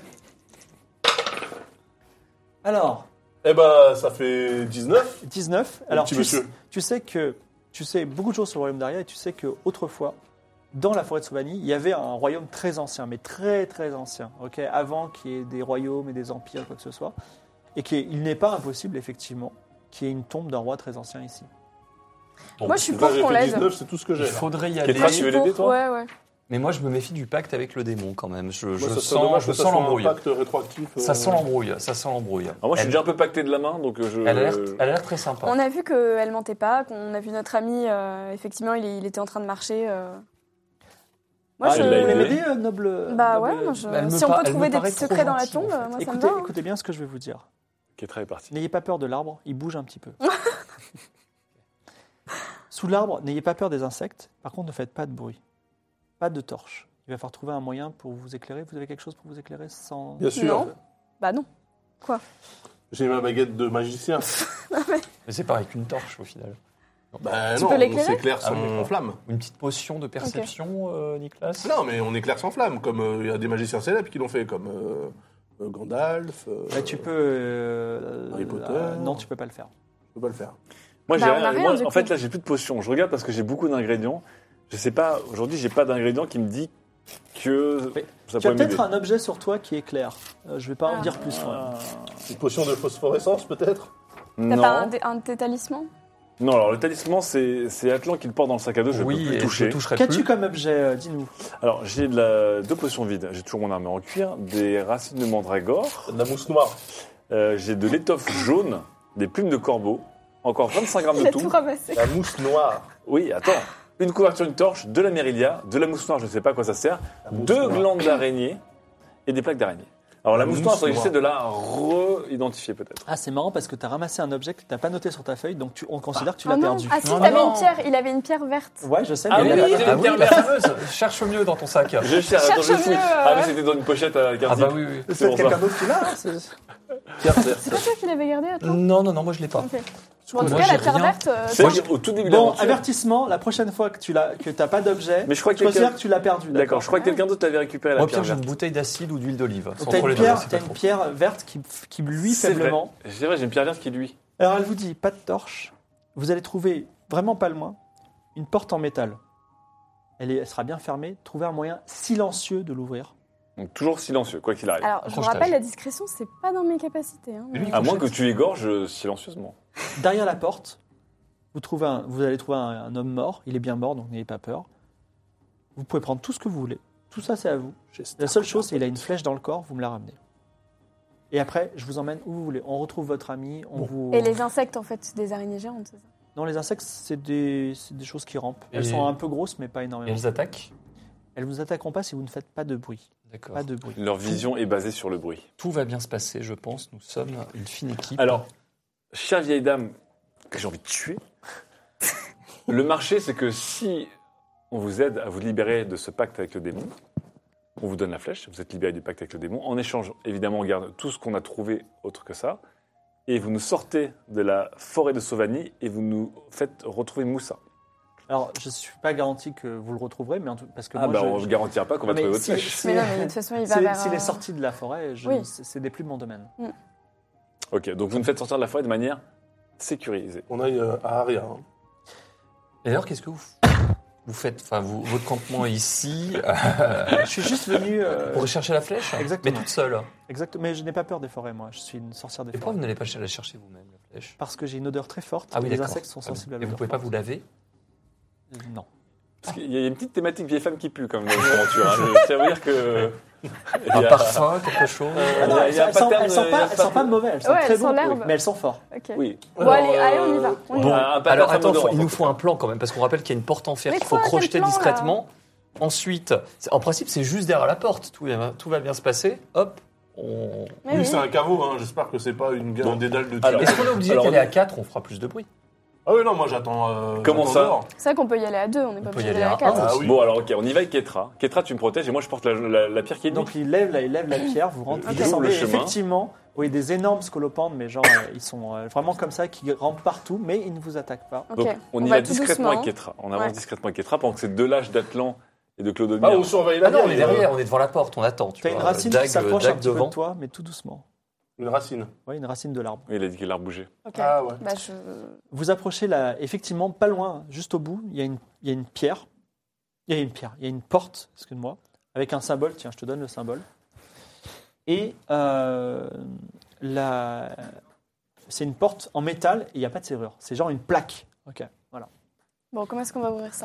C: Alors,
B: Eh ben, ça fait dix-neuf.
C: dix-neuf.
B: Mon
C: Alors,
B: petit
C: tu,
B: monsieur.
C: tu sais que tu sais beaucoup de choses sur le royaume d'Aria et tu sais que autrefois, dans la forêt de Sauvanie, il y avait un royaume très ancien, mais très très ancien, ok, avant qu'il y ait des royaumes et des empires, quoi que ce soit, et qu'il n'est pas impossible, effectivement, qu'il y ait une tombe d'un roi très ancien ici.
E: Bon,
D: Moi, je suis
B: Là,
D: pour
B: j'ai
D: qu'on
B: fait
D: l'aide.
B: dix-neuf, c'est tout ce que j'ai.
E: Il
B: là.
E: faudrait y
F: Kétra,
E: aller.
D: Moi, je
F: tu
D: suis
F: veux l'aider,
D: pour.
F: toi
D: Ouais, ouais.
E: Mais moi, je me méfie du pacte avec le démon quand même. Je, je
B: Moi, ça serait
E: sens,
B: dommage
E: je
B: que ça
E: sens
B: soit un
E: l'embrouille.
B: pacte rétroactif. euh,
E: Ça sent l'embrouille. Ça sent l'embrouille.
F: Alors, moi, je suis
E: Elle-
F: déjà un peu pacté de la main, donc euh, je.
E: Elle a l'air- elle a l'air très sympa.
D: On a vu qu'elle mentait pas, qu'on a vu notre ami, euh, effectivement, il, il était en train de marcher. euh. Moi,
C: Ah,
D: je.
C: vous
F: l'a
C: voulez
F: aidé.
C: m'aider, euh, noble
D: Bah
C: noble-
D: ouais, moi, je-
E: Elle me
D: si on
E: par-
D: peut
E: elle
D: trouver
E: me
D: des
E: paraît
D: petits secrets dans la
E: trop
D: tombe,
E: gentille, en
D: moi, ça me
C: Écoutez,
D: va. hein.
C: écoutez bien ce que je vais vous dire.
F: Kétra est parti.
C: N'ayez pas peur de l'arbre, il bouge un petit peu. Sous l'arbre, n'ayez pas peur des insectes. Par contre, ne faites pas de bruit. Pas de torche. Il va falloir trouver un moyen pour vous éclairer. Vous avez quelque chose pour vous éclairer sans...
B: Bien sûr.
D: Non. Bah non.
B: J'ai ma baguette de magicien.
E: Mais c'est pareil qu'une torche au final.
B: Bah
D: Tu
B: non,
D: peux
B: on
D: l'éclairer
B: s'éclaire
E: Ah oui,
B: sans
E: d'accord.
B: flamme.
E: Une petite potion de perception, euh, Nicolas.
B: Non, mais on éclaire sans flamme, comme euh, il y a des magiciens célèbres qui l'ont fait, comme euh, euh, Gandalf. euh,
C: Bah, tu peux... euh,
B: Harry Potter.
C: euh, non, tu peux pas le faire.
B: Je peux pas le faire.
F: Moi, j'ai
D: Bah, on
F: rien.
D: a rien,
F: moi,
D: du
F: en
D: coup.
F: fait, là, j'ai plus de potions. Je regarde parce que j'ai beaucoup d'ingrédients. Je sais pas. Aujourd'hui, j'ai pas d'ingrédients qui me dit que
C: Oui.
F: ça
C: Tu as
F: pourrait
C: peut-être
F: m'aider.
C: un objet sur toi qui éclaire. Euh, je vais pas en
D: Ah.
C: dire plus. moi.
F: Ah.
B: Une potion de phosphorescence, peut-être?
D: T'as
F: Non.
D: pas un, dé- un de tes talismans?
F: Non, alors le talisman, c'est c'est Atlan qui le porte dans le sac à dos. Je ne
E: oui,
F: peux plus
E: et
F: toucher.
E: je toucherai
C: Qu'as-tu
E: plus.
C: comme objet euh, Dis-nous.
F: Alors, j'ai de la... deux potions vides. J'ai toujours mon armure en cuir, des racines de mandragore,
B: De la mousse noire.
F: euh, j'ai de l'étoffe jaune, des plumes de corbeau, encore vingt-cinq grammes
D: Il
F: de
D: a
F: tout.
D: tout ramassé.
B: La mousse noire.
F: Oui, attends. une couverture, une torche, de la mérilia, de la mousse noire, je ne sais pas à quoi ça sert, deux glandes d'araignée et des plaques d'araignée. Alors la,
B: La
F: mousse noire,
B: mousse
F: il faut essayer
B: noire.
F: de la re-identifier peut-être.
C: Ah, c'est marrant parce que tu as ramassé un objet que tu n'as pas noté sur ta feuille, donc tu, on considère que tu l'as
D: Oh non.
C: perdu.
D: Ah si,
E: Non,
D: t'avais
E: non.
D: une pierre. Il avait une pierre verte.
C: Ouais, je sais,
F: Ah
C: mais
F: oui,
C: il a
F: oui,
C: pas-
F: oui,
E: Ah oui,
F: pierre
E: la
F: verte.
E: fameuse. Cherche mieux dans ton sac.
F: Je cherche,
D: Cherche
F: attends, je fouille.
D: mieux, euh,
F: Ah mais c'était dans une pochette avec un
E: Ah
F: zip.
E: bah oui, oui.
C: c'est
F: C'est pour
C: quelqu'un
F: ça.
C: d'autre qui l'a. hein, c'est-
D: C'est pas toi qui l'avais gardé, attends.
E: Non, non, non, moi je l'ai pas.
D: Ok. Bon, en tout
E: Moi,
D: cas,
E: j'ai
D: la pierre
E: rien.
D: verte. euh,
F: C'est
D: toi-
F: vrai qu'au tout début de
C: Bon,
F: l'aventure.
C: avertissement, la prochaine fois que tu n'as que t'as pas d'objet,
F: Mais je crois que
C: je considère
F: quelqu'un.
C: que tu l'as perdu.
F: D'accord, je crois que quelqu'un d'autre l'avait récupéré la
E: Moi,
F: pierre
E: Pierre, j'ai
F: verte.
E: une bouteille d'acide ou d'huile d'olive.
C: Donc,
E: Sans
C: t'as
E: trop
C: une
E: les deux,
C: pierre,
E: c'est
C: t'as
E: pas
C: une
E: trop.
C: pierre verte qui, qui luit
F: C'est vrai.
C: faiblement.
F: C'est vrai, j'ai une pierre verte qui lui.
C: Alors elle vous dit, pas de torche. Vous allez trouver, vraiment pas loin, une porte en métal. Elle, est- elle sera bien fermée. Trouvez un moyen silencieux de l'ouvrir.
F: Donc toujours silencieux, quoi qu'il arrive.
D: Alors, je vous
E: Crochetage.
D: rappelle, la discrétion, c'est pas dans mes capacités. Hein,
E: Mais lui,
D: mais-
F: À moins que tu égorges silencieusement.
C: Derrière la porte, vous, trouvez un- vous allez trouver un, un homme mort. Il est bien mort, donc n'ayez pas peur. Vous pouvez prendre tout ce que vous voulez. Tout ça, c'est à vous. La seule chose, c'est qu'il a une flèche dans le corps. Vous me la ramenez. Et après, je vous emmène où vous voulez. On retrouve votre ami. On vous...
D: Et les insectes, en fait, des araignées géantes, c'est ça.
C: Non, les insectes, c'est des, c'est des choses qui rampent. Elles
E: Et-
C: sont un peu grosses, mais pas
E: Et
C: énormément.
E: elles attaquent.
C: Elles vous attaqueront pas si vous ne faites pas de bruit.
E: D'accord.
C: Pas de bruit.
F: Leur vision est basée sur le bruit.
E: Tout va bien se passer, je pense. Nous sommes une fine équipe.
F: Alors, chère vieille dame que j'ai envie de tuer, le marché, c'est que si on vous aide à vous libérer de ce pacte avec le démon, on vous donne la flèche, vous êtes libéré du pacte avec le démon. En échange, évidemment, on garde tout ce qu'on a trouvé autre que ça. Et vous nous sortez de la forêt de Sauvanie et vous nous faites retrouver Moussa.
C: Alors, je ne suis pas garanti que vous le retrouverez, mais en tout, parce que
F: Ah
C: moi,
F: bah
C: je,
F: on ne
C: je-
F: garantira pas qu'on va
C: Non, mais
F: trouver votre
C: si-
F: flèche.
C: si-
D: Mais non, mais de toute façon, il va
C: s'il
D: vers.
C: s'il est
D: euh,
C: sorti de la forêt, je-
D: Oui.
C: c'est c'est des plus de mon domaine.
F: Ok, donc vous nous faites sortir de la forêt de manière sécurisée.
B: On aille euh, à Aria. hein.
E: Et alors, qu'est-ce que vous, vous faites Enfin, vous, votre campement est ici.
C: Je suis juste venu. euh,
E: Pour rechercher la flèche
C: Exactement.
E: Mais toute seule.
C: Exactement, mais je n'ai pas peur des forêts, moi. Je suis une sorcière des
E: Et pourquoi
C: forêts.
E: vous n'allez pas la chercher vous-même, la flèche
C: Parce que j'ai une odeur très forte.
E: Ah oui,
C: et les
E: d'accord.
C: insectes sont sensibles à
E: Et
C: l'odeur.
E: vous pouvez pas vous laver
C: forte. Non.
F: Parce qu'il y a une petite thématique vieille femme qui pue quand même dans cette aventure. hein. Je tiens à vous dire que... il y
E: Un
F: a-
E: parfum, quelque chose
C: Ah non,
F: il y a-
C: elles,
F: il y a
C: elles
F: pas
C: sont,
F: terme-
C: elles sont
F: il y a
C: pas,
F: pas
C: elles sont pas
F: terme-
C: mauvais, elles sont
D: Ouais,
C: très
D: elles sont
C: bonnes,
D: l'herbe.
C: mais elles sont fortes.
D: Ok.
F: Oui.
D: Bon, allez, allez, on y va. On y
F: Bon,
D: va.
F: un pas
E: Alors
F: terme
E: attends,
F: d'odorant,
E: faut- il nous
F: en
E: faut
F: tout
E: un plan quand même, parce qu'on rappelle qu'il y a une porte en fer
D: Mais
E: qu'il faut
D: quoi, quel
E: crocheter
D: plan, là
E: discrètement. Ensuite, c'est- en principe, c'est juste derrière la porte. Tout, va- tout va bien se passer. Hop, on...
D: Mais
B: Oui,
D: oui.
B: c'est un caveau, hein. J'espère que c'est pas une,
F: Bon.
B: un dédale de
F: Alors,
B: tir.
E: Est-ce qu'on est obligé
F: Alors,
E: d'aller
F: on-
E: à quatre On fera plus de bruit.
B: Ah oui, non, moi j'attends. euh,
F: Comment
B: j'attends
F: ça
B: dehors.
D: C'est vrai qu'on peut y aller à deux, on n'est pas
E: peut y
D: obligé
E: aller
D: d'aller à
E: à
D: quatre.
E: un.
B: Ah
F: cas.
B: oui.
F: Bon, alors, ok, on y va avec Ketra. Ketra, tu me protèges et moi, je porte la, la- la pierre qui est
C: Donc il lève, la, il lève la pierre, vous rentrez,
F: Ok.
C: vous descendez.
F: Le
C: et
F: chemin.
C: Effectivement, oui, des énormes scolopendres, mais genre, euh, ils sont euh, vraiment comme ça, qui rampent partout, mais ils ne vous attaquent pas.
D: Ok.
F: Donc, on, y
D: va
F: va
D: tout
F: discrètement
D: doucement.
F: avec Ketra. On avance
D: Ouais.
F: discrètement avec Ketra pendant que ces deux lâches d'Atlan et de Clodomir.
B: Ah, on surveille la
E: Ah non, on est
B: vieille, euh,
E: derrière, on est devant la porte, on attend. Tu
C: Tu as une
E: vois.
C: racine
E: Dag-
C: qui s'approche un
E: Dag
C: petit peu
E: devant.
C: de toi, mais tout doucement.
B: Une racine.
C: Oui, une racine de l'arbre.
F: Oui, il a dit qu'il a bougé.
D: Ok.
B: Ah ouais.
D: Bah, je...
C: Vous approchez là, effectivement, pas loin, juste au bout, il y a une, il y a une pierre. Il y a une pierre, il y a une porte, excuse-moi, avec un symbole. Tiens, je te donne le symbole. Et euh, la... c'est une porte en métal et il n'y a pas de serrure. C'est genre une plaque. Ok, voilà.
D: Bon, comment est-ce qu'on va ouvrir ça?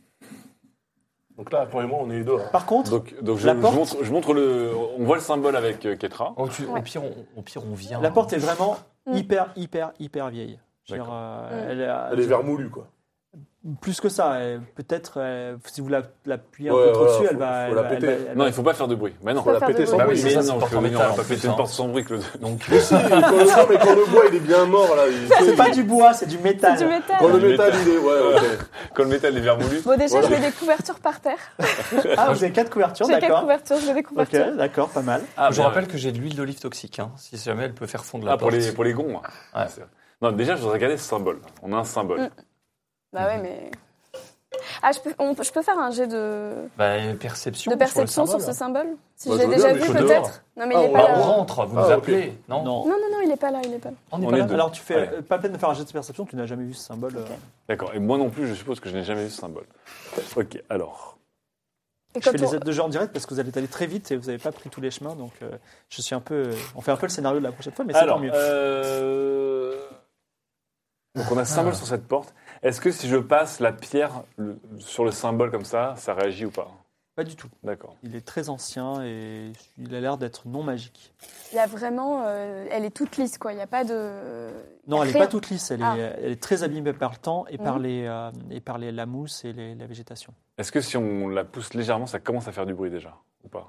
B: Donc là, pour moi, on est dehors.
C: Par contre,
F: Donc, donc je,
C: La
F: je
C: porte.
F: montre, je montre le. On voit le symbole avec euh, Ketra.
E: Au, pi- au
D: Ouais.
E: pire, on, au pire, on vient.
C: la porte est vraiment
D: Mm.
C: hyper, hyper, hyper vieille. Je veux dire,
F: D'accord.
C: euh,
D: Mm.
C: elle est-
B: Elle est vermoulue, quoi.
C: Plus que ça, elle- peut-être euh, si vous la- l'appuyez un
B: Ouais,
C: peu trop
B: voilà,
C: dessus,
B: faut-
C: elle va.
B: faut
C: elle
B: la
C: va- elle
B: péter.
C: va- elle
F: Non,
C: va-
F: il faut pas faire de bruit. Mais non.
D: Faut pas
B: la
D: faire
B: péter
D: de
B: sans
D: bruit.
E: Bah oui,
B: bruit.
E: c'est ça,
F: Mais
E: c'est
F: non,
E: une porte en
F: Clodomir,
E: métal,
F: on va
E: en
F: pas
E: plus,
F: péter une
E: hein.
F: porte sans bruit, Claude.
E: Donc,
B: Mais si, quand le, non, mais quand le bois, il est bien mort, là. il-
C: C'est pas du bois, c'est du métal.
D: C'est du métal.
B: Quand le
F: Du
B: métal,
F: métal.
B: il est. Ouais, ok.
F: Quand le métal est vermoulu.
D: Bon, déjà,
B: Voilà.
D: je mets des couvertures par terre.
C: Ah, vous avez quatre couvertures,
D: J'ai quatre
C: d'accord.
D: couvertures, je mets des
C: Ok,
D: couvertures.
C: d'accord, pas mal.
F: Ah,
E: je
F: bien.
E: rappelle que j'ai de l'huile d'olive toxique, hein, si jamais elle peut faire fondre la
F: Ah, pour
E: porte.
F: les, pour les gonds. hein.
E: Ouais.
F: C'est- Non, déjà, je voudrais regarder ce symbole. On a un symbole.
D: Mm. Bah ouais, mais. Ah, je peux, on peut- je peux faire un jet de,
E: Bah, perception.
D: de perception sur,
E: sur le
D: ce symbole? Si
B: Bah,
D: je
B: je
D: l'ai
B: veux
D: déjà
B: bien, mais
D: vu,
B: je
E: suis
D: peut-être. Non, mais
B: Ah,
D: il est
B: on
D: pas
E: Bah,
D: là.
E: on rentre, vous
B: Ah,
E: nous
B: ok.
E: appelez. Non,
C: Non.
D: Non, non, non, il est pas là, il est pas là.
E: on n'est
F: On
E: pas
F: est
E: là.
F: deux.
C: Alors tu fais
F: Allez.
C: euh, pas peine de faire un jet de perception, tu n'as jamais vu ce symbole. euh.
D: Ok.
F: D'accord. Et moi non plus, je suppose que je n'ai jamais vu ce symbole. Ok, alors.
D: Et
C: Je
D: quand
C: fais les
D: on-
C: aides de jeu en direct parce que vous allez aller très vite et vous n'avez pas pris tous les chemins, donc euh, je suis un peu. On fait un peu le scénario de la prochaine fois, mais c'est
F: Alors,
C: tant mieux.
F: euh... donc on a un symbole sur cette porte. Est-ce que si je passe la pierre le- sur le symbole comme ça, ça réagit ou pas?
C: Pas du tout.
F: D'accord.
C: Il est très ancien et il a l'air d'être non magique.
D: Il y a vraiment, euh, elle est toute lisse, quoi. Il n'y a pas de.
C: Non, elle n'est
D: Rien.
C: pas toute lisse. Elle,
D: Ah.
C: est, elle est très abîmée par le temps et, par,
D: Mhm.
C: les, euh, et par les, la mousse et les- la végétation.
F: Est-ce que si on la pousse légèrement, ça commence à faire du bruit déjà ou pas?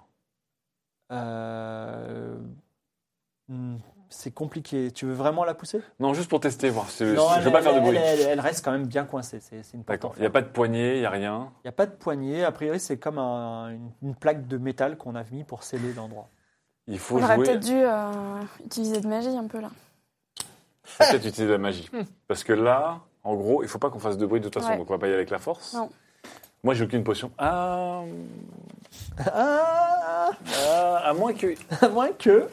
C: Euh, hmm, C'est compliqué. Tu veux vraiment la pousser?
F: Non, juste pour tester, voir. Si,
C: Non,
F: je
C: elle,
F: veux pas
C: elle-
F: faire de bruit.
C: Elle, elle- elle reste quand même bien coincée. C'est c'est une porte en
F: D'accord. Il
C: fer.
F: n'y a pas de poignée, il n'y a rien.
C: Il n'y a pas de poignée. A priori, c'est comme un- une, une plaque de métal qu'on a mis pour sceller l'endroit.
F: Il faut
D: On aurait
F: jouer.
D: peut-être dû euh, utiliser de magie un peu là.
F: Faut peut-être utiliser de la magie. Parce que là, en gros, il ne faut pas qu'on fasse de bruit de toute façon.
D: Ouais.
F: Donc on va pas y aller avec la force.
D: Non.
F: Moi, j'ai aucune potion. Ah,
C: Ah,
F: ah, à moins que.
C: à moins que...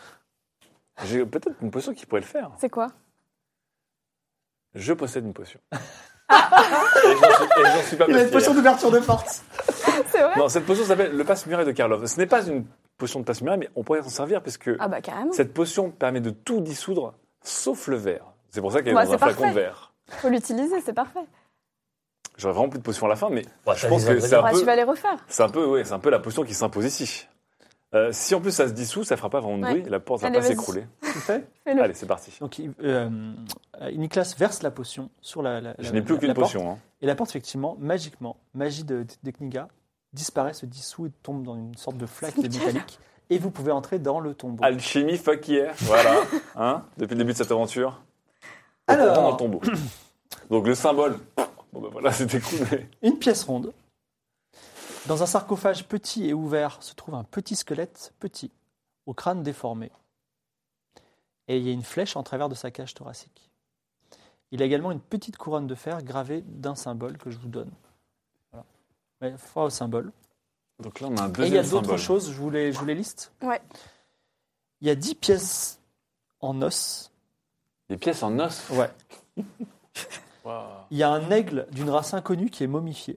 F: J'ai peut-être une potion qui pourrait le faire.
D: C'est quoi?
F: Je possède une potion. et j'en suis, et j'en suis pas
C: Il a une
F: fier.
C: potion d'ouverture de porte.
D: C'est vrai?
F: Non, cette potion s'appelle le passe-muraille de Karlov. Ce n'est pas une potion de passe-muraille, mais on pourrait s'en servir parce que
D: Ah bah carrément.
F: cette potion permet de tout dissoudre, sauf le verre. C'est pour ça qu'elle est
D: Bah,
F: dans un
D: c'est
F: flacon
D: parfait.
F: de verre.
D: Faut l'utiliser, c'est parfait.
F: J'aurais vraiment plus de potions à la fin, mais
E: Bah,
F: je
E: t'as
F: pense
E: les
F: que c'est un
D: Ouais,
F: peu,
D: tu vas les refaire.
F: c'est un peu, ouais, c'est un peu la potion qui s'impose ici. Euh, si en plus ça se dissout, ça fera pas vraiment de
D: Ouais.
F: bruit, la porte va
D: Allez,
F: pas
D: vas-y.
F: s'écrouler.
C: Tu le fais?
D: Fais-le.
F: Allez, c'est parti.
C: Donc, il- euh, euh, Nicolas verse la potion sur la, la-
F: Je
C: la-
F: n'ai plus
C: la-
F: aucune
C: la porte.
F: potion. Hein.
C: Et la porte, effectivement, magiquement, magie de, de Kniga, disparaît, se dissout et tombe dans une sorte de flaque métallique. Et vous pouvez entrer dans le tombeau.
F: Alchimie, fuck yeah. Voilà. Hein, depuis le début de cette aventure. On
C: Alors-
F: rentre dans le tombeau. Donc le symbole. Bon ben voilà, c'était cool. Mais...
C: Une pièce ronde. Dans un sarcophage petit et ouvert se trouve un petit squelette petit, au crâne déformé. Et il y a une flèche en travers de sa cage thoracique. Il a également une petite couronne de fer gravée d'un symbole que je vous donne. Voilà. Ouais, foi au symbole.
F: Donc là, on a un
C: Et il y
F: deuxième
C: a d'autres
F: symbole.
C: choses, je vous les, je vous les liste.
D: Ouais.
C: Il y a dix pièces en os.
F: Des pièces en os.
C: Ouais.
F: Waouh.
C: Il y a un aigle d'une race inconnue qui est momifié.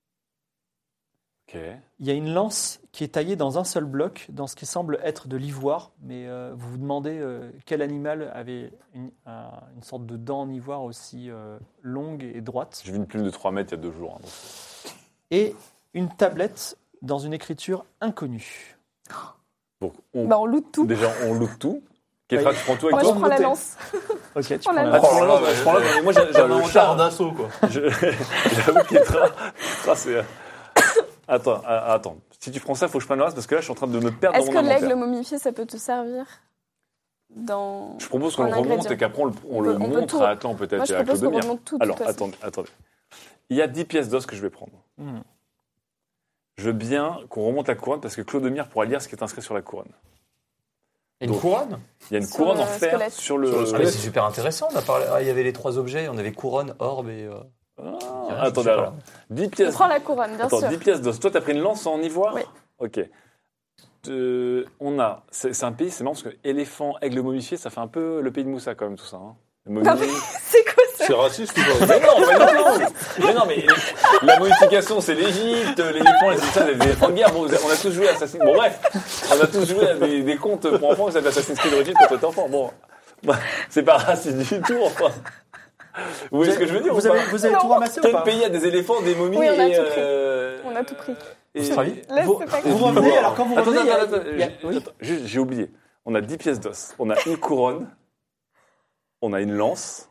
F: Ok.
C: Il y a une lance qui est taillée dans un seul bloc, dans ce qui semble être de l'ivoire, mais euh, vous vous demandez euh, quel animal avait une, un- une sorte de dent en ivoire aussi euh, longue et droite.
F: J'ai vu une plume de trois mètres il y a deux jours. hein, donc.
C: Et une tablette dans une écriture inconnue.
F: Donc, on,
D: Bah on loot tout.
F: déjà, on look tout. Ketra, tu prends tout avec
D: Moi
C: toi,
D: je prends la
C: noter.
D: lance.
C: Ok, tu
D: Oh
C: prends
D: là
C: la
D: là.
F: Ah, tu prends la lance,
B: ouais,
F: je prends la lance. Moi, j'ai- j'ai un
B: T'as le
F: inventaire.
B: char d'assaut, quoi.
F: Je- J'avoue que Ketra, Ketra, c'est. Attends, ah, attends. Si tu prends ça, il faut que je prenne le reste parce que là, je suis en train de me perdre
D: Est-ce
F: dans
D: que
F: mon
D: l'aigle
F: inventaire.
D: momifié ça peut te servir dans.
F: Je propose qu'on
D: en
F: le remonte
D: ingrédient.
F: et qu'après on le, on
D: On
F: le
D: peut- on peut
F: montre
D: tout-
F: à Atlan peut-être
D: Moi je
F: et à
D: propose qu'on
F: Clodomir.
D: remonte tout. de
F: Alors,
D: toute façon.
F: attendez, attendez. Il y a dix pièces d'os que je vais prendre.
C: Hmm.
F: Je veux bien qu'on remonte la couronne parce que Clodomir pourra lire ce qui est inscrit sur la couronne.
E: Et une
F: Donc,
E: couronne.
F: Il y a une
D: Sur
F: couronne
D: le
F: en fer
D: squelette.
F: sur le.
B: Sur le
E: Ah, mais
B: squelette.
E: c'est super intéressant. On a parlé- ah, il y avait les trois objets. On avait couronne, orbe et. euh,
F: Ah,
E: je sais
F: attendez
E: pas.
F: alors. dix
D: On
F: pièces.
D: prend la couronne, bien
F: Attends,
D: sûr.
F: dix pièces d'os. Toi, t'as pris une lance en ivoire.
D: Oui.
F: Ok. Euh, on a. C'est c'est un pays, c'est marrant parce que éléphant, aigle momifié, ça fait un peu le pays de Moussa quand même tout ça. Hein. Le momie-
D: Non, mais c'est quoi ça?
B: C'est raciste ou pas?
F: Mais non, mais non, non. Mais non, mais la modification, c'est l'Égypte, l'éléphant, les ça, les éléphants de guerre. Bon, on a tous joué à Assassin's Creed. Bon, bref, on a tous joué à des, des contes pour enfants qui s'appellent Assassin's Creed Origins quand on était enfant. Bon, bah, c'est pas raciste du tout, enfin. Vous voyez ce que je veux dire ou
C: Vous
F: pas
C: avez, vous avez
D: Non.
C: tout ramassé ou
F: Quel
C: pas?
F: pays a des éléphants, des momies
D: Oui, on a
F: et,
D: tout pris.
F: euh,
D: On a tout pris.
F: et-
E: Australie
D: Laisse,
C: Vous,
D: c'est pas
C: vous
D: grave.
C: revenez, alors quand vous
F: Attends,
C: revenez, il y a-
F: attends, attends,
C: il y a-
F: j'ai-
C: oui.
F: attends, juste, j'ai oublié. On a dix pièces d'os. On a une couronne. On a une lance.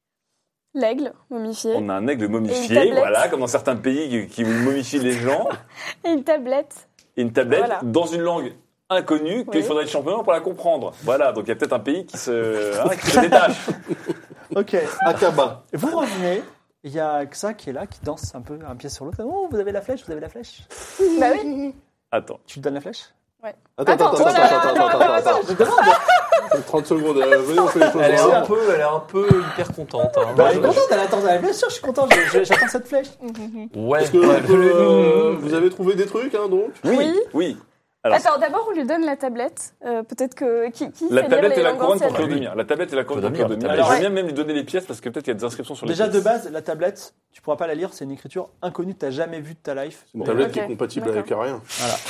D: L'aigle momifié.
F: On a un aigle
D: Et une
F: momifié,
D: tablette.
F: voilà, comme dans certains pays qui, qui momifient les gens.
D: Et une tablette.
F: Et une tablette
D: Voilà.
F: dans une langue inconnue qu'il
D: Oui.
F: faudrait être champion pour la comprendre. Voilà, donc il y a peut-être un pays qui se, hein, qui se détache.
C: Ok.
B: Akaba.
C: Vous revenez, il y a Xa qui est là, qui danse un peu un pied sur l'autre. Oh, vous avez la flèche, vous avez la flèche.
D: Bah oui.
F: Attends.
C: Tu te donnes la flèche?
B: Attends, attends,
D: Attends,
B: attends,
D: oh là là,
B: attends, attends, attends, attends,
C: Je demande.
B: trente secondes, euh, venez, on fait les choses.
E: Elle est
B: ensemble.
E: un peu, elle est un peu hyper contente. hein.
C: Bah, elle est contente, elle attend. Bien sûr, je suis content, je- je- j'attends cette flèche.
E: Ouais.
B: Est-ce que
E: ouais,
B: on peut,
E: le-
B: euh, vous avez trouvé des trucs, hein, donc?
F: Oui,
D: Oui.
F: oui. Alors,
D: Attends, d'abord on lui donne la tablette. Euh, Peut-être que. Qui, qui
F: la
D: sait
F: tablette
D: lire
F: et
D: les
F: la
D: langues
F: couronne pour
D: anciennes
F: Clodomir. La tablette et la couronne pour
E: Clodomir,
F: Clodomir.
E: la
F: Et je
C: tablette.
F: vais même lui donner les pièces parce que peut-être qu'il y a des inscriptions sur les
C: Déjà,
F: pièces.
C: de base, la tablette, tu pourras pas la lire, c'est une écriture inconnue, tu n'as jamais vue de ta life.
B: C'est une tablette qui
D: Ok,
B: est compatible
D: d'accord.
B: avec rien.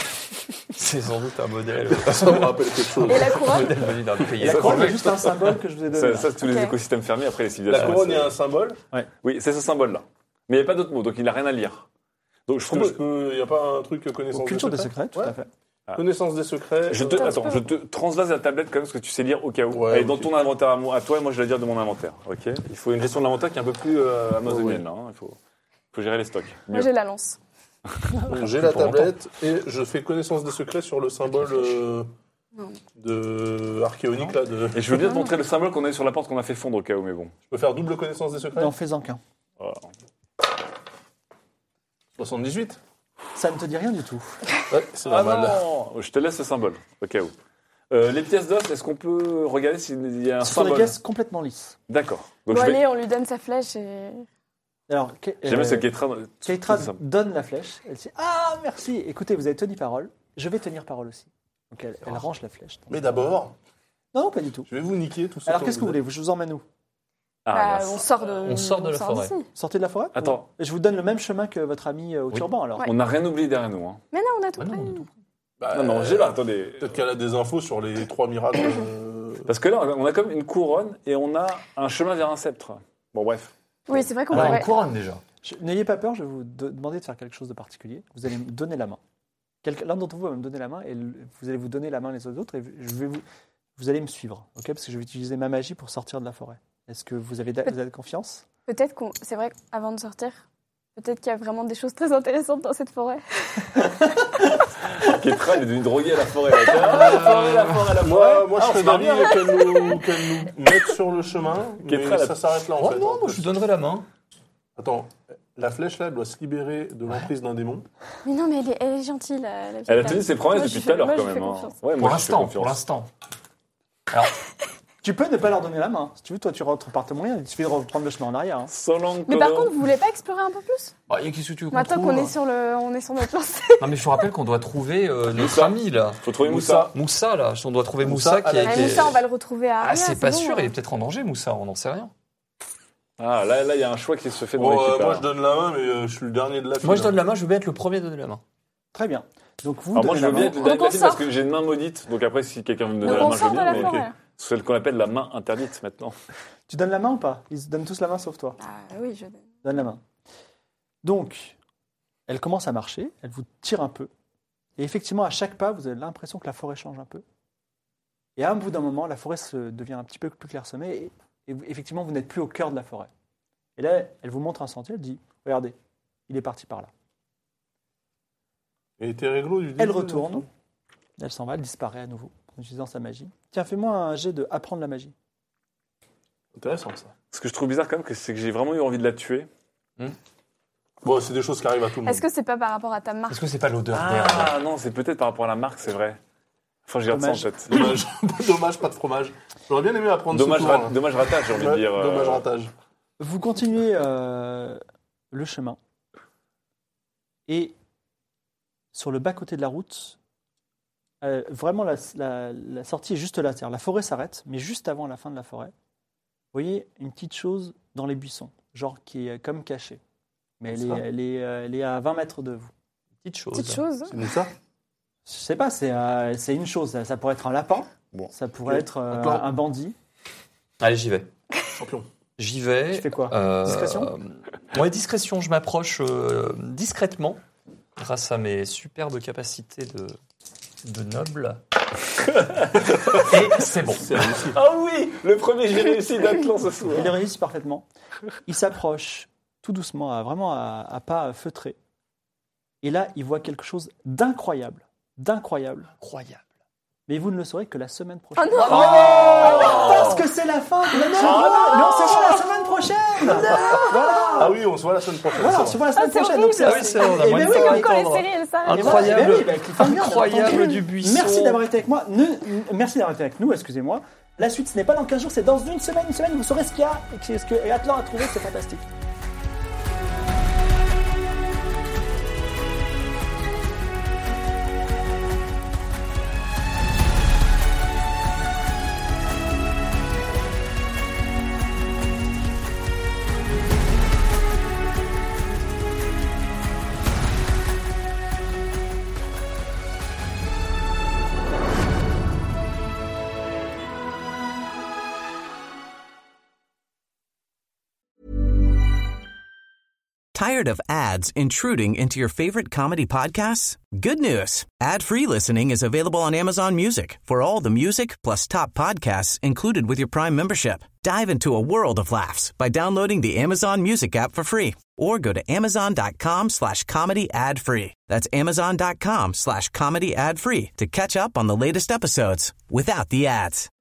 E: C'est sans doute un modèle.
B: Ça me rappelle quelque chose.
D: Et la
E: Un
D: couronne
E: modèle venu d'un pays.
C: Et la
F: Ça,
C: couronne,
F: c'est
C: il y a juste un symbole que je vous ai donné.
F: Ça,
C: là.
F: ça, c'est tous les
D: Ok.
F: écosystèmes fermés après les
B: La
F: civilisations.
B: couronne, il y
F: c'est-
B: a un symbole.
F: Oui, c'est ce symbole-là. Mais il n'y a pas d'autre mot, donc il n'a rien à lire. Donc, je
B: Est-ce que
F: propose-
B: je peux- y a pas un truc euh, connaissance
C: Culture
B: des
C: des
B: secrets,
C: secrets, tout
B: Ouais.
C: à fait.
F: Ah.
B: Connaissance des secrets.
F: Je te,
B: euh,
F: attends, je te transvase la tablette quand même, parce que tu sais lire au cas où.
B: Ouais,
F: Et dans
B: ok.
F: ton inventaire à, moi, à toi, et moi je vais dire de mon inventaire. Ok. Il faut une gestion de l'inventaire qui est un peu plus euh, amazonienne. là, hein. Il faut, faut gérer les stocks.
D: Moi,
F: Mieux.
D: j'ai la lance.
B: donc, j'ai la
E: pour longtemps.
B: tablette et je fais connaissance des secrets sur le symbole euh,
D: Non.
B: de archéonique là. De...
F: Et je veux bien te montrer le symbole qu'on a eu sur la porte qu'on a fait fondre au cas où, mais bon.
B: Je peux faire double connaissance des secrets.
C: Non, fais-en qu'un.
F: Voilà.
B: soixante-dix-huit.
C: Ça ne te dit rien du tout.
B: Ouais, c'est
F: Ah
B: normal.
F: non, je te laisse le symbole au cas où. Euh, les pièces d'os, est-ce qu'on peut regarder s'il y a un
C: Ce sont des
F: symbole
C: pièces complètement lisses.
F: D'accord. Donc
D: Bon,
F: je vais.
D: allez, on lui donne sa flèche et.
C: Alors, Ke-
F: J'aime bien
C: euh,
F: ce Keitra.
C: Keitra
F: tout ça.
C: donne la flèche. Elle dit ah merci. Écoutez, vous avez tenu parole. Je vais tenir parole aussi. Donc elle, elle range la flèche.
B: Mais d'abord,
C: Non, non, pas du tout.
B: je vais vous niquer tout ça.
C: Alors qu'est-ce que vous voulez Je vous emmène où
F: Ah,
D: Bah,
F: grâce.
D: on sort de.
E: On sort de la forêt.
D: d'ici.
C: Sortez de la forêt.
F: Attends.
C: Je vous donne le même chemin que votre ami euh, au
E: Oui.
C: turban alors.
D: Ouais.
F: On n'a rien oublié derrière nous. Hein.
D: Mais non, on a tout
E: Ah non,
D: pris.
E: on a tout pris.
B: Bah,
F: Non, non, j'ai là, attendez.
B: Peut-être qu'elle a des infos sur les trois miracles. euh,
F: Parce que là, on a comme une couronne et on a un chemin vers un sceptre. Bon, bref.
D: Oui, c'est vrai qu'on
E: Alors,
D: pourrait.
E: une couronne déjà.
C: Je- N'ayez pas peur, je vais vous de- demander de faire quelque chose de particulier. Vous allez me donner la main. Quelqu'un- L'un d'entre vous va me donner la main et le- vous allez vous donner la main les autres et je vais vous, vous allez me suivre, ok Parce que je vais utiliser ma magie pour sortir de la forêt. Est-ce que vous avez, vous avez confiance
D: Peut-être qu'on. C'est vrai qu'avant de sortir, peut-être qu'il y a vraiment des choses très intéressantes dans cette forêt.
F: Keitra, elle est devenue droguée à la forêt. Là. Ah, la forêt, la forêt, la forêt.
B: Moi, moi
F: Ah,
B: je
F: on
B: serais
F: se marre
B: d'avis
F: bien.
B: qu'elle nous, qu'elle nous mette sur le chemin,
F: Qui est
B: mais
F: très la-
B: ça s'arrête là en
E: Oh
B: fait.
E: non,
B: hein.
E: moi je lui donnerai la main.
B: Attends, la flèche là, elle doit se libérer de l'emprise d'un démon.
D: Mais non, mais elle est, elle est gentille, la, la
F: Elle a
D: vieille
F: tenu ses
D: dame.
F: promesses
D: Moi,
F: depuis
D: je
F: tout à
D: fais-
F: l'heure
D: moi,
F: quand
D: je
F: même.
D: fais
F: hein.
D: confiance.
F: Ouais,
E: Pour
F: moi, je fais
E: l'instant, pour
F: confiance.
E: l'instant.
C: Tu peux ne pas leur donner la main. Si tu veux, toi, tu rentres par tes moyens. Il suffit de reprendre le chemin en arrière. hein.
F: Sans langue
D: Mais par
F: commune.
D: contre, vous voulez pas explorer un peu plus
E: Bah, et qu'est-ce que tu veux qu'on
D: Maintenant
E: trouve
D: qu'on est sur le, on est sur notre lancée.
E: Non, mais je vous rappelle qu'on doit trouver euh, notre
F: Moussa.
E: ami là.
F: Faut trouver Moussa.
E: Moussa là. On doit trouver
B: Moussa,
E: Moussa, qui
B: à la-
E: est.
D: Ah,
E: qui est-
D: Moussa, on va le retrouver à
E: Ah,
D: Aria,
E: c'est pas
D: bon,
E: sûr.
D: hein.
E: Il est peut-être en danger, Moussa. On n'en sait rien.
F: Ah, là, là, il y a un choix qui se fait dans
B: Bon, euh,
F: l'équipe.
B: moi
F: là.
B: je donne la main, mais euh, je suis le dernier de la file.
E: Moi, je donne la main. Je veux bien être le premier à donner la main.
C: Très bien. Donc vous
F: Alors moi,
C: donnez
F: je veux
C: la
F: bien
C: main.
F: être le dernier de la
D: Donc, on
F: file parce
D: sort.
F: que j'ai une main maudite. Donc après, si quelqu'un veut me donner
D: Donc
F: la
D: on
F: main, je
D: sort
F: veux
D: de
F: bien.
D: la
F: Mais
D: forêt.
F: c'est celle qu'on appelle la main interdite maintenant.
C: Tu donnes la main ou pas Ils se donnent tous la main sauf toi.
D: Ah oui, je.
C: Donne la main. Donc, elle commence à marcher, elle vous tire un peu. Et effectivement, à chaque pas, vous avez l'impression que la forêt change un peu. Et à un bout d'un moment, la forêt se devient un petit peu plus clairsemée. Et, et vous- effectivement, vous n'êtes plus au cœur de la forêt. Et là, elle vous montre un sentier, elle dit, regardez, il est parti par là.
B: Et t'es réglo du début,
C: Elle
B: là,
C: retourne, elle s'en va, elle disparaît à nouveau en utilisant sa magie. Tiens, fais-moi un jet de apprendre la magie.
B: Intéressant ça.
F: Ce que je trouve bizarre quand même, que c'est que j'ai vraiment eu envie de la tuer.
B: Bon, c'est des choses qui arrivent à tout le monde.
D: Est-ce que c'est pas par rapport à ta marque
E: Est-ce que c'est pas l'odeur d'air
F: Ah non, c'est peut-être par rapport à la marque, c'est vrai. Enfin, je garde ça en
C: Dommage.
F: tête.
B: Dommage, dommage, pas de fromage. J'aurais bien aimé apprendre
F: Dommage,
B: ce tour.
F: rat-
B: hein.
F: dommage ratage, j'ai envie de
B: Ouais,
F: dire. euh,
B: Dommage ratage.
C: Vous continuez euh, le chemin. Et sur le bas-côté de la route, euh, vraiment la, la- la sortie est juste là. C'est-à-dire la forêt s'arrête, mais juste avant la fin de la forêt, vous voyez une petite chose dans les buissons, genre qui est comme cachée. Mais elle est,
B: Ça
C: elle, est, euh, elle est à vingt mètres de vous.
E: Petite chose.
D: Petite chose.
B: C'est Moussa.
C: Je sais pas, c'est euh, c'est une chose. Ça, ça pourrait être un lapin,
F: Bon.
C: ça pourrait
B: Ok.
C: être euh,
B: D'accord.
C: un bandit.
E: Allez, j'y vais.
B: Champion.
E: J'y vais.
C: Tu fais quoi
E: Euh,
C: Discrétion
E: euh, Ouais, discrétion. Je m'approche euh, discrètement grâce à mes superbes capacités de, de noble. Et c'est bon.
F: Ah oui, le premier j'ai réussi d'Atlan ce soir.
C: Il réussit parfaitement. Il s'approche tout doucement, à, vraiment à, à pas feutrés. Et là, il voit quelque chose d'incroyable. D'incroyable.
E: Incroyable.
C: Mais vous ne le saurez que la semaine
D: Oh
C: prochaine.
D: non
C: Parce que c'est la fin de l'année. Voilà. Mais on se voit la semaine prochaine. Voilà.
B: Ah oui, on se voit la semaine prochaine.
C: Voilà,
B: ça
C: on
B: va.
C: se voit la semaine
D: Ah, c'est
C: prochaine.
D: horrible.
C: c'est-
E: Ah oui, c'est vrai, on a
C: Eh
E: moins
C: ben
E: de
C: oui,
E: temps à
D: Comme quand les
E: attendre.
D: séries, elles s'arrêtent.
C: Et voilà,
E: Incroyable.
C: ben oui, ben, cliffhanger,
E: Incroyable
C: bien
E: du
C: entendu.
E: buisson.
C: Merci d'avoir été avec moi. Ne- merci d'avoir été avec nous, excusez-moi. La suite, ce n'est pas dans quinze jours, c'est dans une semaine. Une semaine, vous saurez ce qu'il y a et ce que et Atlan a trouvé, c'est fantastique.
G: Tired of ads intruding into your favorite comedy podcasts? Good news. Ad-free listening is available on Amazon Music for all the music plus top podcasts included with your Prime membership. Dive into a world of laughs by downloading the Amazon Music app for free or go to amazon.com slash comedy ad free. That's amazon.com slash comedy ad free to catch up on the latest episodes without the ads.